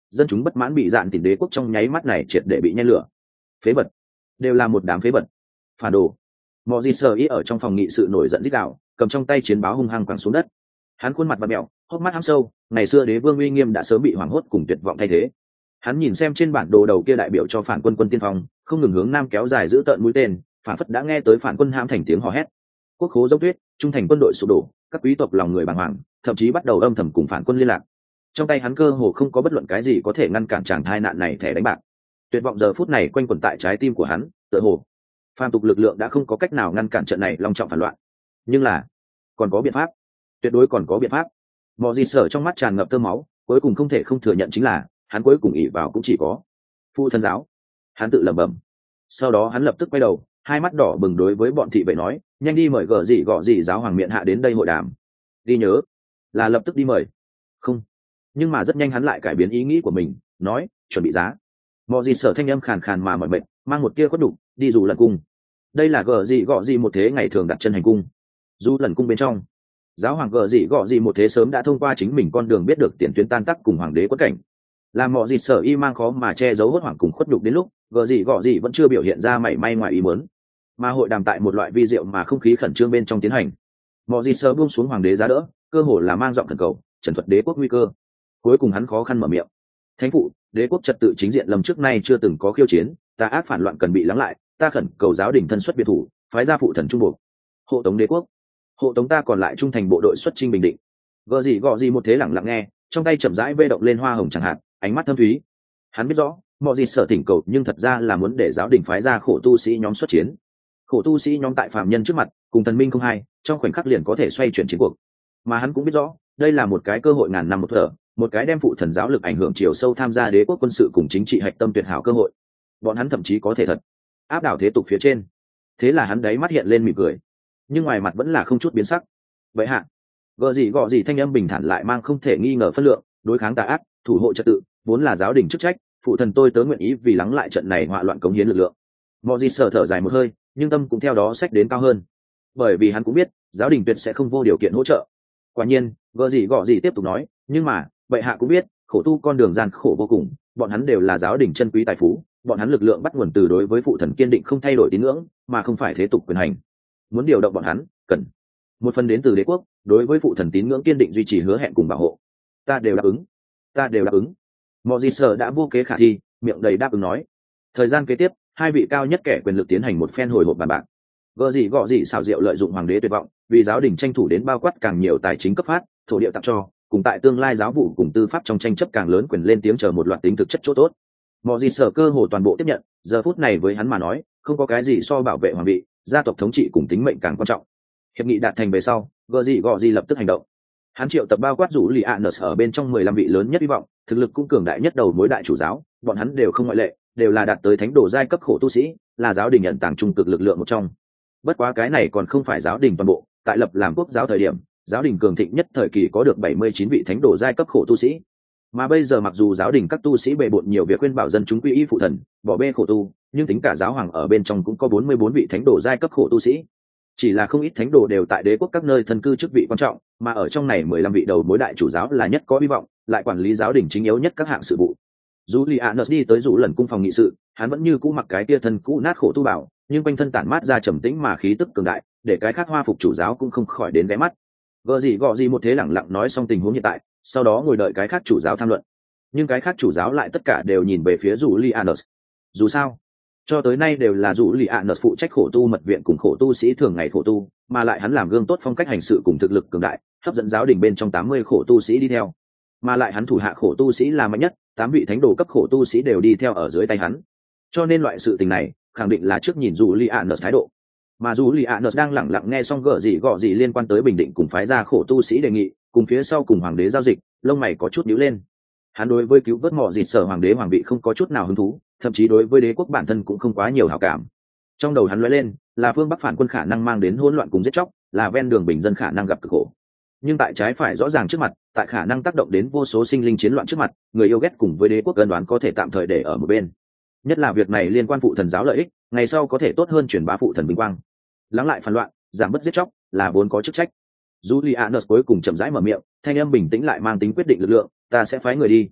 dân chúng bất mãn bị dạn tìm đế quốc trong nháy mắt này triệt để bị nhen lửa. Phế vật, đều là một đám phế vật, phản đồ. Mọ gì sờ ý ở trong phòng nghị sự nổi giận rít gào, cầm trong tay chiến báo hung hăng quẳng xuống đất. Hắn khuôn mặt bặm mẹo, hốc mắt hăm sâu, ngày xưa đế vương uy nghiêm đã sớm bị hoảng hốt cùng tuyệt vọng thay thế. Hắn nhìn xem trên bản đồ đầu kia đại biểu cho phản quân quân tiên phong, không ngừng hướng nam kéo dài giữ tợn mũi tên, phản phất đã nghe tới phản quân hãm thành tiếng hò hét. Quốc khố dốc tuyết, trung thành quân đội sụp đổ, các quý tộc lòng người bàng hoàng, thậm chí bắt đầu âm thầm cùng phản quân liên lạc. Trong tay hắn cơ hồ không có bất luận cái gì có thể ngăn cản chàng tai nạn này thẻ đánh bạc. Tuyệt vọng giờ phút này quanh quẩn tại trái tim của hắn, tựa hồ phàm tục lực lượng đã không có cách nào ngăn cản trận này long trọng phản loạn. Nhưng là còn có biện pháp, tuyệt đối còn có biện pháp. Mọ gì sở trong mắt tràn ngập tơ máu, cuối cùng không thể không thừa nhận chính là hắn cuối cùng ỷ vào cũng chỉ có phụ thân giáo. Hắn tự lẩm bẩm. Sau đó hắn lập tức quay đầu, hai mắt đỏ bừng đối với bọn thị vệ nói, nhanh đi mời gở gì gọ gì giáo hoàng miện hạ đến đây hội đàm. Đi nhớ là lập tức đi mời. Không. Nhưng mà rất nhanh hắn lại cải biến ý nghĩ của mình, nói chuẩn bị giá. Mọ gì sở thanh âm khàn khàn mà mỏi mệt, mang một tia khuất đục, đi dù lần cung. Đây là gở gì gọ gì một thế ngày thường đặt chân hành cung. Dù lần cung bên trong, giáo hoàng gở gì gọ gì một thế sớm đã thông qua chính mình con đường biết được tiền tuyến tan tác cùng hoàng đế quất cảnh. Làm Mọ gì sở y mang khó mà che giấu hốt hoảng cùng khuất đục đến lúc gở gì gọ gì vẫn chưa biểu hiện ra mảy may ngoài ý muốn, mà hội đàm tại một loại vi diệu mà không khí khẩn trương bên trong tiến hành. Mọ gì sở buông xuống hoàng đế giá đỡ, cơ hồ là mang giọng thần cầu trần thuật đế quốc nguy cơ. Cuối cùng hắn khó khăn mở miệng, thánh phụ, đế quốc trật tự chính diện lầm trước nay chưa từng có khiêu chiến, ta ác phản loạn cần bị lắng lại, ta khẩn cầu giáo đình thân xuất biệt thủ, phái ra phụ thần trung buộc hộ tống đế quốc, hộ tống ta còn lại trung thành bộ đội xuất chinh bình định. Gợ gì gọ gì một thế lặng lặng nghe, trong tay chậm rãi vê động lên hoa hồng chẳng hạn, ánh mắt thâm thúy. Hắn biết rõ mọi gì sở thỉnh cầu nhưng thật ra là muốn để giáo đình phái ra khổ tu sĩ nhóm xuất chiến. Khổ tu sĩ nhóm tại phàm nhân trước mặt cùng thần minh không hai, trong khoảnh khắc liền có thể xoay chuyển chiến cuộc. Mà hắn cũng biết rõ đây là một cái cơ hội ngàn năm một thở, một cái đem phụ thần giáo lực ảnh hưởng chiều sâu tham gia đế quốc quân sự cùng chính trị hạch tâm tuyệt hảo cơ hội. Bọn hắn thậm chí có thể thật áp đảo thế tục phía trên. Thế là hắn đáy mắt hiện lên mỉm cười, nhưng ngoài mặt vẫn là không chút biến sắc. Vậy hạ, gợ gì gọ gì thanh âm bình thản lại mang không thể nghi ngờ phân lượng, đối kháng tà ác, thủ hộ trật tự, vốn là giáo đình chức trách, phụ thần tôi tớ nguyện ý vì lắng lại trận này họa loạn cống hiến lực lượng. Mọi gì sở thở dài một hơi, nhưng tâm cũng theo đó xách đến cao hơn, bởi vì hắn cũng biết giáo đình tuyệt sẽ không vô điều kiện hỗ trợ. Quả nhiên, gợ gì gọ gì tiếp tục nói, nhưng mà bệ hạ cũng biết khổ tu con đường gian khổ vô cùng, bọn hắn đều là giáo đình chân quý tài phú, bọn hắn lực lượng bắt nguồn từ đối với phụ thần kiên định không thay đổi tín ngưỡng, mà không phải thế tục quyền hành. Muốn điều động bọn hắn, cần một phần đến từ đế quốc đối với phụ thần tín ngưỡng kiên định duy trì hứa hẹn cùng bảo hộ. Ta đều đáp ứng, ta đều đáp ứng. Mọi gì sở đã vô kế khả thi, miệng đầy đáp ứng nói. Thời gian kế tiếp, hai vị cao nhất kẻ quyền lực tiến hành một phen hồi hộp bàn bạc. Gợ gì gọ gì xảo diệu lợi dụng hoàng đế tuyệt vọng, vì giáo đình tranh thủ đến bao quát càng nhiều tài chính cấp phát, thổ địa tặng cho, cùng tại tương lai giáo vụ cùng tư pháp trong tranh chấp càng lớn quyền lên tiếng chờ một loạt tính thực chất chỗ tốt. Mọi gì sở cơ hồ toàn bộ tiếp nhận, giờ phút này với hắn mà nói, không có cái gì so bảo vệ hoàng vị, gia tộc thống trị cùng tính mệnh càng quan trọng. Hiệp nghị đạt thành về sau, gợ gì gọ gì lập tức hành động. Hắn triệu tập bao quát rủ lì ạ ở bên trong mười lăm vị lớn nhất hy vọng, thực lực cũng cường đại nhất đầu mối đại chủ giáo, bọn hắn đều không ngoại lệ, đều là đạt tới thánh đồ giai cấp khổ tu sĩ, là giáo đình nhận tàng trung cực lực lượng một trong. Bất quá cái này còn không phải giáo đình toàn bộ, tại lập làm quốc giáo thời điểm, giáo đình cường thịnh nhất thời kỳ có được bảy mươi chín vị thánh đồ giai cấp khổ tu sĩ. Mà bây giờ mặc dù giáo đình các tu sĩ bề bộn nhiều việc khuyên bảo dân chúng quy y phụ thần, bỏ bê khổ tu, nhưng tính cả giáo hoàng ở bên trong cũng có bốn mươi bốn vị thánh đồ giai cấp khổ tu sĩ. Chỉ là không ít thánh đồ đều tại đế quốc các nơi thân cư chức vị quan trọng, mà ở trong này mười lăm vị đầu mối đại chủ giáo là nhất có hy vọng, lại quản lý giáo đình chính yếu nhất các hạng sự vụ. Julianus đi tới rủ lần cung phòng nghị sự, hắn vẫn như cũ mặc cái tia thân cũ nát khổ tu bảo, nhưng quanh thân tản mát ra trầm tĩnh mà khí tức cường đại, để cái khác hoa phục chủ giáo cũng không khỏi đến ghé mắt. Gợ gì gọ gì một thế lẳng lặng nói xong tình huống hiện tại, sau đó ngồi đợi cái khác chủ giáo tham luận. Nhưng cái khác chủ giáo lại tất cả đều nhìn về phía Julianus. Dù sao, cho tới nay đều là Julianus phụ trách khổ tu mật viện cùng khổ tu sĩ thường ngày khổ tu, mà lại hắn làm gương tốt phong cách hành sự cùng thực lực cường đại, hấp dẫn giáo đình bên trong tám mươi khổ tu sĩ đi theo. Mà lại hắn thủ hạ khổ tu sĩ là mạnh nhất, tám vị thánh đồ cấp khổ tu sĩ đều đi theo ở dưới tay hắn. Cho nên loại sự tình này, khẳng định là trước nhìn Julianus thái độ. Mà Julianus đang lẳng lặng nghe xong gở gì gọ gì liên quan tới bình định cùng phái ra khổ tu sĩ đề nghị, cùng phía sau cùng hoàng đế giao dịch, lông mày có chút nhíu lên. Hắn đối với cứu vớt mọ dịt sở hoàng đế hoàng vị không có chút nào hứng thú, thậm chí đối với đế quốc bản thân cũng không quá nhiều hảo cảm. Trong đầu hắn lóe lên là phương Bắc phản quân khả năng mang đến hỗn loạn cùng giết chóc, là ven đường bình dân khả năng gặp cực khổ. Nhưng tại trái phải rõ ràng trước mặt, tại khả năng tác động đến vô số sinh linh chiến loạn trước mặt, người yêu ghét cùng với đế quốc cân đoán có thể tạm thời để ở một bên. Nhất là việc này liên quan phụ thần giáo lợi ích, ngày sau có thể tốt hơn truyền bá phụ thần vinh quang. Lắng lại phản loạn, giảm bớt giết chóc, là vốn có chức trách. Julianus cuối cùng chậm rãi mở miệng, thanh âm bình tĩnh lại mang tính quyết định lực lượng, ta sẽ phái người đi.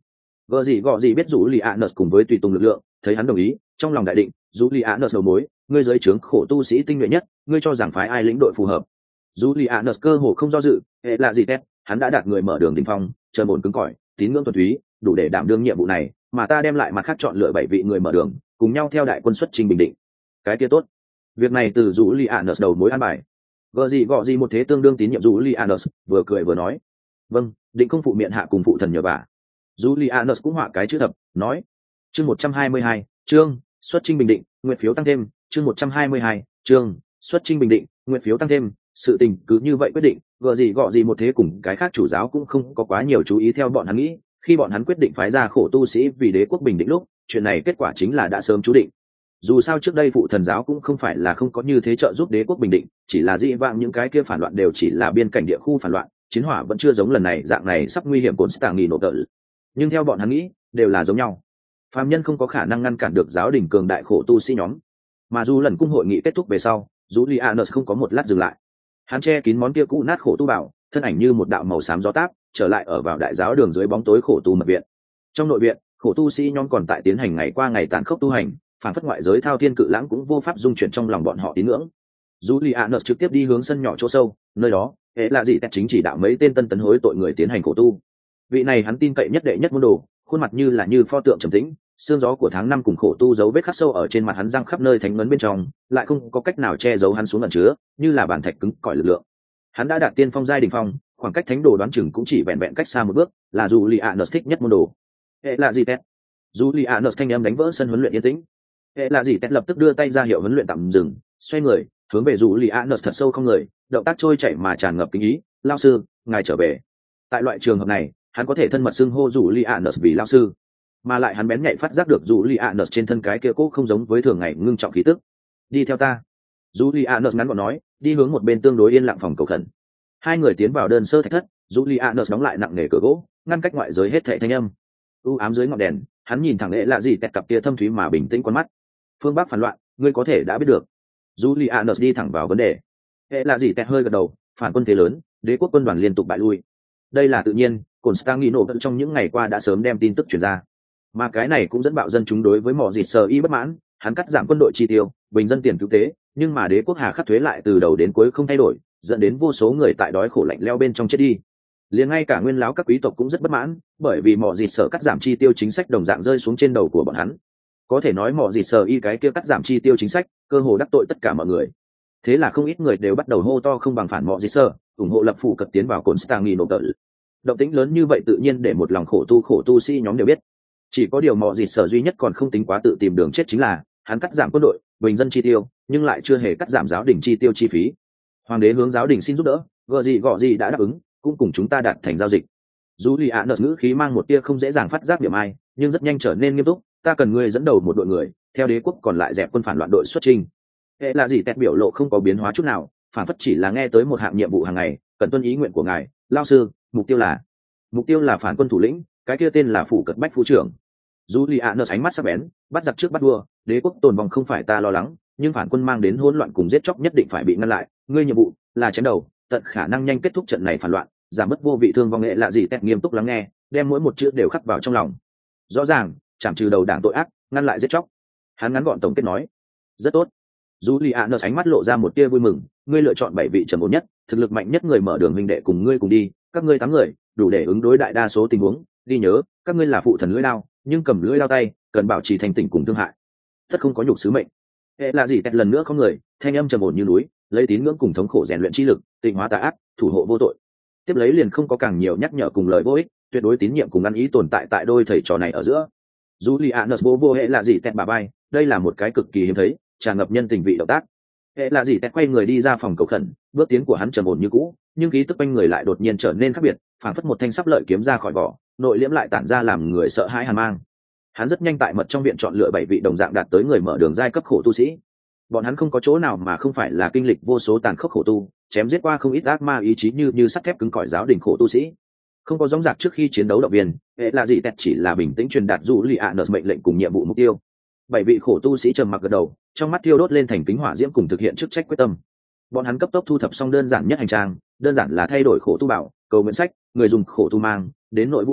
Gờ gì gọ gì biết rủ lì ạ nợ cùng với tùy tùng lực lượng, thấy hắn đồng ý, trong lòng đại định, rủ lì ạ nợ đầu mối, ngươi giới trướng khổ tu sĩ tinh nhuệ nhất, ngươi cho rằng phái ai lĩnh đội phù hợp. Rủ lì ạ nợ cơ hồ không do dự, hệ là gì tét, hắn đã đạt người mở đường đỉnh phong, chờ ổn cứng cỏi, tín ngưỡng thuần túy, đủ để đảm đương nhiệm vụ này, mà ta đem lại mặt khác chọn lựa bảy vị người mở đường, cùng nhau theo đại quân xuất trình bình định. Cái kia tốt. Việc này từ rủ lì ạ nợ đầu mối an bài. Gờ gì gọ gì một thế tương đương tín nhiệm rủ lì ạ nợ, vừa cười vừa nói, vâng, định không phụ miệng hạ cùng phụ thần nhờ vả. Julianus cũng họa cái chữ thập, nói: chương một trăm hai mươi hai, chương xuất chinh bình định, nguyện phiếu tăng thêm, chương một trăm hai mươi hai, chương xuất chinh bình định, nguyện phiếu tăng thêm. Sự tình cứ như vậy quyết định, gợ gì gọ gì một thế cùng cái khác chủ giáo cũng không có quá nhiều chú ý theo bọn hắn nghĩ, khi bọn hắn quyết định phái ra khổ tu sĩ vì đế quốc bình định lúc, chuyện này kết quả chính là đã sớm chú định. Dù sao trước đây phụ thần giáo cũng không phải là không có như thế trợ giúp đế quốc bình định, chỉ là dĩ vãng những cái kia phản loạn đều chỉ là biên cảnh địa khu phản loạn, chiến hỏa vẫn chưa giống lần này dạng này sắp nguy hiểm cồn stạng nghỉ nổ tợ. Nhưng theo bọn hắn nghĩ đều là giống nhau, phàm nhân không có khả năng ngăn cản được giáo đình cường đại khổ tu sĩ nhóm. Mà dù lần cung hội nghị kết thúc về sau, Julianus không có một lát dừng lại, hắn che kín món kia cũ nát khổ tu bảo, thân ảnh như một đạo màu xám gió táp trở lại ở vào đại giáo đường dưới bóng tối khổ tu mật viện. Trong nội viện, khổ tu sĩ nhóm còn tại tiến hành ngày qua ngày tàn khốc tu hành, phản phất ngoại giới thao thiên cự lãng cũng vô pháp dung chuyển trong lòng bọn họ tín ngưỡng. Julianus trực tiếp đi hướng sân nhỏ chỗ sâu, nơi đó hệ là gì tẹt chính chỉ đạo mấy tên tân tấn hối tội người tiến hành khổ tu. Vị này hắn tin cậy nhất đệ nhất môn đồ, khuôn mặt như là như pho tượng trầm tĩnh, sương gió của tháng năm cùng khổ tu dấu vết khắc sâu ở trên mặt hắn răng khắp nơi thánh ngấn bên trong, lại không có cách nào che giấu hắn xuống ẩn chứa, như là bản thạch cứng cỏi lực lượng. Hắn đã đạt tiên phong giai đỉnh phong, khoảng cách thánh đồ đoán chừng cũng chỉ vẹn vẹn cách xa một bước, là Julianus thích nhất môn đồ. Hệ là gì tẹt? Julianus thanh âm đánh vỡ sân huấn luyện yên tĩnh. Hệ là gì tẹt lập tức đưa tay ra hiệu huấn luyện tạm dừng, xoay người, hướng về Julianus thật sâu không người, động tác trôi chảy mà tràn ngập kính ý, "Lão sư, ngài trở về." Tại loại trường hợp này, hắn có thể thân mật xưng hô Julianus vì lão sư, mà lại hắn bén nhạy phát giác được Julianus trên thân cái kia cố không giống với thường ngày ngưng trọng khí tức. "Đi theo ta." Julianus ngắn gọn nói, đi hướng một bên tương đối yên lặng phòng cầu khẩn. Hai người tiến vào đơn sơ thạch thất, Julianus đóng lại nặng nề cửa gỗ, ngăn cách ngoại giới hết thảy thanh âm. U ám dưới ngọn đèn, hắn nhìn thẳng lệ lạ gì tẹt cặp kia thâm thúy mà bình tĩnh con mắt. "Phương Bắc phản loạn, ngươi có thể đã biết được." Julianus đi thẳng vào vấn đề. Hệ là gì tẹt hơi gật đầu, phản quân thế lớn, đế quốc quân đoàn liên tục bại lui. Đây là tự nhiên, Constantino vẫn trong những ngày qua đã sớm đem tin tức truyền ra. Mà cái này cũng dẫn bạo dân chúng đối với mỏ dịt sờ y bất mãn, hắn cắt giảm quân đội chi tiêu, bình dân tiền cứu tế, nhưng mà đế quốc hà khắc thuế lại từ đầu đến cuối không thay đổi, dẫn đến vô số người tại đói khổ lạnh leo bên trong chết đi. Liền ngay cả nguyên lão các quý tộc cũng rất bất mãn, bởi vì mỏ dịt sờ cắt giảm chi tiêu chính sách đồng dạng rơi xuống trên đầu của bọn hắn. Có thể nói mỏ dịt sờ y cái kia cắt giảm chi tiêu chính sách, cơ hồ đắc tội tất cả mọi người. Thế là không ít người đều bắt đầu hô to không bằng phản mỏ dịt sờ, ủng hộ lập phủ cật tiến vào Constantino tự. Động tĩnh lớn như vậy tự nhiên để một lòng khổ tu khổ tu sĩ nhóm đều biết. Chỉ có điều mỏ dịt sờ duy nhất còn không tính quá tự tìm đường chết chính là hắn cắt giảm quân đội, bình dân chi tiêu, nhưng lại chưa hề cắt giảm giáo đình chi tiêu chi phí. Hoàng đế hướng giáo đình xin giúp đỡ, gợ gì gọ gì đã đáp ứng, cũng cùng chúng ta đạt thành giao dịch. Julianus ngữ khí mang một tia không dễ dàng phát giác điểm ai, nhưng rất nhanh trở nên nghiêm túc. Ta cần ngươi dẫn đầu một đội người, theo đế quốc còn lại dẹp quân phản loạn đội xuất chinh. Hệ là gì tẹt biểu lộ không có biến hóa chút nào, phản phất chỉ là nghe tới một hạng nhiệm vụ hàng ngày, cần tuân ý nguyện của ngài. Lao sư, mục tiêu là mục tiêu là phản quân thủ lĩnh, cái kia tên là phủ cật bách phu trưởng. Julianus ánh mắt sắc bén, bắt giặc trước bắt đua, đế quốc tồn vong không phải ta lo lắng, nhưng phản quân mang đến hỗn loạn cùng giết chóc nhất định phải bị ngăn lại. Ngươi nhiệm vụ là chém đầu, tận khả năng nhanh kết thúc trận này phản loạn, giảm bớt vô vị thương vong. Nghệ là gì tẹt nghiêm túc lắng nghe, đem mỗi một chữ đều khắc vào trong lòng. Rõ ràng, chảm trừ đầu đảng tội ác, ngăn lại giết chóc. Hắn ngắn gọn tổng kết nói, rất tốt. Julianus ánh mắt lộ ra một tia vui mừng, ngươi lựa chọn bảy vị trầm ổn nhất, thực lực mạnh nhất người mở đường huynh đệ cùng ngươi cùng đi, các ngươi tám người, đủ để ứng đối đại đa số tình huống. Đi nhớ, các ngươi là phụ thần lưỡi đao, nhưng cầm lưỡi đao tay, cần bảo trì thành tỉnh cùng thương hại. Tất không có nhục sứ mệnh. Hệ là gì tẹt lần nữa không người, thanh âm trầm ổn như núi, lấy tín ngưỡng cùng thống khổ rèn luyện chi lực, tịnh hóa tà ác, thủ hộ vô tội. Tiếp lấy liền không có càng nhiều nhắc nhở cùng lời vô ích, tuyệt đối tín nhiệm cùng ăn ý tồn tại tại đôi thầy trò này ở giữa. Julianus vô vô hệ là gì tẹt bà bay, đây là một cái cực kỳ hiếm thấy, tràn ngập nhân tình vị động tác. Hệ là gì tẹt quay người đi ra phòng cầu khẩn, bước tiến của hắn trầm ổn như cũ, nhưng khí tức quanh người lại đột nhiên trở nên khác biệt, phảng phất một thanh sắp lợi kiếm ra khỏi vỏ, nội liễm lại tản ra làm người sợ hãi hàn mang. Hắn rất nhanh tại mật trong viện chọn lựa bảy vị đồng dạng đạt tới người mở đường giai cấp khổ tu sĩ. Bọn hắn không có chỗ nào mà không phải là kinh lịch vô số tàn khốc khổ tu, chém giết qua không ít ác ma ý chí như như sắt thép cứng cỏi giáo đình khổ tu sĩ. Không có giống giặc trước khi chiến đấu động viên, hệ là gì tẹt chỉ là bình tĩnh truyền đạt Julianus mệnh lệnh cùng nhiệm vụ mục tiêu. Bảy vị khổ tu sĩ trầm mặc gật đầu, trong mắt thiêu đốt lên thành kính hỏa diễm cùng thực hiện chức trách quyết tâm. Bọn hắn cấp tốc thu thập xong đơn giản nhất hành trang, đơn giản là thay đổi khổ tu bảo, cầu nguyện sách, người dùng khổ tu mang, đến nội vũ khí,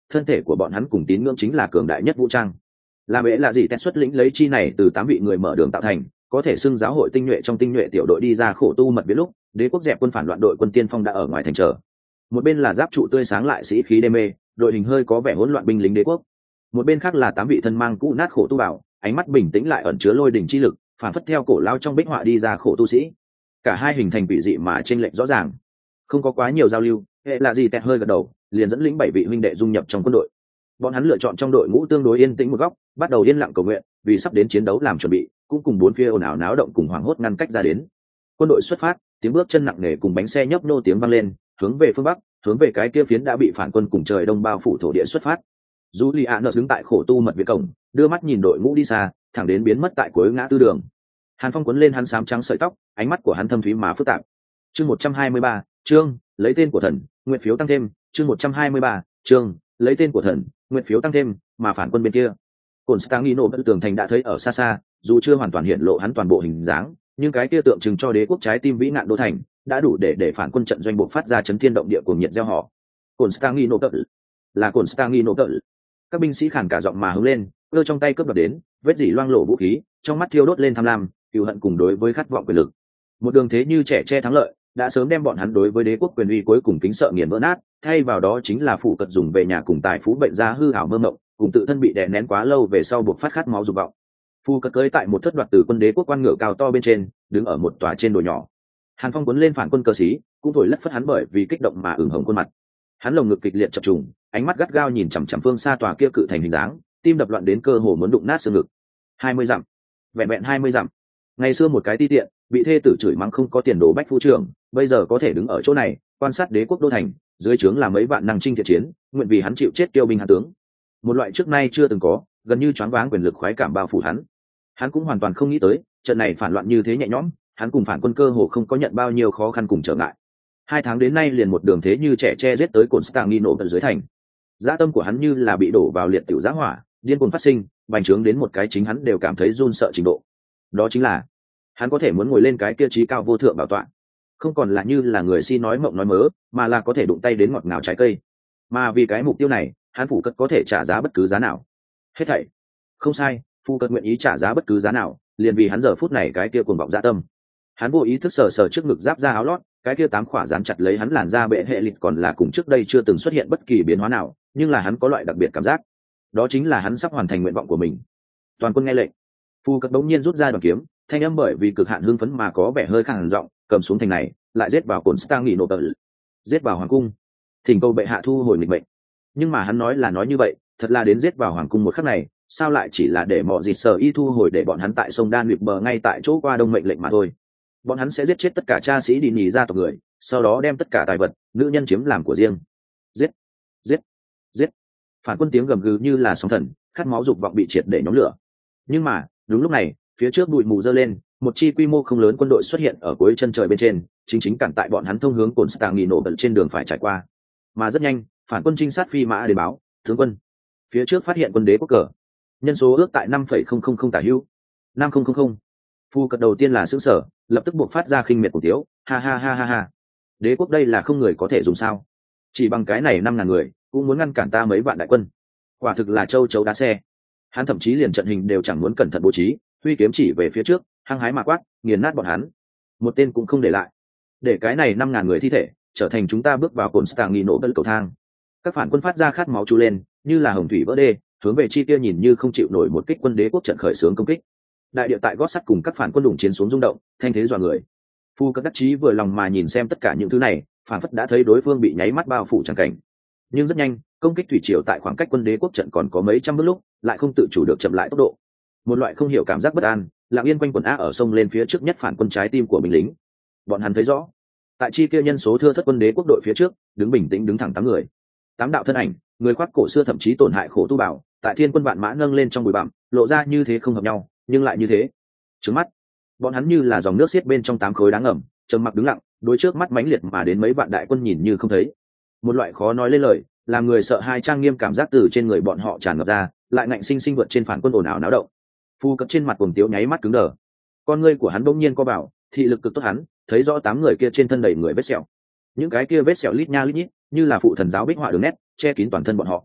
thân thể của bọn hắn cùng tín ngưỡng chính là cường đại nhất vũ trang. Làm ế là gì tét xuất lĩnh lấy chi này từ tám vị người mở đường tạo thành, có thể xưng giáo hội tinh nhuệ trong tinh nhuệ tiểu đội đi ra khổ tu mật viết lúc, đế quốc dẹp quân phản loạn đội quân tiên phong đã ở ngoài thành chờ. Một bên là giáp trụ tươi sáng lại sĩ khí đê mê, đội hình hơi có vẻ hỗn loạn binh lính đế quốc. Một bên khác là tám vị thân mang cũ nát khổ tu bảo, ánh mắt bình tĩnh lại ẩn chứa lôi đỉnh chi lực, phản phất theo cổ lao trong bích họa đi ra khổ tu sĩ. Cả hai hình thành vị dị mà chênh lệch rõ ràng. Không có quá nhiều giao lưu, hệ là gì tẹt hơi gật đầu, liền dẫn lĩnh bảy vị huynh đệ dung nhập trong quân đội. Bọn hắn lựa chọn trong đội ngũ tương đối yên tĩnh một góc, bắt đầu yên lặng cầu nguyện, vì sắp đến chiến đấu làm chuẩn bị, cũng cùng bốn phía ồn ào náo động cùng hoảng hốt ngăn cách ra đến. Quân đội xuất phát, tiếng bước chân nặng nề cùng bánh xe nhấp nô tiếng vang lên, hướng về phương bắc, hướng về cái kia phiến đã bị phản quân cùng trời đông bao phủ thổ địa xuất phát. Juliana đứng tại khổ tu mật viện cổng, đưa mắt nhìn đội ngũ đi xa, thẳng đến biến mất tại cuối ngã tư đường. Hàn Phong cuốn lên hắn xám trắng sợi tóc, ánh mắt của hắn thâm thúy mà phức tạp. Chương một trăm hai mươi ba, chương lấy tên của thần, nguyện phiếu tăng thêm, chương một trăm hai mươi ba, chương lấy tên của thần, nguyện phiếu tăng thêm, mà phản quân bên kia. Constantino bất tường thành đã thấy ở xa xa, dù chưa hoàn toàn hiện lộ hắn toàn bộ hình dáng, nhưng cái kia tượng trưng cho đế quốc trái tim vĩ ngạn đô thành, đã đủ để để phản quân trận doanh bộ phát ra chấn thiên động địa cuồng nhiệt gieo họ. Constantino là Constantino. Các binh sĩ khàn cả giọng mà hứng lên, cơ trong tay cướp đoạt đến, vết dỉ loang lổ vũ khí, trong mắt thiêu đốt lên tham lam, cừu hận cùng đối với khát vọng quyền lực. Một đường thế như trẻ che thắng lợi, đã sớm đem bọn hắn đối với đế quốc quyền uy cuối cùng kính sợ nghiền vỡ nát, thay vào đó chính là phủ cật dùng về nhà cùng tài phú bệnh ra hư ảo mơ mộng, cùng tự thân bị đè nén quá lâu về sau buộc phát khát máu dục vọng. Phu cật cưỡi tại một thất đoạt từ quân đế quốc quan ngựa cao to bên trên, đứng ở một tòa trên đồi nhỏ. Hàn Phong cuốn lên phản quân cờ xí, cũng thổi lất phất hắn bởi vì kích động mà ửng hồng khuôn mặt. Hắn lồng ngực kịch liệt chập trùng, ánh mắt gắt gao nhìn chằm chằm phương xa tòa kia cự thành hình dáng, tim đập loạn đến cơ hồ muốn đụng nát xương ngực. Hai mươi dặm, vẹn vẹn hai mươi dặm. Ngày xưa một cái ti tiện, bị thê tử chửi mắng không có tiền đồ bách phu trưởng, bây giờ có thể đứng ở chỗ này, quan sát đế quốc đô thành, dưới trướng là mấy vạn năng chinh thiện chiến, nguyện vì hắn chịu chết tiêu binh hạ tướng. Một loại trước nay chưa từng có, gần như choáng váng quyền lực khoái cảm bao phủ hắn. Hắn cũng hoàn toàn không nghĩ tới, trận này phản loạn như thế nhẹ nhõm, hắn cùng phản quân cơ hồ không có nhận bao nhiêu khó khăn cùng trở ngại. Hai tháng đến nay liền một đường thế như trẻ che giết tới Constantino tận dưới thành. Dã tâm của hắn như là bị đổ vào liệt tiểu giá hỏa, điên cuồng phát sinh, bành trướng đến một cái chính hắn đều cảm thấy run sợ trình độ. Đó chính là hắn có thể muốn ngồi lên cái kia trí cao vô thượng bảo tọa, không còn là như là người si nói mộng nói mớ, mà là có thể đụng tay đến ngọt ngào trái cây. Mà vì cái mục tiêu này, hắn phủ cất có thể trả giá bất cứ giá nào. Hết thảy không sai, phu cất nguyện ý trả giá bất cứ giá nào, liền vì hắn giờ phút này cái kia cuồng vọng dạ tâm. Hắn vô ý thức sờ sờ trước ngực giáp ra áo lót, cái kia tám khỏa dán chặt lấy hắn làn da bệ hệ lịch còn là cùng trước đây chưa từng xuất hiện bất kỳ biến hóa nào, nhưng là hắn có loại đặc biệt cảm giác, đó chính là hắn sắp hoàn thành nguyện vọng của mình. Toàn quân nghe lệnh. Phu cất bỗng nhiên rút ra đoàn kiếm, thanh âm bởi vì cực hạn hưng phấn mà có vẻ hơi khàn giọng, cầm xuống thành này, lại giết vào Constantino tận, giết vào hoàng cung, thỉnh cầu bệ hạ thu hồi nghịch mệnh. Nhưng mà hắn nói là nói như vậy, thật là đến giết vào hoàng cung một khắc này, sao lại chỉ là để mọi dịt sở y thu hồi để bọn hắn tại sông Đan Luyện bờ ngay tại chỗ qua đông mệnh lệnh mà thôi. Bọn hắn sẽ giết chết tất cả cha sĩ đi nhì gia tộc người, sau đó đem tất cả tài vật, nữ nhân chiếm làm của riêng. Giết, giết, giết. Phản quân tiếng gầm gừ như là sóng thần, khát máu dục vọng bị triệt để nhóm lửa. Nhưng mà đúng lúc này, phía trước bụi mù dơ lên, một chi quy mô không lớn quân đội xuất hiện ở cuối chân trời bên trên, chính chính cản tại bọn hắn thông hướng Constantino tận trên đường phải trải qua. Mà rất nhanh, phản quân trinh sát phi mã đến báo, tướng quân, phía trước phát hiện quân đế quốc cờ, nhân số ước tại năm phẩy không không không tả hữu. năm không không không. Phu cật đầu tiên là xứng sở, lập tức buộc phát ra khinh miệt cổ tiếu, ha ha ha ha ha. Đế quốc đây là không người có thể dùng sao? Chỉ bằng cái này năm ngàn người, cũng muốn ngăn cản ta mấy vạn đại quân. Quả thực là châu chấu đá xe. Hắn thậm chí liền trận hình đều chẳng muốn cẩn thận bố trí, huy kiếm chỉ về phía trước, hăng hái mà quát, nghiền nát bọn hắn, một tên cũng không để lại. Để cái này năm ngàn người thi thể trở thành chúng ta bước vào Constantino tận cầu thang. Các phản quân phát ra khát máu chú lên, như là hồng thủy vỡ đê, hướng về chi kia nhìn như không chịu nổi một kích quân đế quốc trận khởi xướng công kích. Đại địa tại gót sắt cùng các phản quân đụng chiến xuống rung động, thanh thế dọa người. Phu cất đắc chí vừa lòng mà nhìn xem tất cả những thứ này, phản phất đã thấy đối phương bị nháy mắt bao phủ chẳng cảnh. Nhưng rất nhanh, công kích thủy triều tại khoảng cách quân đế quốc trận còn có mấy trăm bước lúc, lại không tự chủ được chậm lại tốc độ. Một loại không hiểu cảm giác bất an, lặng yên quanh quần á ở sông lên phía trước nhất phản quân trái tim của binh lính. Bọn hắn thấy rõ, tại chi kia nhân số thưa thất quân đế quốc đội phía trước, đứng bình tĩnh đứng thẳng tám người. Tám đạo thân ảnh, người khoác cổ xưa thậm chí tổn hại khổ tu bảo, tại thiên quân vạn mã nâng lên trong bụi bặm, lộ ra như thế không hợp nhau, nhưng lại như thế. Trước mắt, bọn hắn như là dòng nước xiết bên trong tám khối đá ngầm, trầm mặc đứng lặng, đối trước mắt mãnh liệt mà đến mấy vạn đại quân nhìn như không thấy. Một loại khó nói lên lời, làm người sợ hai trang nghiêm cảm giác từ trên người bọn họ tràn ngập ra, lại ngạnh sinh sinh vượt trên phản quân ồn ào náo động. Phu cất trên mặt cuồng tiếu nháy mắt cứng đờ, con ngươi của hắn bỗng nhiên co bảo, thị lực cực tốt hắn, thấy rõ tám người kia trên thân đầy người vết sẹo. Những cái kia vết sẹo lít nha lít nhít, như là phụ thần giáo bích họa đường nét, che kín toàn thân bọn họ.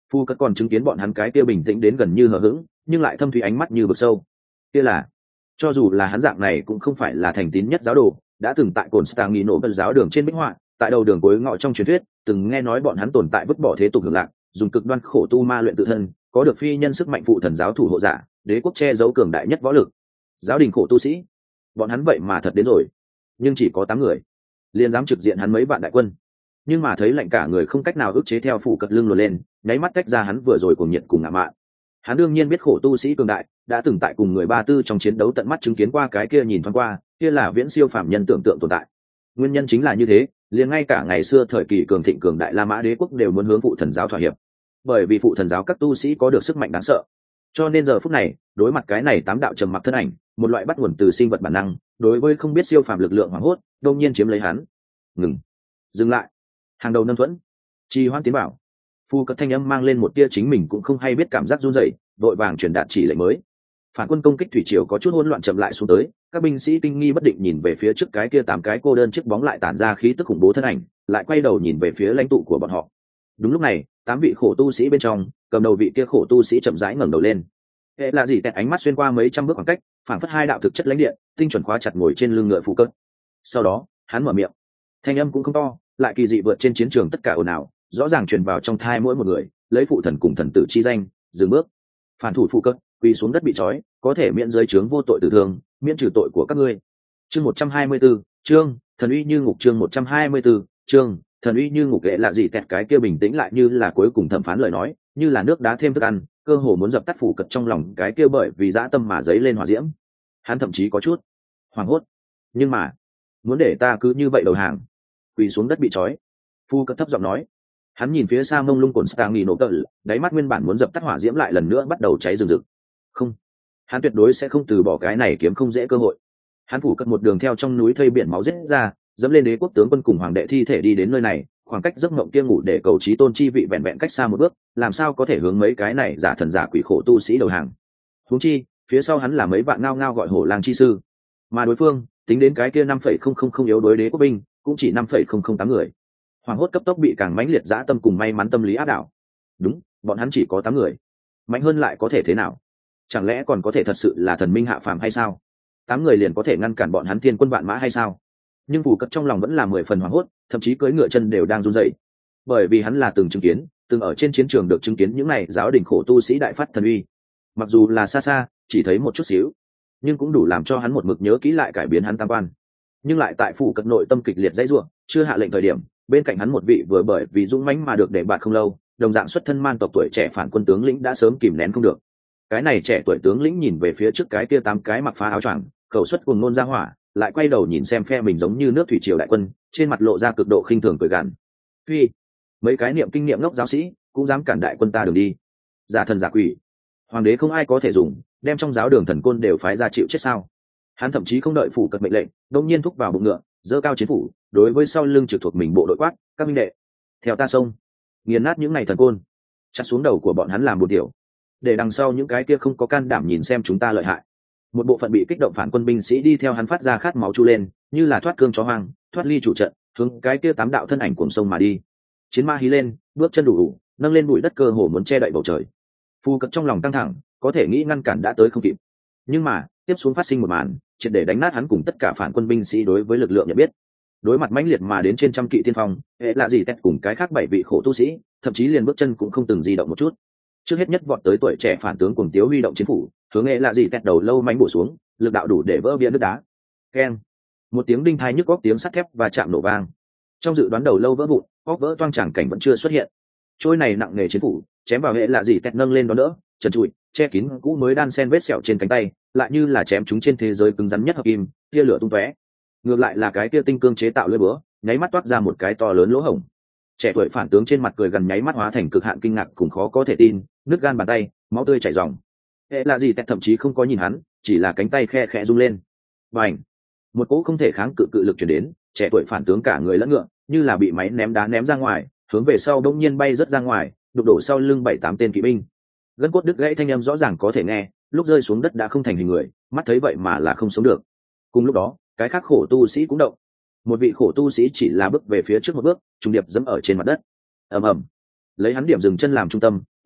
Phu cất còn chứng kiến bọn hắn cái kia bình tĩnh đến gần như hờ hững nhưng lại thâm thủy ánh mắt như vực sâu. Kia là cho dù là hắn dạng này cũng không phải là thành tín nhất giáo đồ, đã từng tại cồn stang nghi nổ bật giáo đường trên bích họa, tại đầu đường cuối ngõ trong truyền thuyết từng nghe nói bọn hắn tồn tại vứt bỏ thế tục hưởng lạc, dùng cực đoan khổ tu ma luyện tự thân, có được phi nhân sức mạnh phụ thần giáo thủ hộ giả, đế quốc che giấu cường đại nhất võ lực, giáo đình khổ tu sĩ. Bọn hắn vậy mà thật đến rồi, nhưng chỉ có tám người liền dám trực diện hắn mấy vạn đại quân. Nhưng mà thấy lạnh cả người không cách nào ức chế theo phủ cật lưng luồn lên, nháy mắt tách ra hắn vừa rồi cùng nhiệt cùng ngạo mạn. Hắn đương nhiên biết khổ tu sĩ cường đại, đã từng tại cùng người ba tư trong chiến đấu tận mắt chứng kiến qua cái kia nhìn thoáng qua, kia là viễn siêu phàm nhân tưởng tượng tồn tại. Nguyên nhân chính là như thế, liền ngay cả ngày xưa thời kỳ cường thịnh cường đại La Mã đế quốc đều muốn hướng phụ thần giáo thỏa hiệp, bởi vì phụ thần giáo các tu sĩ có được sức mạnh đáng sợ. Cho nên giờ phút này, đối mặt cái này tám đạo trầm mặc thân ảnh, một loại bắt nguồn từ sinh vật bản năng, đối với không biết siêu phàm lực lượng hoảng hốt, đột nhiên chiếm lấy hắn. Ngừng, dừng lại, hàng đầu nâng thuẫn, trì hoãn tiến bảo. Phu cất thanh âm mang lên một tia chính mình cũng không hay biết cảm giác run rẩy, đội vàng truyền đạt chỉ lệnh mới. Phản quân công kích thủy triều có chút hỗn loạn chậm lại xuống tới, các binh sĩ kinh nghi bất định nhìn về phía trước cái kia tám cái cô đơn chiếc bóng lại tản ra khí tức khủng bố thân ảnh, lại quay đầu nhìn về phía lãnh tụ của bọn họ. Đúng lúc này, tám vị khổ tu sĩ bên trong, cầm đầu vị kia khổ tu sĩ chậm rãi ngẩng đầu lên. Hệ là gì tẹt ánh mắt xuyên qua mấy trăm bước khoảng cách, phảng phất hai đạo thực chất lãnh điện, tinh chuẩn khóa chặt ngồi trên lưng ngựa Phu cất. Sau đó, hắn mở miệng. Thanh âm cũng không to, lại kỳ dị vượt trên chiến trường tất cả ồn ào, rõ ràng truyền vào trong thai mỗi một người, lấy phụ thần cùng thần tử chi danh, dừng bước. Phản thủ Phu cất, quỳ xuống đất bị trói, có thể miễn giới chướng vô tội tử thương, miễn trừ tội của các ngươi. Chương một trăm hai mươi 124, chương thần uy như ngục chương một trăm hai mươi 124, chương thần uy như ngục. Hệ là gì tẹt cái kia bình tĩnh lại như là cuối cùng thẩm phán lời nói, như là nước đá thêm thức ăn, cơ hồ muốn dập tắt phủ cật trong lòng cái kia bởi vì dã tâm mà dấy lên hỏa diễm. Hắn thậm chí có chút hoảng hốt. Nhưng mà, muốn để ta cứ như vậy đầu hàng, quỳ xuống đất bị trói. Phu cật thấp giọng nói. Hắn nhìn phía xa mông lung cồn stang nghỉ nổ tợ, đáy mắt nguyên bản muốn dập tắt hỏa diễm lại lần nữa bắt đầu cháy rừng rực. Không, hắn tuyệt đối sẽ không từ bỏ cái này kiếm không dễ cơ hội. Hắn phủ cật một đường theo trong núi thây biển máu rết ra, dẫm lên đế quốc tướng quân cùng hoàng đệ thi thể đi đến nơi này, khoảng cách giấc mộng kia ngủ để cầu trí tôn chi vị vẹn vẹn cách xa một bước, làm sao có thể hướng mấy cái này giả thần giả quỷ khổ tu sĩ đầu hàng. Huống chi phía sau hắn là mấy bạn ngao ngao gọi hổ lang chi sư, mà đối phương tính đến cái kia năm phẩy không không không yếu đối đế quốc binh cũng chỉ năm phẩy không không tám người. Hoàng hốt cấp tốc bị càng mãnh liệt dã tâm cùng may mắn tâm lý áp đảo. Đúng, bọn hắn chỉ có tám người, mạnh hơn lại có thể thế nào? Chẳng lẽ còn có thể thật sự là thần minh hạ phàm hay sao? Tám người liền có thể ngăn cản bọn hắn thiên quân vạn mã hay sao? Nhưng Phù Cật trong lòng vẫn là mười phần hoảng hốt, thậm chí cưỡi ngựa chân đều đang run rẩy, bởi vì hắn là từng chứng kiến, từng ở trên chiến trường được chứng kiến những này giáo đình khổ tu sĩ đại phát thần uy. Mặc dù là xa xa, chỉ thấy một chút xíu, nhưng cũng đủ làm cho hắn một mực nhớ kỹ lại cải biến hắn tam quan. Nhưng lại tại Phù Cật nội tâm kịch liệt dãy rủa, chưa hạ lệnh thời điểm, bên cạnh hắn một vị vừa bởi vì dũng mãnh mà được để bạt không lâu, đồng dạng xuất thân man tộc tuổi trẻ phản quân tướng lĩnh đã sớm kìm nén không được. Cái này trẻ tuổi tướng lĩnh nhìn về phía trước cái kia tám cái mặc phá áo choàng, khẩu xuất cuồng ngôn ra hỏa, lại quay đầu nhìn xem phe mình giống như nước thủy triều đại quân, trên mặt lộ ra cực độ khinh thường cười gằn. Phi, mấy cái niệm kinh nghiệm ngốc giáo sĩ cũng dám cản đại quân ta đường đi, giả thần giả quỷ, hoàng đế không ai có thể dùng, đem trong giáo đường thần côn đều phái ra chịu chết sao? Hắn thậm chí không đợi Phủ Cật mệnh lệnh, đột nhiên thúc vào bụng ngựa, giơ cao chiến phủ, đối với sau lưng trực thuộc mình bộ đội quát, các minh đệ, theo ta xông, nghiền nát những này thần côn, chặt xuống đầu của bọn hắn làm một điều, để đằng sau những cái kia không có can đảm nhìn xem chúng ta lợi hại. Một bộ phận bị kích động phản quân binh sĩ đi theo hắn phát ra khát máu chu lên, như là thoát cương chó hoang, thoát ly chủ trận, hướng cái kia tám đạo thân ảnh cuồng sông mà đi. Chiến ma hí lên, bước chân đủ đủ, nâng lên bụi đất cơ hồ muốn che đậy bầu trời. Phu Cật trong lòng căng thẳng, có thể nghĩ ngăn cản đã tới không kịp. Nhưng mà tiếp xuống phát sinh một màn, triệt để đánh nát hắn cùng tất cả phản quân binh sĩ đối với lực lượng nhận biết. Đối mặt mãnh liệt mà đến trên trăm kỵ tiên phong, hệ là gì tẹt cùng cái khác bảy vị khổ tu sĩ, thậm chí liền bước chân cũng không từng di động một chút. Trước hết nhất vọt tới tuổi trẻ phản tướng cùng tiếu huy động chiến phủ, hướng hệ là gì tẹt đầu lâu mánh bổ xuống, lực đạo đủ để vỡ bia nước đá. Keng, một tiếng đinh thai nhức góc tiếng sắt thép và chạm nổ vang. Trong dự đoán đầu lâu vỡ vụn, góc vỡ toang tràng cảnh vẫn chưa xuất hiện. Trôi này nặng nghề chiến phủ chém vào hệ là gì tẹt nâng lên đó đỡ, trần trụi, che kín cũ mới đan sen vết sẹo trên cánh tay, lại như là chém chúng trên thế giới cứng rắn nhất hợp kim, tia lửa tung tóe. Ngược lại là cái kia tinh cương chế tạo lưỡi búa, nháy mắt toát ra một cái to lớn lỗ hổng. Trẻ tuổi phản tướng trên mặt cười gần nháy mắt hóa thành cực hạn kinh ngạc cùng khó có thể tin, nứt gan bàn tay, máu tươi chảy ròng. Hệ là gì tẹt thậm chí không có nhìn hắn, chỉ là cánh tay khe khẽ rung lên. Bành! Một cỗ không thể kháng cự cự lực truyền đến, trẻ tuổi phản tướng cả người lẫn ngựa, như là bị máy ném đá ném ra ngoài, hướng về sau đông nhiên bay rất ra ngoài, đục đổ sau lưng bảy tám tên kỵ binh. Gân cốt đứt gãy thanh âm rõ ràng có thể nghe, lúc rơi xuống đất đã không thành hình người, mắt thấy vậy mà là không sống được. Cùng lúc đó, cái khác khổ tu sĩ cũng động. Một vị khổ tu sĩ chỉ là bước về phía trước một bước, trùng điệp dẫm ở trên mặt đất. Ầm ầm. Lấy hắn điểm dừng chân làm trung tâm,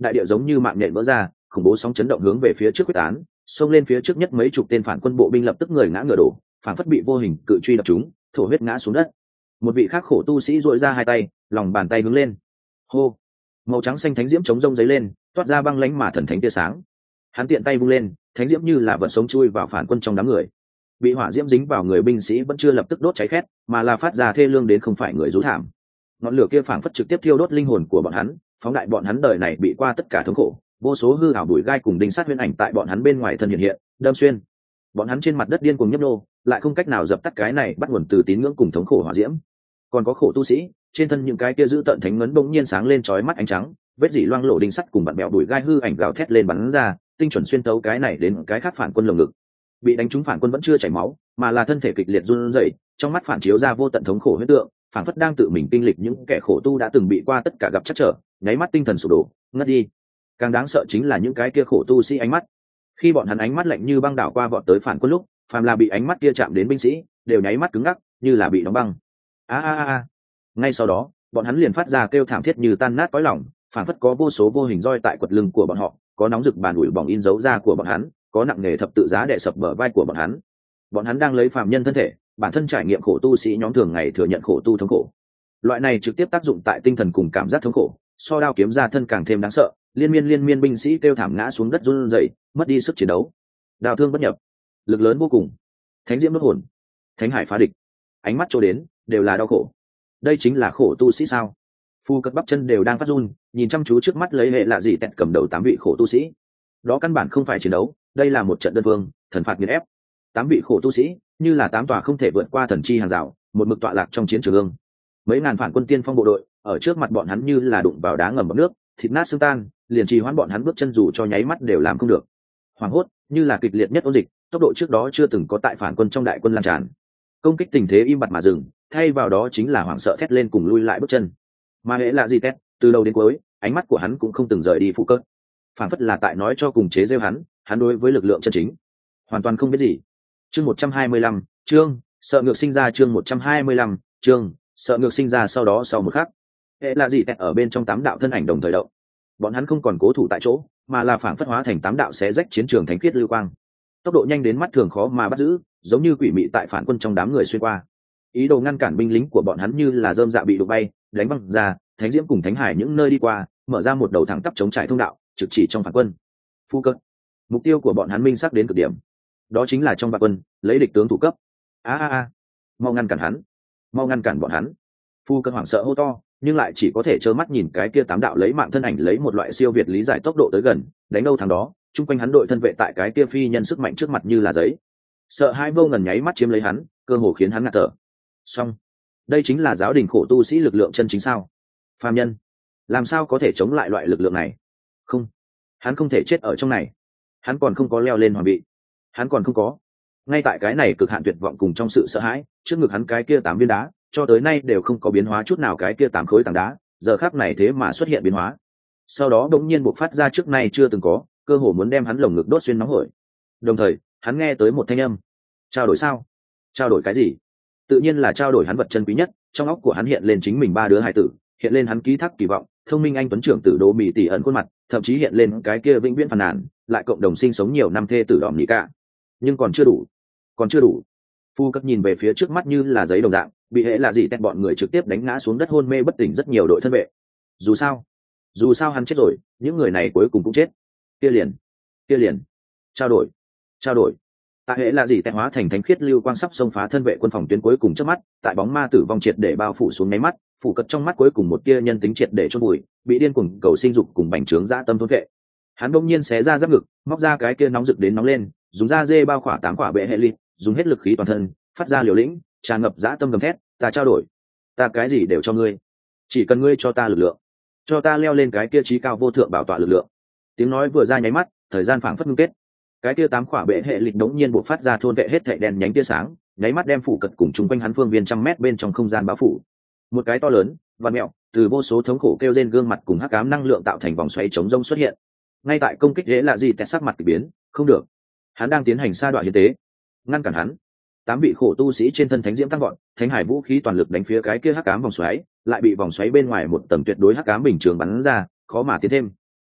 đại địa giống như mạng nhện vỡ ra, khủng bố sóng chấn động hướng về phía trước quyết tán, xông lên phía trước nhất mấy chục tên phản quân bộ binh lập tức người ngã ngựa đổ, phản phất bị vô hình cự truy đập chúng, thổ huyết ngã xuống đất. Một vị khác khổ tu sĩ duỗi ra hai tay, lòng bàn tay hướng lên. Hô! Màu trắng xanh thánh diễm chống rông giấy lên, toát ra băng lãnh mà thần thánh tia sáng. Hắn tiện tay vung lên, thánh diễm như là vật sống chui vào phản quân trong đám người. Bị hỏa diễm dính vào người binh sĩ vẫn chưa lập tức đốt cháy khét, mà là phát ra thê lương đến không phải người rú thảm. Ngọn lửa kia phảng phất trực tiếp thiêu đốt linh hồn của bọn hắn, phóng đại bọn hắn đời này bị qua tất cả thống khổ, vô số hư ảo bụi gai cùng đinh sắt huyễn ảnh tại bọn hắn bên ngoài thân hiện hiện, đâm xuyên. Bọn hắn trên mặt đất điên cuồng nhấp nô, lại không cách nào dập tắt cái này bắt nguồn từ tín ngưỡng cùng thống khổ hỏa diễm. Còn có khổ tu sĩ, trên thân những cái kia giữ tận thánh ngấn bỗng nhiên sáng lên chói mắt ánh trắng, vết dỉ loang lổ đinh sắt cùng bạn bèo bụi gai hư ảnh gào thét lên bắn ra, tinh chuẩn xuyên tấu cái này đến cái khác phản quân lồng ngực. Bị đánh trúng phản quân vẫn chưa chảy máu, mà là thân thể kịch liệt run rẩy, trong mắt phản chiếu ra vô tận thống khổ huyết tượng, phản phất đang tự mình kinh lịch những kẻ khổ tu đã từng bị qua tất cả gặp chắc trở, nháy mắt tinh thần sụp đổ, ngất đi. Càng đáng sợ chính là những cái kia khổ tu sĩ ánh mắt. Khi bọn hắn ánh mắt lạnh như băng đảo qua vọt tới phản quân lúc, phàm là bị ánh mắt kia chạm đến binh sĩ, đều nháy mắt cứng ngắc, như là bị đóng băng. A a a. Ngay sau đó, bọn hắn liền phát ra kêu thảm thiết như tan nát cõi lòng, phản phất có vô số vô hình roi tại quật lưng của bọn họ, có nóng rực bàn ủi bỏng in dấu da của bọn hắn, có nặng nề thập tự giá đè sập bờ vai của bọn hắn. Bọn hắn đang lấy phàm nhân thân thể, bản thân trải nghiệm khổ tu sĩ nhóm thường ngày thừa nhận khổ tu thống khổ. Loại này trực tiếp tác dụng tại tinh thần cùng cảm giác thống khổ, so đao kiếm ra thân càng thêm đáng sợ. Liên miên liên miên binh sĩ kêu thảm ngã xuống đất run rẩy, mất đi sức chiến đấu. Đào thương bất nhập, lực lớn vô cùng. Thánh diễm đốt hồn, thánh hải phá địch, ánh mắt trôi đến đều là đau khổ. Đây chính là khổ tu sĩ sao? Phu cất bắp chân đều đang phát run, nhìn chăm chú trước mắt lấy hệ lạ gì tẹt cầm đầu tám vị khổ tu sĩ. Đó căn bản không phải chiến đấu, đây là một trận đơn phương, thần phạt nghiền ép. Tám vị khổ tu sĩ, như là tám tòa không thể vượt qua thần chi hàng rào, một mực tọa lạc trong chiến trường ương. Mấy ngàn phản quân tiên phong bộ đội, ở trước mặt bọn hắn như là đụng vào đá ngầm bọt nước, thịt nát xương tan, liền trì hoãn bọn hắn bước chân dù cho nháy mắt đều làm không được. Hoảng hốt, như là kịch liệt nhất ôn dịch, tốc độ trước đó chưa từng có tại phản quân trong đại quân lan tràn. Công kích tình thế im bặt mà dừng, thay vào đó chính là hoảng sợ thét lên cùng lui lại bước chân. Mà hễ là gì tét, từ đầu đến cuối, ánh mắt của hắn cũng không từng rời đi phụ cơn. Phản phất là tại nói cho cùng chế giễu hắn, hắn đối với lực lượng chân chính hoàn toàn không biết gì. Chương một trăm hai mươi lăm, chương sợ ngược sinh ra chương một trăm hai mươi lăm, chương sợ ngược sinh ra sau đó sau một khắc. Hệ là gì tét ở bên trong tám đạo thân ảnh đồng thời động. Bọn hắn không còn cố thủ tại chỗ, mà là phản phất hóa thành tám đạo xé rách chiến trường thánh khiết lưu quang. Tốc độ nhanh đến mắt thường khó mà bắt giữ, giống như quỷ mị tại phản quân trong đám người xuyên qua. Ý đồ ngăn cản binh lính của bọn hắn như là rơm dạ bị đụng bay, đánh văng ra, thánh diễm cùng thánh hải những nơi đi qua, mở ra một đầu thẳng tắp chống trải thông đạo, trực chỉ trong phản quân. Phu cận, mục tiêu của bọn hắn minh xác đến cực điểm. Đó chính là trong bạc quân, lấy địch tướng thủ cấp. A a a, mau ngăn cản hắn, mau ngăn cản bọn hắn. Phu cận hoảng sợ hô to, nhưng lại chỉ có thể trơ mắt nhìn cái kia tám đạo lấy mạng thân ảnh lấy một loại siêu việt lý giải tốc độ tới gần, đánh đâu thằng đó. Chung quanh hắn đội thân vệ tại cái kia phi nhân sức mạnh trước mặt như là giấy. Sợ hai vô ngần nháy mắt chiếm lấy hắn, cơ hồ khiến hắn ngạt thở. Xong, đây chính là giáo đình khổ tu sĩ lực lượng chân chính sao? Phàm nhân, làm sao có thể chống lại loại lực lượng này? Không, hắn không thể chết ở trong này. Hắn còn không có leo lên hoàng vị. Hắn còn không có. Ngay tại cái này cực hạn tuyệt vọng cùng trong sự sợ hãi, trước ngực hắn cái kia tám viên đá, cho tới nay đều không có biến hóa chút nào cái kia tám khối tảng đá, giờ khắc này thế mà xuất hiện biến hóa. Sau đó đột nhiên bộc phát ra trước nay chưa từng có, cơ hồ muốn đem hắn lồng ngực đốt xuyên nóng hổi. Đồng thời, hắn nghe tới một thanh âm. Trao đổi sao? Trao đổi cái gì? Tự nhiên là trao đổi hắn vật chân quý nhất. Trong óc của hắn hiện lên chính mình ba đứa hài tử, hiện lên hắn ký thác kỳ vọng, thông minh anh tuấn trưởng tử Đỗ Mỹ tỷ ẩn khuôn mặt, thậm chí hiện lên cái kia vĩnh viễn phàn nàn, lại cộng đồng sinh sống nhiều năm thê tử đỏm nhị cả. Nhưng còn chưa đủ, còn chưa đủ. Phu cất nhìn về phía trước mắt như là giấy đồng dạng, bị hệ là gì tét bọn người trực tiếp đánh ngã xuống đất hôn mê bất tỉnh rất nhiều đội thân vệ. Dù sao, dù sao hắn chết rồi, những người này cuối cùng cũng chết. Kia liền, kia liền, trao đổi, trao đổi. Tại hệ là gì tẹt hóa thành thánh khiết lưu quang sắp xông phá thân vệ quân phòng tuyến cuối cùng trước mắt, tại bóng ma tử vong triệt để bao phủ xuống nháy mắt, phủ cật trong mắt cuối cùng một tia nhân tính triệt để chôn bụi, bị điên cuồng cầu sinh dục cùng bành trướng dã tâm thôn vệ. Hắn bỗng nhiên xé ra giáp ngực, móc ra cái kia nóng rực đến nóng lên, dùng da dê bao khỏa tám quả bệ hệ lịt, dùng hết lực khí toàn thân, phát ra liều lĩnh, tràn ngập dã tâm gầm thét, ta trao đổi, ta cái gì đều cho ngươi, chỉ cần ngươi cho ta lực lượng, cho ta leo lên cái kia trí cao vô thượng bảo tọa lực lượng. Tiếng nói vừa ra nháy mắt, thời gian phảng phất ngưng kết. Cái kia tám quả bệ hệ lịch đống nhiên bộc phát ra thôn vệ hết thảy đèn nhánh tia sáng, nháy mắt đem phủ cật cùng chung quanh hắn phương viên trăm mét bên trong không gian bao phủ. Một cái to lớn, vằn mèo, từ vô số thống khổ kêu rên gương mặt cùng hắc ám năng lượng tạo thành vòng xoáy chống rông xuất hiện. Ngay tại công kích dễ là gì tẹt sắc mặt kỳ biến, không được. Hắn đang tiến hành sa đoạn hiến tế. Ngăn cản hắn. Tám vị khổ tu sĩ trên thân thánh diễm tăng vọt, thánh hải vũ khí toàn lực đánh phía cái kia hắc ám vòng xoáy, lại bị vòng xoáy bên ngoài một tầng tuyệt đối hắc ám bình trường bắn ra, khó mà tiến thêm.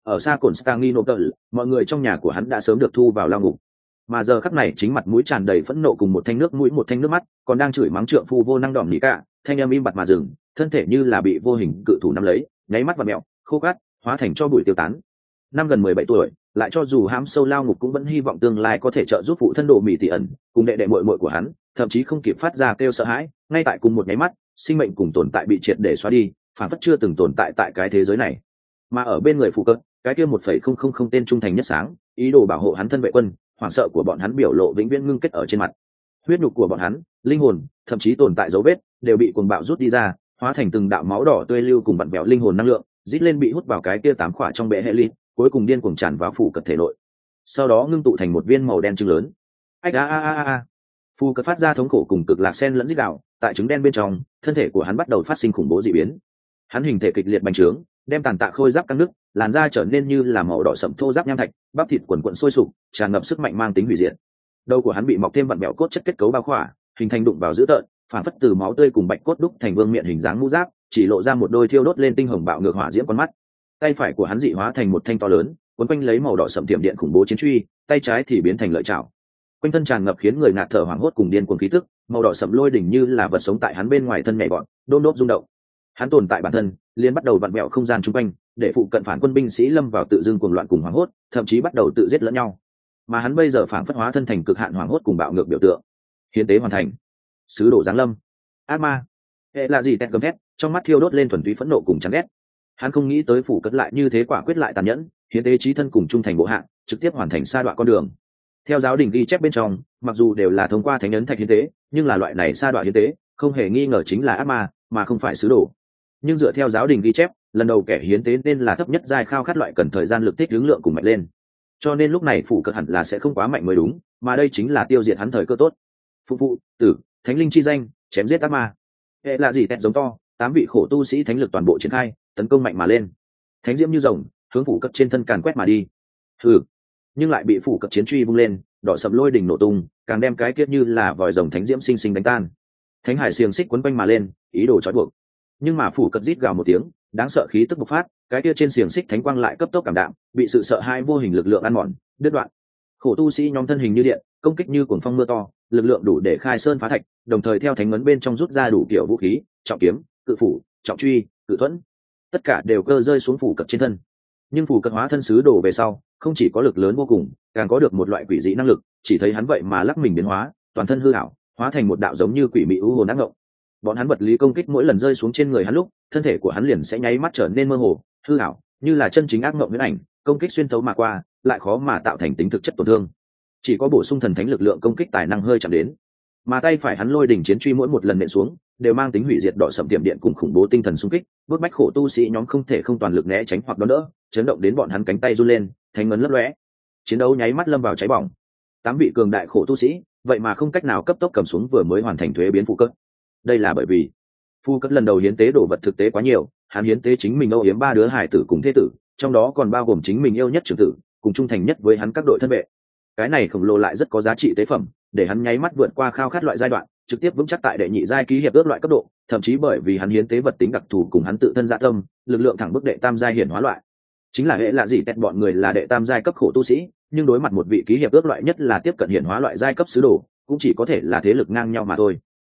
ở xa Constantinople, mọi người trong nhà của hắn đã sớm được thu vào lao ngục, mà giờ khắc này chính mặt mũi tràn đầy phẫn nộ cùng một thanh nước mũi một thanh nước mắt, còn đang chửi mắng trượng phu vô năng đỏm nỉ cả, thanh âm im bặt mà dừng, thân thể như là bị vô hình cự thủ nắm lấy, nháy mắt và mẹo, khô cát, hóa thành cho bụi tiêu tán. Năm gần mười bảy tuổi, lại cho dù hãm sâu lao ngục cũng vẫn hy vọng tương lai có thể trợ giúp phụ thân đồ mỹ tỷ ẩn, cùng đệ đệ muội muội của hắn, thậm chí không kịp phát ra kêu sợ hãi, ngay tại cùng một nháy mắt, sinh mệnh cùng tồn tại bị triệt để xóa đi, phản phất chưa từng tồn tại tại cái thế giới này. Mà ở bên người phụ cận, cái kia một phẩy không không không tên trung thành nhất sáng, ý đồ bảo hộ hắn thân vệ quân, hoảng sợ của bọn hắn biểu lộ vĩnh viễn ngưng kết ở trên mặt. Huyết nhục của bọn hắn, linh hồn, thậm chí tồn tại dấu vết, đều bị cuồng bạo rút đi ra, hóa thành từng đạo máu đỏ tươi lưu cùng vặn vẹo linh hồn năng lượng, rít lên bị hút vào cái kia tám khỏa trong bệ hệ ly, cuối cùng điên cuồng tràn vào phủ cận thể nội. Sau đó ngưng tụ thành một viên màu đen trứng lớn. Ách a a a a. Phù cận phát ra thống khổ cùng cực lạc sen lẫn rít gào, tại trứng đen bên trong, thân thể của hắn bắt đầu phát sinh khủng bố dị biến. Hắn hình thể kịch liệt bành trướng, đem tàn tạ khôi giáp căng nứt, làn da trở nên như là màu đỏ sẫm thô ráp nham thạch, bắp thịt quần quần sôi sục, tràn ngập sức mạnh mang tính hủy diệt. Đầu của hắn bị mọc thêm vặn vẹo cốt chất kết cấu bao khỏa, hình thành đụng vào dữ tợn, phản phất từ máu tươi cùng bạch cốt đúc thành vương miện hình dáng mũ giáp, chỉ lộ ra một đôi thiêu đốt lên tinh hồng bạo ngược hỏa diễm con mắt. Tay phải của hắn dị hóa thành một thanh to lớn, cuốn quanh lấy màu đỏ sẫm tiềm điện khủng bố chiến truy, tay trái thì biến thành lợi chảo. Quanh thân tràn ngập khiến người ngạt thở hoảng hốt cùng điên cuồng khí tức, màu đỏ sẫm lôi đỉnh như là vật sống tại hắn bên ngoài thân nhảy vọt, đôm đốp rung động. Hắn tồn tại bản thân, liền bắt đầu vặn vẹo không gian chung quanh, để phụ cận phản quân binh sĩ lâm vào tự dưng cuồng loạn cùng hoảng hốt, thậm chí bắt đầu tự giết lẫn nhau. Mà hắn bây giờ phản phất hóa thân thành cực hạn hoảng hốt cùng bạo ngược biểu tượng. Hiến tế hoàn thành. Sứ đồ giáng lâm. Ác ma. Hệ là gì tẹt gầm thét, trong mắt thiêu đốt lên thuần túy phẫn nộ cùng chán ghét. Hắn không nghĩ tới phủ cất lại như thế quả quyết lại tàn nhẫn, hiến tế chí thân cùng trung thành bộ hạ, trực tiếp hoàn thành sa đoạn con đường. Theo giáo đình ghi chép bên trong, mặc dù đều là thông qua thánh ấn thạch hiến tế, nhưng là loại này sa đoạn hiến tế, không hề nghi ngờ chính là ác ma, mà không phải sứ đồ. Nhưng dựa theo giáo đình ghi chép, lần đầu kẻ hiến tế nên là thấp nhất giai khao khát loại cần thời gian lực tích ứng lượng cùng mạnh lên. Cho nên lúc này phủ cất hẳn là sẽ không quá mạnh mới đúng, mà đây chính là tiêu diệt hắn thời cơ tốt. Phụ phụ, tử, thánh linh chi danh, chém giết ác ma. Hệ là gì tẹt giống to, tám vị khổ tu sĩ thánh lực toàn bộ triển khai, tấn công mạnh mà lên. Thánh diễm như rồng, hướng phủ cất trên thân càn quét mà đi. Hừ, nhưng lại bị phủ cất chiến truy vung lên, đỏ sầm lôi đỉnh nổ tung, càng đem cái kiếp như là vòi rồng thánh diễm sinh sinh đánh tan. Thánh hải xiềng xích quấn quanh mà lên, ý đồ trói buộc. Nhưng mà phủ cất rít gào một tiếng, đáng sợ khí tức bộc phát, cái kia trên xiềng xích thánh quang lại cấp tốc cảm đạm, bị sự sợ hãi vô hình lực lượng ăn mòn, đứt đoạn. Khổ tu sĩ nhóm thân hình như điện, công kích như cuồng phong mưa to, lực lượng đủ để khai sơn phá thạch, đồng thời theo thánh ngấn bên trong rút ra đủ kiểu vũ khí, trọng kiếm, cự phủ, trọng truy, cự thuẫn, tất cả đều cơ rơi xuống phủ cật trên thân. Nhưng phủ cật hóa thân sứ đồ về sau, không chỉ có lực lớn vô cùng, càng có được một loại quỷ dị năng lực, chỉ thấy hắn vậy mà lắc mình biến hóa, toàn thân hư ảo, hóa thành một đạo giống như quỷ mị u hồn ác ngộng. Bọn hắn vật lý công kích mỗi lần rơi xuống trên người hắn lúc, thân thể của hắn liền sẽ nháy mắt trở nên mơ hồ, hư ảo, như là chân chính ác ngộng huyễn ảnh, công kích xuyên thấu mà qua, lại khó mà tạo thành tính thực chất tổn thương. Chỉ có bổ sung thần thánh lực lượng công kích tài năng hơi chạm đến. Mà tay phải hắn lôi đỉnh chiến truy mỗi một lần nện xuống, đều mang tính hủy diệt đỏ sẫm tiềm điện cùng khủng bố tinh thần xung kích, bước bách khổ tu sĩ nhóm không thể không toàn lực né tránh hoặc đón đỡ, chấn động đến bọn hắn cánh tay run lên, thánh ngấn lấp lóe. Chiến đấu nháy mắt lâm vào cháy bỏng. Tám vị cường đại khổ tu sĩ, vậy mà không cách nào cấp tốc cầm xuống vừa mới hoàn thành thuế biến phụ cất. Đây là bởi vì phu cất lần đầu hiến tế đồ vật thực tế quá nhiều, hắn hiến tế chính mình âu yếm ba đứa hải tử cùng thế tử, trong đó còn bao gồm chính mình yêu nhất trưởng tử, cùng trung thành nhất với hắn các đội thân vệ. Cái này khổng lồ lại rất có giá trị tế phẩm, để hắn nháy mắt vượt qua khao khát loại giai đoạn, trực tiếp vững chắc tại đệ nhị giai ký hiệp ước loại cấp độ, thậm chí bởi vì hắn hiến tế vật tính đặc thù cùng hắn tự thân dạ tâm, lực lượng thẳng bước đệ tam giai hiển hóa loại. Chính là hệ là gì tẹt bọn người là đệ tam giai cấp khổ tu sĩ, nhưng đối mặt một vị ký hiệp ước loại nhất là tiếp cận hiển hóa loại giai cấp sứ đồ, cũng chỉ có thể là thế lực ngang nhau mà thôi.